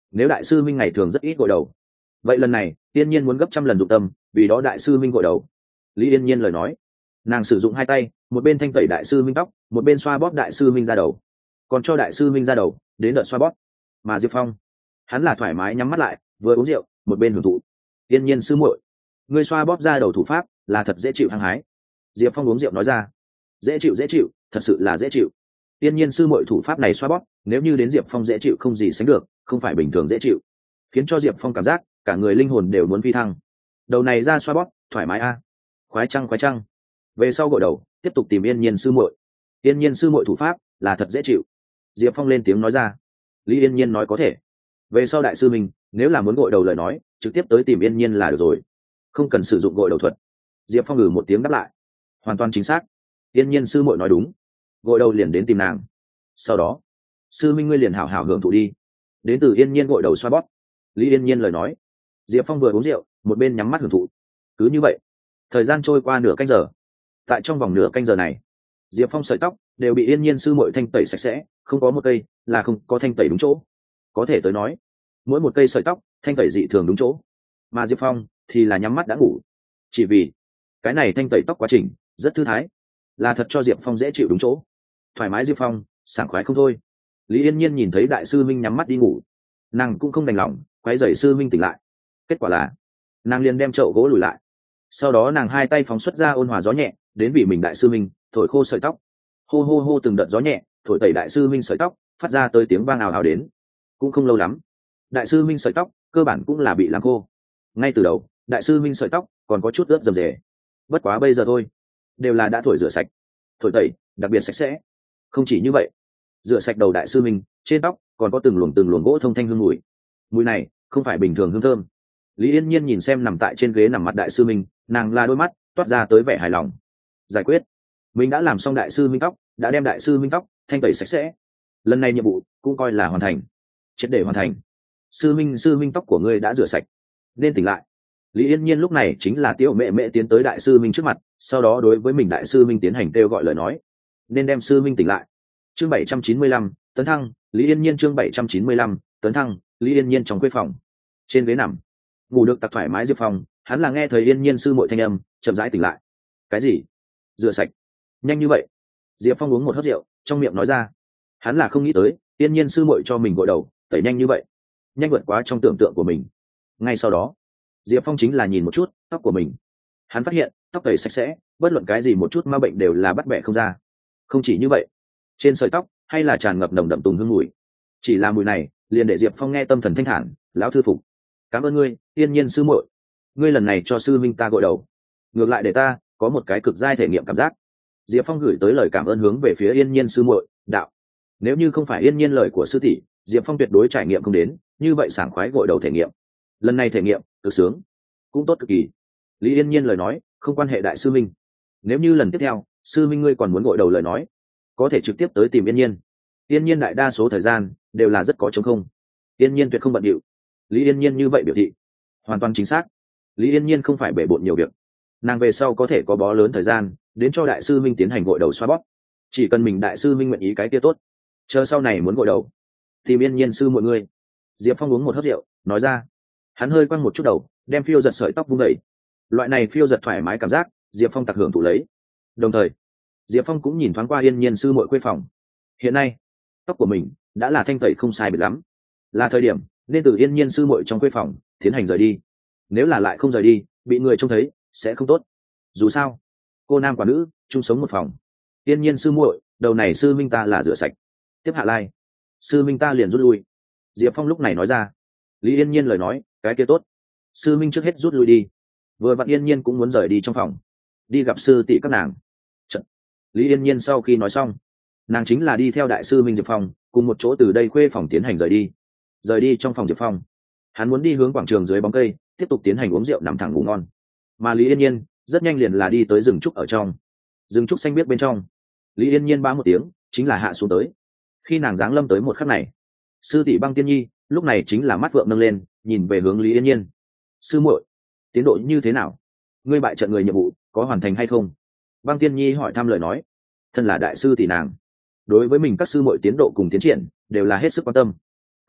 nếu đại sư minh ngày thường rất ít gội đầu, vậy lần này yên nhiên muốn gấp trăm lần dụng tâm, vì đó đại sư minh gội đầu. Lý Yên Nhiên lời nói, nàng sử dụng hai tay, một bên thanh tẩy đại sư minh tóc, một bên xoa bóp đại sư minh ra đầu, còn cho đại sư minh ra đầu đến đợt xoa bóp. Mà Diệp Phong, hắn là thoải mái nhắm mắt lại, vừa uống rượu một bên hưởng thụ. Yên Nhiên sư muội, ngươi xoa bóp ra đầu thủ pháp là thật dễ chịu hăng hái. Diệp Phong uống rượu nói ra. Dễ chịu, thật sự là dễ chịu. Yên Nhiên sư muội thủ pháp này xoa bóp, nếu như đến Diệp Phong dễ chịu không gì sánh được, không phải bình thường dễ chịu, khiến cho Diệp Phong cảm giác cả người linh hồn đều muốn phi thăng. Đầu này ra xoa bóp thoải mái a. Khoái trăng. Về sau gội đầu tiếp tục tìm Yên Nhiên sư muội. Yên Nhiên sư muội thủ pháp là thật dễ chịu. Diệp Phong lên tiếng nói ra. Lý Yên Nhiên nói có thể. Về sau đại sư mình nếu là muốn gội đầu lời nói, trực tiếp tới tìm Yên Nhiên là được rồi, không cần sử dụng gội đầu thuật. Diệp Phong một tiếng đáp lại. Hoàn toàn chính xác. Yên Nhiên sư muội nói đúng, gội đầu liền đến tìm nàng. Sau đó sư minh ngươi liền hảo hảo hưởng thụ đi, đến từ Yên Nhiên gội đầu xoa bóp. Lý Yên Nhiên lời nói. Diệp Phong vừa uống rượu một bên nhắm mắt hưởng thụ. Cứ như vậy thời gian trôi qua nửa canh giờ. Tại trong vòng nửa canh giờ này, Diệp Phong sợi tóc đều bị Yên Nhiên sư muội thanh tẩy sạch sẽ, không có một cây là không có thanh tẩy đúng chỗ. Có thể tới nói, mỗi một cây sợi tóc thanh tẩy dị thường đúng chỗ. Mà Diệp Phong thì là nhắm mắt đã ngủ, chỉ vì cái này thanh tẩy tóc quá trình rất thư thái, là thật cho Diệp Phong dễ chịu đúng chỗ. Thoải mái Diệp Phong sảng khoái không thôi. Lý Yên Nhiên nhìn thấy đại sư minh nhắm mắt đi ngủ, nàng cũng không đành lòng quấy rầy sư minh tỉnh lại. Kết quả là nàng liền đem chậu gỗ lùi lại, sau đó nàng hai tay phóng xuất ra ôn hòa gió nhẹ đến vì mình đại sư minh thổi khô sợi tóc. Hô hô hô, từng đợt gió nhẹ thổi tẩy đại sư minh sợi tóc, phát ra tới tiếng vang ào ào đến. Cũng không lâu lắm, đại sư minh sợi tóc cơ bản cũng là bị làm khô. Ngay từ đầu đại sư minh sợi tóc còn có chút ướt rầm rề, bất quá bây giờ thôi, đều là đã thổi rửa sạch, thổi tẩy đặc biệt sạch sẽ. Không chỉ như vậy, rửa sạch đầu đại sư minh trên tóc còn có từng luồng gỗ thông thanh hương mùi. Mùi này không phải bình thường hương thơm. Lý Yên Nhiên nhìn xem nằm tại trên ghế nằm mặt đại sư minh, nàng là đôi mắt toát ra tới vẻ hài lòng. Giải quyết, mình đã làm xong đại sư minh tóc, đã đem đại sư minh tóc thanh tẩy sạch sẽ. Lần này nhiệm vụ cũng coi là hoàn thành, triệt để hoàn thành. Sư minh tóc của ngươi đã rửa sạch, nên tỉnh lại. Lý Yên Nhiên lúc này chính là Tiêu Mẹ Mẹ tiến tới đại sư minh trước mặt, sau đó đối với mình đại sư minh tiến hành kêu gọi lời nói, nên đem sư minh tỉnh lại. Chương 795, tấn thăng. Lý Yên Nhiên chương 795, tấn thăng. Lý Yên Nhiên trong khuê phòng, trên ghế nằm ngủ được tặc thoải mái Diệp Phong, hắn là nghe thấy Yên Nhiên sư muội thanh âm chậm rãi tỉnh lại. Cái gì? Rửa sạch nhanh như vậy? Diệp Phong uống một hớp rượu trong miệng nói ra. Hắn là không nghĩ tới Yên Nhiên sư muội cho mình gội đầu tẩy nhanh như vậy, nhanh vượt quá trong tưởng tượng của mình. Ngay sau đó Diệp Phong chính là nhìn một chút tóc của mình, hắn phát hiện tóc tẩy sạch sẽ, bất luận cái gì một chút ma bệnh đều là bắt bẻ không ra. Không chỉ như vậy, trên sợi tóc hay là tràn ngập nồng đậm tùng hương mùi. Chỉ là mùi này liền để Diệp Phong nghe tâm thần thanh thản. Lão thư phục, cảm ơn ngươi Yên Nhiên sư muội, ngươi lần này cho sư minh ta gội đầu, ngược lại để ta có một cái cực giai thể nghiệm cảm giác. Diệp Phong gửi tới lời cảm ơn hướng về phía Yên Nhiên sư muội đạo. Nếu như không phải Yên Nhiên lời của sư tỷ, Diệp Phong tuyệt đối trải nghiệm không đến như vậy sảng khoái gội đầu thể nghiệm. Lần này thể nghiệm cực sướng, cũng tốt cực kỳ. Lý Yên Nhiên lời nói không quan hệ đại sư minh, nếu như lần tiếp theo sư minh ngươi còn muốn gội đầu lời nói, có thể trực tiếp tới tìm Yên Nhiên. Yên Nhiên đại đa số thời gian đều là rất có trống không, Yên Nhiên tuyệt không bận điệu. Lý Yên Nhiên như vậy biểu thị hoàn toàn chính xác. Lý Yên Nhiên không phải bể bộn nhiều việc, nàng về sau có thể có bó lớn thời gian đến cho đại sư minh tiến hành gội đầu xoa bóp. Chỉ cần mình đại sư minh nguyện ý cái kia tốt, chờ sau này muốn gội đầu tìm Yên Nhiên sư mọi người. Diệp Phong uống một hớp rượu nói ra. Hắn hơi quăng một chút đầu, đem phiêu giật sợi tóc vung đẩy. Loại này phiêu giật thoải mái cảm giác Diệp Phong tặc hưởng thụ lấy. Đồng thời Diệp Phong cũng nhìn thoáng qua Yên Nhiên sư muội khuê phòng. Hiện nay tóc của mình đã là thanh tẩy không sai biệt lắm, là thời điểm nên từ Yên Nhiên sư muội trong khuê phòng tiến hành rời đi. Nếu là lại không rời đi, bị người trông thấy sẽ không tốt. Dù sao cô nam quả nữ chung sống một phòng. Yên Nhiên sư muội, đầu này sư minh ta là rửa sạch, tiếp hạ lai sư minh ta liền rút lui. Diệp Phong lúc này nói ra. Lý Yên Nhiên lời nói cái kia tốt, sư minh trước hết rút lui đi. Vừa vặn Yên Nhiên cũng muốn rời đi trong phòng, đi gặp sư tỷ các nàng. Trận. Lý Yên Nhiên sau khi nói xong, nàng chính là đi theo đại sư minh Diệp Phong cùng một chỗ từ đây khuê phòng tiến hành rời đi. Rời đi trong phòng Diệp Phong, hắn muốn đi hướng quảng trường dưới bóng cây tiếp tục tiến hành uống rượu nằm thẳng ngủ ngon. Mà Lý Yên Nhiên rất nhanh liền là đi tới rừng trúc ở trong. Rừng trúc xanh biếc bên trong, Lý Yên Nhiên bá một tiếng chính là hạ xuống tới. Khi nàng giáng lâm tới một khắc này, sư tỷ Băng Tiên Nhi lúc này chính là mắt vượng nâng lên nhìn về hướng Lý Yên Nhiên. Sư muội, tiến độ như thế nào? Ngươi bại trận người nhiệm vụ có hoàn thành hay không? Băng Tiên Nhi hỏi thăm lời nói. Thân là đại sư tỷ nàng đối với mình các sư muội tiến độ cùng tiến triển đều là hết sức quan tâm.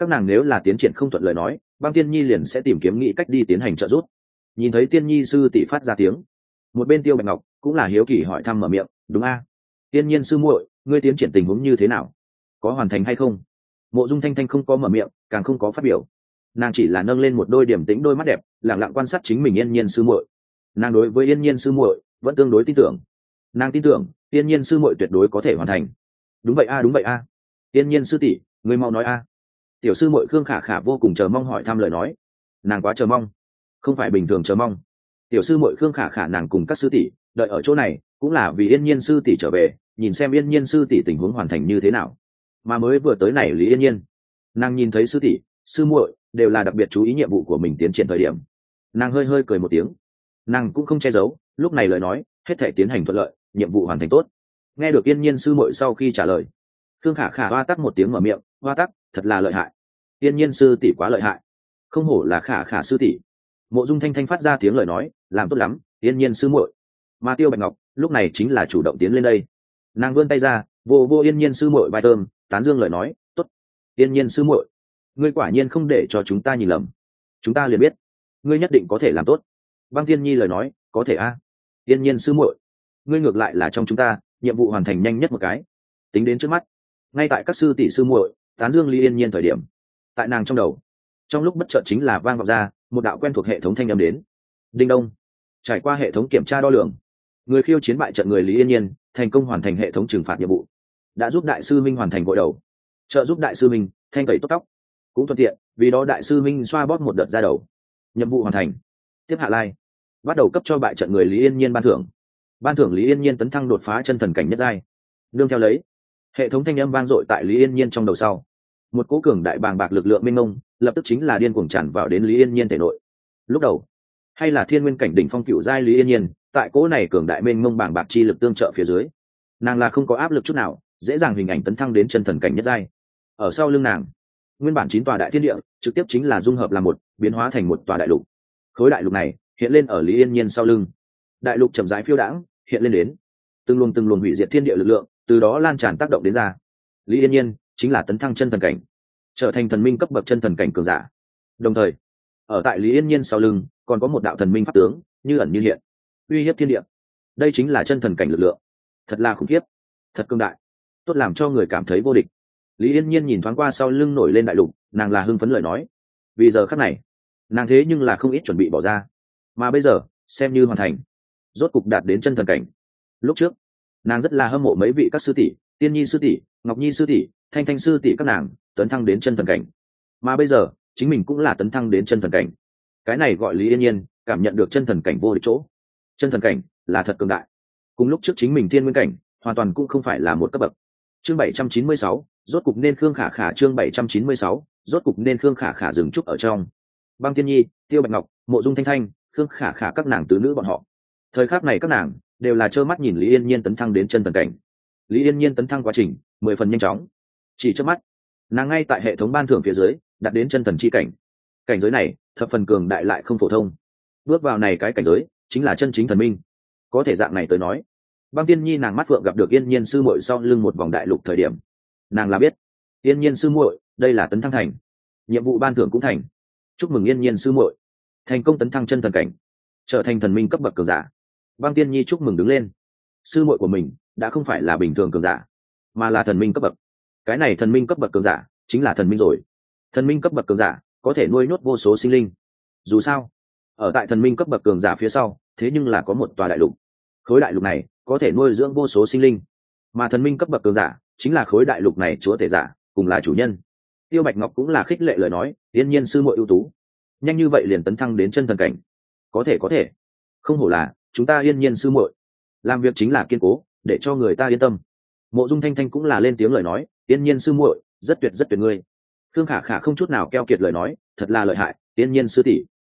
các nàng nếu là tiến triển không thuận lợi nói, Băng Tiên Nhi liền sẽ tìm kiếm nghĩ cách đi tiến hành trợ giúp. Nhìn thấy Tiên Nhi sư tỷ phát ra tiếng, một bên Tiêu Bạch Ngọc cũng là hiếu kỳ hỏi thăm mở miệng, đúng a, Tiên Nhiên sư muội, ngươi tiến triển tình huống như thế nào, có hoàn thành hay không? Mộ Dung Thanh Thanh không có mở miệng, càng không có phát biểu, nàng chỉ là nâng lên một đôi điểm tĩnh đôi mắt đẹp, lặng lặng quan sát chính mình Yên Nhiên sư muội. Nàng đối với Yên Nhiên sư muội vẫn tương đối tin tưởng, nàng tin tưởng Yên Nhiên sư muội tuyệt đối có thể hoàn thành. Đúng vậy a, đúng vậy a, Yên Nhiên sư tỷ, ngươi mau nói a. Tiểu sư muội Khương Khả Khả vô cùng chờ mong hỏi thăm lời nói, nàng quá chờ mong, không phải bình thường chờ mong. Tiểu sư muội Khương Khả Khả nàng cùng các sư tỷ đợi ở chỗ này cũng là vì Yên Nhiên sư tỷ trở về, nhìn xem Yên Nhiên sư tỷ tình huống hoàn thành như thế nào. Mà mới vừa tới này Lý Yên Nhiên, nàng nhìn thấy sư tỷ sư muội đều là đặc biệt chú ý nhiệm vụ của mình tiến triển thời điểm, nàng hơi hơi cười một tiếng, nàng cũng không che giấu lúc này lời nói hết thể tiến hành thuận lợi, nhiệm vụ hoàn thành tốt. Nghe được Yên Nhiên sư muội sau khi trả lời, Khương Khả Khả hoa tắc một tiếng mở miệng, hoa tắc thật là lợi hại, Yên Nhiên sư tỷ quá lợi hại, không hổ là Khả Khả sư tỷ. Mộ Dung Thanh Thanh phát ra tiếng lời nói, làm tốt lắm Yên Nhiên sư muội. Mà Tiêu Bạch Ngọc lúc này chính là chủ động tiến lên đây, nàng vươn tay ra vô vô Yên Nhiên sư muội vai thơm, tán dương lời nói, tốt Yên Nhiên sư muội, ngươi quả nhiên không để cho chúng ta nhìn lầm, chúng ta liền biết ngươi nhất định có thể làm tốt. Băng Thiên Nhi lời nói, có thể a, Yên Nhiên sư muội, ngươi ngược lại là trong chúng ta nhiệm vụ hoàn thành nhanh nhất một cái. Tính đến trước mắt, ngay tại các sư tỷ sư muội tán dương Lý Yên Nhiên thời điểm, tại nàng trong đầu, trong lúc bất chợt chính là vang vọng ra một đạo quen thuộc hệ thống thanh âm đến. Đinh đông. Trải qua hệ thống kiểm tra đo lường, người khiêu chiến bại trận người Lý Yên Nhiên thành công hoàn thành hệ thống trừng phạt nhiệm vụ, đã giúp đại sư minh hoàn thành gội đầu, trợ giúp đại sư minh thanh tẩy tốt tóc, cũng thuận tiện vì đó đại sư minh xoa bóp một đợt da đầu. Nhiệm vụ hoàn thành. Tiếp hạ lai bắt đầu cấp cho bại trận người Lý Yên Nhiên ban thưởng Lý Yên Nhiên tấn thăng đột phá chân thần cảnh nhất giai. Nương theo lấy, hệ thống thanh âm vang dội tại Lý Yên Nhiên trong đầu sau, một cỗ cường đại bàng bạc lực lượng mênh mông lập tức chính là điên cuồng tràn vào đến Lý Yên Nhiên thể nội. Lúc đầu hay là thiên nguyên cảnh đỉnh phong cựu giai Lý Yên Nhiên, tại cỗ này cường đại mênh mông bàng bạc chi lực tương trợ phía dưới, nàng là không có áp lực chút nào, dễ dàng hình ảnh tấn thăng đến chân thần cảnh nhất giai. Ở sau lưng nàng, nguyên bản 9 tòa đại thiên địa trực tiếp chính là dung hợp làm một, biến hóa thành một tòa đại lục. Khối đại lục này hiện lên ở Lý Yên Nhiên sau lưng. Đại lục chậm rãi phiêu đãng hiện lên đến, từng luồng hủy diệt thiên địa lực lượng từ đó lan tràn tác động đến ra. Lý Yên Nhiên chính là tấn thăng chân thần cảnh, trở thành thần minh cấp bậc chân thần cảnh cường giả. Đồng thời, ở tại Lý Yên Nhiên sau lưng còn có một đạo thần minh pháp tướng như ẩn như hiện, uy hiếp thiên địa. Đây chính là chân thần cảnh lực lượng, thật là khủng khiếp, thật cường đại, tốt làm cho người cảm thấy vô địch. Lý Yên Nhiên nhìn thoáng qua sau lưng nổi lên đại lục, nàng là hưng phấn lời nói, vì giờ khắc này nàng thế nhưng là không ít chuẩn bị bỏ ra, mà bây giờ xem như hoàn thành, rốt cục đạt đến chân thần cảnh. Lúc trước nàng rất là hâm mộ mấy vị các sư tỷ, Tiên Nhi sư tỷ, Ngọc Nhi sư tỷ, Thanh Thanh sư tỷ các nàng tấn thăng đến chân thần cảnh, mà bây giờ chính mình cũng là tấn thăng đến chân thần cảnh. Cái này gọi Lý Yên Nhiên cảm nhận được chân thần cảnh vô địch chỗ. Chân thần cảnh là thật cường đại, cùng lúc trước chính mình thiên nguyên cảnh hoàn toàn cũng không phải là một cấp bậc. Chương 796, rốt cục nên Khương Khả Khả. Chương 796, rốt cục nên Khương Khả Khả dừng chút ở trong. Băng Tiên Nhi, Tiêu Bạch Ngọc, Mộ Dung Thanh Thanh, Khương Khả Khả các nàng tứ nữ bọn họ, thời khắc này các nàng đều là trơ mắt nhìn Lý Yên Nhiên tấn thăng đến chân thần cảnh. Lý Yên Nhiên tấn thăng quá trình 10 phần nhanh chóng, chỉ trước mắt nàng ngay tại hệ thống ban thưởng phía dưới đạt đến chân thần chi cảnh. Cảnh giới này thập phần cường đại lại không phổ thông, bước vào này cái cảnh giới chính là chân chính thần minh. Có thể dạng này tới nói, Băng Tiên Nhi nàng mắt phượng gặp được Yên Nhiên sư muội sau lưng một vòng đại lục thời điểm, nàng là biết Yên Nhiên sư muội đây là tấn thăng thành, nhiệm vụ ban thưởng cũng thành. Chúc mừng Yên Nhiên sư muội thành công tấn thăng chân thần cảnh, trở thành thần minh cấp bậc cường giả. Băng Tiên Nhi chúc mừng đứng lên, sư muội của mình đã không phải là bình thường cường giả, mà là thần minh cấp bậc. Cái này thần minh cấp bậc cường giả chính là thần minh rồi. Thần minh cấp bậc cường giả có thể nuôi nhốt vô số sinh linh. Dù sao, ở tại thần minh cấp bậc cường giả phía sau, thế nhưng là có một tòa đại lục. Khối đại lục này có thể nuôi dưỡng vô số sinh linh, mà thần minh cấp bậc cường giả chính là khối đại lục này chúa tể giả, cùng là chủ nhân. Tiêu Bạch Ngọc cũng là khích lệ lời nói, Yên Nhiên sư muội ưu tú, nhanh như vậy liền tấn thăng đến chân thần cảnh. Có thể, không hổ là chúng ta Yên Nhiên sư muội, làm việc chính là kiên cố, để cho người ta yên tâm. Mộ Dung Thanh Thanh cũng là lên tiếng lời nói, Yên Nhiên sư muội rất tuyệt ngươi. Khương Khả Khả không chút nào keo kiệt lời nói, thật là lợi hại, Yên Nhiên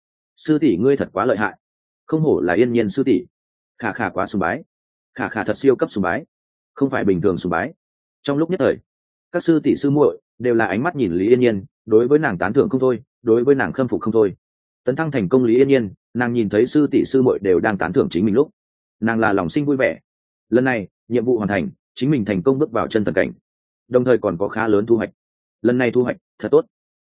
sư tỷ ngươi thật quá lợi hại, không hổ là Yên Nhiên sư tỷ. Khả Khả quá sùng bái, Khả Khả thật siêu cấp sùng bái, không phải bình thường sùng bái. Trong lúc nhất thời, các sư tỷ sư muội đều là ánh mắt nhìn Lý Yên Nhiên, đối với nàng tán thưởng không thôi, đối với nàng khâm phục không thôi. Tấn thăng thành công Lý Yên Nhiên, nàng nhìn thấy sư tỷ sư muội đều đang tán thưởng chính mình lúc, nàng là lòng sinh vui vẻ. Lần này nhiệm vụ hoàn thành, chính mình thành công bước vào chân thần cảnh, đồng thời còn có khá lớn thu hoạch. Lần này thu hoạch thật tốt,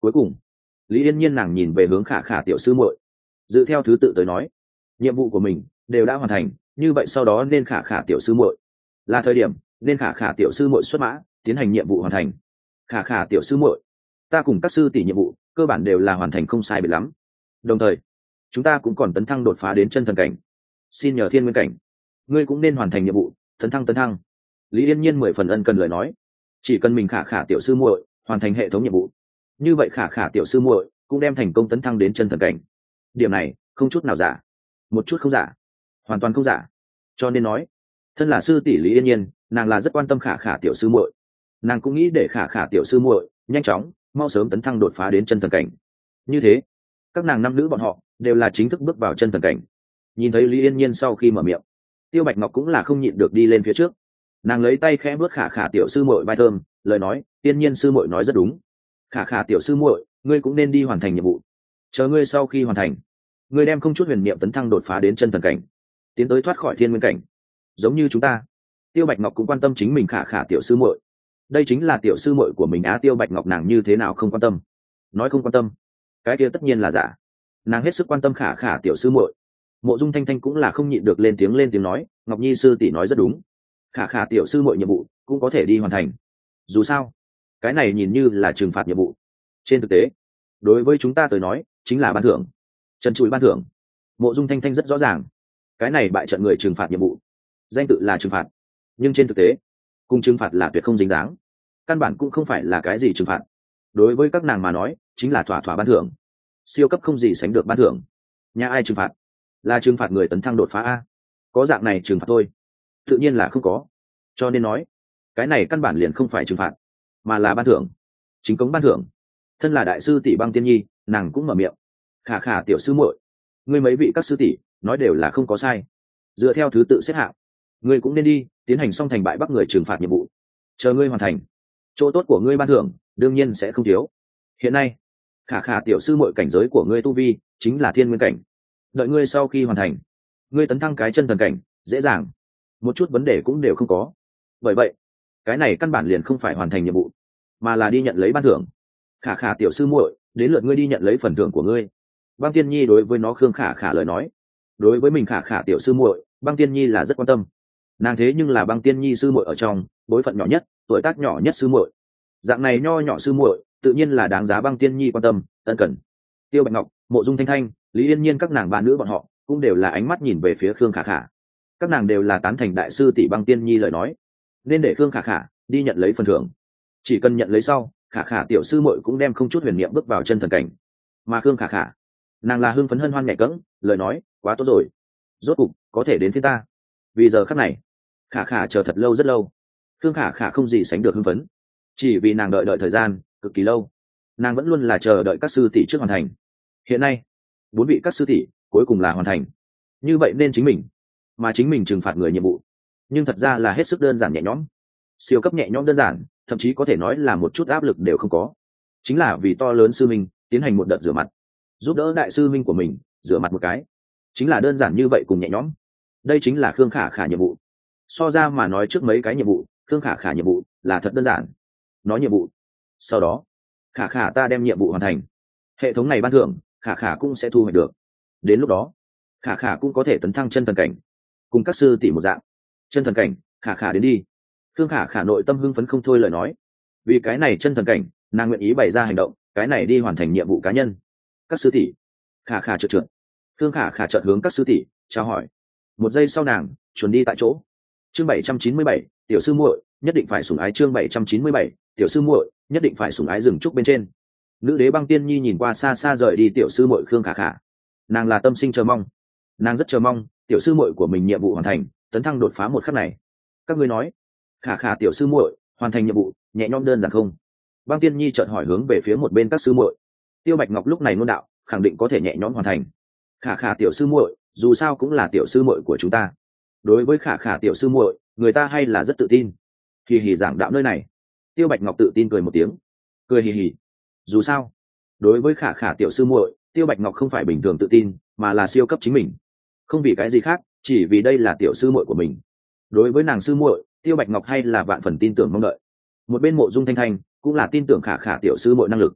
Cuối cùng Lý Yên Nhiên nàng nhìn về hướng khả khả tiểu sư muội, dựa theo thứ tự tới nói nhiệm vụ của mình đều đã hoàn thành, như vậy sau đó nên khả khả tiểu sư muội là thời điểm nên khả khả tiểu sư muội xuất mã tiến hành nhiệm vụ hoàn thành. Khả khả tiểu sư muội, ta cùng các sư tỷ nhiệm vụ cơ bản đều là hoàn thành không sai biệt lắm, đồng thời chúng ta cũng còn tấn thăng đột phá đến chân thần cảnh, xin nhờ thiên nguyên cảnh ngươi cũng nên hoàn thành nhiệm vụ tấn thăng. Lý Yên Nhiên 10 phần ân cần lời nói, chỉ cần mình khả khả tiểu sư muội hoàn thành hệ thống nhiệm vụ, như vậy khả khả tiểu sư muội cũng đem thành công tấn thăng đến chân thần cảnh. Điểm này không chút nào giả, một chút không giả, hoàn toàn không giả. Cho nên nói thân là sư tỷ Lý Yên Nhiên nàng là rất quan tâm khả khả tiểu sư muội, nàng cũng nghĩ để khả khả tiểu sư muội nhanh chóng mau sớm tấn thăng đột phá đến chân thần cảnh. Như thế các nàng nam nữ bọn họ đều là chính thức bước vào chân thần cảnh. Nhìn thấy Lý Yên Nhiên sau khi mở miệng, Tiêu Bạch Ngọc cũng là không nhịn được đi lên phía trước, nàng lấy tay khẽ vuốt khả khả tiểu sư muội vai thơm, lời nói Yên Nhiên sư muội nói rất đúng, khả khả tiểu sư muội ngươi cũng nên đi hoàn thành nhiệm vụ, chờ ngươi sau khi hoàn thành ngươi đem không chút huyền niệm tấn thăng đột phá đến chân thần cảnh, tiến tới thoát khỏi thiên nguyên cảnh, giống như chúng ta. Tiêu Bạch Ngọc cũng quan tâm chính mình khả khả tiểu sư muội, đây chính là tiểu sư muội của mình á. Tiêu Bạch Ngọc nàng như thế nào không quan tâm, nói không quan tâm cái kia tất nhiên là giả, nàng hết sức quan tâm khả khả tiểu sư muội. Mộ Dung Thanh Thanh cũng là không nhịn được lên tiếng nói, Ngọc Nhi sư tỷ nói rất đúng, khả khả tiểu sư muội nhiệm vụ cũng có thể đi hoàn thành, dù sao cái này nhìn như là trừng phạt nhiệm vụ, trên thực tế đối với chúng ta tới nói chính là ban thưởng, trần trụi ban thưởng. Mộ Dung Thanh Thanh rất rõ ràng cái này bại trận người trừng phạt nhiệm vụ danh tự là trừng phạt, nhưng trên thực tế cùng trừng phạt là tuyệt không dính dáng, căn bản cũng không phải là cái gì trừng phạt, đối với các nàng mà nói chính là thỏa thỏa ban thưởng, siêu cấp không gì sánh được ban thưởng. Nhà ai trừng phạt? Là trừng phạt người tấn thăng đột phá a? Có dạng này trừng phạt thôi? Tự nhiên là không có. Cho nên nói cái này căn bản liền không phải trừng phạt mà là ban thưởng, chính cống ban thưởng. Thân là đại sư tỷ Băng Tiên Nhi nàng cũng mở miệng, khả khả tiểu sư muội ngươi mấy vị các sư tỷ nói đều là không có sai, dựa theo thứ tự xếp hạng ngươi cũng nên đi tiến hành xong thành bại bắc người trừng phạt nhiệm vụ, chờ ngươi hoàn thành chỗ tốt của ngươi ban thưởng đương nhiên sẽ không thiếu. Hiện nay khả khả tiểu sư muội cảnh giới của ngươi tu vi chính là thiên nguyên cảnh, đợi ngươi sau khi hoàn thành ngươi tấn thăng cái chân thần cảnh dễ dàng, một chút vấn đề cũng đều không có. Bởi vậy cái này căn bản liền không phải hoàn thành nhiệm vụ mà là đi nhận lấy ban thưởng. Khả khả tiểu sư muội đến lượt ngươi đi nhận lấy phần thưởng của ngươi. Băng Tiên Nhi đối với nó Khương Khả Khả lời nói, đối với mình khả khả tiểu sư muội Băng Tiên Nhi là rất quan tâm, nàng thế nhưng là Băng Tiên Nhi sư muội ở trong bối phận nhỏ nhất, tuổi tác nhỏ nhất sư muội, dạng này nho nhỏ sư muội tự nhiên là đáng giá Băng Tiên Nhi quan tâm ân cần. Tiêu Bạch Ngọc, Mộ Dung Thanh Thanh, Lý Yên Nhiên các nàng bạn nữ bọn họ cũng đều là ánh mắt nhìn về phía Khương Khả Khả, các nàng đều là tán thành đại sư tỷ Băng Tiên Nhi lời nói, nên để Khương Khả Khả đi nhận lấy phần thưởng. Chỉ cần nhận lấy sau, khả khả tiểu sư muội cũng đem không chút huyền niệm bước vào chân thần cảnh. Mà Khương Khả Khả nàng là hưng phấn hân hoan nhẹ cẫng, lời nói quá tốt rồi, rốt cục có thể đến phía ta. Vì giờ khắc này khả khả chờ thật lâu rất lâu. Khương Khả Khả không gì sánh được hưng phấn, chỉ vì nàng đợi thời gian cực kỳ lâu, nàng vẫn luôn là chờ đợi các sư tỷ trước hoàn thành. Hiện nay 4 vị các sư tỷ cuối cùng là hoàn thành, như vậy nên chính mình trừng phạt người nhiệm vụ nhưng thật ra là hết sức đơn giản nhẹ nhõm, siêu cấp nhẹ nhõm đơn giản, thậm chí có thể nói là một chút áp lực đều không có. Chính là vì to lớn sư minh tiến hành một đợt rửa mặt, giúp đỡ đại sư minh của mình rửa mặt một cái, chính là đơn giản như vậy cùng nhẹ nhõm. Đây chính là Khương Khả Khả nhiệm vụ. So ra mà nói trước mấy cái nhiệm vụ, Khương Khả Khả nhiệm vụ là thật đơn giản. Nói nhiệm vụ, sau đó Khả Khả ta đem nhiệm vụ hoàn thành, hệ thống này ban thưởng Khả Khả cũng sẽ thu hoạch được. Đến lúc đó Khả Khả cũng có thể tấn thăng chân thần cảnh, cùng các sư tỷ một dạng. Chân thần cảnh, Khả Khả đến đi. Khương Khả Khả nội tâm hưng phấn không thôi lời nói, vì cái này chân thần cảnh nàng nguyện ý bày ra hành động, cái này đi hoàn thành nhiệm vụ cá nhân. Các sư tỷ, Khả Khả trượt. Khương Khả Khả chợt hướng các sư tỷ chào hỏi, một giây sau nàng chuẩn đi tại chỗ. Chương 797, tiểu sư muội nhất định phải sủng ái. Chương 797, tiểu sư muội nhất định phải sủng ái rừng trúc bên trên. Nữ đế Băng Tiên Nhi nhìn qua xa xa rời đi tiểu sư muội Khương Khả Khả, nàng là tâm sinh chờ mong, nàng rất chờ mong tiểu sư muội của mình nhiệm vụ hoàn thành, tấn thăng đột phá một khắc này. Các ngươi nói Khả Khả tiểu sư muội hoàn thành nhiệm vụ nhẹ nhõm đơn giản không? Băng Tiên Nhi chợt hỏi hướng về phía một bên các sư muội. Tiêu Bạch Ngọc lúc này ngôn đạo, khẳng định có thể nhẹ nhõm hoàn thành. Khả Khả tiểu sư muội dù sao cũng là tiểu sư muội của chúng ta, đối với Khả Khả tiểu sư muội người ta hay là rất tự tin. Hì hì giảng đạo nơi này, Tiêu Bạch Ngọc tự tin cười một tiếng, cười hì hì. Dù sao đối với Khả Khả tiểu sư muội, Tiêu Bạch Ngọc không phải bình thường tự tin mà là siêu cấp chính mình, không vì cái gì khác, chỉ vì đây là tiểu sư muội của mình. Đối với nàng sư muội, Tiêu Bạch Ngọc hay là vạn phần tin tưởng mong đợi. Một bên Mộ Dung Thanh Thanh cũng là tin tưởng Khả Khả tiểu sư muội năng lực,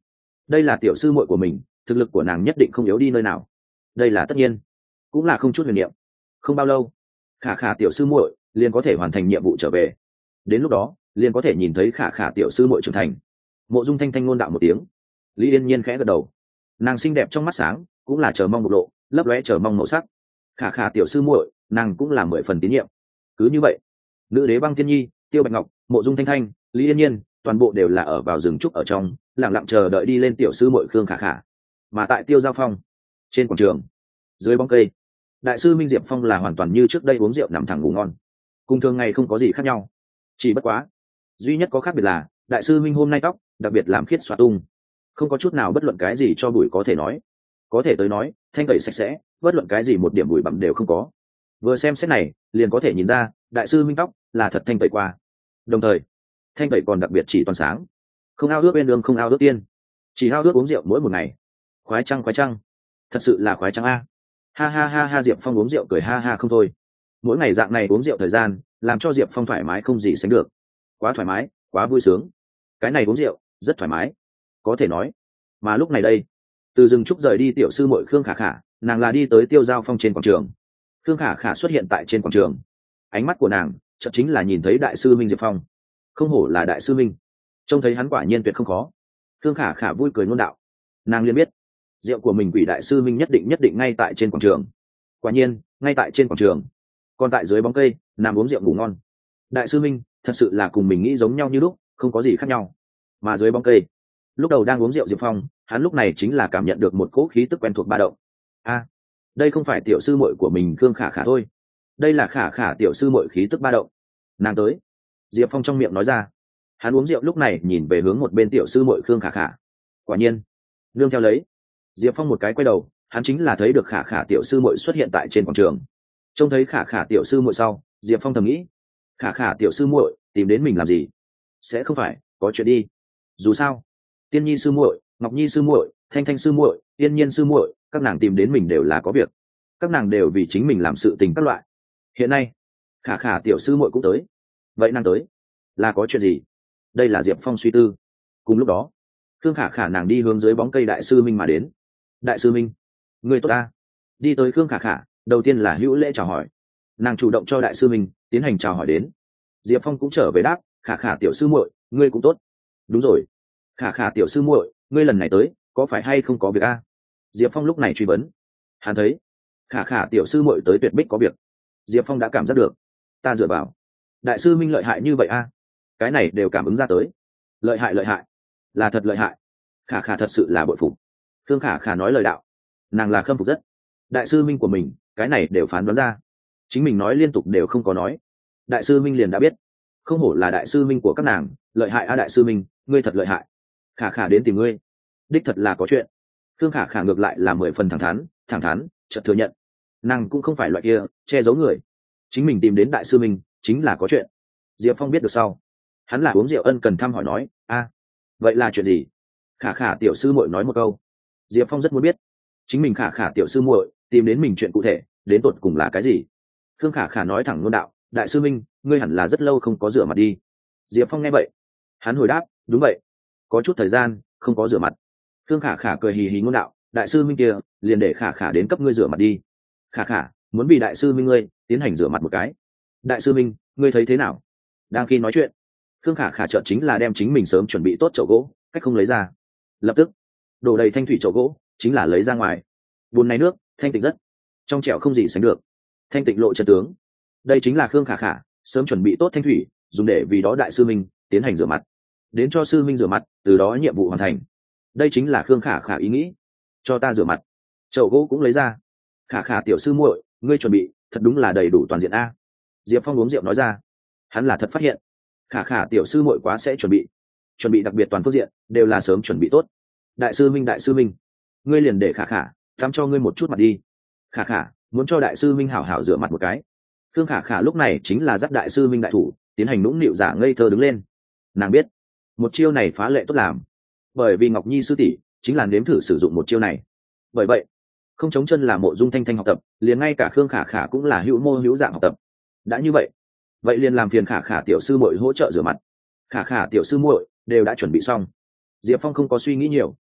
đây là tiểu sư muội của mình, thực lực của nàng nhất định không yếu đi nơi nào, đây là tất nhiên, cũng là không chút huyền niệm. Không bao lâu, khả khả tiểu sư muội liền có thể hoàn thành nhiệm vụ trở về, đến lúc đó liền có thể nhìn thấy khả khả tiểu sư muội trưởng thành. Mộ Dung Thanh Thanh ngôn đạo một tiếng. Lý Yên Nhiên khẽ gật đầu, nàng xinh đẹp trong mắt sáng, cũng là chờ mong bộc lộ, lấp lóe chờ mong màu sắc. Khả khả tiểu sư muội, nàng cũng là 10 phần tín nhiệm. Cứ như vậy, Nữ Đế Băng Tiên Nhi, Tiêu Bạch Ngọc, Mộ Dung Thanh Thanh, Lý Yên Nhiên, toàn bộ đều là ở vào rừng trúc ở trong, lặng lặng chờ đợi đi lên tiểu sư muội Khương Khả Khả. Mà tại Tiêu Giao Phong, trên quảng trường, dưới bóng cây, đại sư Minh Diệp Phong là hoàn toàn như trước đây uống rượu nằm thẳng ngủ ngon, cùng thường ngày không có gì khác nhau. Chỉ bất quá, duy nhất có khác biệt là đại sư Minh hôm nay tóc đặc biệt làm khiết xóa tung, không có chút nào bất luận cái gì cho bụi có thể nói, có thể tới nói thanh tẩy sạch sẽ, bất luận cái gì một điểm bụi bặm đều không có. Vừa xem xét này liền có thể nhìn ra đại sư Minh tóc là thật thanh tẩy qua, đồng thời thanh tẩy còn đặc biệt chỉ toàn sáng, không ao ước bên đường, không ao ước tiên, chỉ ao ước uống rượu mỗi một ngày. Khoái trăng, thật sự là khoái trăng a. Ha ha ha ha, Diệp Phong uống rượu cười ha ha không thôi. Mỗi ngày dạng này uống rượu thời gian làm cho Diệp Phong thoải mái không gì sánh được, quá thoải mái, quá vui sướng. Cái này uống rượu rất thoải mái, có thể nói. Mà lúc này đây, từ rừng trúc rời đi tiểu sư muội Khương Khả Khả, nàng là đi tới Tiêu Giao Phong trên quảng trường. Khương Khả Khả xuất hiện tại trên quảng trường, ánh mắt của nàng chợt chính là nhìn thấy đại sư Minh Diệp Phong. Không hổ là đại sư Minh, trông thấy hắn quả nhiên tuyệt không khó. Khương Khả Khả vui cười ngôn đạo, nàng liền biết rượu của mình quỷ đại sư Minh nhất định ngay tại trên quảng trường. Quả nhiên ngay tại trên quảng trường, còn tại dưới bóng cây nằm uống rượu ngủ ngon. Đại sư Minh thật sự là cùng mình nghĩ giống nhau như lúc, không có gì khác nhau. Mà dưới bóng cây, lúc đầu đang uống rượu Diệp Phong, hắn lúc này chính là cảm nhận được một cỗ khí tức quen thuộc ba động. A, đây không phải tiểu sư muội của mình Khương Khả Khả thôi, đây là Khả Khả tiểu sư muội khí tức ba động. Nàng tới. Diệp Phong trong miệng nói ra. Hắn uống rượu lúc này nhìn về hướng một bên tiểu sư muội Khương Khả Khả. Quả nhiên, nương theo lấy, Diệp Phong một cái quay đầu, hắn chính là thấy được Khả Khả tiểu sư muội xuất hiện tại trên quảng trường. Trông thấy Khả Khả tiểu sư muội sau, Diệp Phong thầm nghĩ, Khả Khả tiểu sư muội tìm đến mình làm gì? Sẽ không phải có chuyện đi. Dù sao, Tiên Nhi sư muội, Ngọc Nhi sư muội, Thanh Thanh sư muội, Yên Nhiên sư muội, các nàng tìm đến mình đều là có việc. Các nàng đều vì chính mình làm sự tình các loại. Hiện nay, Khả Khả tiểu sư muội cũng tới. Vậy nàng tới là có chuyện gì? Đây là Diệp Phong suy tư. Cùng lúc đó, Khương Khả Khả nàng đi hướng dưới bóng cây đại sư Minh mà đến. Đại sư Minh, người tốt ta. Đi tới Khương Khả Khả, đầu tiên là hữu lễ chào hỏi. Nàng chủ động cho đại sư Minh tiến hành chào hỏi đến. Diệp Phong cũng trở về đáp, Khả Khả tiểu sư muội, ngươi cũng tốt. Đúng rồi, Khả Khả tiểu sư muội, ngươi lần này tới có phải hay không có việc a? Diệp Phong lúc này truy vấn. Hắn thấy Khả Khả tiểu sư muội tới tuyệt bích có việc. Diệp Phong đã cảm giác được. Ta dựa vào, đại sư Minh lợi hại như vậy a? Cái này đều cảm ứng ra tới. Lợi hại, là thật lợi hại. Khả Khả thật sự là bội phục. Khương Khả Khả nói lời đạo, nàng là khâm phục rất. Đại sư Minh của mình cái này đều phán đoán ra, chính mình nói liên tục đều không có nói, đại sư Minh liền đã biết. Không hổ là đại sư Minh của các nàng, lợi hại a. Đại sư Minh, ngươi thật lợi hại. Khả Khả đến tìm ngươi, đích thật là có chuyện. Khương Khả Khả ngược lại là 10 phần thẳng thắn chợt thừa nhận. Nàng cũng không phải loại kia che giấu người, chính mình tìm đến đại sư Minh chính là có chuyện. Diệp Phong biết được sau, hắn là uống rượu ân cần thăm hỏi nói, a, vậy là chuyện gì? Khả Khả tiểu sư muội nói một câu. Diệp Phong rất muốn biết, chính mình Khả Khả tiểu sư muội tìm đến mình chuyện cụ thể đến tột cùng là cái gì. Khương Khả Khả nói thẳng ngôn đạo, đại sư Minh, ngươi hẳn là rất lâu không có rửa mặt đi. Diệp Phong nghe vậy, hắn hồi đáp, đúng vậy, có chút thời gian không có rửa mặt. Khương Khả Khả cười hì hì ngôn đạo, đại sư Minh kia liền để Khả Khả đến cấp ngươi rửa mặt đi. Khả Khả muốn vì đại sư Minh ngươi tiến hành rửa mặt một cái. Đại sư Minh, ngươi thấy thế nào? Đang khi nói chuyện, Khương Khả Khả chợt chính là đem chính mình sớm chuẩn bị tốt chậu gỗ cách không lấy ra, lập tức đổ đầy thanh thủy chậu gỗ chính là lấy ra ngoài. Bùn này nước thanh tịnh rất, trong trẻo không gì sánh được, thanh tịnh lộ chân tướng. Đây chính là Khương Khả Khả sớm chuẩn bị tốt thanh thủy, dùng để vì đó đại sư Minh tiến hành rửa mặt, đến cho sư Minh rửa mặt, từ đó nhiệm vụ hoàn thành. Đây chính là Khương Khả Khả ý nghĩ. Cho ta rửa mặt. Chậu gỗ cũng lấy ra. Khả Khả tiểu sư muội, ngươi chuẩn bị thật đúng là đầy đủ toàn diện a. Diệp Phong uống rượu nói ra. Hắn là thật phát hiện Khả Khả tiểu sư muội quá sẽ chuẩn bị đặc biệt toàn phương diện đều là sớm chuẩn bị tốt. Đại sư Minh, ngươi liền để Khả Khả tắm cho ngươi một chút mặt đi. Khả Khả muốn cho đại sư Minh hảo hảo rửa mặt một cái. Khương Khả Khả lúc này chính là dắt đại sư Minh đại thủ tiến hành nũng nịu giả ngây thơ đứng lên. Nàng biết một chiêu này phá lệ tốt làm, bởi vì Ngọc Nhi sư tỷ chính là nếm thử sử dụng một chiêu này. Bởi vậy không chống chân là Mộ Dung Thanh Thanh học tập, liền ngay cả Khương Khả Khả cũng là hữu mô hữu dạng học tập. Đã như vậy liền làm phiền Khả Khả tiểu sư muội hỗ trợ rửa mặt. Khả Khả tiểu sư muội đều đã chuẩn bị xong. Diệp Phong không có suy nghĩ nhiều,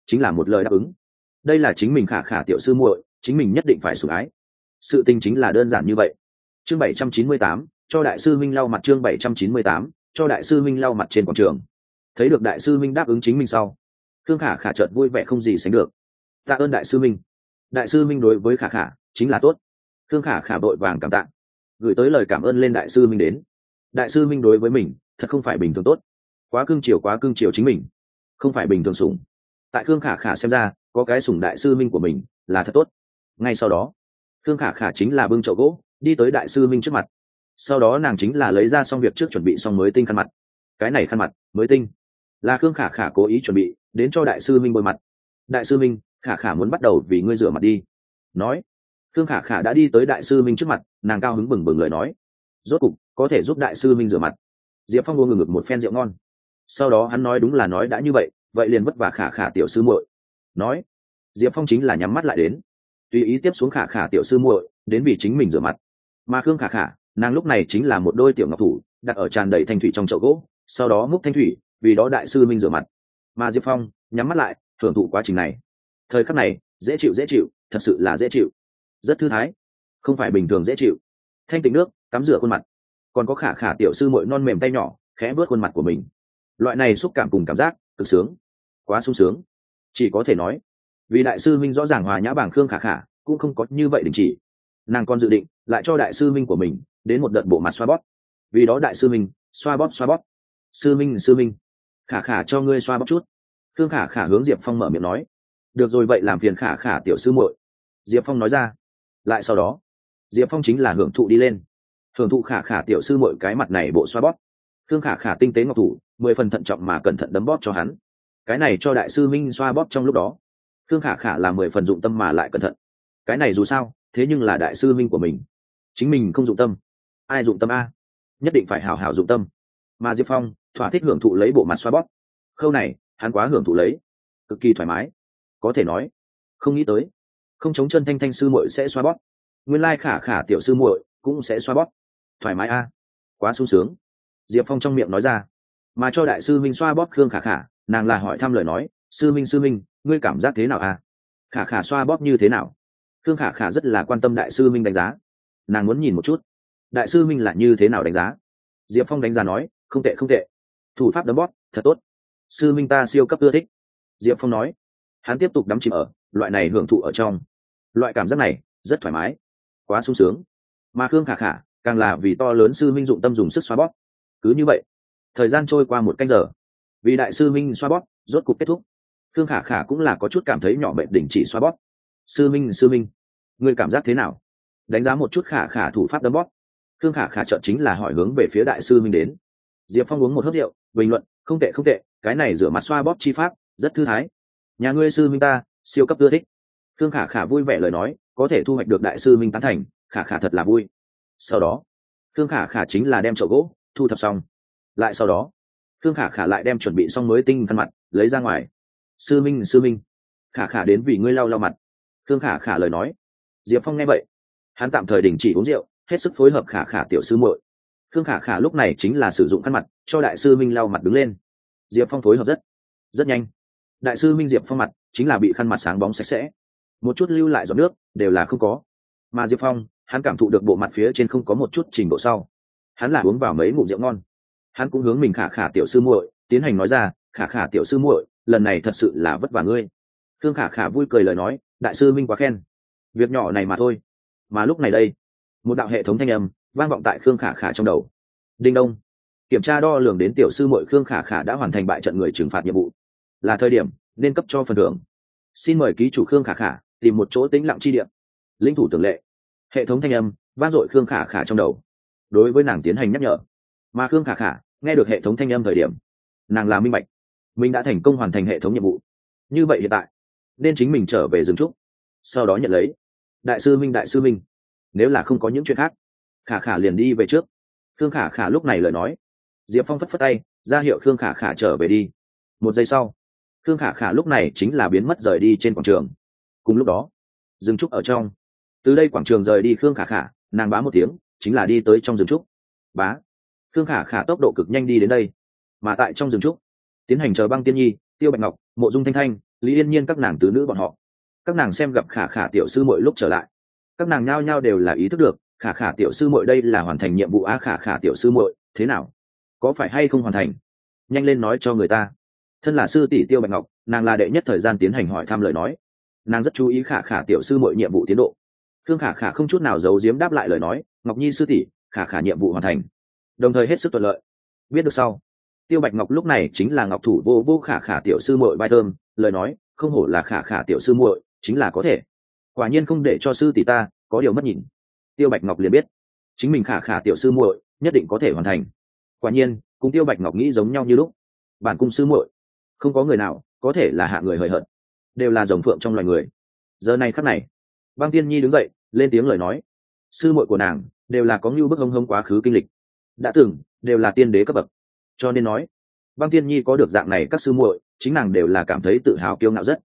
chính là một lời đáp ứng. Đây là chính mình khả khả tiểu sư muội, chính mình nhất định phải sủng ái. Sự tình chính là đơn giản như vậy. Chương 798, cho đại sư Minh lau mặt. Chương 798, cho đại sư Minh lau mặt. Trên quảng trường, thấy được đại sư Minh đáp ứng chính mình sau, khương khả khả chợt vui vẻ không gì sánh được. Tạ ơn đại sư Minh. Đại sư Minh đối với khả khả chính là tốt. khương khả khả vội vàng cảm tạ, gửi tới lời cảm ơn lên đại sư Minh đến. Đại sư Minh đối với mình thật không phải bình thường tốt, quá cưng chiều chính mình, không phải bình thường sủng. Tại khương khả khả xem ra, có cái sủng đại sư Minh của mình là thật tốt. Ngay sau đó, khương khả khả chính là bưng chậu gỗ đi tới đại sư Minh trước mặt. Sau đó nàng chính là lấy ra xong việc trước chuẩn bị xong mới tinh khăn mặt. Cái này khăn mặt mới tinh là khương khả khả cố ý chuẩn bị đến cho đại sư Minh bôi mặt. Đại sư Minh, khả khả muốn bắt đầu vì ngươi rửa mặt đi. Nói, khương khả khả đã đi tới đại sư Minh trước mặt, nàng cao hứng bừng bừng lời nói, rốt cục có thể giúp đại sư Minh rửa mặt. Diệp Phong uống ngực một phen rượu ngon, sau đó hắn nói đúng là nói đã như vậy liền vất vả khả khả tiểu sư muội. Nói, Diệp Phong chính là nhắm mắt lại đến, tùy ý tiếp xuống khả khả tiểu sư muội đến vì chính mình rửa mặt. Mà khương khả khả, nàng lúc này chính là một đôi tiểu ngọc thủ đặt ở tràn đầy thanh thủy trong chậu gỗ, sau đó múc thanh thủy vì đó đại sư Minh rửa mặt. Mà Diệp Phong nhắm mắt lại hưởng thụ quá trình này. Thời khắc này dễ chịu, thật sự là dễ chịu, rất thư thái, không phải bình thường dễ chịu. Thanh tịnh nước tắm rửa khuôn mặt, còn có khả khả tiểu sư muội non mềm tay nhỏ khẽ vớt khuôn mặt của mình, loại này xúc cảm cùng cảm giác cực sướng, quá sung sướng. Chỉ có thể nói, vì đại sư Minh rõ ràng hòa nhã bảng khương khả khả cũng không có như vậy đình chỉ, nàng còn dự định lại cho đại sư Minh của mình đến một đợt bộ mặt xoa bóp. Vì đó đại sư Minh xoa bóp. Sư Minh, khả khả cho ngươi xoa bóp chút. khương khả khả hướng Diệp Phong mở miệng nói. Được rồi, vậy làm phiền khả khả tiểu sư muội. Diệp Phong nói ra. Lại sau đó, Diệp Phong chính là hưởng thụ đi lên, hưởng thụ khả khả tiểu sư muội cái mặt này bộ xoa bóp. khương khả khả tinh tế ngọc thủ 10 phần thận trọng mà cẩn thận đấm bóp cho hắn. Cái này cho đại sư Minh xoa bóp trong lúc đó, khương khả khả là 10 phần dụng tâm mà lại cẩn thận. Cái này dù sao thế nhưng là đại sư Minh của mình, chính mình không dụng tâm ai dụng tâm a? Nhất định phải hảo hảo dụng tâm. Mà Diệp Phong thỏa thích hưởng thụ lấy bộ mặt xoa bóp. Khâu này hắn quá hưởng thụ lấy, cực kỳ thoải mái, có thể nói không nghĩ tới không chống chân thanh sư muội sẽ xoa bóp, nguyên lai khả khả tiểu sư muội cũng sẽ xoa bóp, thoải mái a, quá sung sướng. Diệp Phong trong miệng nói ra. Mà cho đại sư Minh xoa bóp khương khả khả, nàng là hỏi thăm lời nói, sư Minh, ngươi cảm giác thế nào a? Khả khả xoa bóp như thế nào? khương khả khả rất là quan tâm đại sư Minh đánh giá, nàng muốn nhìn một chút đại sư Minh là như thế nào đánh giá. Diệp Phong đánh giá nói, không tệ, thủ pháp đấm bóp thật tốt, sư Minh ta siêu cấp ưa thích. Diệp Phong nói, hắn tiếp tục đắm chìm ở loại này hưởng thụ ở trong, loại cảm giác này rất thoải mái, quá sung sướng. Mà khương khả khả càng là vì to lớn sư Minh dụng tâm dùng sức xoa bóp. Cứ như vậy thời gian trôi qua 1 canh giờ, vì đại sư Minh xoa bóp rốt cục kết thúc. khương khả khả cũng là có chút cảm thấy nhỏ bệnh đình chỉ xoa bóp. Sư Minh, ngươi cảm giác thế nào? Đánh giá một chút khả khả thủ pháp đấm bóp, khương khả khả chợt chính là hỏi hướng về phía đại sư Minh đến. Diệp Phong uống một hớp rượu bình luận, không tệ, cái này rửa mặt xoa bóp chi pháp rất thư thái, nhà ngươi sư Minh ta siêu cấp ưa thích. khương khả khả vui vẻ lời nói, có thể thu hoạch được đại sư Minh tán thành, khả khả thật là vui. Sau đó khương khả khả chính là đem chậu gỗ thu thập xong. Lại sau đó khương khả khả lại đem chuẩn bị xong mới tinh khăn mặt lấy ra ngoài. Sư Minh, khả khả đến vì ngươi lau mặt. khương khả khả lời nói. Diệp Phong nghe vậy, hắn tạm thời đình chỉ uống rượu, hết sức phối hợp khả khả tiểu sư muội. khương khả khả lúc này chính là sử dụng khăn mặt cho đại sư Minh lau mặt đứng lên. Diệp Phong phối hợp rất nhanh, đại sư Minh Diệp Phong mặt chính là bị khăn mặt sáng bóng sạch sẽ, một chút lưu lại giọt nước đều là không có. Mà Diệp Phong hắn cảm thụ được bộ mặt phía trên không có một chút trình độ sau, hắn là uống vào mấy ngụm rượu ngon. Hắn cũng hướng mình khả khả tiểu sư muội tiến hành nói ra, khả khả tiểu sư muội lần này thật sự là vất vả ngươi. khương khả khả vui cười lời nói, đại sư Minh quá khen, việc nhỏ này mà thôi. Mà lúc này đây, một đạo hệ thống thanh âm vang vọng tại khương khả khả trong đầu. Đinh đông, kiểm tra đo lường đến tiểu sư muội khương khả khả đã hoàn thành bại trận người trừng phạt nhiệm vụ, là thời điểm nên cấp cho phần thưởng. Xin mời ký chủ khương khả khả tìm một chỗ tĩnh lặng chi địa, linh thủ tưởng lệ. Hệ thống thanh âm vang dội khương khả khả trong đầu, đối với nàng tiến hành nhắc nhở. Mà khương khả khả nghe được hệ thống thanh âm thời điểm, nàng là minh bạch mình đã thành công hoàn thành hệ thống nhiệm vụ. Như vậy hiện tại nên chính mình trở về rừng trúc, sau đó nhận lấy đại sư Minh, nếu là không có những chuyện khác, khả khả liền đi về trước. khương khả khả lúc này lời nói. Diệp Phong phất tay ra hiệu khương khả khả trở về đi. 1 giây sau, khương khả khả lúc này chính là biến mất rời đi trên quảng trường. Cùng lúc đó, rừng trúc ở trong, từ đây quảng trường rời đi khương khả khả, nàng bá một tiếng chính là đi tới trong rừng trúc. Bá, khương khả khả tốc độ cực nhanh đi đến đây. Mà tại trong rừng trúc, tiến hành chờ Băng Tiên Nhi, Tiêu Bạch Ngọc, Mộ Dung Thanh Thanh, Lý Yên Nhiên các nàng tứ nữ bọn họ. Các nàng xem gặp khả khả tiểu sư muội lúc trở lại, các nàng nhao nhao đều là ý thức được khả khả tiểu sư muội đây là hoàn thành nhiệm vụ. Khả khả tiểu sư muội thế nào, có phải hay không hoàn thành, nhanh lên nói cho người ta. Thân là sư tỷ Tiêu Bạch Ngọc, nàng là đệ nhất thời gian tiến hành hỏi thăm lời nói. Nàng rất chú ý khả khả tiểu sư muội nhiệm vụ tiến độ. Thương khả khả không chút nào giấu giếm đáp lại lời nói, Ngọc Nhi sư tỷ, khả khả nhiệm vụ hoàn thành, đồng thời hết sức thuận lợi. Biết được sau, Tiêu Bạch Ngọc lúc này chính là ngọc thủ vô vô khả khả tiểu sư muội vai thơm, lời nói không hổ là khả khả tiểu sư muội, chính là có thể, quả nhiên không để cho sư tỷ ta có điều mất nhìn. Tiêu Bạch Ngọc liền biết chính mình khả khả tiểu sư muội nhất định có thể hoàn thành. Quả nhiên cùng Tiêu Bạch Ngọc nghĩ giống nhau như lúc, bản cung sư muội không có người nào có thể là hạ người hời hợt, đều là rồng phượng trong loài người. Giờ này khắc này, Băng Tiên Nhi đứng dậy lên tiếng lời nói, sư muội của nàng đều là có như bức hông hông quá khứ kinh lịch, đã từng đều là tiên đế cấp bậc, cho nên nói Băng Tiên Nhi có được dạng này các sư muội, chính nàng đều là cảm thấy tự hào kiêu ngạo rất.